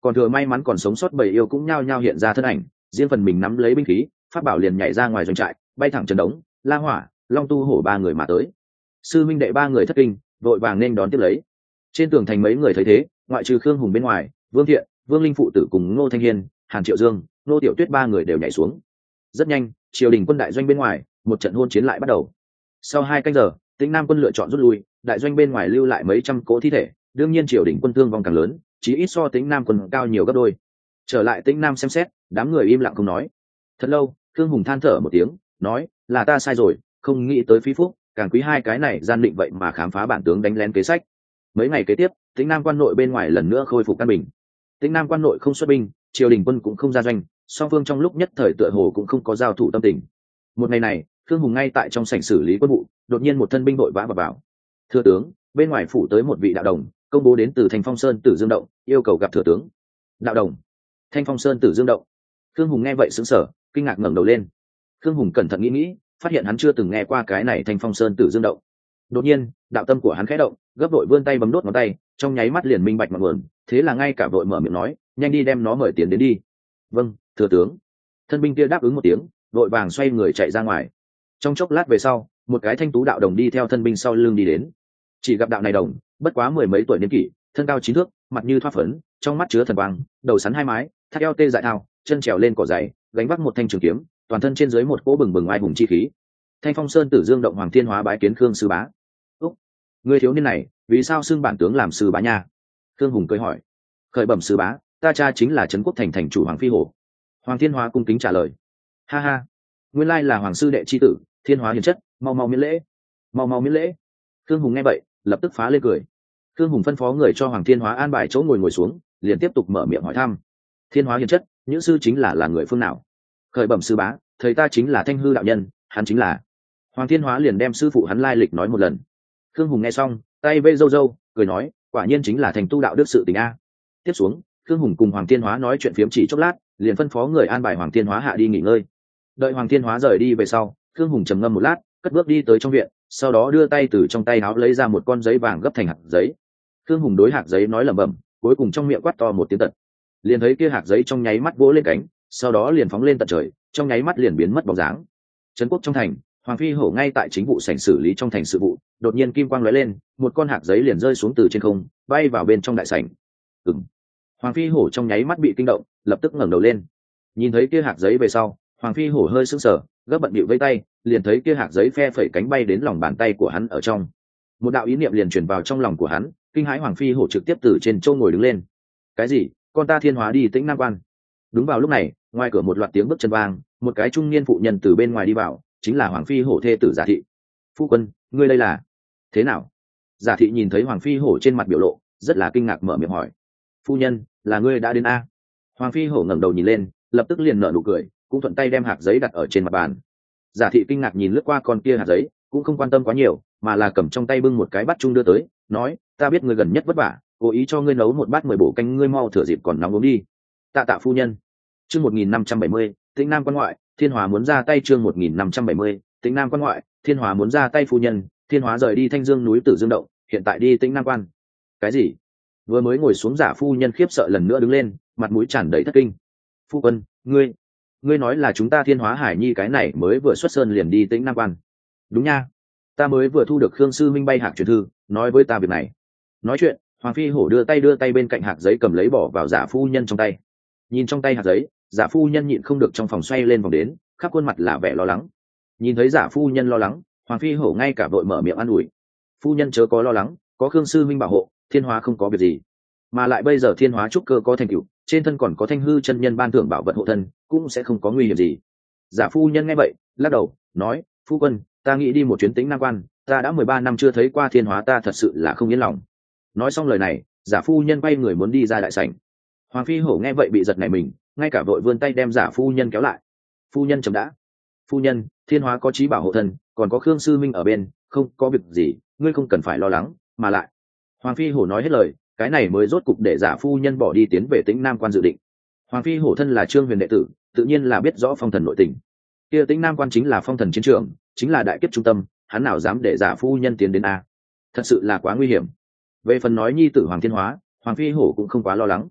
[SPEAKER 1] còn thừa may mắn còn sống sót bảy yêu cũng nhao nhao hiện ra thân ảnh, riêng phần mình nắm lấy binh khí, pháp bảo liền nhảy ra ngoài doanh trại, bay thẳng Trần Đống, La Hỏa, Long Tu Hổ ba người mà tới. Sư minh đệ ba người thất kinh, vội vàng nên đón tiếp lấy. Trên tường thành mấy người thấy thế, ngoại trừ Khương Hùng bên ngoài, Vương Thiện, Vương Linh phụ tử cùng Ngô Thanh Hiên, Hàn Triệu Dương, Ngô Tiểu Tuyết ba người đều nhảy xuống. Rất nhanh, triều đình quân đại doanh bên ngoài, một trận hôn chiến lại bắt đầu. Sau hai canh giờ, Tĩnh Nam quân lựa chọn rút lui, đại doanh bên ngoài lưu lại mấy trăm cỗ thi thể, đương nhiên triều đình quân thương vong càng lớn, chí ít so Tĩnh Nam quân cao nhiều gấp đôi. Trở lại Tĩnh Nam xem xét, đám người im lặng không nói. Thật lâu, Khương Hùng than thở một tiếng, nói, là ta sai rồi, không nghĩ tới Phi Phúc, càng quý hai cái này gian định vậy mà khám phá bản tướng đánh lén kế sách. Mấy ngày kế tiếp, Tĩnh Nam quan nội bên ngoài lần nữa khôi phục căn bình. Tĩnh Nam quan nội không xuất binh, triều đình quân cũng không ra doanh, song phương trong lúc nhất thời tựa hồ cũng không có giao thủ tâm tình. Một ngày này, Khương Hùng ngay tại trong sảnh xử lý quân vụ, đột nhiên một thân binh đội vã vào vào. Thừa tướng, bên ngoài phủ tới một vị đạo đồng, công bố đến từ Thanh Phong Sơn Tử Dương Động, yêu cầu gặp thừa tướng. Đạo đồng, Thanh Phong Sơn Tử Dương Động. Khương Hùng nghe vậy sững sờ, kinh ngạc ngẩng đầu lên. Khương Hùng cẩn thận nghĩ nghĩ, phát hiện hắn chưa từng nghe qua cái này Thanh Phong Sơn Tử Dương Động. Đột nhiên, đạo tâm của hắn khẽ động, gấp vội vươn tay bấm đốt ngón tay, trong nháy mắt liền minh bạch ngọn nguồn, thế là ngay cả vội mở miệng nói, nhanh đi đem nó mời tiền đến đi. Vâng, thừa tướng. Thân binh kia đáp ứng một tiếng, vội vàng xoay người chạy ra ngoài. Trong chốc lát về sau, một cái thanh tú đạo đồng đi theo thân binh sau lưng đi đến. Chỉ gặp đạo này đồng, bất quá mười mấy tuổi niên kỷ, thân cao chín thước, mặt như thoa phấn, trong mắt chứa thần quang, đầu sắn hai mái, thắt eo tê dại thao, chân trèo lên cỏ dày, gánh vác một thanh trường kiếm, toàn thân trên dưới một cỗ bừng bừng ai hùng chi khí. Thanh Phong Sơn Tử Dương Động Hoàng Thiên Hóa bái kiến Khương sư bá. Úc, người thiếu niên này, vì sao xưng bản tướng làm sư bá nha? Khương Hùng cười hỏi. Khởi bẩm sư bá, ta cha chính là Trấn Quốc thành thành chủ Hoàng Phi Hổ. Hoàng Thiên Hóa cung kính trả lời. Ha ha, nguyên lai là Hoàng sư đệ chi tử, Thiên Hóa hiền chất, mau mau miễn lễ, mau mau miễn lễ. Khương Hùng nghe vậy, lập tức phá lên cười. Khương Hùng phân phó người cho Hoàng Thiên Hóa an bài chỗ ngồi ngồi xuống, liền tiếp tục mở miệng hỏi thăm. Thiên Hóa hiền chất, những sư chính là là người phương nào? Khởi bẩm sư bá, thầy ta chính là Thanh Hư đạo nhân, hắn chính là. Hoàng Thiên Hóa liền đem sư phụ hắn lai lịch nói một lần. Khương Hùng nghe xong, tay vây râu râu, cười nói, quả nhiên chính là thành tu đạo đức sự tình a. Tiếp xuống, Khương Hùng cùng Hoàng Thiên Hóa nói chuyện phiếm chỉ chốc lát, liền phân phó người an bài Hoàng Thiên Hóa hạ đi nghỉ ngơi. Đợi Hoàng Thiên Hóa rời đi về sau, Khương Hùng trầm ngâm một lát, cất bước đi tới trong viện, sau đó đưa tay từ trong tay áo lấy ra một con giấy vàng gấp thành hạt giấy. Khương Hùng đối hạt giấy nói lẩm bẩm, cuối cùng trong miệng quát to một tiếng tận. Liền thấy kia hạt giấy trong nháy mắt vỗ lên cánh, sau đó liền phóng lên tận trời, trong nháy mắt liền biến mất bóng dáng. Trấn Quốc trong thành, Hoàng Phi Hổ ngay tại chính vụ sảnh xử lý trong thành sự vụ, đột nhiên kim quang lóe lên, một con hạt giấy liền rơi xuống từ trên không, bay vào bên trong đại sảnh. Ừm. Hoàng Phi Hổ trong nháy mắt bị kinh động, lập tức ngẩng đầu lên. Nhìn thấy kia hạt giấy về sau, Hoàng Phi Hổ hơi sững sờ, gấp bận bịu vây tay, liền thấy kia hạt giấy phe phẩy cánh bay đến lòng bàn tay của hắn ở trong. Một đạo ý niệm liền truyền vào trong lòng của hắn, kinh hãi Hoàng Phi Hổ trực tiếp từ trên châu ngồi đứng lên. Cái gì? Con ta Thiên Hóa đi Tĩnh Nam quan? Đúng vào lúc này, ngoài cửa một loạt tiếng bước chân vang, một cái trung niên phụ nhân từ bên ngoài đi vào, chính là Hoàng Phi Hổ thê tử Giả Thị. Phu quân, ngươi đây là thế nào? Giả Thị nhìn thấy Hoàng Phi Hổ trên mặt biểu lộ, rất là kinh ngạc mở miệng hỏi. Phu nhân, là ngươi đã đến a? Hoàng Phi Hổ ngẩng đầu nhìn lên, lập tức liền nở nụ cười, cũng thuận tay đem hạt giấy đặt ở trên mặt bàn. Giả Thị kinh ngạc nhìn lướt qua con kia hạt giấy, cũng không quan tâm quá nhiều, mà là cầm trong tay bưng một cái bát chung đưa tới, nói, ta biết ngươi gần nhất vất vả, cố ý cho ngươi nấu một bát mười bổ canh, ngươi mau thừa dịp còn nóng uống đi. Tạ tạ phu nhân. Chương một nghìn năm trăm bảy mươi, Tĩnh Nam quan ngoại, Thiên Hóa muốn ra tay. Chương một nghìn năm trăm bảy mươi, Tĩnh Nam quan ngoại, Thiên Hóa muốn ra tay. Phu nhân, Thiên Hóa rời đi Thanh Dương núi Tử Dương Động, hiện tại đi Tĩnh Nam quan. Cái gì? Vừa mới ngồi xuống Giả phu nhân khiếp sợ lần nữa đứng lên, mặt mũi tràn đầy thất kinh. Phu quân, ngươi, ngươi nói là chúng ta Thiên Hóa Hải Nhi cái này mới vừa xuất sơn liền đi Tĩnh Nam quan? Đúng nha, ta mới vừa thu được Khương sư minh bay hạc truyền thư, nói với ta việc này. Nói chuyện, Hoàng Phi Hổ đưa tay đưa tay bên cạnh hạt giấy cầm lấy bỏ vào Giả phu nhân trong tay. Nhìn trong tay hạt giấy, Giả phu nhân nhịn không được trong phòng xoay lên vòng đến, khắp khuôn mặt là vẻ lo lắng. Nhìn thấy Giả phu nhân lo lắng, Hoàng Phi Hổ ngay cả vội mở miệng an ủi. Phu nhân chớ có lo lắng, có Khương sư minh bảo hộ, Thiên Hóa không có việc gì. Mà lại bây giờ Thiên Hóa trúc cơ có thành tựu, trên thân còn có Thanh Hư chân nhân ban thưởng bảo vật hộ thân, cũng sẽ không có nguy hiểm gì. Giả phu nhân nghe vậy, lắc đầu, nói, phu quân, ta nghĩ đi một chuyến Tĩnh Nam quan, ta đã mười ba năm chưa thấy qua Thiên Hóa, ta thật sự là không yên lòng. Nói xong lời này, Giả phu nhân bay người muốn đi ra đại sảnh. Hoàng Phi Hổ nghe vậy bị giật nảy mình, ngay cả vội vươn tay đem Giả phu nhân kéo lại. Phu nhân chấm đã. Phu nhân, Thiên Hóa có trí bảo hộ thân, còn có Khương sư minh ở bên, không có việc gì, ngươi không cần phải lo lắng. Mà lại, Hoàng Phi Hổ nói hết lời, cái này mới rốt cục để Giả phu nhân bỏ đi tiến về Tĩnh Nam quan dự định. Hoàng Phi Hổ thân là Trương Huyền đệ tử, tự nhiên là biết rõ phong thần nội tình. Kia Tĩnh Nam quan chính là phong thần chiến trường, chính là đại kiếp trung tâm, hắn nào dám để Giả phu nhân tiến đến a? Thật sự là quá nguy hiểm. Về phần nói nhi tử Hoàng Thiên Hóa, Hoàng Phi Hổ cũng không quá lo lắng.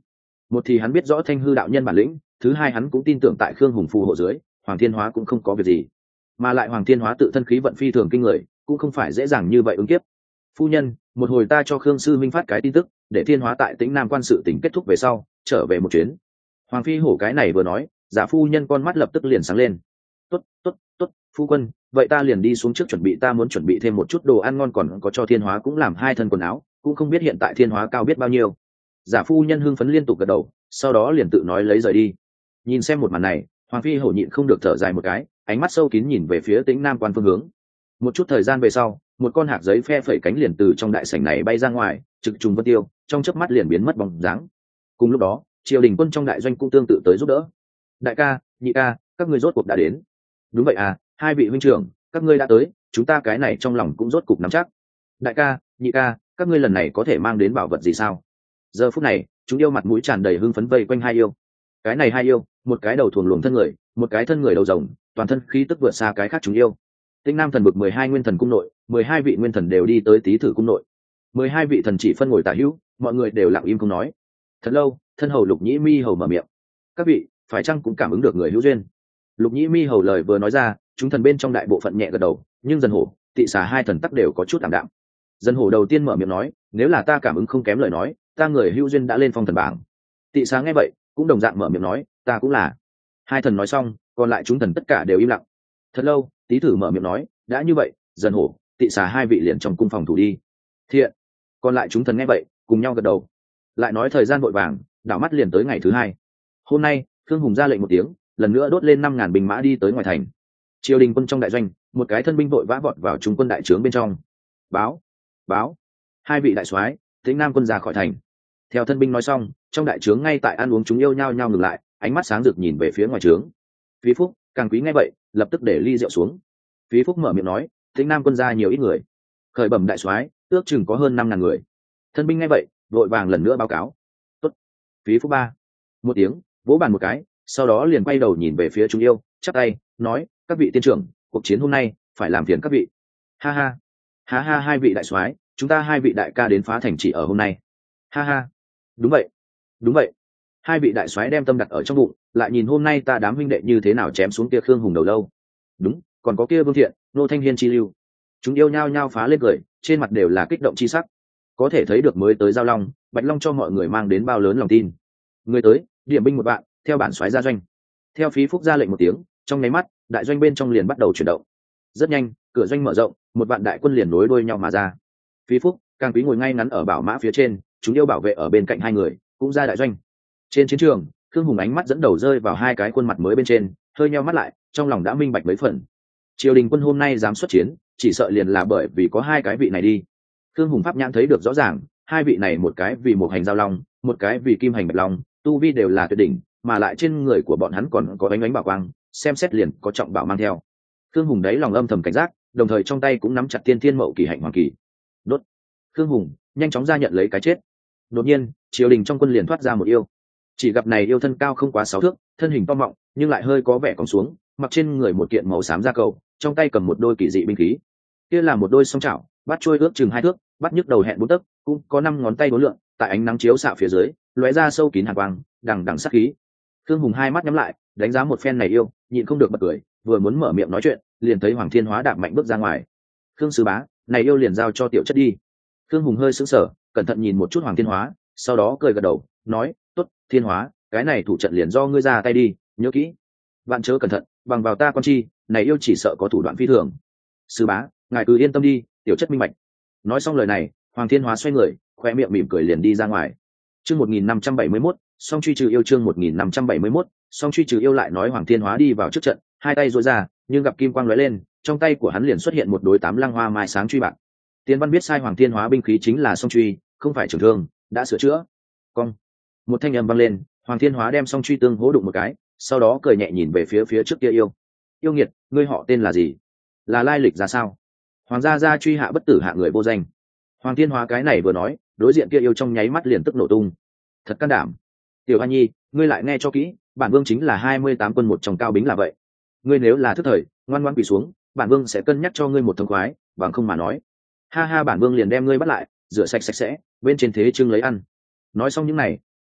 [SPEAKER 1] Một thì hắn biết rõ thanh hư đạo nhân bản lĩnh, thứ hai hắn cũng tin tưởng tại khương hùng phù hộ dưới hoàng thiên hóa cũng không có việc gì, mà lại hoàng thiên hóa tự thân khí vận phi thường kinh người, cũng không phải dễ dàng như vậy ứng kiếp. Phu nhân, một hồi ta cho khương sư minh phát cái tin tức, để thiên hóa tại tĩnh nam quan sự tỉnh kết thúc về sau trở về một chuyến. Hoàng phi hổ cái này vừa nói, giả phu nhân con mắt lập tức liền sáng lên. Tốt tốt tốt, phu quân, vậy ta liền đi xuống trước chuẩn bị, ta muốn chuẩn bị thêm một chút đồ ăn ngon, còn có cho thiên hóa cũng làm hai thân quần áo, cũng không biết hiện tại thiên hóa cao biết bao nhiêu. Giả phu nhân hưng phấn liên tục gật đầu, sau đó liền tự nói lấy rời đi. Nhìn xem một màn này, hoàng phi hổ nhịn không được thở dài một cái, ánh mắt sâu kín nhìn về phía tĩnh nam quan phương hướng. Một chút thời gian về sau, một con hạc giấy phe phẩy cánh liền từ trong đại sảnh này bay ra ngoài, trực trùng vân tiêu, trong chớp mắt liền biến mất bóng dáng. Cùng lúc đó, triều đình quân trong đại doanh cũng tương tự tới giúp đỡ. Đại ca, nhị ca, các ngươi rốt cuộc đã đến. Đúng vậy à, hai vị huynh trưởng, các ngươi đã tới, chúng ta cái này trong lòng cũng rốt cục nắm chắc. Đại ca, nhị ca, các ngươi lần này có thể mang đến bảo vật gì sao? Giờ phút này, chúng yêu mặt mũi tràn đầy hưng phấn vây quanh hai yêu. Cái này hai yêu, một cái đầu thuồng luồng thân người, một cái thân người đầu rồng, toàn thân khí tức vượt xa cái khác chúng yêu. Tinh Nam thần bực mười hai nguyên thần cung nội, mười hai vị nguyên thần đều đi tới Tý Thử cung nội. mười hai vị thần chỉ phân ngồi tả hữu, mọi người đều lặng im không nói. Thật lâu, thân hầu Lục Nhĩ Mi hầu mở miệng. Các vị, phải chăng cũng cảm ứng được người hữu duyên? Lục Nhĩ Mi hầu lời vừa nói ra, chúng thần bên trong đại bộ phận nhẹ gật đầu, nhưng Dần Hổ, Tị Xà hai thần tắc đều có chút tạm đạm. Dần Hổ đầu tiên mở miệng nói, nếu là ta cảm ứng không kém lời nói, ta người hữu duyên đã lên phong thần bảng. Tị Xà nghe vậy, cũng đồng dạng mở miệng nói, ta cũng là. Hai thần nói xong, còn lại chúng thần tất cả đều im lặng. Thật lâu, Tý Thử mở miệng nói, đã như vậy, Dần Hổ, Tị Xà hai vị liền trong cung phòng thủ đi. Thiện. Còn lại chúng thần nghe vậy, cùng nhau gật đầu. Lại nói thời gian vội vàng, đảo mắt liền tới ngày thứ hai. Hôm nay, Khương Hùng ra lệnh một tiếng, lần nữa đốt lên năm ngàn binh mã đi tới ngoài thành. Triều đình quân trong đại doanh, một cái thân binh vội vã vọt vào trung quân đại trướng bên trong. Báo, báo, hai vị đại soái, Tĩnh Nam quân ra khỏi thành. Theo thân binh nói xong, trong đại trướng ngay tại ăn uống chúng yêu nhau nhau ngừng lại, ánh mắt sáng rực nhìn về phía ngoài trướng. Phí Phúc, Càng Quý nghe vậy, lập tức để ly rượu xuống. Phí Phúc mở miệng nói, Tĩnh Nam quân ra nhiều ít người? Khởi bẩm đại soái, ước chừng có hơn năm ngàn người. Thân binh nghe vậy, vội vàng lần nữa báo cáo. Tốt. Phí Phúc ba. Một tiếng, vỗ bàn một cái, sau đó liền quay đầu nhìn về phía chúng yêu, chắp tay, nói, các vị tiên trưởng, cuộc chiến hôm nay phải làm phiền các vị. Ha ha, ha ha, hai vị đại soái, chúng ta hai vị đại ca đến phá thành chỉ ở hôm nay. Ha ha, đúng vậy, đúng vậy. Hai vị đại soái đem tâm đặt ở trong bụng, lại nhìn hôm nay ta đám huynh đệ như thế nào chém xuống kia Khương Hùng đầu lâu. Đúng, còn có kia Vương Thiện, Nô Thanh Hiên chi lưu. Chúng yêu nhao nhao phá lên cười, trên mặt đều là kích động chi sắc. Có thể thấy được mới tới Giao Long, Bạch Long cho mọi người mang đến bao lớn lòng tin. Người tới, điểm binh một bạn, theo bản soái ra doanh. Theo Phí Phúc ra lệnh một tiếng, trong nháy mắt, đại doanh bên trong liền bắt đầu chuyển động. Rất nhanh, cửa doanh mở rộng, một vạn đại quân liền nối đuôi nhau mà ra. Phí Phúc, Càng Quý ngồi ngay ngắn ở bảo mã phía trên, chúng yêu bảo vệ ở bên cạnh hai người, cũng ra đại doanh. Trên chiến trường, Khương Hùng ánh mắt dẫn đầu rơi vào hai cái khuôn mặt mới bên trên, hơi nheo mắt lại, trong lòng đã minh bạch mấy phần. Triều đình quân hôm nay dám xuất chiến, chỉ sợ liền là bởi vì có hai cái vị này đi. Khương Hùng pháp nhãn thấy được rõ ràng, hai vị này một cái vì một hành Giao Long, một cái vì kim hành Bạch Long, tu vi đều là tuyệt đỉnh, mà lại trên người của bọn hắn còn có ánh ánh bảo quang, xem xét liền có trọng bảo mang theo. Khương Hùng đấy lòng âm thầm cảnh giác, đồng thời trong tay cũng nắm chặt tiên thiên mậu kỳ hạnh hoàng kỳ. Đốt. Khương Hùng nhanh chóng ra nhận lấy cái chết. Đột nhiên, triều đình trong quân liền thoát ra một yêu. Chỉ gặp này yêu thân cao không quá sáu thước, thân hình to mọng, nhưng lại hơi có vẻ cong xuống, mặc trên người một kiện màu xám da cầu, trong tay cầm một đôi kỳ dị binh khí. Kia là một đôi song chảo, bắt trôi ước chừng hai thước, bắt nhức đầu hẹn bốn tấc, cũng có năm ngón tay uốn lượn, tại ánh nắng chiếu xạ phía dưới, lóe ra sâu kín hàn quang, đằng đằng sát khí. Khương Hùng hai mắt nhắm lại, đánh giá một phen này yêu, nhịn không được bật cười, vừa muốn mở miệng nói chuyện, liền thấy Hoàng Thiên Hóa đạp mạnh bước ra ngoài. Khương sư bá, này yêu liền giao cho tiểu chất đi. Khương Hùng hơi sững sờ, cẩn thận nhìn một chút Hoàng Thiên Hóa, sau đó cười gật đầu, nói, tốt, Thiên Hóa, cái này thủ trận liền do ngươi ra tay đi, nhớ kỹ, vạn chớ cẩn thận, bằng vào ta con chi, này yêu chỉ sợ có thủ đoạn phi thường. Sư bá, ngài cứ yên tâm đi, tiểu chất minh bạch. Nói xong lời này, Hoàng Thiên Hóa xoay người, khoe miệng mỉm cười liền đi ra ngoài. Chương một nghìn năm trăm bảy mươi mốt, song truy trừ yêu. Chương một nghìn năm trăm bảy mươi mốt, song truy trừ yêu. Lại nói Hoàng Thiên Hóa đi vào trước trận, hai tay duỗi ra, nhưng gặp kim quang lóe lên, trong tay của hắn liền xuất hiện một đối tám lăng hoa mai sáng truy bạc. Tiên Văn biết sai Hoàng Thiên Hóa binh khí chính là song truy, không phải trường thương, đã sửa chữa. Cong. Một thanh âm vang lên, Hoàng Thiên Hóa đem song truy tương hỗ đụng một cái, sau đó cười nhẹ nhìn về phía phía trước kia yêu. Yêu nghiệt, ngươi họ tên là gì? Là lai lịch ra sao? Hoàng gia gia truy hạ bất tử hạ người vô danh. Hoàng Thiên Hóa cái này vừa nói, đối diện kia yêu trong nháy mắt liền tức nổ tung. Thật can đảm. Tiểu Hoa Nhi, ngươi lại nghe cho kỹ, bản vương chính là hai mươi tám quân một trong cao bính là vậy. Ngươi nếu là thức thời, ngoan ngoãn quỳ xuống, bản vương sẽ cân nhắc cho ngươi một thông khoái, bằng không mà nói. Ha ha, bản vương liền đem ngươi bắt lại, rửa sạch sạch sẽ, bên trên thế trưng lấy ăn. Nói xong những này,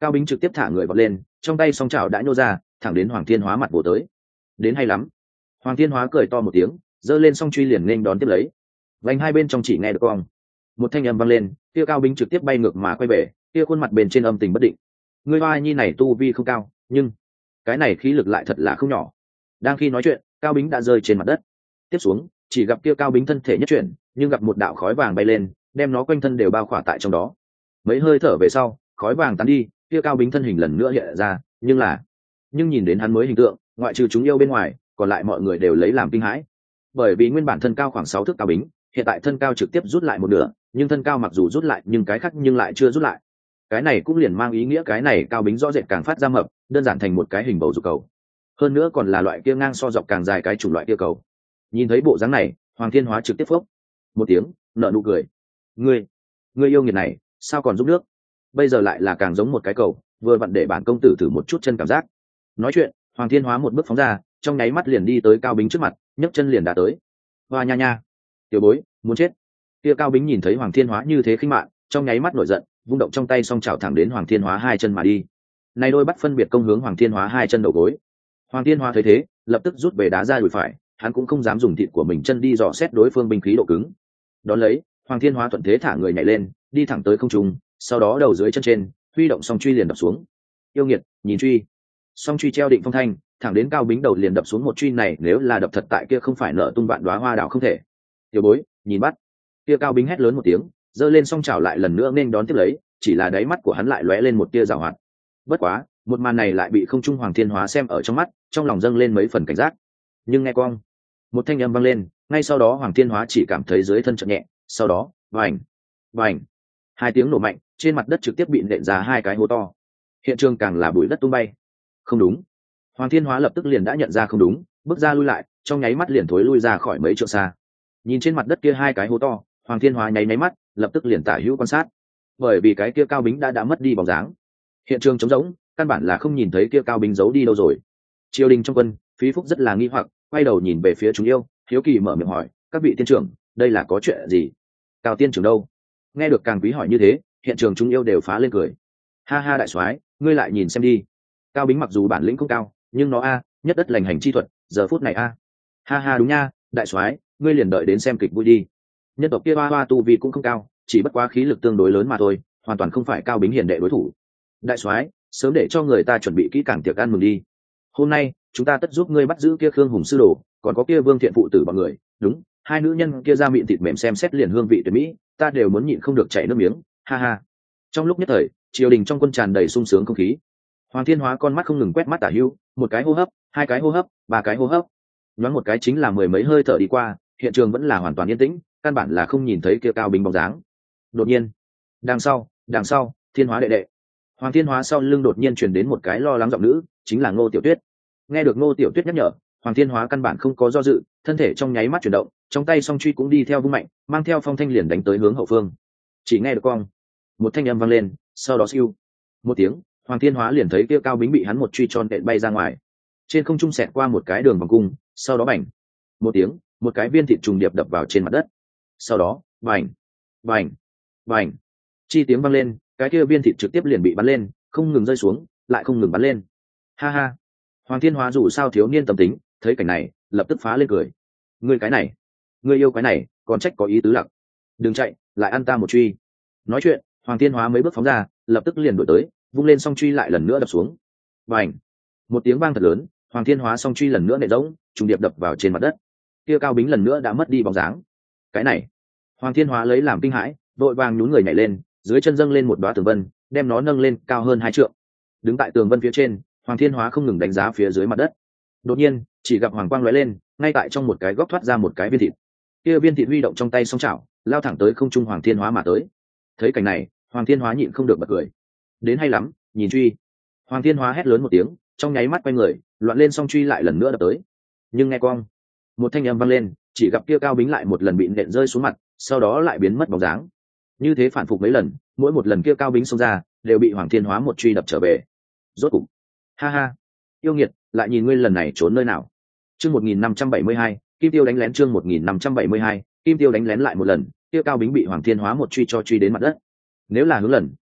[SPEAKER 1] Cao Bính trực tiếp thả người vọt lên, trong tay song chảo đã nhô ra, thẳng đến Hoàng Thiên Hóa mặt bổ tới. Đến hay lắm. Hoàng Thiên Hóa cười to một tiếng, giơ lên song truy liền nên đón tiếp lấy. Vành hai bên trong chỉ nghe được cong, một thanh âm vang lên, kia Cao Bính trực tiếp bay ngược mà quay về, kia khuôn mặt bên trên âm tình bất định. Người hoa nhi này tu vi không cao, nhưng cái này khí lực lại thật là không nhỏ. Đang khi nói chuyện, Cao Bính đã rơi trên mặt đất. Tiếp xuống, chỉ gặp kia Cao Bính thân thể nhất chuyển, nhưng gặp một đạo khói vàng bay lên, đem nó quanh thân đều bao khỏa tại trong đó. Mấy hơi thở về sau, khói vàng tán đi, kia Cao Bính thân hình lần nữa hiện ra, nhưng là nhưng nhìn đến hắn mới hình tượng, ngoại trừ chúng yêu bên ngoài, còn lại mọi người đều lấy làm kinh hãi. Bởi vì nguyên bản thân cao khoảng sáu thước Cao Bính, hiện tại thân cao trực tiếp rút lại một nửa, nhưng thân cao mặc dù rút lại nhưng cái khác nhưng lại chưa rút lại. Cái này cũng liền mang ý nghĩa cái này Cao Bính rõ rệt càng phát ra mập, đơn giản thành một cái hình bầu dục cầu. Hơn nữa còn là loại kia ngang so dọc càng dài cái chủng loại kia cầu. Nhìn thấy bộ dáng này, Hoàng Thiên Hóa trực tiếp phốc một tiếng, nở nụ cười. Ngươi, ngươi yêu nghiệt này, sao còn giúp nước? Bây giờ lại là càng giống một cái cầu, vừa vặn để bản công tử thử một chút chân cảm giác. Nói chuyện, Hoàng Thiên Hóa một bước phóng ra, trong nháy mắt liền đi tới Cao Bính trước mặt, nhấc chân liền đã tới. Hoa nha nha, tiểu bối, muốn chết. Kia Cao Bính nhìn thấy Hoàng Thiên Hóa như thế khinh mạn, trong nháy mắt nổi giận, vung động trong tay song chảo thẳng đến Hoàng Thiên Hóa hai chân mà đi. Này đôi bắt phân biệt công hướng Hoàng Thiên Hóa hai chân đầu gối. Hoàng Thiên Hóa thấy thế, lập tức rút về đá ra đùi phải, hắn cũng không dám dùng thịt của mình chân đi dò xét đối phương binh khí độ cứng. Đón lấy, Hoàng Thiên Hóa thuận thế thả người nhảy lên, đi thẳng tới không trung, sau đó đầu dưới chân trên, huy động song truy liền đập xuống. Yêu nghiệt, nhìn truy. Song truy treo định phong thanh, thẳng đến Cao Bính đầu liền đập xuống một truy này, nếu là đập thật tại kia không phải nở tung vạn đóa hoa đào không thể. Tiểu bối, nhìn bắt. Kia Cao Bính hét lớn một tiếng, giơ lên song chảo lại lần nữa nên đón tiếp lấy, chỉ là đáy mắt của hắn lại lóe lên một tia giảo hoạt. Bất quá, một màn này lại bị không trung Hoàng Thiên Hóa xem ở trong mắt, trong lòng dâng lên mấy phần cảnh giác. Nhưng nghe quang, một thanh âm vang lên, ngay sau đó Hoàng Thiên Hóa chỉ cảm thấy dưới thân chợt nhẹ, sau đó, vành, vành, hai tiếng nổ mạnh, trên mặt đất trực tiếp bị nện ra hai cái hố to. Hiện trường càng là bụi đất tung bay. Không đúng. Hoàng Thiên Hóa lập tức liền đã nhận ra không đúng, bước ra lui lại, trong nháy mắt liền thối lui ra khỏi mấy trượng xa. Nhìn trên mặt đất kia hai cái hố to, Hoàng Thiên Hóa nháy nháy mắt, lập tức liền tả hữu quan sát. Bởi vì cái kia Cao Bính đã đã mất đi bóng dáng. Hiện trường trống rỗng, căn bản là không nhìn thấy kia Cao Bính giấu đi đâu rồi. Triều đình trong quân, Phí Phúc rất là nghi hoặc, quay đầu nhìn về phía chúng yêu, hiếu kỳ mở miệng hỏi, các vị tiên trưởng, đây là có chuyện gì? Cao tiên trưởng đâu? Nghe được Càng Quý hỏi như thế, hiện trường chúng yêu đều phá lên cười. Ha ha đại soái, ngươi lại nhìn xem đi. Cao Bính mặc dù bản lĩnh không cao, nhưng nó a, nhất đất lành hành chi thuật, giờ phút này a. Ha ha đúng nha, đại soái, ngươi liền đợi đến xem kịch vui đi. Nhân tộc kia hoa hoa tu vi cũng không cao, chỉ bất quá khí lực tương đối lớn mà thôi, hoàn toàn không phải Cao Bính hiền đệ đối thủ. Đại soái, sớm để cho người ta chuẩn bị kỹ càng tiệc ăn mừng đi. Hôm nay, chúng ta tất giúp ngươi bắt giữ kia Khương Hùng sư đồ, còn có kia Vương Thiện phụ tử bọn người, đúng, hai nữ nhân kia ra miệng thịt mềm xem xét liền hương vị tuyệt mỹ, ta đều muốn nhịn không được chảy nước miếng, ha ha. Trong lúc nhất thời, triều đình trong quân tràn đầy sung sướng không khí. Hoàng Thiên Hóa con mắt không ngừng quét mắt tả hữu, một cái hô hấp, hai cái hô hấp, ba cái hô hấp. Nhoáng một cái chính là mười mấy hơi thở đi qua, hiện trường vẫn là hoàn toàn yên tĩnh, căn bản là không nhìn thấy kia Cao Bính bóng dáng. Đột nhiên, đằng sau, đằng sau, Thiên Hóa đệ đệ. Hoàng Thiên Hóa sau lưng đột nhiên truyền đến một cái lo lắng giọng nữ, chính là Ngô Tiểu Tuyết. Nghe được Ngô Tiểu Tuyết nhắc nhở, Hoàng Thiên Hóa căn bản không có do dự, thân thể trong nháy mắt chuyển động, trong tay song truy cũng đi theo vung mạnh, mang theo phong thanh liền đánh tới hướng hậu phương. Chỉ nghe được quang, một thanh âm vang lên, sau đó siêu một tiếng, Hoàng Thiên Hóa liền thấy kia Cao Bính bị hắn một truy tròn đệm bay ra ngoài, trên không trung xẹt qua một cái đường vòng cung, sau đó bành một tiếng, một cái viên thịt trùng điệp đập vào trên mặt đất, sau đó bành bành bành, chi tiếng vang lên, cái kia viên thịt trực tiếp liền bị bắn lên, không ngừng rơi xuống, lại không ngừng bắn lên. Ha ha. Hoàng Thiên Hóa dù sao thiếu niên tâm tính, thấy cảnh này, lập tức phá lên cười. Ngươi cái này, ngươi yêu cái này, còn trách có ý tứ lặc. Đừng chạy, lại ăn ta một truy. Nói chuyện, Hoàng Thiên Hóa mấy bước phóng ra, lập tức liền đuổi tới, vung lên song truy lại lần nữa đập xuống. Bành. Một tiếng vang thật lớn, Hoàng Thiên Hóa song truy lần nữa nện rỗng, trùng điệp đập vào trên mặt đất. Kia Cao Bính lần nữa đã mất đi bóng dáng. Cái này, Hoàng Thiên Hóa lấy làm kinh hãi, vội vàng nhún người nhảy lên, dưới chân dâng lên một đóa tường vân, đem nó nâng lên cao hơn hai trượng. Đứng tại tường vân phía trên, Hoàng Thiên Hóa không ngừng đánh giá phía dưới mặt đất. Đột nhiên, chỉ gặp hoàng quang lóe lên, ngay tại trong một cái góc thoát ra một cái viên thịt. Kia viên thịt huy động trong tay song chảo, lao thẳng tới không trung Hoàng Thiên Hóa mà tới. Thấy cảnh này, Hoàng Thiên Hóa nhịn không được bật cười. Đến hay lắm, nhìn truy. Hoàng Thiên Hóa hét lớn một tiếng, trong nháy mắt quay người, loạn lên song truy lại lần nữa đập tới. Nhưng nghe quang, một thanh âm vang lên, chỉ gặp kia Cao Bính lại một lần bị nện rơi xuống mặt, sau đó lại biến mất bóng dáng. Như thế phản phục mấy lần, mỗi một lần kia Cao Bính xông ra, đều bị Hoàng Thiên Hóa một truy đập trở về. Rốt cục, ha ha, yêu nghiệt, lại nhìn ngươi lần này trốn nơi nào. Chương một nghìn năm trăm bảy mươi hai, Kim Tiêu đánh lén. Chương một nghìn năm trăm bảy mươi hai, Kim Tiêu đánh lén lại một lần, kia Cao Bính bị Hoàng Thiên Hóa một truy cho truy đến mặt đất. Nếu là hướng lần,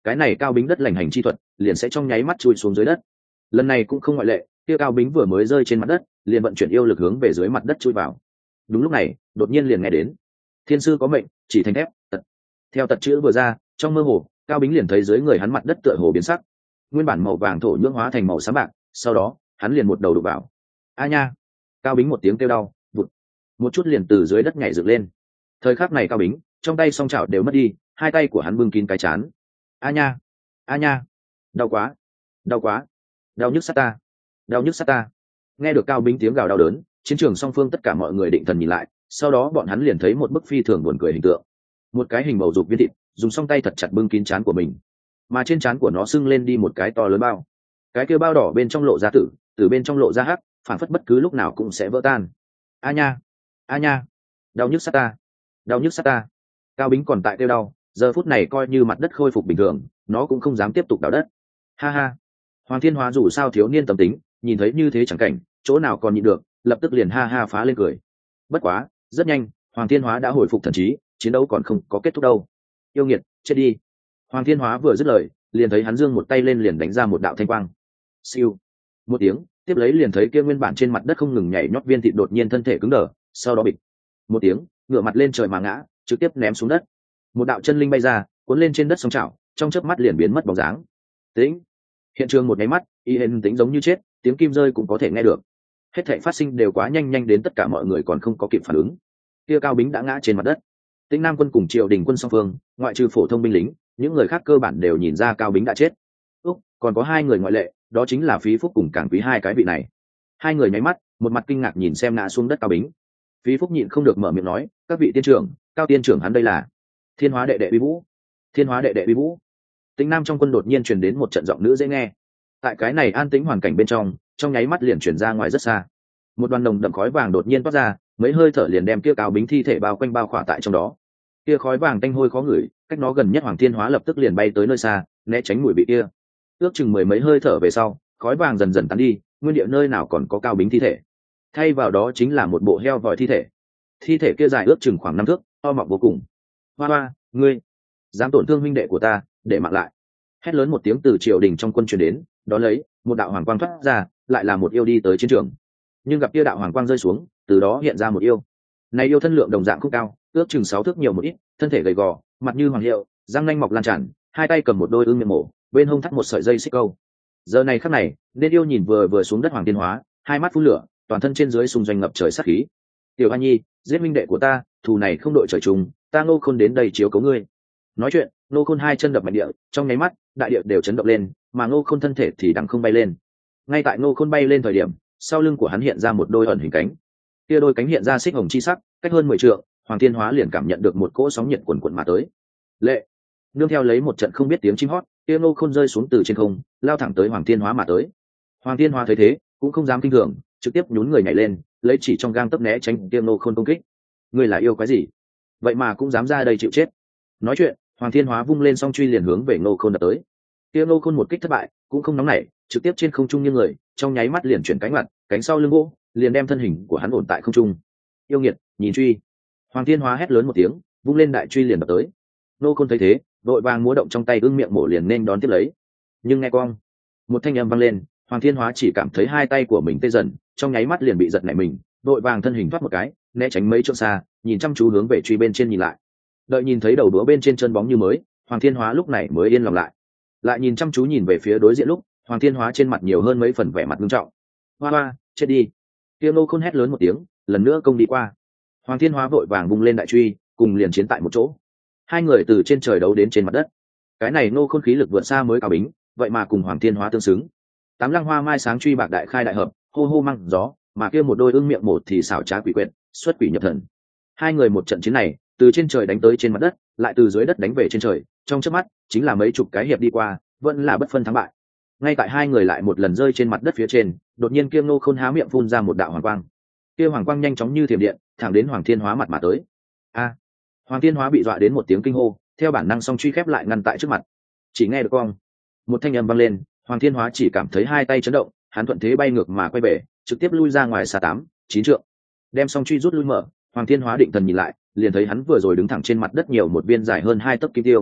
[SPEAKER 1] cái này cao bính đất lành hành chi thuật liền sẽ trong nháy mắt chui xuống dưới đất. Lần này cũng không ngoại lệ, kia cao bính vừa mới rơi trên mặt đất liền vận chuyển yêu lực hướng về dưới mặt đất chui vào. Đúng lúc này đột nhiên liền nghe đến thiên sư có mệnh, chỉ thành thép tật. Theo tật chữ vừa ra, trong mơ hồ cao bính liền thấy dưới người hắn mặt đất tựa hồ biến sắc, nguyên bản màu vàng thổ nhưỡng hóa thành màu xám bạc, sau đó hắn liền một đầu đục vào. A nha! Cao bính một tiếng kêu đau, vụt một chút liền từ dưới đất nhảy dựng lên. Thời khắc này cao bính trong tay song chảo đều mất đi, hai tay của hắn bưng kín cái chán. A nha! A nha! Đau quá! Đau quá! Đau nhức sát ta! Đau nhức sát ta! Nghe được cao bính tiếng gào đau đớn, chiến trường song phương tất cả mọi người định thần nhìn lại, sau đó bọn hắn liền thấy một bức phi thường buồn cười hình tượng. Một cái hình bầu dục viên thịt dùng song tay thật chặt bưng kín trán của mình, mà trên trán của nó sưng lên đi một cái to lớn bao. Cái kia bao đỏ bên trong lộ ra tử, từ bên trong lộ ra hắc, phản phất bất cứ lúc nào cũng sẽ vỡ tan. A nha! A nha! Đau nhức sát ta! Đau nhức sát ta! Cao bính còn tại kêu đau, giờ phút này coi như mặt đất khôi phục bình thường, nó cũng không dám tiếp tục đào đất. Ha ha! Hoàng Thiên Hóa dù sao thiếu niên tâm tính, nhìn thấy như thế chẳng cảnh, chỗ nào còn nhịn được, lập tức liền ha ha phá lên cười. Bất quá rất nhanh Hoàng Thiên Hóa đã hồi phục thần trí, chiến đấu còn không có kết thúc đâu. Yêu nghiệt, chết đi! Hoàng Thiên Hóa vừa dứt lời, liền thấy hắn giương một tay lên liền đánh ra một đạo thanh quang. Siêu! Một tiếng, tiếp lấy liền thấy kia nguyên bản trên mặt đất không ngừng nhảy nhót viên thịt đột nhiên thân thể cứng đờ, sau đó bịch một tiếng, ngửa mặt lên trời mà ngã, trực tiếp ném xuống đất. Một đạo chân linh bay ra, cuốn lên trên đất sóng chảo, trong chớp mắt liền biến mất bóng dáng. Tĩnh! Hiện trường một nháy mắt, y hệt tĩnh giống như chết, tiếng kim rơi cũng có thể nghe được. Hết thảy phát sinh đều quá nhanh nhanh đến tất cả mọi người còn không có kịp phản ứng. Kia cao bính đã ngã trên mặt đất. Tĩnh Nam quân cùng Triều Đình quân song phương, ngoại trừ phổ thông binh lính, những người khác cơ bản đều nhìn ra cao bính đã chết. Úc, còn có hai người ngoại lệ, đó chính là Phí Phúc cùng Cảng Quý hai cái vị này. Hai người nháy mắt, một mặt kinh ngạc nhìn xem ngã xuống đất cao bính. Phí Phúc nhịn không được mở miệng nói, các vị tiên trưởng, cao tiên trưởng hắn đây là Thiên Hóa đệ đệ Uy Vũ. Thiên Hóa đệ đệ Uy Vũ. Tĩnh Nam trong quân đột nhiên truyền đến một trận giọng nữ dễ nghe. Tại cái này an tĩnh hoàn cảnh bên trong, trong nháy mắt liền truyền ra ngoài rất xa. Một đoàn nồng đậm khói vàng đột nhiên toát ra, mấy hơi thở liền đem kia cao bính thi thể bao quanh bao khỏa tại trong đó. Kia khói vàng tanh hôi khó ngửi, cách nó gần nhất Hoàng Thiên Hóa lập tức liền bay tới nơi xa, né tránh mùi vị kia. Ước chừng mười mấy hơi thở về sau, khói vàng dần dần tán đi, nguyên địa nơi nào còn có cao bính thi thể. Thay vào đó chính là một bộ heo vòi thi thể. Thi thể kia dài ước chừng khoảng năm thước, to mọng vô cùng. Hoa hoa, ngươi dám tổn thương huynh đệ của ta, để mạng lại! Hét lớn một tiếng từ triều đình trong quân truyền đến, đó lấy một đạo hoàng quang thoát ra, lại là một yêu đi tới chiến trường. Nhưng gặp kia đạo hoàng quang rơi xuống, từ đó hiện ra một yêu. Này yêu thân lượng đồng dạng không cao, ước chừng sáu thước nhiều một ít, thân thể gầy gò, mặt như hoàng liệu, răng nanh mọc lan tràn, hai tay cầm một đôi ưng miệng mổ, bên hông thắt một sợi dây xích câu. Giờ này khắc này, nên yêu nhìn vừa vừa xuống đất Hoàng Thiên Hóa, hai mắt phun lửa, toàn thân trên dưới xung doanh ngập trời sát khí. Tiểu Hoa Nhi, giết minh đệ của ta, thù này không đội trời chung, ta Ngô Khôn đến đây chiếu cố ngươi. Nói chuyện, Ngô Khôn hai chân đập mạnh địa, trong nháy mắt, đại địa đều chấn động lên, mà Ngô Khôn thân thể thì đằng không bay lên. Ngay tại Ngô Khôn bay lên thời điểm, sau lưng của hắn hiện ra một đôi ẩn hình cánh. Kia đôi cánh hiện ra xích hồng chi sắc, cách hơn mười trượng, Hoàng Thiên Hóa liền cảm nhận được một cỗ sóng nhiệt cuồn cuộn mà tới. Lệ, nương theo lấy một trận không biết tiếng chim hót, kia Ngô Khôn rơi xuống từ trên không, lao thẳng tới Hoàng Thiên Hóa mà tới. Hoàng Thiên Hóa thấy thế, cũng không dám kinh thường, trực tiếp nhún người nhảy lên, lấy chỉ trong gang tấc né tránh kia Ngô Khôn công kích. Ngươi là yêu quái gì? Vậy mà cũng dám ra đây chịu chết? Nói chuyện, Hoàng Thiên Hóa vung lên song truy liền hướng về Ngô Khôn đập tới. Kia Ngô Khôn một kích thất bại, cũng không nóng nảy, trực tiếp trên không trung như người, trong nháy mắt liền chuyển cánh mặt, cánh sau lưng gỗ, liền đem thân hình của hắn ổn tại không trung. Yêu nghiệt, nhìn truy! Hoàng Thiên Hóa hét lớn một tiếng, vung lên đại truy liền đập tới. Ngô Khôn thấy thế, vội vàng múa động trong tay ưng miệng mổ liền nên đón tiếp lấy. Nhưng nghe quang, một thanh âm vang lên, Hoàng Thiên Hóa chỉ cảm thấy hai tay của mình tê dần, trong nháy mắt liền bị giật nảy mình, vội vàng thân hình thoát một cái, né tránh mấy chỗ xa, nhìn chăm chú hướng về truy bên trên nhìn lại. Đợi nhìn thấy đầu đũa bên trên chân bóng như mới, Hoàng Thiên Hóa lúc này mới yên lòng lại. Lại nhìn chăm chú nhìn về phía đối diện lúc, Hoàng Thiên Hóa trên mặt nhiều hơn mấy phần vẻ mặt nghiêm trọng. Hoa hoa, chết đi! Kia Ngô Khôn hét lớn một tiếng, lần nữa công đi qua. Hoàng Thiên Hóa vội vàng vung lên đại truy, cùng liền chiến tại một chỗ. Hai người từ trên trời đấu đến trên mặt đất. Cái này Ngô Khôn khí lực vượt xa mới cao bính, vậy mà cùng Hoàng Thiên Hóa tương xứng. Tám lăng hoa mai sáng truy bạc đại khai đại hợp, hô hô măng gió, mà kia một đôi ưng miệng một thì xảo trá quỷ quyệt, xuất quỷ nhập thần. Hai người một trận chiến này, từ trên trời đánh tới trên mặt đất, lại từ dưới đất đánh về trên trời, trong chớp mắt chính là mấy chục cái hiệp đi qua, vẫn là bất phân thắng bại. Ngay tại hai người lại một lần rơi trên mặt đất phía trên, đột nhiên kia Ngô Khôn há miệng phun ra một đạo hoàng quang. Kia hoàng quang nhanh chóng như thiểm điện, thẳng đến Hoàng Thiên Hóa mặt mà tới. A! Hoàng Thiên Hóa bị dọa đến một tiếng kinh hô, theo bản năng song truy khép lại ngăn tại trước mặt. Chỉ nghe được quang, một thanh âm vang lên, Hoàng Thiên Hóa chỉ cảm thấy hai tay chấn động, hắn thuận thế bay ngược mà quay về, trực tiếp lui ra ngoài xa tám, chín trượng. Đem song truy rút lui mở, Hoàng Thiên Hóa định thần nhìn lại, liền thấy hắn vừa rồi đứng thẳng trên mặt đất nhiều một viên dài hơn hai tấc kim tiêu.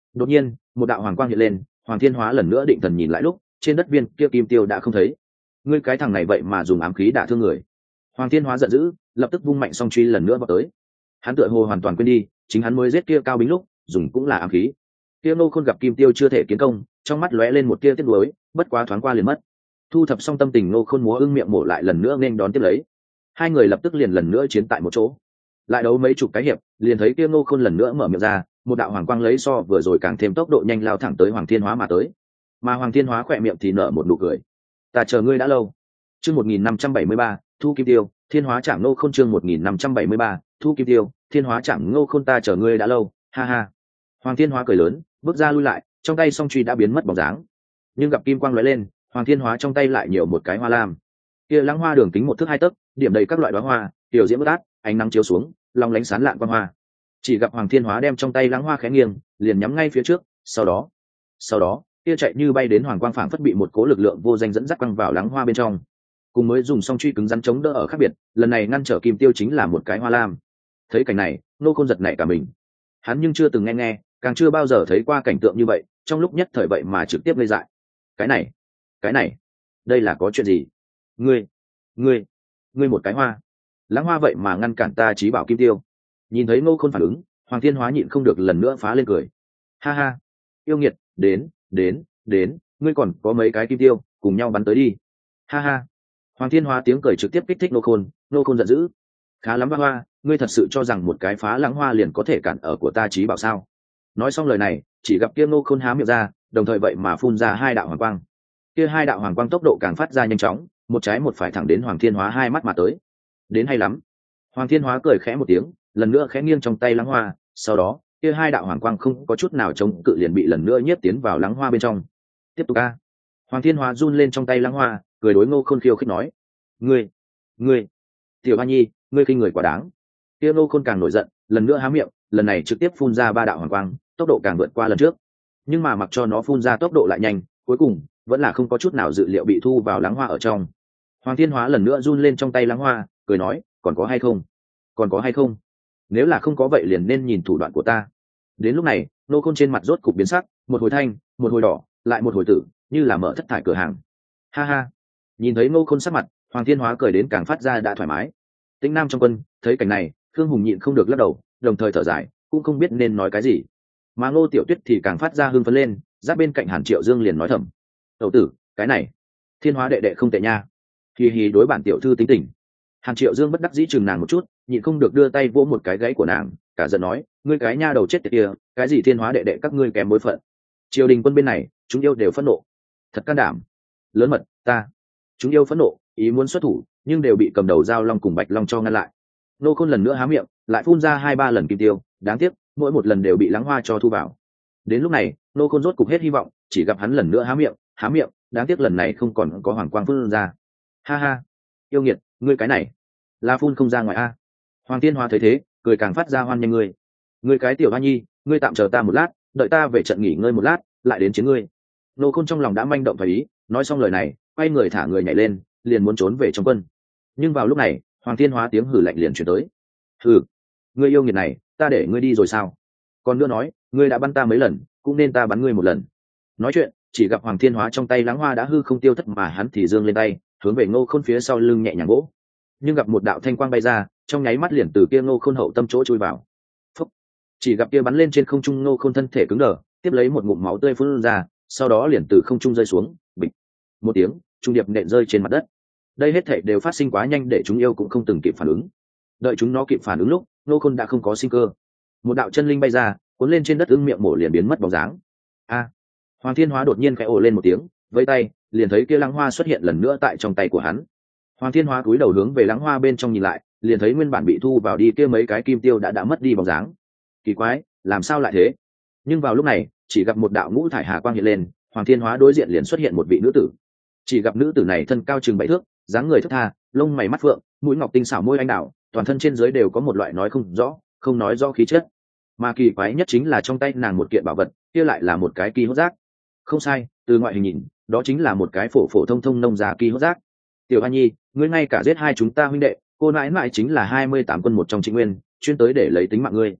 [SPEAKER 1] Đột nhiên một đạo hoàng quang hiện lên, Hoàng Thiên Hóa lần nữa định thần nhìn lại lúc, trên đất viên kia kim tiêu đã không thấy. Ngươi cái thằng này vậy mà dùng ám khí đả thương người. Hoàng Thiên Hóa giận dữ, lập tức vung mạnh song truy lần nữa vào tới. Hắn tựa hồ hoàn toàn quên đi, chính hắn mới giết kia Cao Bính lúc dùng cũng là ám khí. Kia Ngô Khôn gặp kim tiêu chưa thể kiến công, trong mắt lóe lên một tia tiếc nuối, bất quá thoáng qua liền mất. Thu thập xong tâm tình, Ngô Khôn múa ưng miệng mổ lại lần nữa nên đón tiếp lấy. Hai người lập tức liền lần nữa chiến tại một chỗ. Lại đấu mấy chục cái hiệp, liền thấy kia Ngô Khôn lần nữa mở miệng ra, một đạo hoàng quang lấy so vừa rồi càng thêm tốc độ nhanh lao thẳng tới Hoàng Thiên Hóa mà tới. Mà Hoàng Thiên Hóa khỏe miệng thì nở một nụ cười. Ta chờ ngươi đã lâu. Chương một nghìn năm trăm bảy mươi ba, Thu Kim Tiêu, Thiên Hóa Trảm Ngô Khôn. Chương một nghìn năm trăm bảy mươi ba, Thu Kim Tiêu, Thiên Hóa Trảm Ngô Khôn. Ta chờ ngươi đã lâu, ha ha. Hoàng Thiên Hóa cười lớn, bước ra lui lại, trong tay song truy đã biến mất bóng dáng. Nhưng gặp kim quang lóe lên, Hoàng Thiên Hóa trong tay lại nhiều một cái hoa lam. Kia lãng hoa đường kính một thước hai tấc, điểm đầy các loại đóa hoa, tiểu diễm bất át, ánh nắng chiếu xuống, long lánh sáng lạn quang hoa. Chỉ gặp Hoàng Thiên Hóa đem trong tay lãng hoa khẽ nghiêng, liền nhắm ngay phía trước, sau đó, sau đó, kia chạy như bay đến hoàng quang phảng phất bị một cố lực lượng vô danh dẫn dắt quăng vào lãng hoa bên trong. Cùng mới dùng song truy cứng rắn chống đỡ ở khác biệt, lần này ngăn trở kim tiêu chính là một cái hoa lam. Thấy cảnh này, Nô Khôn giật nảy cả mình. Hắn nhưng chưa từng nghe nghe, càng chưa bao giờ thấy qua cảnh tượng như vậy, trong lúc nhất thời vậy mà trực tiếp ngây dại. Cái này, cái này, đây là có chuyện gì? Ngươi, ngươi, ngươi một cái hoa, lãng hoa vậy mà ngăn cản ta chí bảo kim tiêu. Nhìn thấy Nô Khôn phản ứng, Hoàng Thiên Hóa nhịn không được lần nữa phá lên cười. Ha ha, yêu nghiệt, đến, đến, đến, ngươi còn có mấy cái kim tiêu, cùng nhau bắn tới đi. Ha ha. Hoàng Thiên Hóa tiếng cười trực tiếp kích thích Nô Khôn, Nô Khôn giận dữ. Khá lắm hoa hoa, ngươi thật sự cho rằng một cái phá lãng hoa liền có thể cản ở của ta chí bảo sao? Nói xong lời này, chỉ gặp kia Nô Khôn há miệng ra, đồng thời vậy mà phun ra hai đạo hoàng quang. Kia hai đạo hoàng quang tốc độ càng phát ra nhanh chóng, một trái một phải thẳng đến Hoàng Thiên Hóa hai mắt mà tới. Đến hay lắm. Hoàng Thiên Hóa cười khẽ một tiếng, lần nữa khẽ nghiêng trong tay lãng hoa, sau đó, kia hai đạo hoàng quang không có chút nào chống cự liền bị lần nữa nhiếp tiến vào lãng hoa bên trong. Tiếp tục a. Hoàng Thiên Hóa run lên trong tay lãng hoa, cười đối Ngô Khôn khiêu khích nói: "Ngươi, ngươi, Tiểu Hoa Nhi, ngươi khinh người quá đáng." Kia Ngô Khôn càng nổi giận, lần nữa há miệng, lần này trực tiếp phun ra ba đạo hoàng quang, tốc độ càng vượt qua lần trước. Nhưng mà mặc cho nó phun ra tốc độ lại nhanh, cuối cùng vẫn là không có chút nào dự liệu bị thu vào lãng hoa ở trong. Hoàng Thiên Hóa lần nữa run lên trong tay lãng hoa, cười nói: "Còn có hay không? Còn có hay không? Nếu là không có vậy liền nên nhìn thủ đoạn của ta." Đến lúc này, Nô Khôn trên mặt rốt cục biến sắc, một hồi thanh, một hồi đỏ, lại một hồi tử, như là mở thất thải cửa hàng. Ha ha. Nhìn thấy Nô Khôn sắc mặt, Hoàng Thiên Hóa cười đến càng phát ra đã thoải mái. Tĩnh Nam trong quân thấy cảnh này, Khương Hùng nhịn không được lắc đầu, đồng thời thở dài, cũng không biết nên nói cái gì. Mà Ngô Tiểu Tuyết thì càng phát ra hưng phấn lên, giáp bên cạnh Hàn Triệu Dương liền nói thầm: "Tẩu tử, cái này, Thiên Hóa đệ đệ không tệ nha." Kỳ hì đối bản tiểu thư tính tình. Hàn Triệu Dương bất đắc dĩ chừng nàng một chút, nhịn không được đưa tay vỗ một cái gáy của nàng, cả giận nói: "Ngươi cái nha đầu chết tiệt kia, cái gì Thiên Hóa đệ đệ các ngươi kém bối phận." Triều đình quân bên này, chúng yêu đều phẫn nộ. Thật can đảm, lớn mật, ta. Chúng yêu phẫn nộ, ý muốn xuất thủ, nhưng đều bị cầm đầu Giao Long cùng Bạch Long cho ngăn lại. Nô Khôn lần nữa há miệng, lại phun ra hai ba lần kim tiêu, đáng tiếc, mỗi một lần đều bị lãng hoa cho thu vào. Đến lúc này, Nô Khôn rốt cục hết hy vọng, chỉ gặp hắn lần nữa há miệng, há miệng, đáng tiếc lần này không còn có hoàng quang phun ra. Ha ha, yêu nghiệt, ngươi cái này là phun không ra ngoài a. Hoàng Thiên Hóa thấy thế, cười càng phát ra hoan nhanh ngươi. Ngươi cái tiểu hoa nhi, ngươi tạm chờ ta một lát, đợi ta về trận nghỉ ngơi một lát, lại đến chiến ngươi. Nô Khôn trong lòng đã manh động phải ý, nói xong lời này, quay người thả người nhảy lên, liền muốn trốn về trong quân. Nhưng vào lúc này, Hoàng Thiên Hóa tiếng hử lạnh liền truyền tới. Hừ, ngươi yêu nghiệt này, ta để ngươi đi rồi sao? Còn nữa nói, ngươi đã bắn ta mấy lần, cũng nên ta bắn ngươi một lần. Nói chuyện, chỉ gặp Hoàng Thiên Hóa trong tay lãng hoa đã hư không tiêu thất, mà hắn thì giương lên tay, hướng về Ngô Khôn phía sau lưng nhẹ nhàng vỗ. Nhưng gặp một đạo thanh quang bay ra, trong nháy mắt liền từ kia Ngô Khôn hậu tâm chỗ chui vào. Phúc. Chỉ gặp kia bắn lên trên không trung Ngô Khôn thân thể cứng đờ, tiếp lấy một ngụm máu tươi phun ra, sau đó liền từ không trung rơi xuống, bịch. Một tiếng, trung điệp nện rơi trên mặt đất. Đây hết thảy đều phát sinh quá nhanh để chúng yêu cũng không từng kịp phản ứng. Đợi chúng nó kịp phản ứng lúc, Ngô Khôn đã không có sinh cơ. Một đạo chân linh bay ra, cuốn lên trên đất ưng miệng mổ liền biến mất bóng dáng. A! Hoàng Thiên Hóa đột nhiên khẽ ồ lên một tiếng, vẫy tay, liền thấy kia lãng hoa xuất hiện lần nữa tại trong tay của hắn. Hoàng Thiên Hóa cúi đầu hướng về lãng hoa bên trong nhìn lại, liền thấy nguyên bản bị thu vào đi kia mấy cái kim tiêu đã đã mất đi bóng dáng. Kỳ quái, làm sao lại thế? Nhưng vào lúc này, chỉ gặp một đạo ngũ thải hà quang hiện lên, Hoàng Thiên Hóa đối diện liền xuất hiện một vị nữ tử. Chỉ gặp nữ tử này thân cao chừng bảy thước, dáng người thướt tha, lông mày mắt phượng, mũi ngọc tinh xảo môi anh đào, toàn thân trên dưới đều có một loại nói không rõ, không nói rõ khí chất. Mà kỳ quái nhất chính là trong tay nàng một kiện bảo vật, kia lại là một cái kỳ hốt giác. Không sai, từ ngoại hình nhìn, đó chính là một cái phổ phổ thông thông nông già kỳ hốt giác. Tiểu Hoa Nhi, ngươi ngay cả giết hai chúng ta huynh đệ, cô nãi nãi chính là hai mươi tám quân một trong Trịnh Nguyên, chuyên tới để lấy tính mạng ngươi.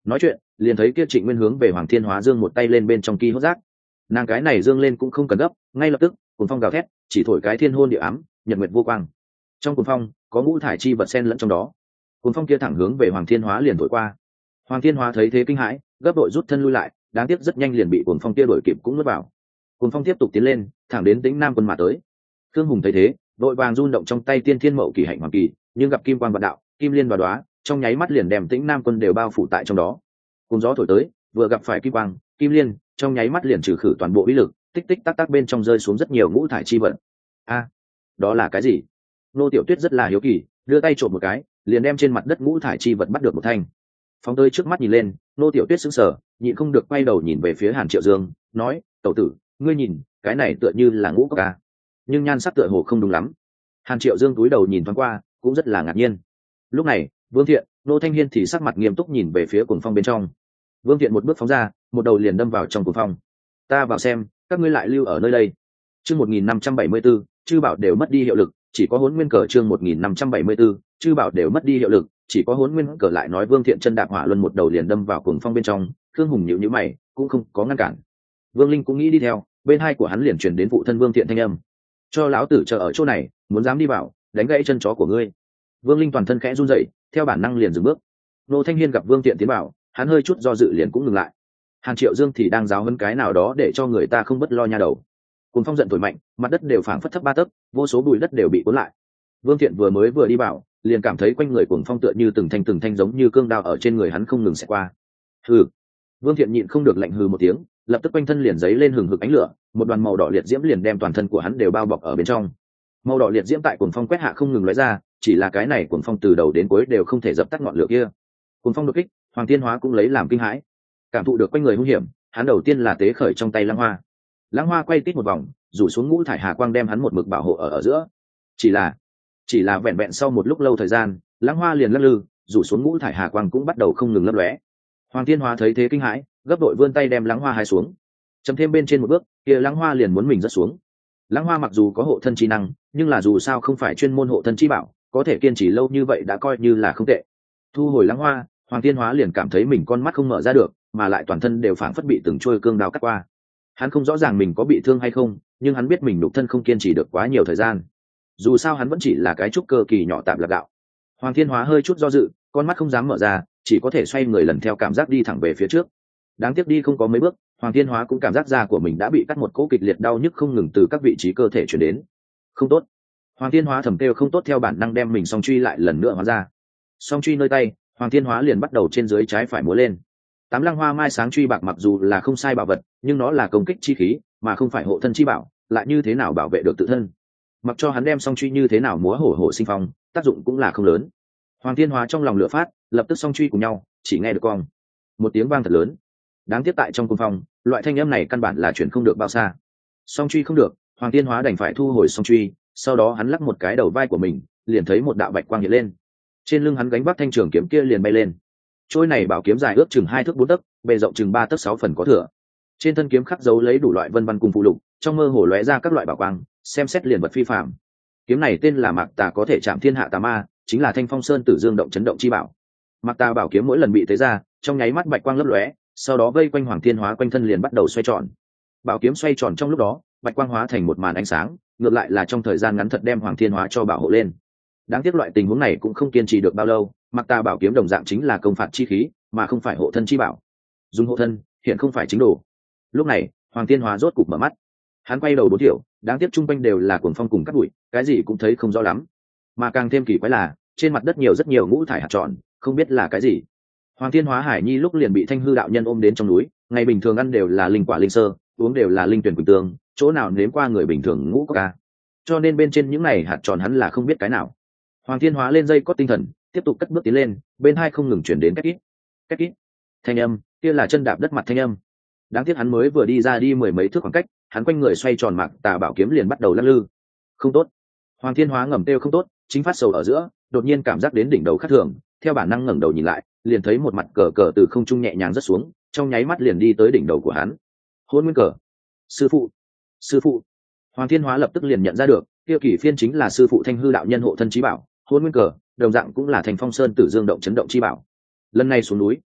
[SPEAKER 1] nói chuyện liền thấy kia Trịnh Nguyên hướng về Hoàng Thiên Hóa dương một tay lên bên trong kỳ hốt giác. Nàng cái này dương lên cũng không cần gấp, ngay lập tức cuồng phong gào thét, chỉ thổi cái thiên hôn địa ám, nhật nguyệt vô quang. Trong cuồng phong có ngũ thải chi vật xen lẫn trong đó. Cuồng phong kia thẳng hướng về Hoàng Thiên Hóa liền thổi qua. Hoàng Thiên Hóa thấy thế kinh hãi, gấp đội rút thân lui lại, đáng tiếc rất nhanh liền bị cuồng phong kia đuổi kịp cũng nuốt vào. Cuồng phong tiếp tục tiến lên, thẳng đến Tĩnh Nam quân mà tới. Khương Hùng thấy thế, đội vàng run động trong tay Tiên Thiên Mậu Kỳ hạnh hoàng kỳ, nhưng gặp kim quang vạn đạo, kim liên và đóa, trong nháy mắt liền đem Tĩnh Nam quân đều bao phủ tại trong đó. Cùng gió thổi tới, vừa gặp phải kim quang, kim liên, trong nháy mắt liền trừ khử toàn bộ uy lực, tích tích tắc tắc bên trong rơi xuống rất nhiều ngũ thải chi vật. A, đó là cái gì? Nô Tiểu Tuyết rất là hiếu kỳ, đưa tay trộm một cái, liền đem trên mặt đất ngũ thải chi vật bắt được một thanh. Phóng tới trước mắt nhìn lên, Nô Tiểu Tuyết sững sờ, nhịn không được quay đầu nhìn về phía Hàn Triệu Dương, nói: "Tẩu tử, ngươi nhìn, cái này tựa như là ngũ cốc à?" Nhưng nhan sắc tựa hồ không đúng lắm. Hàn Triệu Dương cúi đầu nhìn thoáng qua, cũng rất là ngạc nhiên. Lúc này, Vương Thiện, Nô Thanh Hiên thì sắc mặt nghiêm túc nhìn về phía cuồng phong bên trong. Vương Thiện một bước phóng ra, một đầu liền đâm vào trong cuồng phong. "Ta vào xem, các ngươi lại lưu ở nơi đây." Chương một nghìn năm trăm bảy mươi 1574, chư bảo đều mất đi hiệu lực, chỉ có Hỗn Nguyên cờ chương một nghìn năm trăm bảy mươi 1574, chư bảo đều mất đi hiệu lực, chỉ có Hỗn Nguyên cờ lại nói Vương Thiện chân đạp hỏa luân một đầu liền đâm vào cuồng phong bên trong, Khương Hùng nhíu nhíu mày, cũng không có ngăn cản. Vương Linh cũng nghĩ đi theo, bên hai của hắn liền truyền đến phụ thân Vương Thiện thanh âm: "Cho lão tử chờ ở chỗ này, muốn dám đi vào, đánh gãy chân chó của ngươi." Vương Linh toàn thân khẽ run rẩy, theo bản năng liền dừng bước. Nô Thanh Hiên gặp Vương Thiện tiến vào, hắn hơi chút do dự liền cũng ngừng lại. Hàn Triệu Dương thì đang giáo huấn cái nào đó để cho người ta không bất lo nha đầu. Cuồng phong giận thổi mạnh, mặt đất đều phảng phất thấp ba tấc, vô số bụi đất đều bị cuốn lại. Vương Thiện vừa mới vừa đi vào, liền cảm thấy quanh người cuồng phong tựa như từng thanh từng thanh giống như cương đao ở trên người hắn không ngừng xẹt qua. Hừ. Vương Thiện nhịn không được lạnh hừ một tiếng, lập tức quanh thân liền giấy lên hừng hực ánh lửa, một đoàn màu đỏ liệt diễm liền đem toàn thân của hắn đều bao bọc ở bên trong. Màu đỏ liệt diễm tại cuồng phong quét hạ không ngừng lóe ra, chỉ là cái này cuồng phong từ đầu đến cuối đều không thể dập tắt ngọn lửa kia. Cuồng phong đột kích, Hoàng Thiên Hóa cũng lấy làm kinh hãi. Cảm thụ được quanh người hung hiểm, hắn đầu tiên là tế khởi trong tay Lăng Hoa. Lăng Hoa quay tít một vòng, rủ xuống ngũ thải hà quang đem hắn một mực bảo hộ ở ở giữa. Chỉ là, chỉ là vẹn vẹn sau một lúc lâu thời gian, Lăng Hoa liền lắc lư, rủ xuống ngũ thải hà quang cũng bắt đầu không ngừng lấp lóe. Hoàng Thiên Hóa thấy thế kinh hãi, gấp đội vươn tay đem Lăng Hoa hái xuống. Chấm thêm bên trên một bước, kia Lăng Hoa liền muốn mình rớt xuống. Lăng Hoa mặc dù có hộ thân trí năng, nhưng là dù sao không phải chuyên môn hộ thân chi bảo, có thể kiên trì lâu như vậy đã coi như là không tệ. Thu hồi Lăng Hoa, Hoàng Thiên Hóa liền cảm thấy mình con mắt không mở ra được, mà lại toàn thân đều phảng phất bị từng trôi cương đao cắt qua. Hắn không rõ ràng mình có bị thương hay không, nhưng hắn biết mình nhục thân không kiên trì được quá nhiều thời gian. Dù sao hắn vẫn chỉ là cái trúc cơ kỳ nhỏ tạm lạc đạo. Hoàng Thiên Hóa hơi chút do dự, con mắt không dám mở ra, chỉ có thể xoay người lần theo cảm giác đi thẳng về phía trước. Đáng tiếc đi không có mấy bước, Hoàng Thiên Hóa cũng cảm giác da của mình đã bị cắt một cỗ kịch liệt đau nhức không ngừng từ các vị trí cơ thể chuyển đến. Không tốt. Hoàng Thiên Hóa thầm kêu không tốt, theo bản năng đem mình song truy lại lần nữa hóa ra. Song truy nơi tay, Hoàng Thiên Hóa liền bắt đầu trên dưới trái phải múa lên. Tám Lăng Hoa mai sáng truy bạc mặc dù là không sai bảo vật, nhưng nó là công kích chi khí, mà không phải hộ thân chi bảo, lại như thế nào bảo vệ được tự thân? Mặc cho hắn đem song truy như thế nào múa hổ hổ sinh phong, tác dụng cũng là không lớn. Hoàng Thiên Hóa trong lòng lửa phát, lập tức song truy cùng nhau, chỉ nghe được cong một tiếng vang thật lớn. Đáng tiếc tại trong cung phong, loại thanh âm này căn bản là chuyển không được bao xa. Song truy không được, Hoàng Thiên Hóa đành phải thu hồi song truy, sau đó hắn lắc một cái đầu vai của mình, liền thấy một đạo bạch quang hiện lên. Trên lưng hắn gánh vác thanh trường kiếm kia liền bay lên. Trôi này bảo kiếm dài ước chừng hai thước bốn tấc, bề rộng chừng ba tấc sáu phần có thừa. Trên thân kiếm khắc dấu lấy đủ loại vân văn cùng phụ lục, trong mơ hồ lóe ra các loại bảo quang, xem xét liền vật phi phàm. Kiếm này tên là Mạc Tà, có thể chạm thiên hạ tà ma, chính là Thanh Phong Sơn Tử Dương động chấn động chi bảo. Mạc Tà bảo kiếm mỗi lần bị tế ra, trong nháy mắt bạch quang lấp lóe, sau đó vây quanh Hoàng Thiên Hóa quanh thân liền bắt đầu xoay tròn. Bảo kiếm xoay tròn trong lúc đó, bạch quang hóa thành một màn ánh sáng, ngược lại là trong thời gian ngắn thật đem Hoàng Thiên Hóa cho bảo hộ lên. Đáng tiếc loại tình huống này cũng không kiên trì được bao lâu, Mạc Tà bảo kiếm đồng dạng chính là công phạt chi khí, mà không phải hộ thân chi bảo. Dùng hộ thân, hiện không phải chính đồ. Lúc này, Hoàng Thiên Hóa rốt cục mở mắt. Hắn quay đầu bốn thiểu, đáng tiếc trung quanh đều là cuồng phong cùng cát bụi, cái gì cũng thấy không rõ lắm. Mà càng thêm kỳ quái là, trên mặt đất nhiều rất nhiều ngũ thải hạt tròn, không biết là cái gì. Hoàng Thiên Hóa Hải Nhi lúc liền bị Thanh Hư đạo nhân ôm đến trong núi, ngày bình thường ăn đều là linh quả linh sơ, uống đều là linh tuyển quỳnh tương, chỗ nào nếm qua người bình thường ngũ có ca. Cho nên bên trên những này hạt tròn hắn là không biết cái nào. Hoàng Thiên Hóa lên dây cót tinh thần, tiếp tục cất bước tiến lên, bên hai không ngừng chuyển đến cách ít, cách ít. Thanh âm, kia là chân đạp đất mặt thanh âm. Đáng tiếc hắn mới vừa đi ra đi mười mấy thước khoảng cách, hắn quanh người xoay tròn Mạc Tà bảo kiếm liền bắt đầu lắc lư. Không tốt. Hoàng Thiên Hóa ngầm kêu không tốt, chính phát sầu ở giữa, đột nhiên cảm giác đến đỉnh đầu khác thường, theo bản năng ngẩng đầu nhìn lại, liền thấy một mặt cờ cờ từ không trung nhẹ nhàng rớt xuống, trong nháy mắt liền đi tới đỉnh đầu của hắn. Hôn Nguyên cờ. Sư phụ, sư phụ. Hoàng Thiên Hóa lập tức liền nhận ra được, kia kỷ phiên chính là sư phụ Thanh Hư đạo nhân hộ thân chí bảo, Hôn Nguyên cờ, đồng dạng cũng là Thành Phong Sơn Tử Dương động chấn động chi bảo. Lần này xuống núi,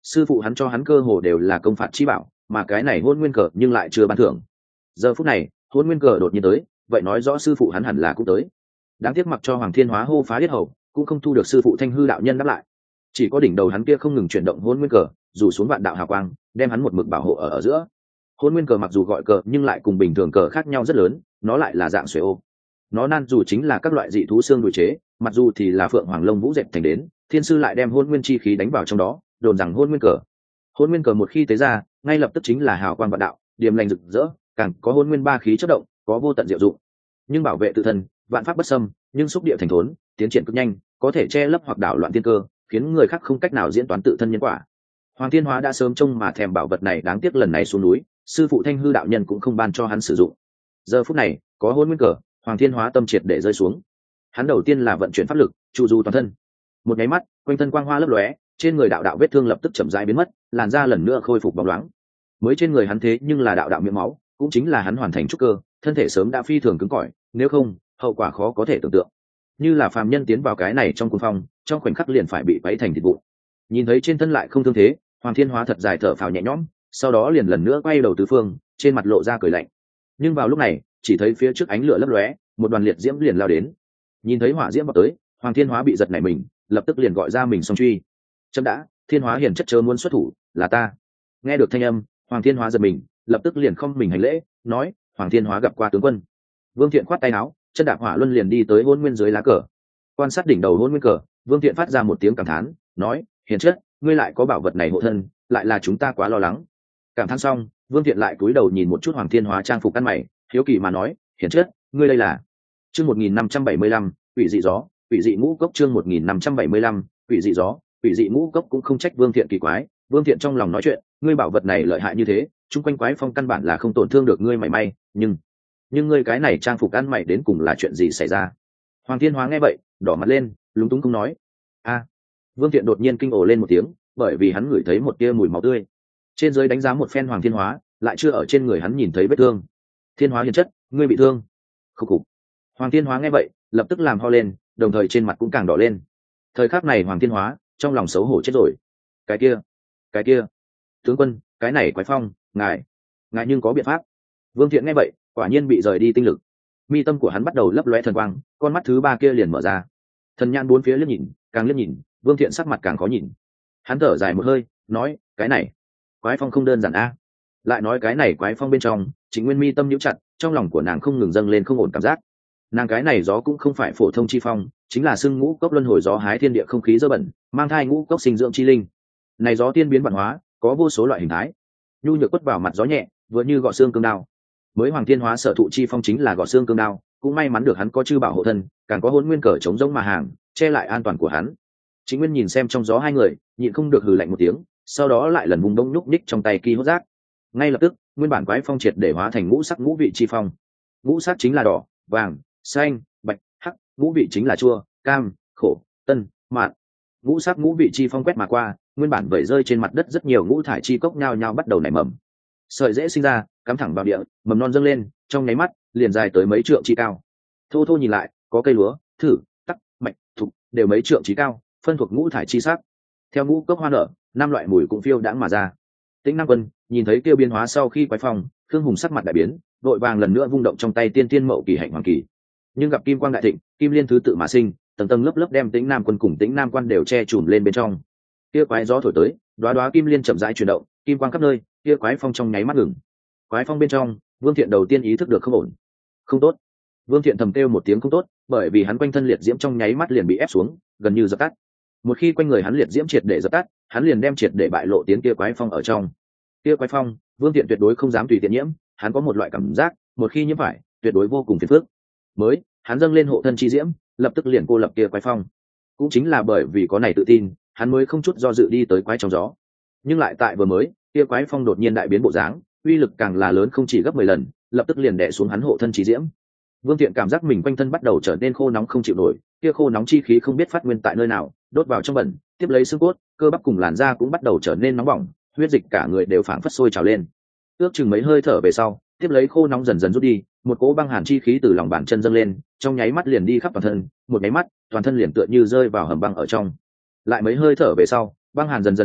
[SPEAKER 1] sư phụ hắn cho hắn cơ hồ đều là công phạt chi bảo, mà cái này hôn nguyên cờ nhưng lại chưa ban thưởng. Giờ phút này hôn nguyên cờ đột nhiên tới, vậy nói rõ sư phụ hắn hẳn là cũng tới. Đáng tiếc mặc cho Hoàng Thiên Hóa hô phá yết hầu cũng không thu được sư phụ Thanh Hư đạo nhân đáp lại, chỉ có đỉnh đầu hắn kia không ngừng chuyển động hôn nguyên cờ rủ xuống vạn đạo hào quang, đem hắn một mực bảo hộ ở ở giữa. Hôn nguyên cờ mặc dù gọi cờ nhưng lại cùng bình thường cờ khác nhau rất lớn, nó lại là dạng xuề ô. Nó nan dù chính là các loại dị thú xương đùi chế, mặc dù thì là phượng hoàng lông vũ dệt thành đến, thiên sư lại đem hôn nguyên chi khí đánh vào trong đó, đồn rằng hôn nguyên cờ. Hôn nguyên cờ một khi tế ra, ngay lập tức chính là hào quang vạn đạo, điềm lành rực rỡ, càng có hôn nguyên ba khí chất động, có vô tận diệu dụng. Nhưng bảo vệ tự thân, vạn pháp bất xâm, nhưng xúc địa thành thốn, tiến triển cực nhanh, có thể che lấp hoặc đảo loạn thiên cơ, khiến người khác không cách nào diễn toán tự thân nhân quả. Hoàng Thiên Hóa đã sớm trông mà thèm bảo vật này, đáng tiếc lần này xuống núi, sư phụ Thanh Hư đạo nhân cũng không ban cho hắn sử dụng. Giờ phút này, có hôn nguyên cờ, Hoàng Thiên Hóa tâm triệt để rơi xuống. Hắn đầu tiên là vận chuyển pháp lực, trụ du toàn thân. Một cái mắt, quanh thân quang hoa lấp lóe, trên người đạo đạo vết thương lập tức chậm rãi biến mất, làn da lần nữa khôi phục bóng loáng. Mới trên người hắn thế nhưng là đạo đạo miệng máu, cũng chính là hắn hoàn thành trúc cơ, thân thể sớm đã phi thường cứng cỏi, nếu không, hậu quả khó có thể tưởng tượng. Như là phàm nhân tiến vào cái này trong cuồng phong, trong khoảnh khắc liền phải bị quấy thành thịt vụn. Nhìn thấy trên thân lại không thương thế, Hoàng Thiên Hóa thật dài thở phào nhẹ nhõm, sau đó liền lần nữa quay đầu tứ phương, trên mặt lộ ra cười lạnh. Nhưng vào lúc này, chỉ thấy phía trước ánh lửa lấp lóe, một đoàn liệt diễm liền lao đến. Nhìn thấy hỏa diễm vào tới, Hoàng Thiên Hóa bị giật nảy mình, lập tức liền gọi ra mình song truy. Chấm đã, Thiên Hóa hiền chất chớ muốn xuất thủ, là ta. Nghe được thanh âm, Hoàng Thiên Hóa giật mình, lập tức liền không mình hành lễ, nói: Hoàng Thiên Hóa gặp qua tướng quân. Vương Thiện khoát tay áo, chân đạp hỏa luân liền đi tới hôn nguyên dưới lá cờ. Quan sát đỉnh đầu hôn nguyên cờ, Vương Thiện phát ra một tiếng cảm thán, nói: hiền chất, ngươi lại có bảo vật này hộ thân, lại là chúng ta quá lo lắng. Cảm thán xong, Vương Thiện lại cúi đầu nhìn một chút Hoàng Thiên Hóa trang phục ăn mày, hiếu kỳ mà nói: hiền chất, ngươi đây là? Chương một nghìn năm trăm bảy mươi lăm, quỷ dị gió, quỷ dị ngũ cốc. Chương một nghìn năm trăm bảy mươi lăm, quỷ dị gió, quỷ dị ngũ cốc. Cũng không trách Vương Thiện kỳ quái, Vương Thiện trong lòng nói chuyện, ngươi bảo vật này lợi hại như thế, chung quanh quái phong căn bản là không tổn thương được ngươi mảy may, nhưng nhưng ngươi cái này trang phục ăn mày đến cùng là chuyện gì xảy ra? Hoàng Thiên Hóa nghe vậy, đỏ mặt lên, lúng túng không nói. A! Vương Thiện đột nhiên kinh ồ lên một tiếng, bởi vì hắn ngửi thấy một tia mùi máu tươi. Trên dưới đánh giá một phen Hoàng Thiên Hóa, lại chưa ở trên người hắn nhìn thấy vết thương. Thiên Hóa hiền chất, ngươi bị thương? Khục khục. Hoàng Thiên Hóa nghe vậy, lập tức làm ho lên, đồng thời trên mặt cũng càng đỏ lên. Thời khắc này Hoàng Thiên Hóa trong lòng xấu hổ chết rồi. Cái kia, cái kia, tướng quân, cái này quái phong, ngài, ngài nhưng có biện pháp? Vương Thiện nghe vậy, quả nhiên bị rời đi tinh lực. Mi tâm của hắn bắt đầu lấp lóe thần quang, con mắt thứ ba kia liền mở ra. Thần nhãn bốn phía liếc nhìn, càng liếc nhìn, Vương Thiện sắc mặt càng khó nhìn. Hắn thở dài một hơi, nói: cái này quái phong không đơn giản a. Lại nói cái này quái phong bên trong, Trịnh Nguyên mi tâm nhíu chặt, trong lòng của nàng không ngừng dâng lên không ổn cảm giác. Nàng cái này gió cũng không phải phổ thông chi phong, chính là xưng ngũ cốc luân hồi gió, hái thiên địa không khí dơ bẩn, mang thai ngũ cốc sinh dưỡng chi linh. Này gió tiên biến vạn hóa, có vô số loại hình thái. Nhu nhược quất vào mặt gió nhẹ, vừa như gọt xương cương đao. Mới Hoàng Thiên Hóa sở thụ chi phong chính là gọt xương cương đao, cũng may mắn được hắn có chư bảo hộ thân, càng có hôn nguyên cờ chống giống mà hàng, che lại an toàn của hắn. Chính Nguyên nhìn xem trong gió hai người, nhịn không được hừ lạnh một tiếng, sau đó lại lần vùng đông nhúc nhích trong tay kỳ hốt giác. Ngay lập tức, nguyên bản quái phong triệt để hóa thành ngũ sắc ngũ vị chi phong. Ngũ sắc chính là đỏ, vàng, xanh, bạch, hắc, ngũ vị chính là chua, cam, khổ, tân, mạn. Ngũ sắc ngũ vị chi phong quét mà qua, nguyên bản vẩy rơi trên mặt đất rất nhiều ngũ thải chi cốc nhao nhao bắt đầu nảy mầm. Sợi dễ sinh ra, cắm thẳng vào địa, mầm non dâng lên, trong nháy mắt liền dài tới mấy trượng chi cao. Thô thô nhìn lại, có cây lúa, thử, tắc, mạch, thục, đều mấy trượng chi cao, phân thuộc ngũ thải chi sắc. Theo ngũ cốc hoa nở, năm loại mùi cũng phiêu đãng mà ra. Tĩnh Nam Quân nhìn thấy kêu biến hóa sau khi quái phong, Khương Hùng sắc mặt đại biến, đội vàng lần nữa vung động trong tay tiên tiên mậu kỳ hạnh hoàng kỳ. Nhưng gặp kim quang đại thịnh, kim liên thứ tự mà sinh, tầng tầng lớp lớp đem Tĩnh Nam Quân cùng Tĩnh Nam Quan đều che chùm lên bên trong. Kia quái gió thổi tới, đóa đóa kim liên chậm rãi chuyển động, kim quang khắp nơi, kia quái phong trong nháy mắt ngừng. Quái phong bên trong, Vương Thiện đầu tiên ý thức được không ổn. Không tốt. Vương Thiện thầm kêu một tiếng không tốt, bởi vì hắn quanh thân liệt diễm trong nháy mắt liền bị ép xuống, gần như dập tắt. Một khi quanh người hắn liệt diễm triệt để dập tắt, hắn liền đem triệt để bại lộ tiến kia quái phong ở trong. Kia quái phong, Vương Thiện tuyệt đối không dám tùy tiện nhiễm, hắn có một loại cảm giác, một khi nhiễm phải, tuyệt đối vô cùng phiền phức. Mới, hắn dâng lên hộ thân chi diễm, lập tức liền cô lập kia quái phong. Cũng chính là bởi vì có này tự tin, hắn mới không chút do dự đi tới quái trong gió. Nhưng lại tại vừa mới, kia quái phong đột nhiên đại biến bộ dáng, uy lực càng là lớn không chỉ gấp mười lần, lập tức liền đè xuống hắn hộ thân chi diễm. Vương Thiện cảm giác mình quanh thân bắt đầu trở nên khô nóng không chịu nổi, kia khô nóng chi khí không biết phát nguyên tại nơi nào, đốt vào trong bẩn, tiếp lấy xương cốt, cơ bắp cùng làn da cũng bắt đầu trở nên nóng bỏng, huyết dịch cả người đều phảng phất sôi trào lên. Ước chừng mấy hơi thở về sau, tiếp lấy khô nóng dần dần rút đi, một cỗ băng hàn chi khí từ lòng bàn chân dâng lên, trong nháy mắt liền đi khắp toàn thân, một nháy mắt, toàn thân liền tựa như rơi vào hầm băng ở trong. Lại mấy hơi thở về sau, băng hàn dần dần rút đi,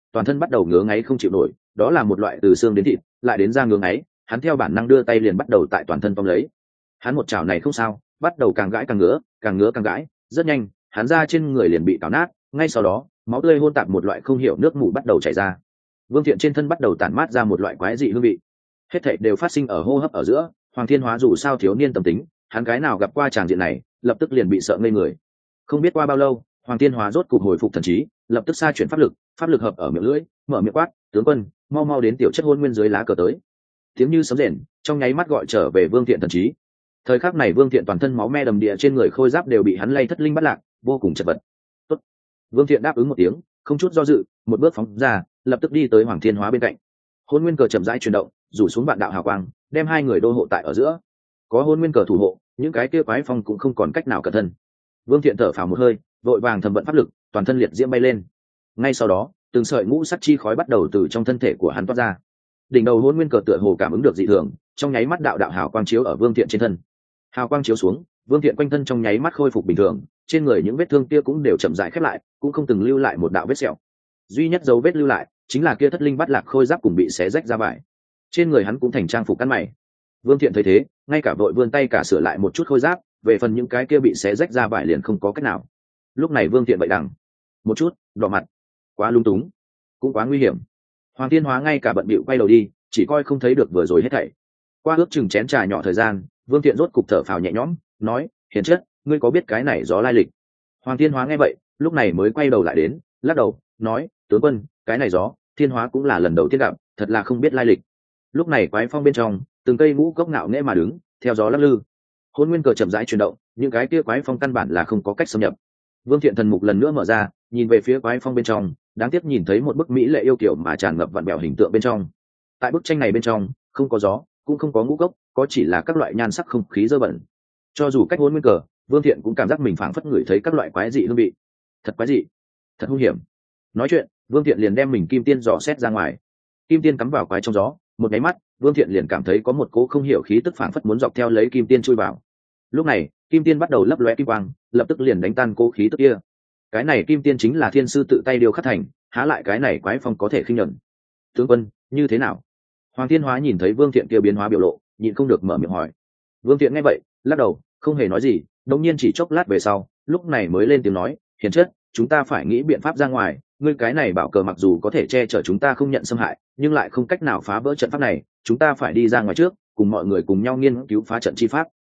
[SPEAKER 1] toàn thân bắt đầu ngứa ngáy không chịu nổi, đó là một loại từ xương đến thịt lại đến da ngứa ngáy. Hắn theo bản năng đưa tay liền bắt đầu tại toàn thân tóm lấy. Hắn một chảo này không sao, bắt đầu càng gãi càng ngứa, càng ngứa càng gãi, rất nhanh hắn da trên người liền bị cào nát, ngay sau đó máu tươi hôn tạp một loại không hiểu nước mủ bắt đầu chảy ra. Vương Thiện trên thân bắt đầu tản mát ra một loại quái dị hương vị, hết thảy đều phát sinh ở hô hấp ở giữa. Hoàng Thiên Hóa dù sao thiếu niên tâm tính, hắn cái nào gặp qua tràng diện này lập tức liền bị sợ ngây người. Không biết qua bao lâu, Hoàng Thiên Hóa rốt cục hồi phục thần trí, lập tức sa chuyển pháp lực, pháp lực hợp ở miệng lưỡi, mở miệng quát: tướng quân, mau mau đến tiểu chất hôn nguyên dưới lá cờ tới. Tiếng như sấm rền trong nháy mắt gọi trở về Vương Thiện thần trí. Thời khắc này Vương Thiện toàn thân máu me đầm địa, trên người khôi giáp đều bị hắn lay thất linh bắt lạc, vô cùng chật vật. Tốt. Vương Thiện đáp ứng một tiếng, không chút do dự, một bước phóng ra, lập tức đi tới Hoàng Thiên Hóa bên cạnh. Hôn nguyên cờ chậm rãi chuyển động, rủ xuống vạn đạo hào quang, đem hai người đô hộ tại ở giữa. Có hôn nguyên cờ thủ hộ, những cái kia quái phong cũng không còn cách nào cẩn thân. Vương Thiện thở phào một hơi, vội vàng thầm vận pháp lực, toàn thân liệt diễm bay lên. Ngay sau đó, từng sợi ngũ sắc chi khói bắt đầu từ trong thân thể của hắn toát ra. Đỉnh đầu hôn nguyên cờ tựa hồ cảm ứng được dị thường, trong nháy mắt đạo đạo hào quang chiếu ở Vương Thiện trên thân. Hào quang chiếu xuống, Vương Thiện quanh thân trong nháy mắt khôi phục bình thường, trên người những vết thương kia cũng đều chậm rãi khép lại, cũng không từng lưu lại một đạo vết sẹo. Duy nhất dấu vết lưu lại chính là kia thất linh bắt lạc khôi giáp cùng bị xé rách ra vải. Trên người hắn cũng thành trang phục căn mày. Vương Thiện thấy thế, ngay cả vội vươn tay cả sửa lại một chút khôi giáp, về phần những cái kia bị xé rách ra vải liền không có cách nào. Lúc này Vương Thiện vậy đằng một chút, đỏ mặt, quá lung túng, cũng quá nguy hiểm. Hoàng Thiên Hóa ngay cả bận bịu quay đầu đi, chỉ coi không thấy được vừa rồi hết thảy. Qua ước chừng chén trà nhỏ thời gian, Vương Thiện rốt cục thở phào nhẹ nhõm, nói: hiền chất, ngươi có biết cái này gió lai lịch? Hoàng Thiên Hóa nghe vậy, lúc này mới quay đầu lại đến, lắc đầu, nói: tướng quân, cái này gió Thiên Hóa cũng là lần đầu tiên gặp, thật là không biết lai lịch. Lúc này quái phong bên trong, từng cây ngũ cốc ngạo nghễ mà đứng, theo gió lắc lư. Hôn nguyên cờ chậm rãi chuyển động, những cái kia quái phong căn bản là không có cách xâm nhập. Vương Thiện thần mục lần nữa mở ra, nhìn về phía quái phong bên trong, đáng tiếc nhìn thấy một bức mỹ lệ yêu kiểu mà tràn ngập vặn vẹo hình tượng bên trong. Tại bức tranh này bên trong, không có gió, cũng không có ngũ cốc, có chỉ là các loại nhan sắc không khí dơ bẩn. Cho dù cách hôn nguyên cờ, Vương Thiện cũng cảm giác mình phảng phất ngửi thấy các loại quái dị hương vị. Thật quái dị, thật hung hiểm. Nói chuyện, Vương Thiện liền đem mình kim tiên dò xét ra ngoài. Kim tiên cắm vào quái trong gió, một cái mắt, Vương Thiện liền cảm thấy có một cỗ không hiểu khí tức phảng phất muốn dọc theo lấy kim tiên chui vào. Lúc này, kim tiên bắt đầu lấp lóe kim quang, lập tức liền đánh tan cỗ khí tức kia. Cái này kim tiên chính là thiên sư tự tay điêu khắc thành, há lại cái này quái phong có thể khinh nhẫn. Tướng quân, như thế nào? Hoàng Thiên Hóa nhìn thấy Vương Thiện kia biến hóa biểu lộ, nhịn không được mở miệng hỏi. Vương Thiện nghe vậy, lắc đầu, không hề nói gì, đột nhiên chỉ chốc lát về sau, lúc này mới lên tiếng nói: hiền chất, chúng ta phải nghĩ biện pháp ra ngoài, ngươi cái này bảo cờ mặc dù có thể che chở chúng ta không nhận xâm hại, nhưng lại không cách nào phá vỡ trận pháp này, chúng ta phải đi ra ngoài trước, cùng mọi người cùng nhau nghiên cứu phá trận chi pháp.